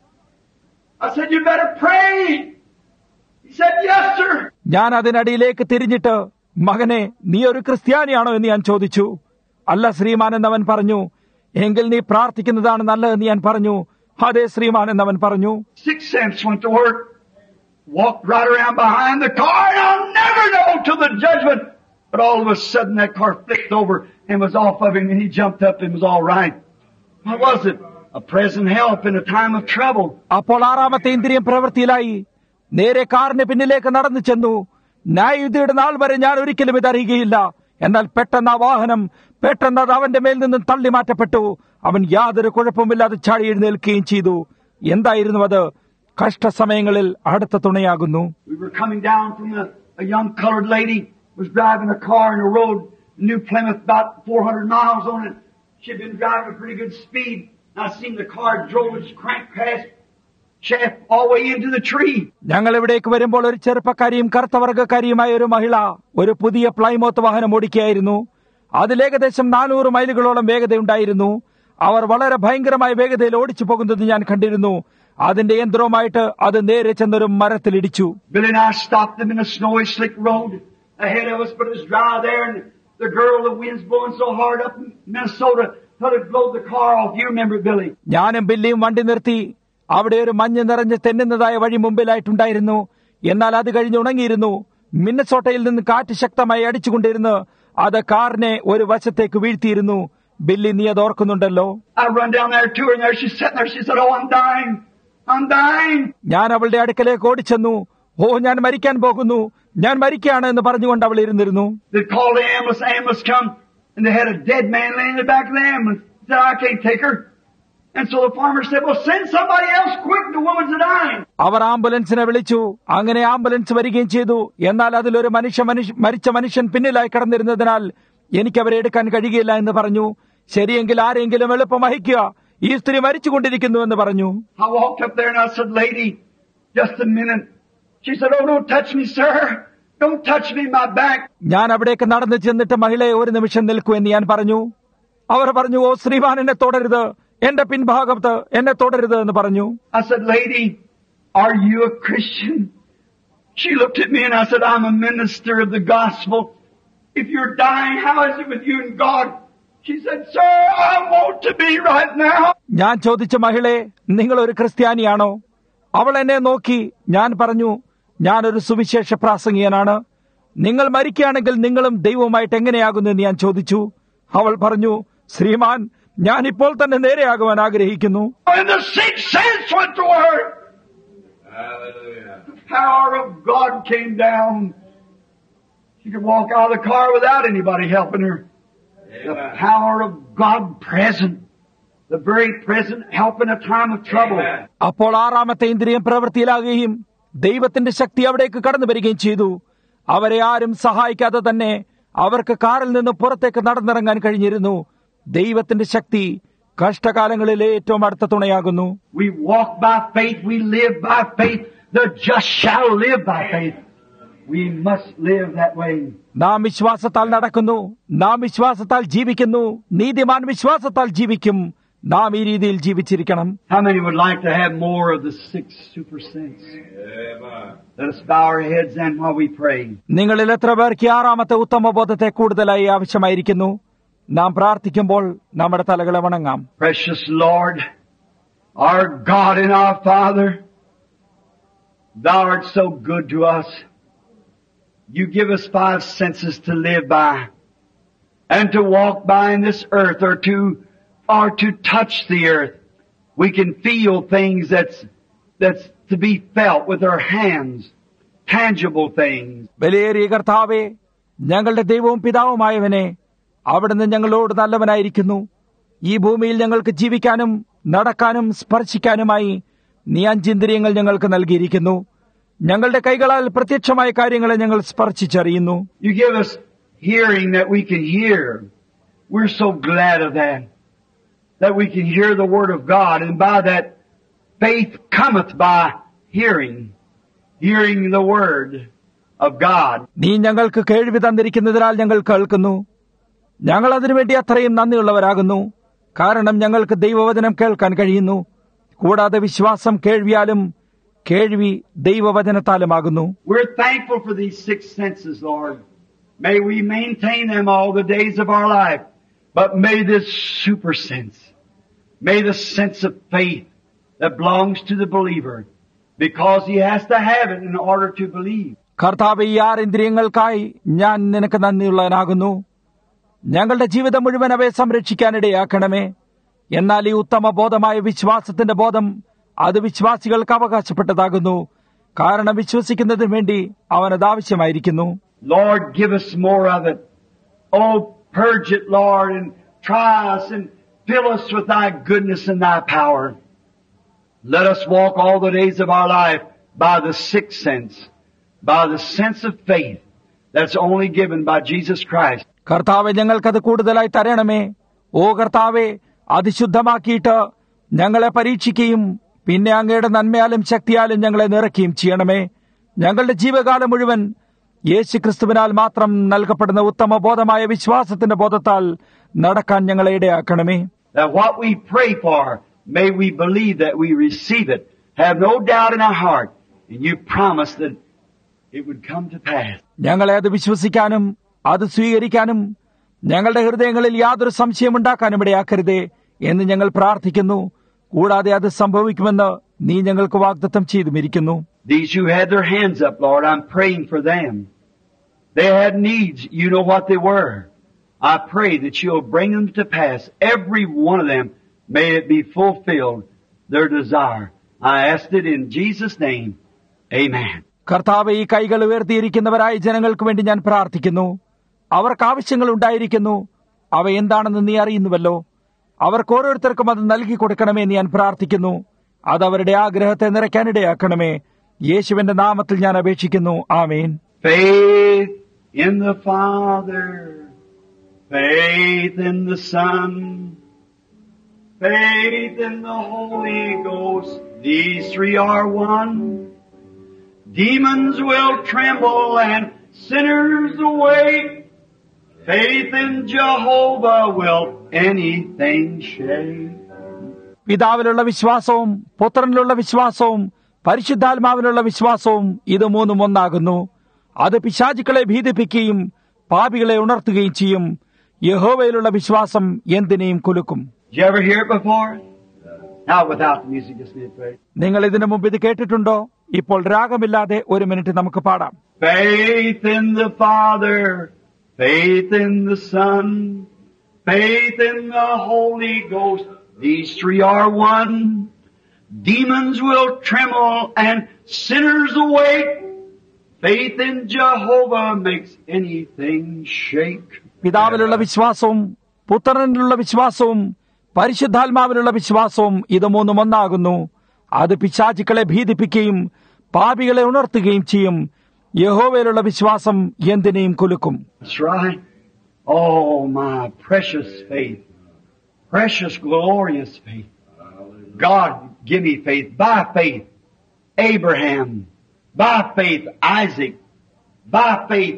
I said, "You better pray." He said, "Yes, sir." ഞാൻ അതിനടിയിലേക്ക് തിരിഞ്ഞിട്ട്, മകനെ, നീ ഒരു ക്രിസ്ത്യാനിയാണോ എന്ന് ഞാൻ ചോദിച്ചു. അല്ല ശ്രീമാൻ എന്നവൻ പറഞ്ഞു. എങ്കിൽ നീ പ്രാർത്ഥിക്കുന്നതാണ് നല്ലതെന്ന് ഞാൻ പറഞ്ഞു. അതെ ശ്രീമാൻ എന്നവൻ പറഞ്ഞു. Sixth sense went to work. Walked right around behind the car, and I'll never know till the judgment. But all of a sudden that car flipped over and was off of him, and he jumped up and was all right. What was it? A present help in a time of trouble. അപ്പോൾ ആറാമത്തെ ഇന്ദ്രിയം പ്രവൃത്തിയിലായി. നേരെ കാറിന് പിന്നിലേക്ക് നടന്നു ചെന്നു. ന്യായവിധിയുടെ നാൾ വരെ ഞാൻ ഒരിക്കലും ഇതറിയുകയില്ല. എന്നാൽ പെട്ടെന്ന് ആ വാഹനം പെട്ടെന്ന് അത് അവന്റെ മേൽ നിന്നും തള്ളി മാറ്റപ്പെട്ടു. അവൻ യാതൊരു കുഴപ്പമില്ലാതെ ചാടി എഴുന്നേൽക്കുകയും ചെയ്തു. എന്തായിരുന്നു അത്? കഷ്ടസമയങ്ങളിൽ അടുത്ത തുണയാകുന്നു. We were coming down from a, a young colored lady was driving a car in the road, New Plymouth, about four hundred miles on it. She'd been driving at pretty good speed. I seen the car drove its crank past shaft all the way into the tree. ഞങ്ങൾ ഇവിടേക്ക് വരുമ്പോൾ ഒരു ചെറുപ്പക്കാരിയും കറുത്തവർഗക്കാരിയുമായ ഒരു മഹിള ഒരു പുതിയ പ്ലൈമോത്ത് വാഹനം ഓടിക്കുകയായിരുന്നു. അതിൽ ഏകദേശം നാനൂറ് മൈലുകളോളം വേഗതയുണ്ടായിരുന്നു. അവർ വളരെ ഭയങ്കരമായ വേഗതയിൽ ഓടിച്ചു പോകുന്നത് ഞാൻ കണ്ടിരുന്നു. അതിന്റെ യന്ത്രവുമായിട്ട് അത് നേരെ ചെന്നൊരു മരത്തിലിടിച്ചു. Billy and I stopped them in a snowy, slick road ahead of us, but it was dry there, and the girl, the wind's blowing so hard up in Minnesota till it blowed the car off. You remember it, Billy? ഞാനും ബില്ലിയും വണ്ടി നിർത്തി. അവിടെ ഒരു മഞ്ഞ് നിറഞ്ഞ് തെന്നുന്നതായ വഴി മുമ്പിലായിട്ടുണ്ടായിരുന്നു. എന്നാൽ അത് കഴിഞ്ഞ് ഉണങ്ങിയിരുന്നു. മിന്നസോട്ടയിൽ നിന്ന് കാറ്റ് ശക്തമായി അടിച്ചുകൊണ്ടിരുന്നു. അത് കാറിനെ ഒരു വശത്തേക്ക് വീഴ്ത്തിയിരുന്നു. ബില്ലി, നീ അത് ഓർക്കുന്നുണ്ടല്ലോ? ഞാൻ അവളുടെ അടുക്കലേക്ക് ഓടിച്ചെന്നു. ഓ, ഞാൻ മരിക്കാൻ പോകുന്നു, ഞാൻ മരിക്കുകയാണ് എന്ന് പറഞ്ഞുകൊണ്ട് അവൾ ഇരുന്നിരുന്നു. അവർ ആംബുലൻസിനെ വിളിച്ചു. അങ്ങനെ ആംബുലൻസ് വരികയും ചെയ്തു. എന്നാൽ അതിലൊരു മനുഷ്യ മരിച്ച മനുഷ്യൻ പിന്നിലായി കിടന്നിരുന്നതിനാൽ എനിക്ക് അവരെ എടുക്കാൻ കഴിയുകയില്ല എന്ന് പറഞ്ഞു. ശരിയെങ്കിൽ ആരെങ്കിലും എളുപ്പം വഹിക്കുക, ഈ സ്ത്രീ മരിച്ചുകൊണ്ടിരിക്കുന്നു എന്ന് പറഞ്ഞു. ഞാൻ അവിടേക്ക് നടന്നു ചെന്നിട്ട് മഹിളയെ ഒരു നിമിഷം നിൽക്കൂ എന്ന് ഞാൻ പറഞ്ഞു. അവർ പറഞ്ഞു, ഓ ശ്രീമാൻ, എന്നെ തൊടരുത്, എന്റെ പിൻഭാഗത്ത് എന്നെ തൊടരുത് എന്ന് പറഞ്ഞു. Are you a Christian? She looked at me and I said, I'm a minister of the gospel. If you're dying, how is it with you and God? She said, sir, I want to be right now. ഞാൻ ചോദിച്ച, മഹിളെ, നിങ്ങൾ ഒരു ക്രിസ്ത്യാനിയാണോ? അവൾ എന്നെ നോക്കി. ഞാൻ പറഞ്ഞു, ഞാനൊരു സുവിശേഷ പ്രാസംഗികനാണ്. നിങ്ങൾ മരിക്കുകയാണെങ്കിൽ നിങ്ങളും ദൈവവുമായിട്ട് എങ്ങനെയാകുന്നു എന്ന് ഞാൻ ചോദിച്ചു. അവൾ പറഞ്ഞു, ശ്രീമാൻ, ഞാൻ ഇപ്പോൾ തന്നെ നേരെയാകുവാൻ ആഗ്രഹിക്കുന്നു. Hallelujah. The power of God came down. She could walk out of the car without anybody helping her. Amen. The power of God present. The very present help in a time of trouble. അപ്പോൾ ആറാമത്തെ ഇന്ദ്രിയം പ്രവൃത്തിയിലാകുകയും ദൈവത്തിന്റെ ശക്തി അവിടേക്ക് കടന്നു വരികയും ചെയ്തു. അവരെ ആരും സഹായിക്കാതെ തന്നെ അവർക്ക് കാറിൽ നിന്ന് പുറത്തേക്ക് നടന്നിറങ്ങാൻ കഴിഞ്ഞിരുന്നു. ദൈവത്തിന്റെ ശക്തി കഷ്ടകാലങ്ങളിലെ ഏറ്റവും അടുത്ത തുണയാകുന്നു. We walk by faith, we live by faith. The just shall live by faith. We must live that way. നാം വിശ്വാസത്താൽ നടക്കുന്നു, നാം വിശ്വാസത്താൽ ജീവിക്കുന്നു. നീതിമാൻ വിശ്വാസത്താൽ ജീവിക്കും. നാം ഈ രീതിയിൽ ജീവിച്ചിരിക്കണം. How many would like to have more of the six super sense? Let us bow our heads and while we pray. നിങ്ങളിൽ എത്ര പേർക്ക് ആറാമത്തെ ഉത്തമബോധത്തെ കൂടുതലായി ആവശ്യമായിരിക്കുന്നു? നാം പ്രാർത്ഥിക്കുമ്പോൾ നമ്മുടെ തലകളെ വണങ്ങാം. Precious Lord, our God and our Father, Thou art so good to us. You give us five senses to live by and to walk by in this earth, or to or to touch the earth. We can feel things that's that's to be felt with our hands, tangible things. ബലിയേറിയ കർത്താവേ, ഞങ്ങളുടെ ദൈവവും പിതാവുമായവനെ, അവിടുന്ന് ഞങ്ങളോട് നല്ലവനായിരിക്കുന്നു. ഈ ഭൂമിയിൽ ഞങ്ങൾക്ക് ജീവിക്കാനും നടക്കാനും സ്പർശിക്കാനുമായി നീ അഞ്ചിന്ദ്രിയങ്ങൾ ഞങ്ങൾക്ക് നൽകിയിരിക്കുന്നു. ഞങ്ങളുടെ കൈകളാൽ പ്രത്യക്ഷമായ കാര്യങ്ങളെ ഞങ്ങൾ സ്പർശിച്ചറിയുന്നു. You give us hearing that we can hear. We're so glad of that. That we can hear the word of God, and by that faith cometh by hearing. Hearing the word of God. നീ ഞങ്ങൾക്ക് കേൾവി തന്നിരിക്കുന്നതിനാൽ ഞങ്ങൾ കേൾക്കുന്നു. ഞങ്ങൾ അതിനുവേണ്ടി അത്രയും നന്ദിയുള്ളവരാകുന്നു. കാരണം ഞങ്ങൾക്ക് ദൈവവചനം കേൾക്കാൻ കഴിയുന്നു. കൂടാതെ വിശ്വാസം കേൾവിയാലും കേൾവി ദൈവവചനത്താലുമാകുന്നു. We're thankful for these six senses, Lord. May we maintain them all the days of our life. But may this super sense, may the sense of faith that belongs to the believer, because he has to have it in order to believe. കർത്താവേ, ഈ ആറ് ഇന്ദ്രിയങ്ങൾക്കായി ഞാൻ നിനക്ക് നന്ദിയുള്ളവനാകുന്നു. ഞങ്ങളുടെ ജീവിതം മുഴുവൻ അവയെ സംരക്ഷിക്കാനിടയാക്കണമേ. എന്നാൽ ഈ ഉത്തമ ബോധമായ വിശ്വാസത്തിന്റെ ബോധം അത് വിശ്വാസികൾക്ക് അവകാശപ്പെട്ടതാകുന്നു. കാരണം വിശ്വസിക്കുന്നതിന് വേണ്ടി അവനത് ആവശ്യമായിരിക്കുന്നു. Lord, give us more of it. Oh, purge it, Lord, and try us and fill us with Thy goodness and Thy power. Let us walk all the days of our life by the sixth sense, by the sense of faith that's only given by Jesus Christ. കർത്താവെ, ഞങ്ങൾക്കത് കൂടുതലായി തരണമേ. ഓ കർത്താവെ, അതിശുദ്ധമാക്കിയിട്ട് ഞങ്ങളെ പരീക്ഷിക്കുകയും പിന്നെ അങ്ങയുടെ നന്മയാലും ശക്തിയാലും ഞങ്ങളെ നിറയ്ക്കുകയും ചെയ്യണമേ. ഞങ്ങളുടെ ജീവകാലം മുഴുവൻ യേശു ക്രിസ്തുവിനാൽ മാത്രം നൽകപ്പെടുന്ന ഉത്തമ ബോധമായ വിശ്വാസത്തിന്റെ ബോധത്താൽ നടക്കാൻ ഞങ്ങളെ ഇടയാക്കണമേ. That what we pray for, may we believe that we receive it. Have no doubt in our heart, and you promised that it would come to pass. ഞങ്ങളെ അത് വിശ്വസിക്കാനും അത് സ്വീകരിക്കാനും ഞങ്ങളുടെ ഹൃദയങ്ങളിൽ യാതൊരു സംശയമുണ്ടാക്കാനും ഇടയാക്കരുതേ എന്ന് ഞങ്ങൾ പ്രാർത്ഥിക്കുന്നു. കൂടാതെ അത് സംഭവിക്കുമെന്ന് നീ ഞങ്ങൾക്ക് വാഗ്ദത്തം ചെയ്തുമിരിക്കുന്നു. These who had their hands up, Lord, I'm praying for them. They had needs. You know what they were. I pray that you'll bring them to pass. Every one of them, may it be fulfilled, their desire. I asked it in Jesus' name. Amen. കർത്താവ്, ഈ കൈകൾ ഉയർത്തിയിരിക്കുന്നവരായ ജനങ്ങൾക്ക് വേണ്ടി ഞാൻ പ്രാർത്ഥിക്കുന്നു. അവർക്ക് ആവശ്യങ്ങൾ ഉണ്ടായിരിക്കുന്നു. അവ എന്താണെന്ന് നീ അറിയുന്നുവല്ലോ. അവർക്ക് ഓരോരുത്തർക്കും അത് നൽകി കൊടുക്കണമേ എന്ന് ഞാൻ പ്രാർത്ഥിക്കുന്നു. അത് അവരുടെ ആഗ്രഹത്തെ നിറയ്ക്കാനിടയാക്കണമേ. യേശുവിന്റെ നാമത്തിൽ ഞാൻ അപേക്ഷിക്കുന്നു. ആമേൻ. Faith in the Father, faith in the Son, faith in the Holy Ghost, these three are one. Demons will tremble and sinners awake. Faith in Jehovah will anything shake. പിതാവിലുള്ള വിശ്വാസവും പുത്രനിലുള്ള വിശ്വാസവും പരിശുദ്ധാത്മാവിലുള്ള വിശ്വാസവും ഇത് മൂന്നും ഒന്നാകുന്നു. അത് പിശാചുക്കളെ ഭീതിപ്പിക്കുകയും പാപികളെ ഉണർത്തുകയും ചെയ്യും. യഹോവയിലുള്ള വിശ്വാസം എന്തിനേയും കുലുക്കും. നിങ്ങൾ ഇതിനു മുമ്പ് ഇത് കേട്ടിട്ടുണ്ടോ? ഇപ്പോൾ രാഗമില്ലാതെ ഒരു മിനിറ്റ് നമുക്ക് പാടാം. Faith in the Father, faith in the Son, faith in the Holy Ghost, these three are one. Demons will tremble and sinners awake. Faith in Jehovah makes anything shake. പിതാവിലുള്ള വിശ്വാസവും പുത്രനിലുള്ള വിശ്വാസവും പരിശുദ്ധാത്മാവിലുള്ള വിശ്വാസവും ഇത് മൂന്നും ഒന്നാകുന്നു. അത് പിശാചുക്കളെ ഭീതിപ്പിക്കുകയും പാപികളെ ഉണർത്തുകയും ചെയ്യും. യഹോവയിലുള്ള വിശ്വാസം എന്തിനേയും കുലുക്കും. That's right. Oh, my precious faith. Precious, glorious faith. God, give me faith. By faith, Abraham. By faith, Isaac. By faith,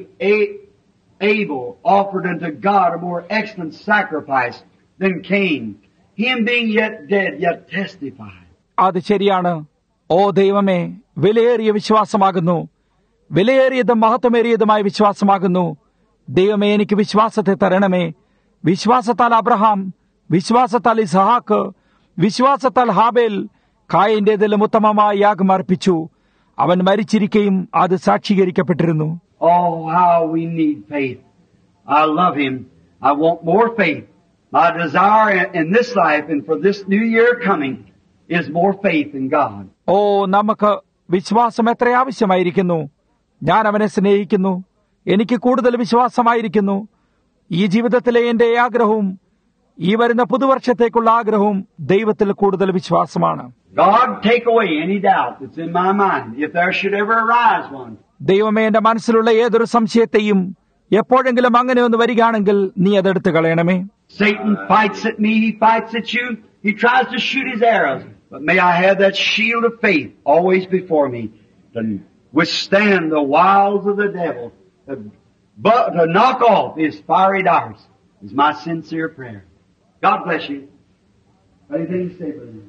Abel offered unto God a more excellent sacrifice than Cain. Him being yet dead, yet testified. അത് ശരിയാണ്. ഓ ദൈവമേ, വിലയേറിയ വിശ്വാസമാകുന്നു. വിലയേറിയതും മഹത്വമേറിയതുമായ വിശ്വാസമാകുന്നു. ദൈവമേ, എനിക്ക് വിശ്വാസത്തെ തരണമേ. വിശ്വാസത്താൽ Abraham, വിശ്വാസത്താൽ ഇസ്ഹാക്ക്, വിശ്വാസത്താൽ ഹാബേൽ കായന്റേതിലും ഉത്തമമായ യാഗം അർപ്പിച്ചു. അവൻ മരിച്ചിരിക്കുകയും അത് സാക്ഷീകരിക്കപ്പെട്ടിരുന്നു. Oh, how we need faith. I love Him. I want more faith. My desire in this life and for this new year coming is more faith in God. ഓ, നമുക്ക് വിശ്വാസം എത്ര ആവശ്യമായിരിക്കുന്നു. ഞാൻ അവനെ സ്നേഹിക്കുന്നു. എനിക്ക് കൂടുതൽ വിശ്വാസമായിരിക്കുന്നു. ഈ ജീവിതത്തിലെ എന്റെ ആഗ്രഹവും ഈ വരുന്ന പുതുവർഷത്തേക്കുള്ള ആഗ്രഹവും ദൈവത്തിൽ കൂടുതൽ വിശ്വാസമാണ്. God, take away any doubt that's in my mind, if there should ever arise one. ദൈവമേ, എന്റെ മനസ്സിലുള്ള ഏതൊരു സംശയത്തെയും എപ്പോഴെങ്കിലും അങ്ങനെ ഒന്ന് വരികയാണെങ്കിൽ നീ അതെടുത്ത് കളയണമേ. Satan fights at me, he fights at you, he tries to shoot his arrows, but may I have that shield of faith always before me to withstand the wiles of the devil, to, but to knock off his fiery darts is my sincere prayer. God bless you. Anything to say, brother?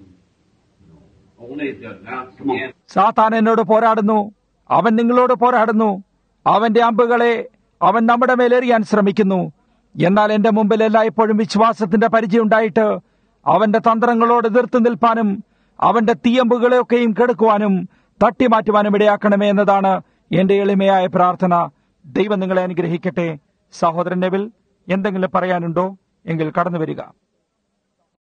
Only to announce again. സാത്താൻ എന്നോട് പോരാടുന്നു, അവൻ നിങ്ങളോട് പോരാടുന്നു. അവന്റെ അമ്പുകളെ അവൻ നമ്മുടെ മേലെറിയാൻ ശ്രമിക്കുന്നു. എന്നാൽ എന്റെ മുമ്പിൽ എല്ലായ്പ്പോഴും വിശ്വാസത്തിന്റെ പരിചയം ഉണ്ടായിട്ട് അവന്റെ തന്ത്രങ്ങളോട് എതിർത്ത് നിൽപ്പാനും അവന്റെ തീയമ്പുകളെയൊക്കെയും കെടുക്കുവാനും തട്ടിമാറ്റുവാനും ഇടയാക്കണമേ എന്നതാണ് എന്റെ എളിമയായ പ്രാർത്ഥന. ദൈവം നിങ്ങളെ അനുഗ്രഹിക്കട്ടെ. സഹോദരൻ നെവിൽ, എന്തെങ്കിലും പറയാനുണ്ടോ? എങ്കിൽ കടന്നു വരിക.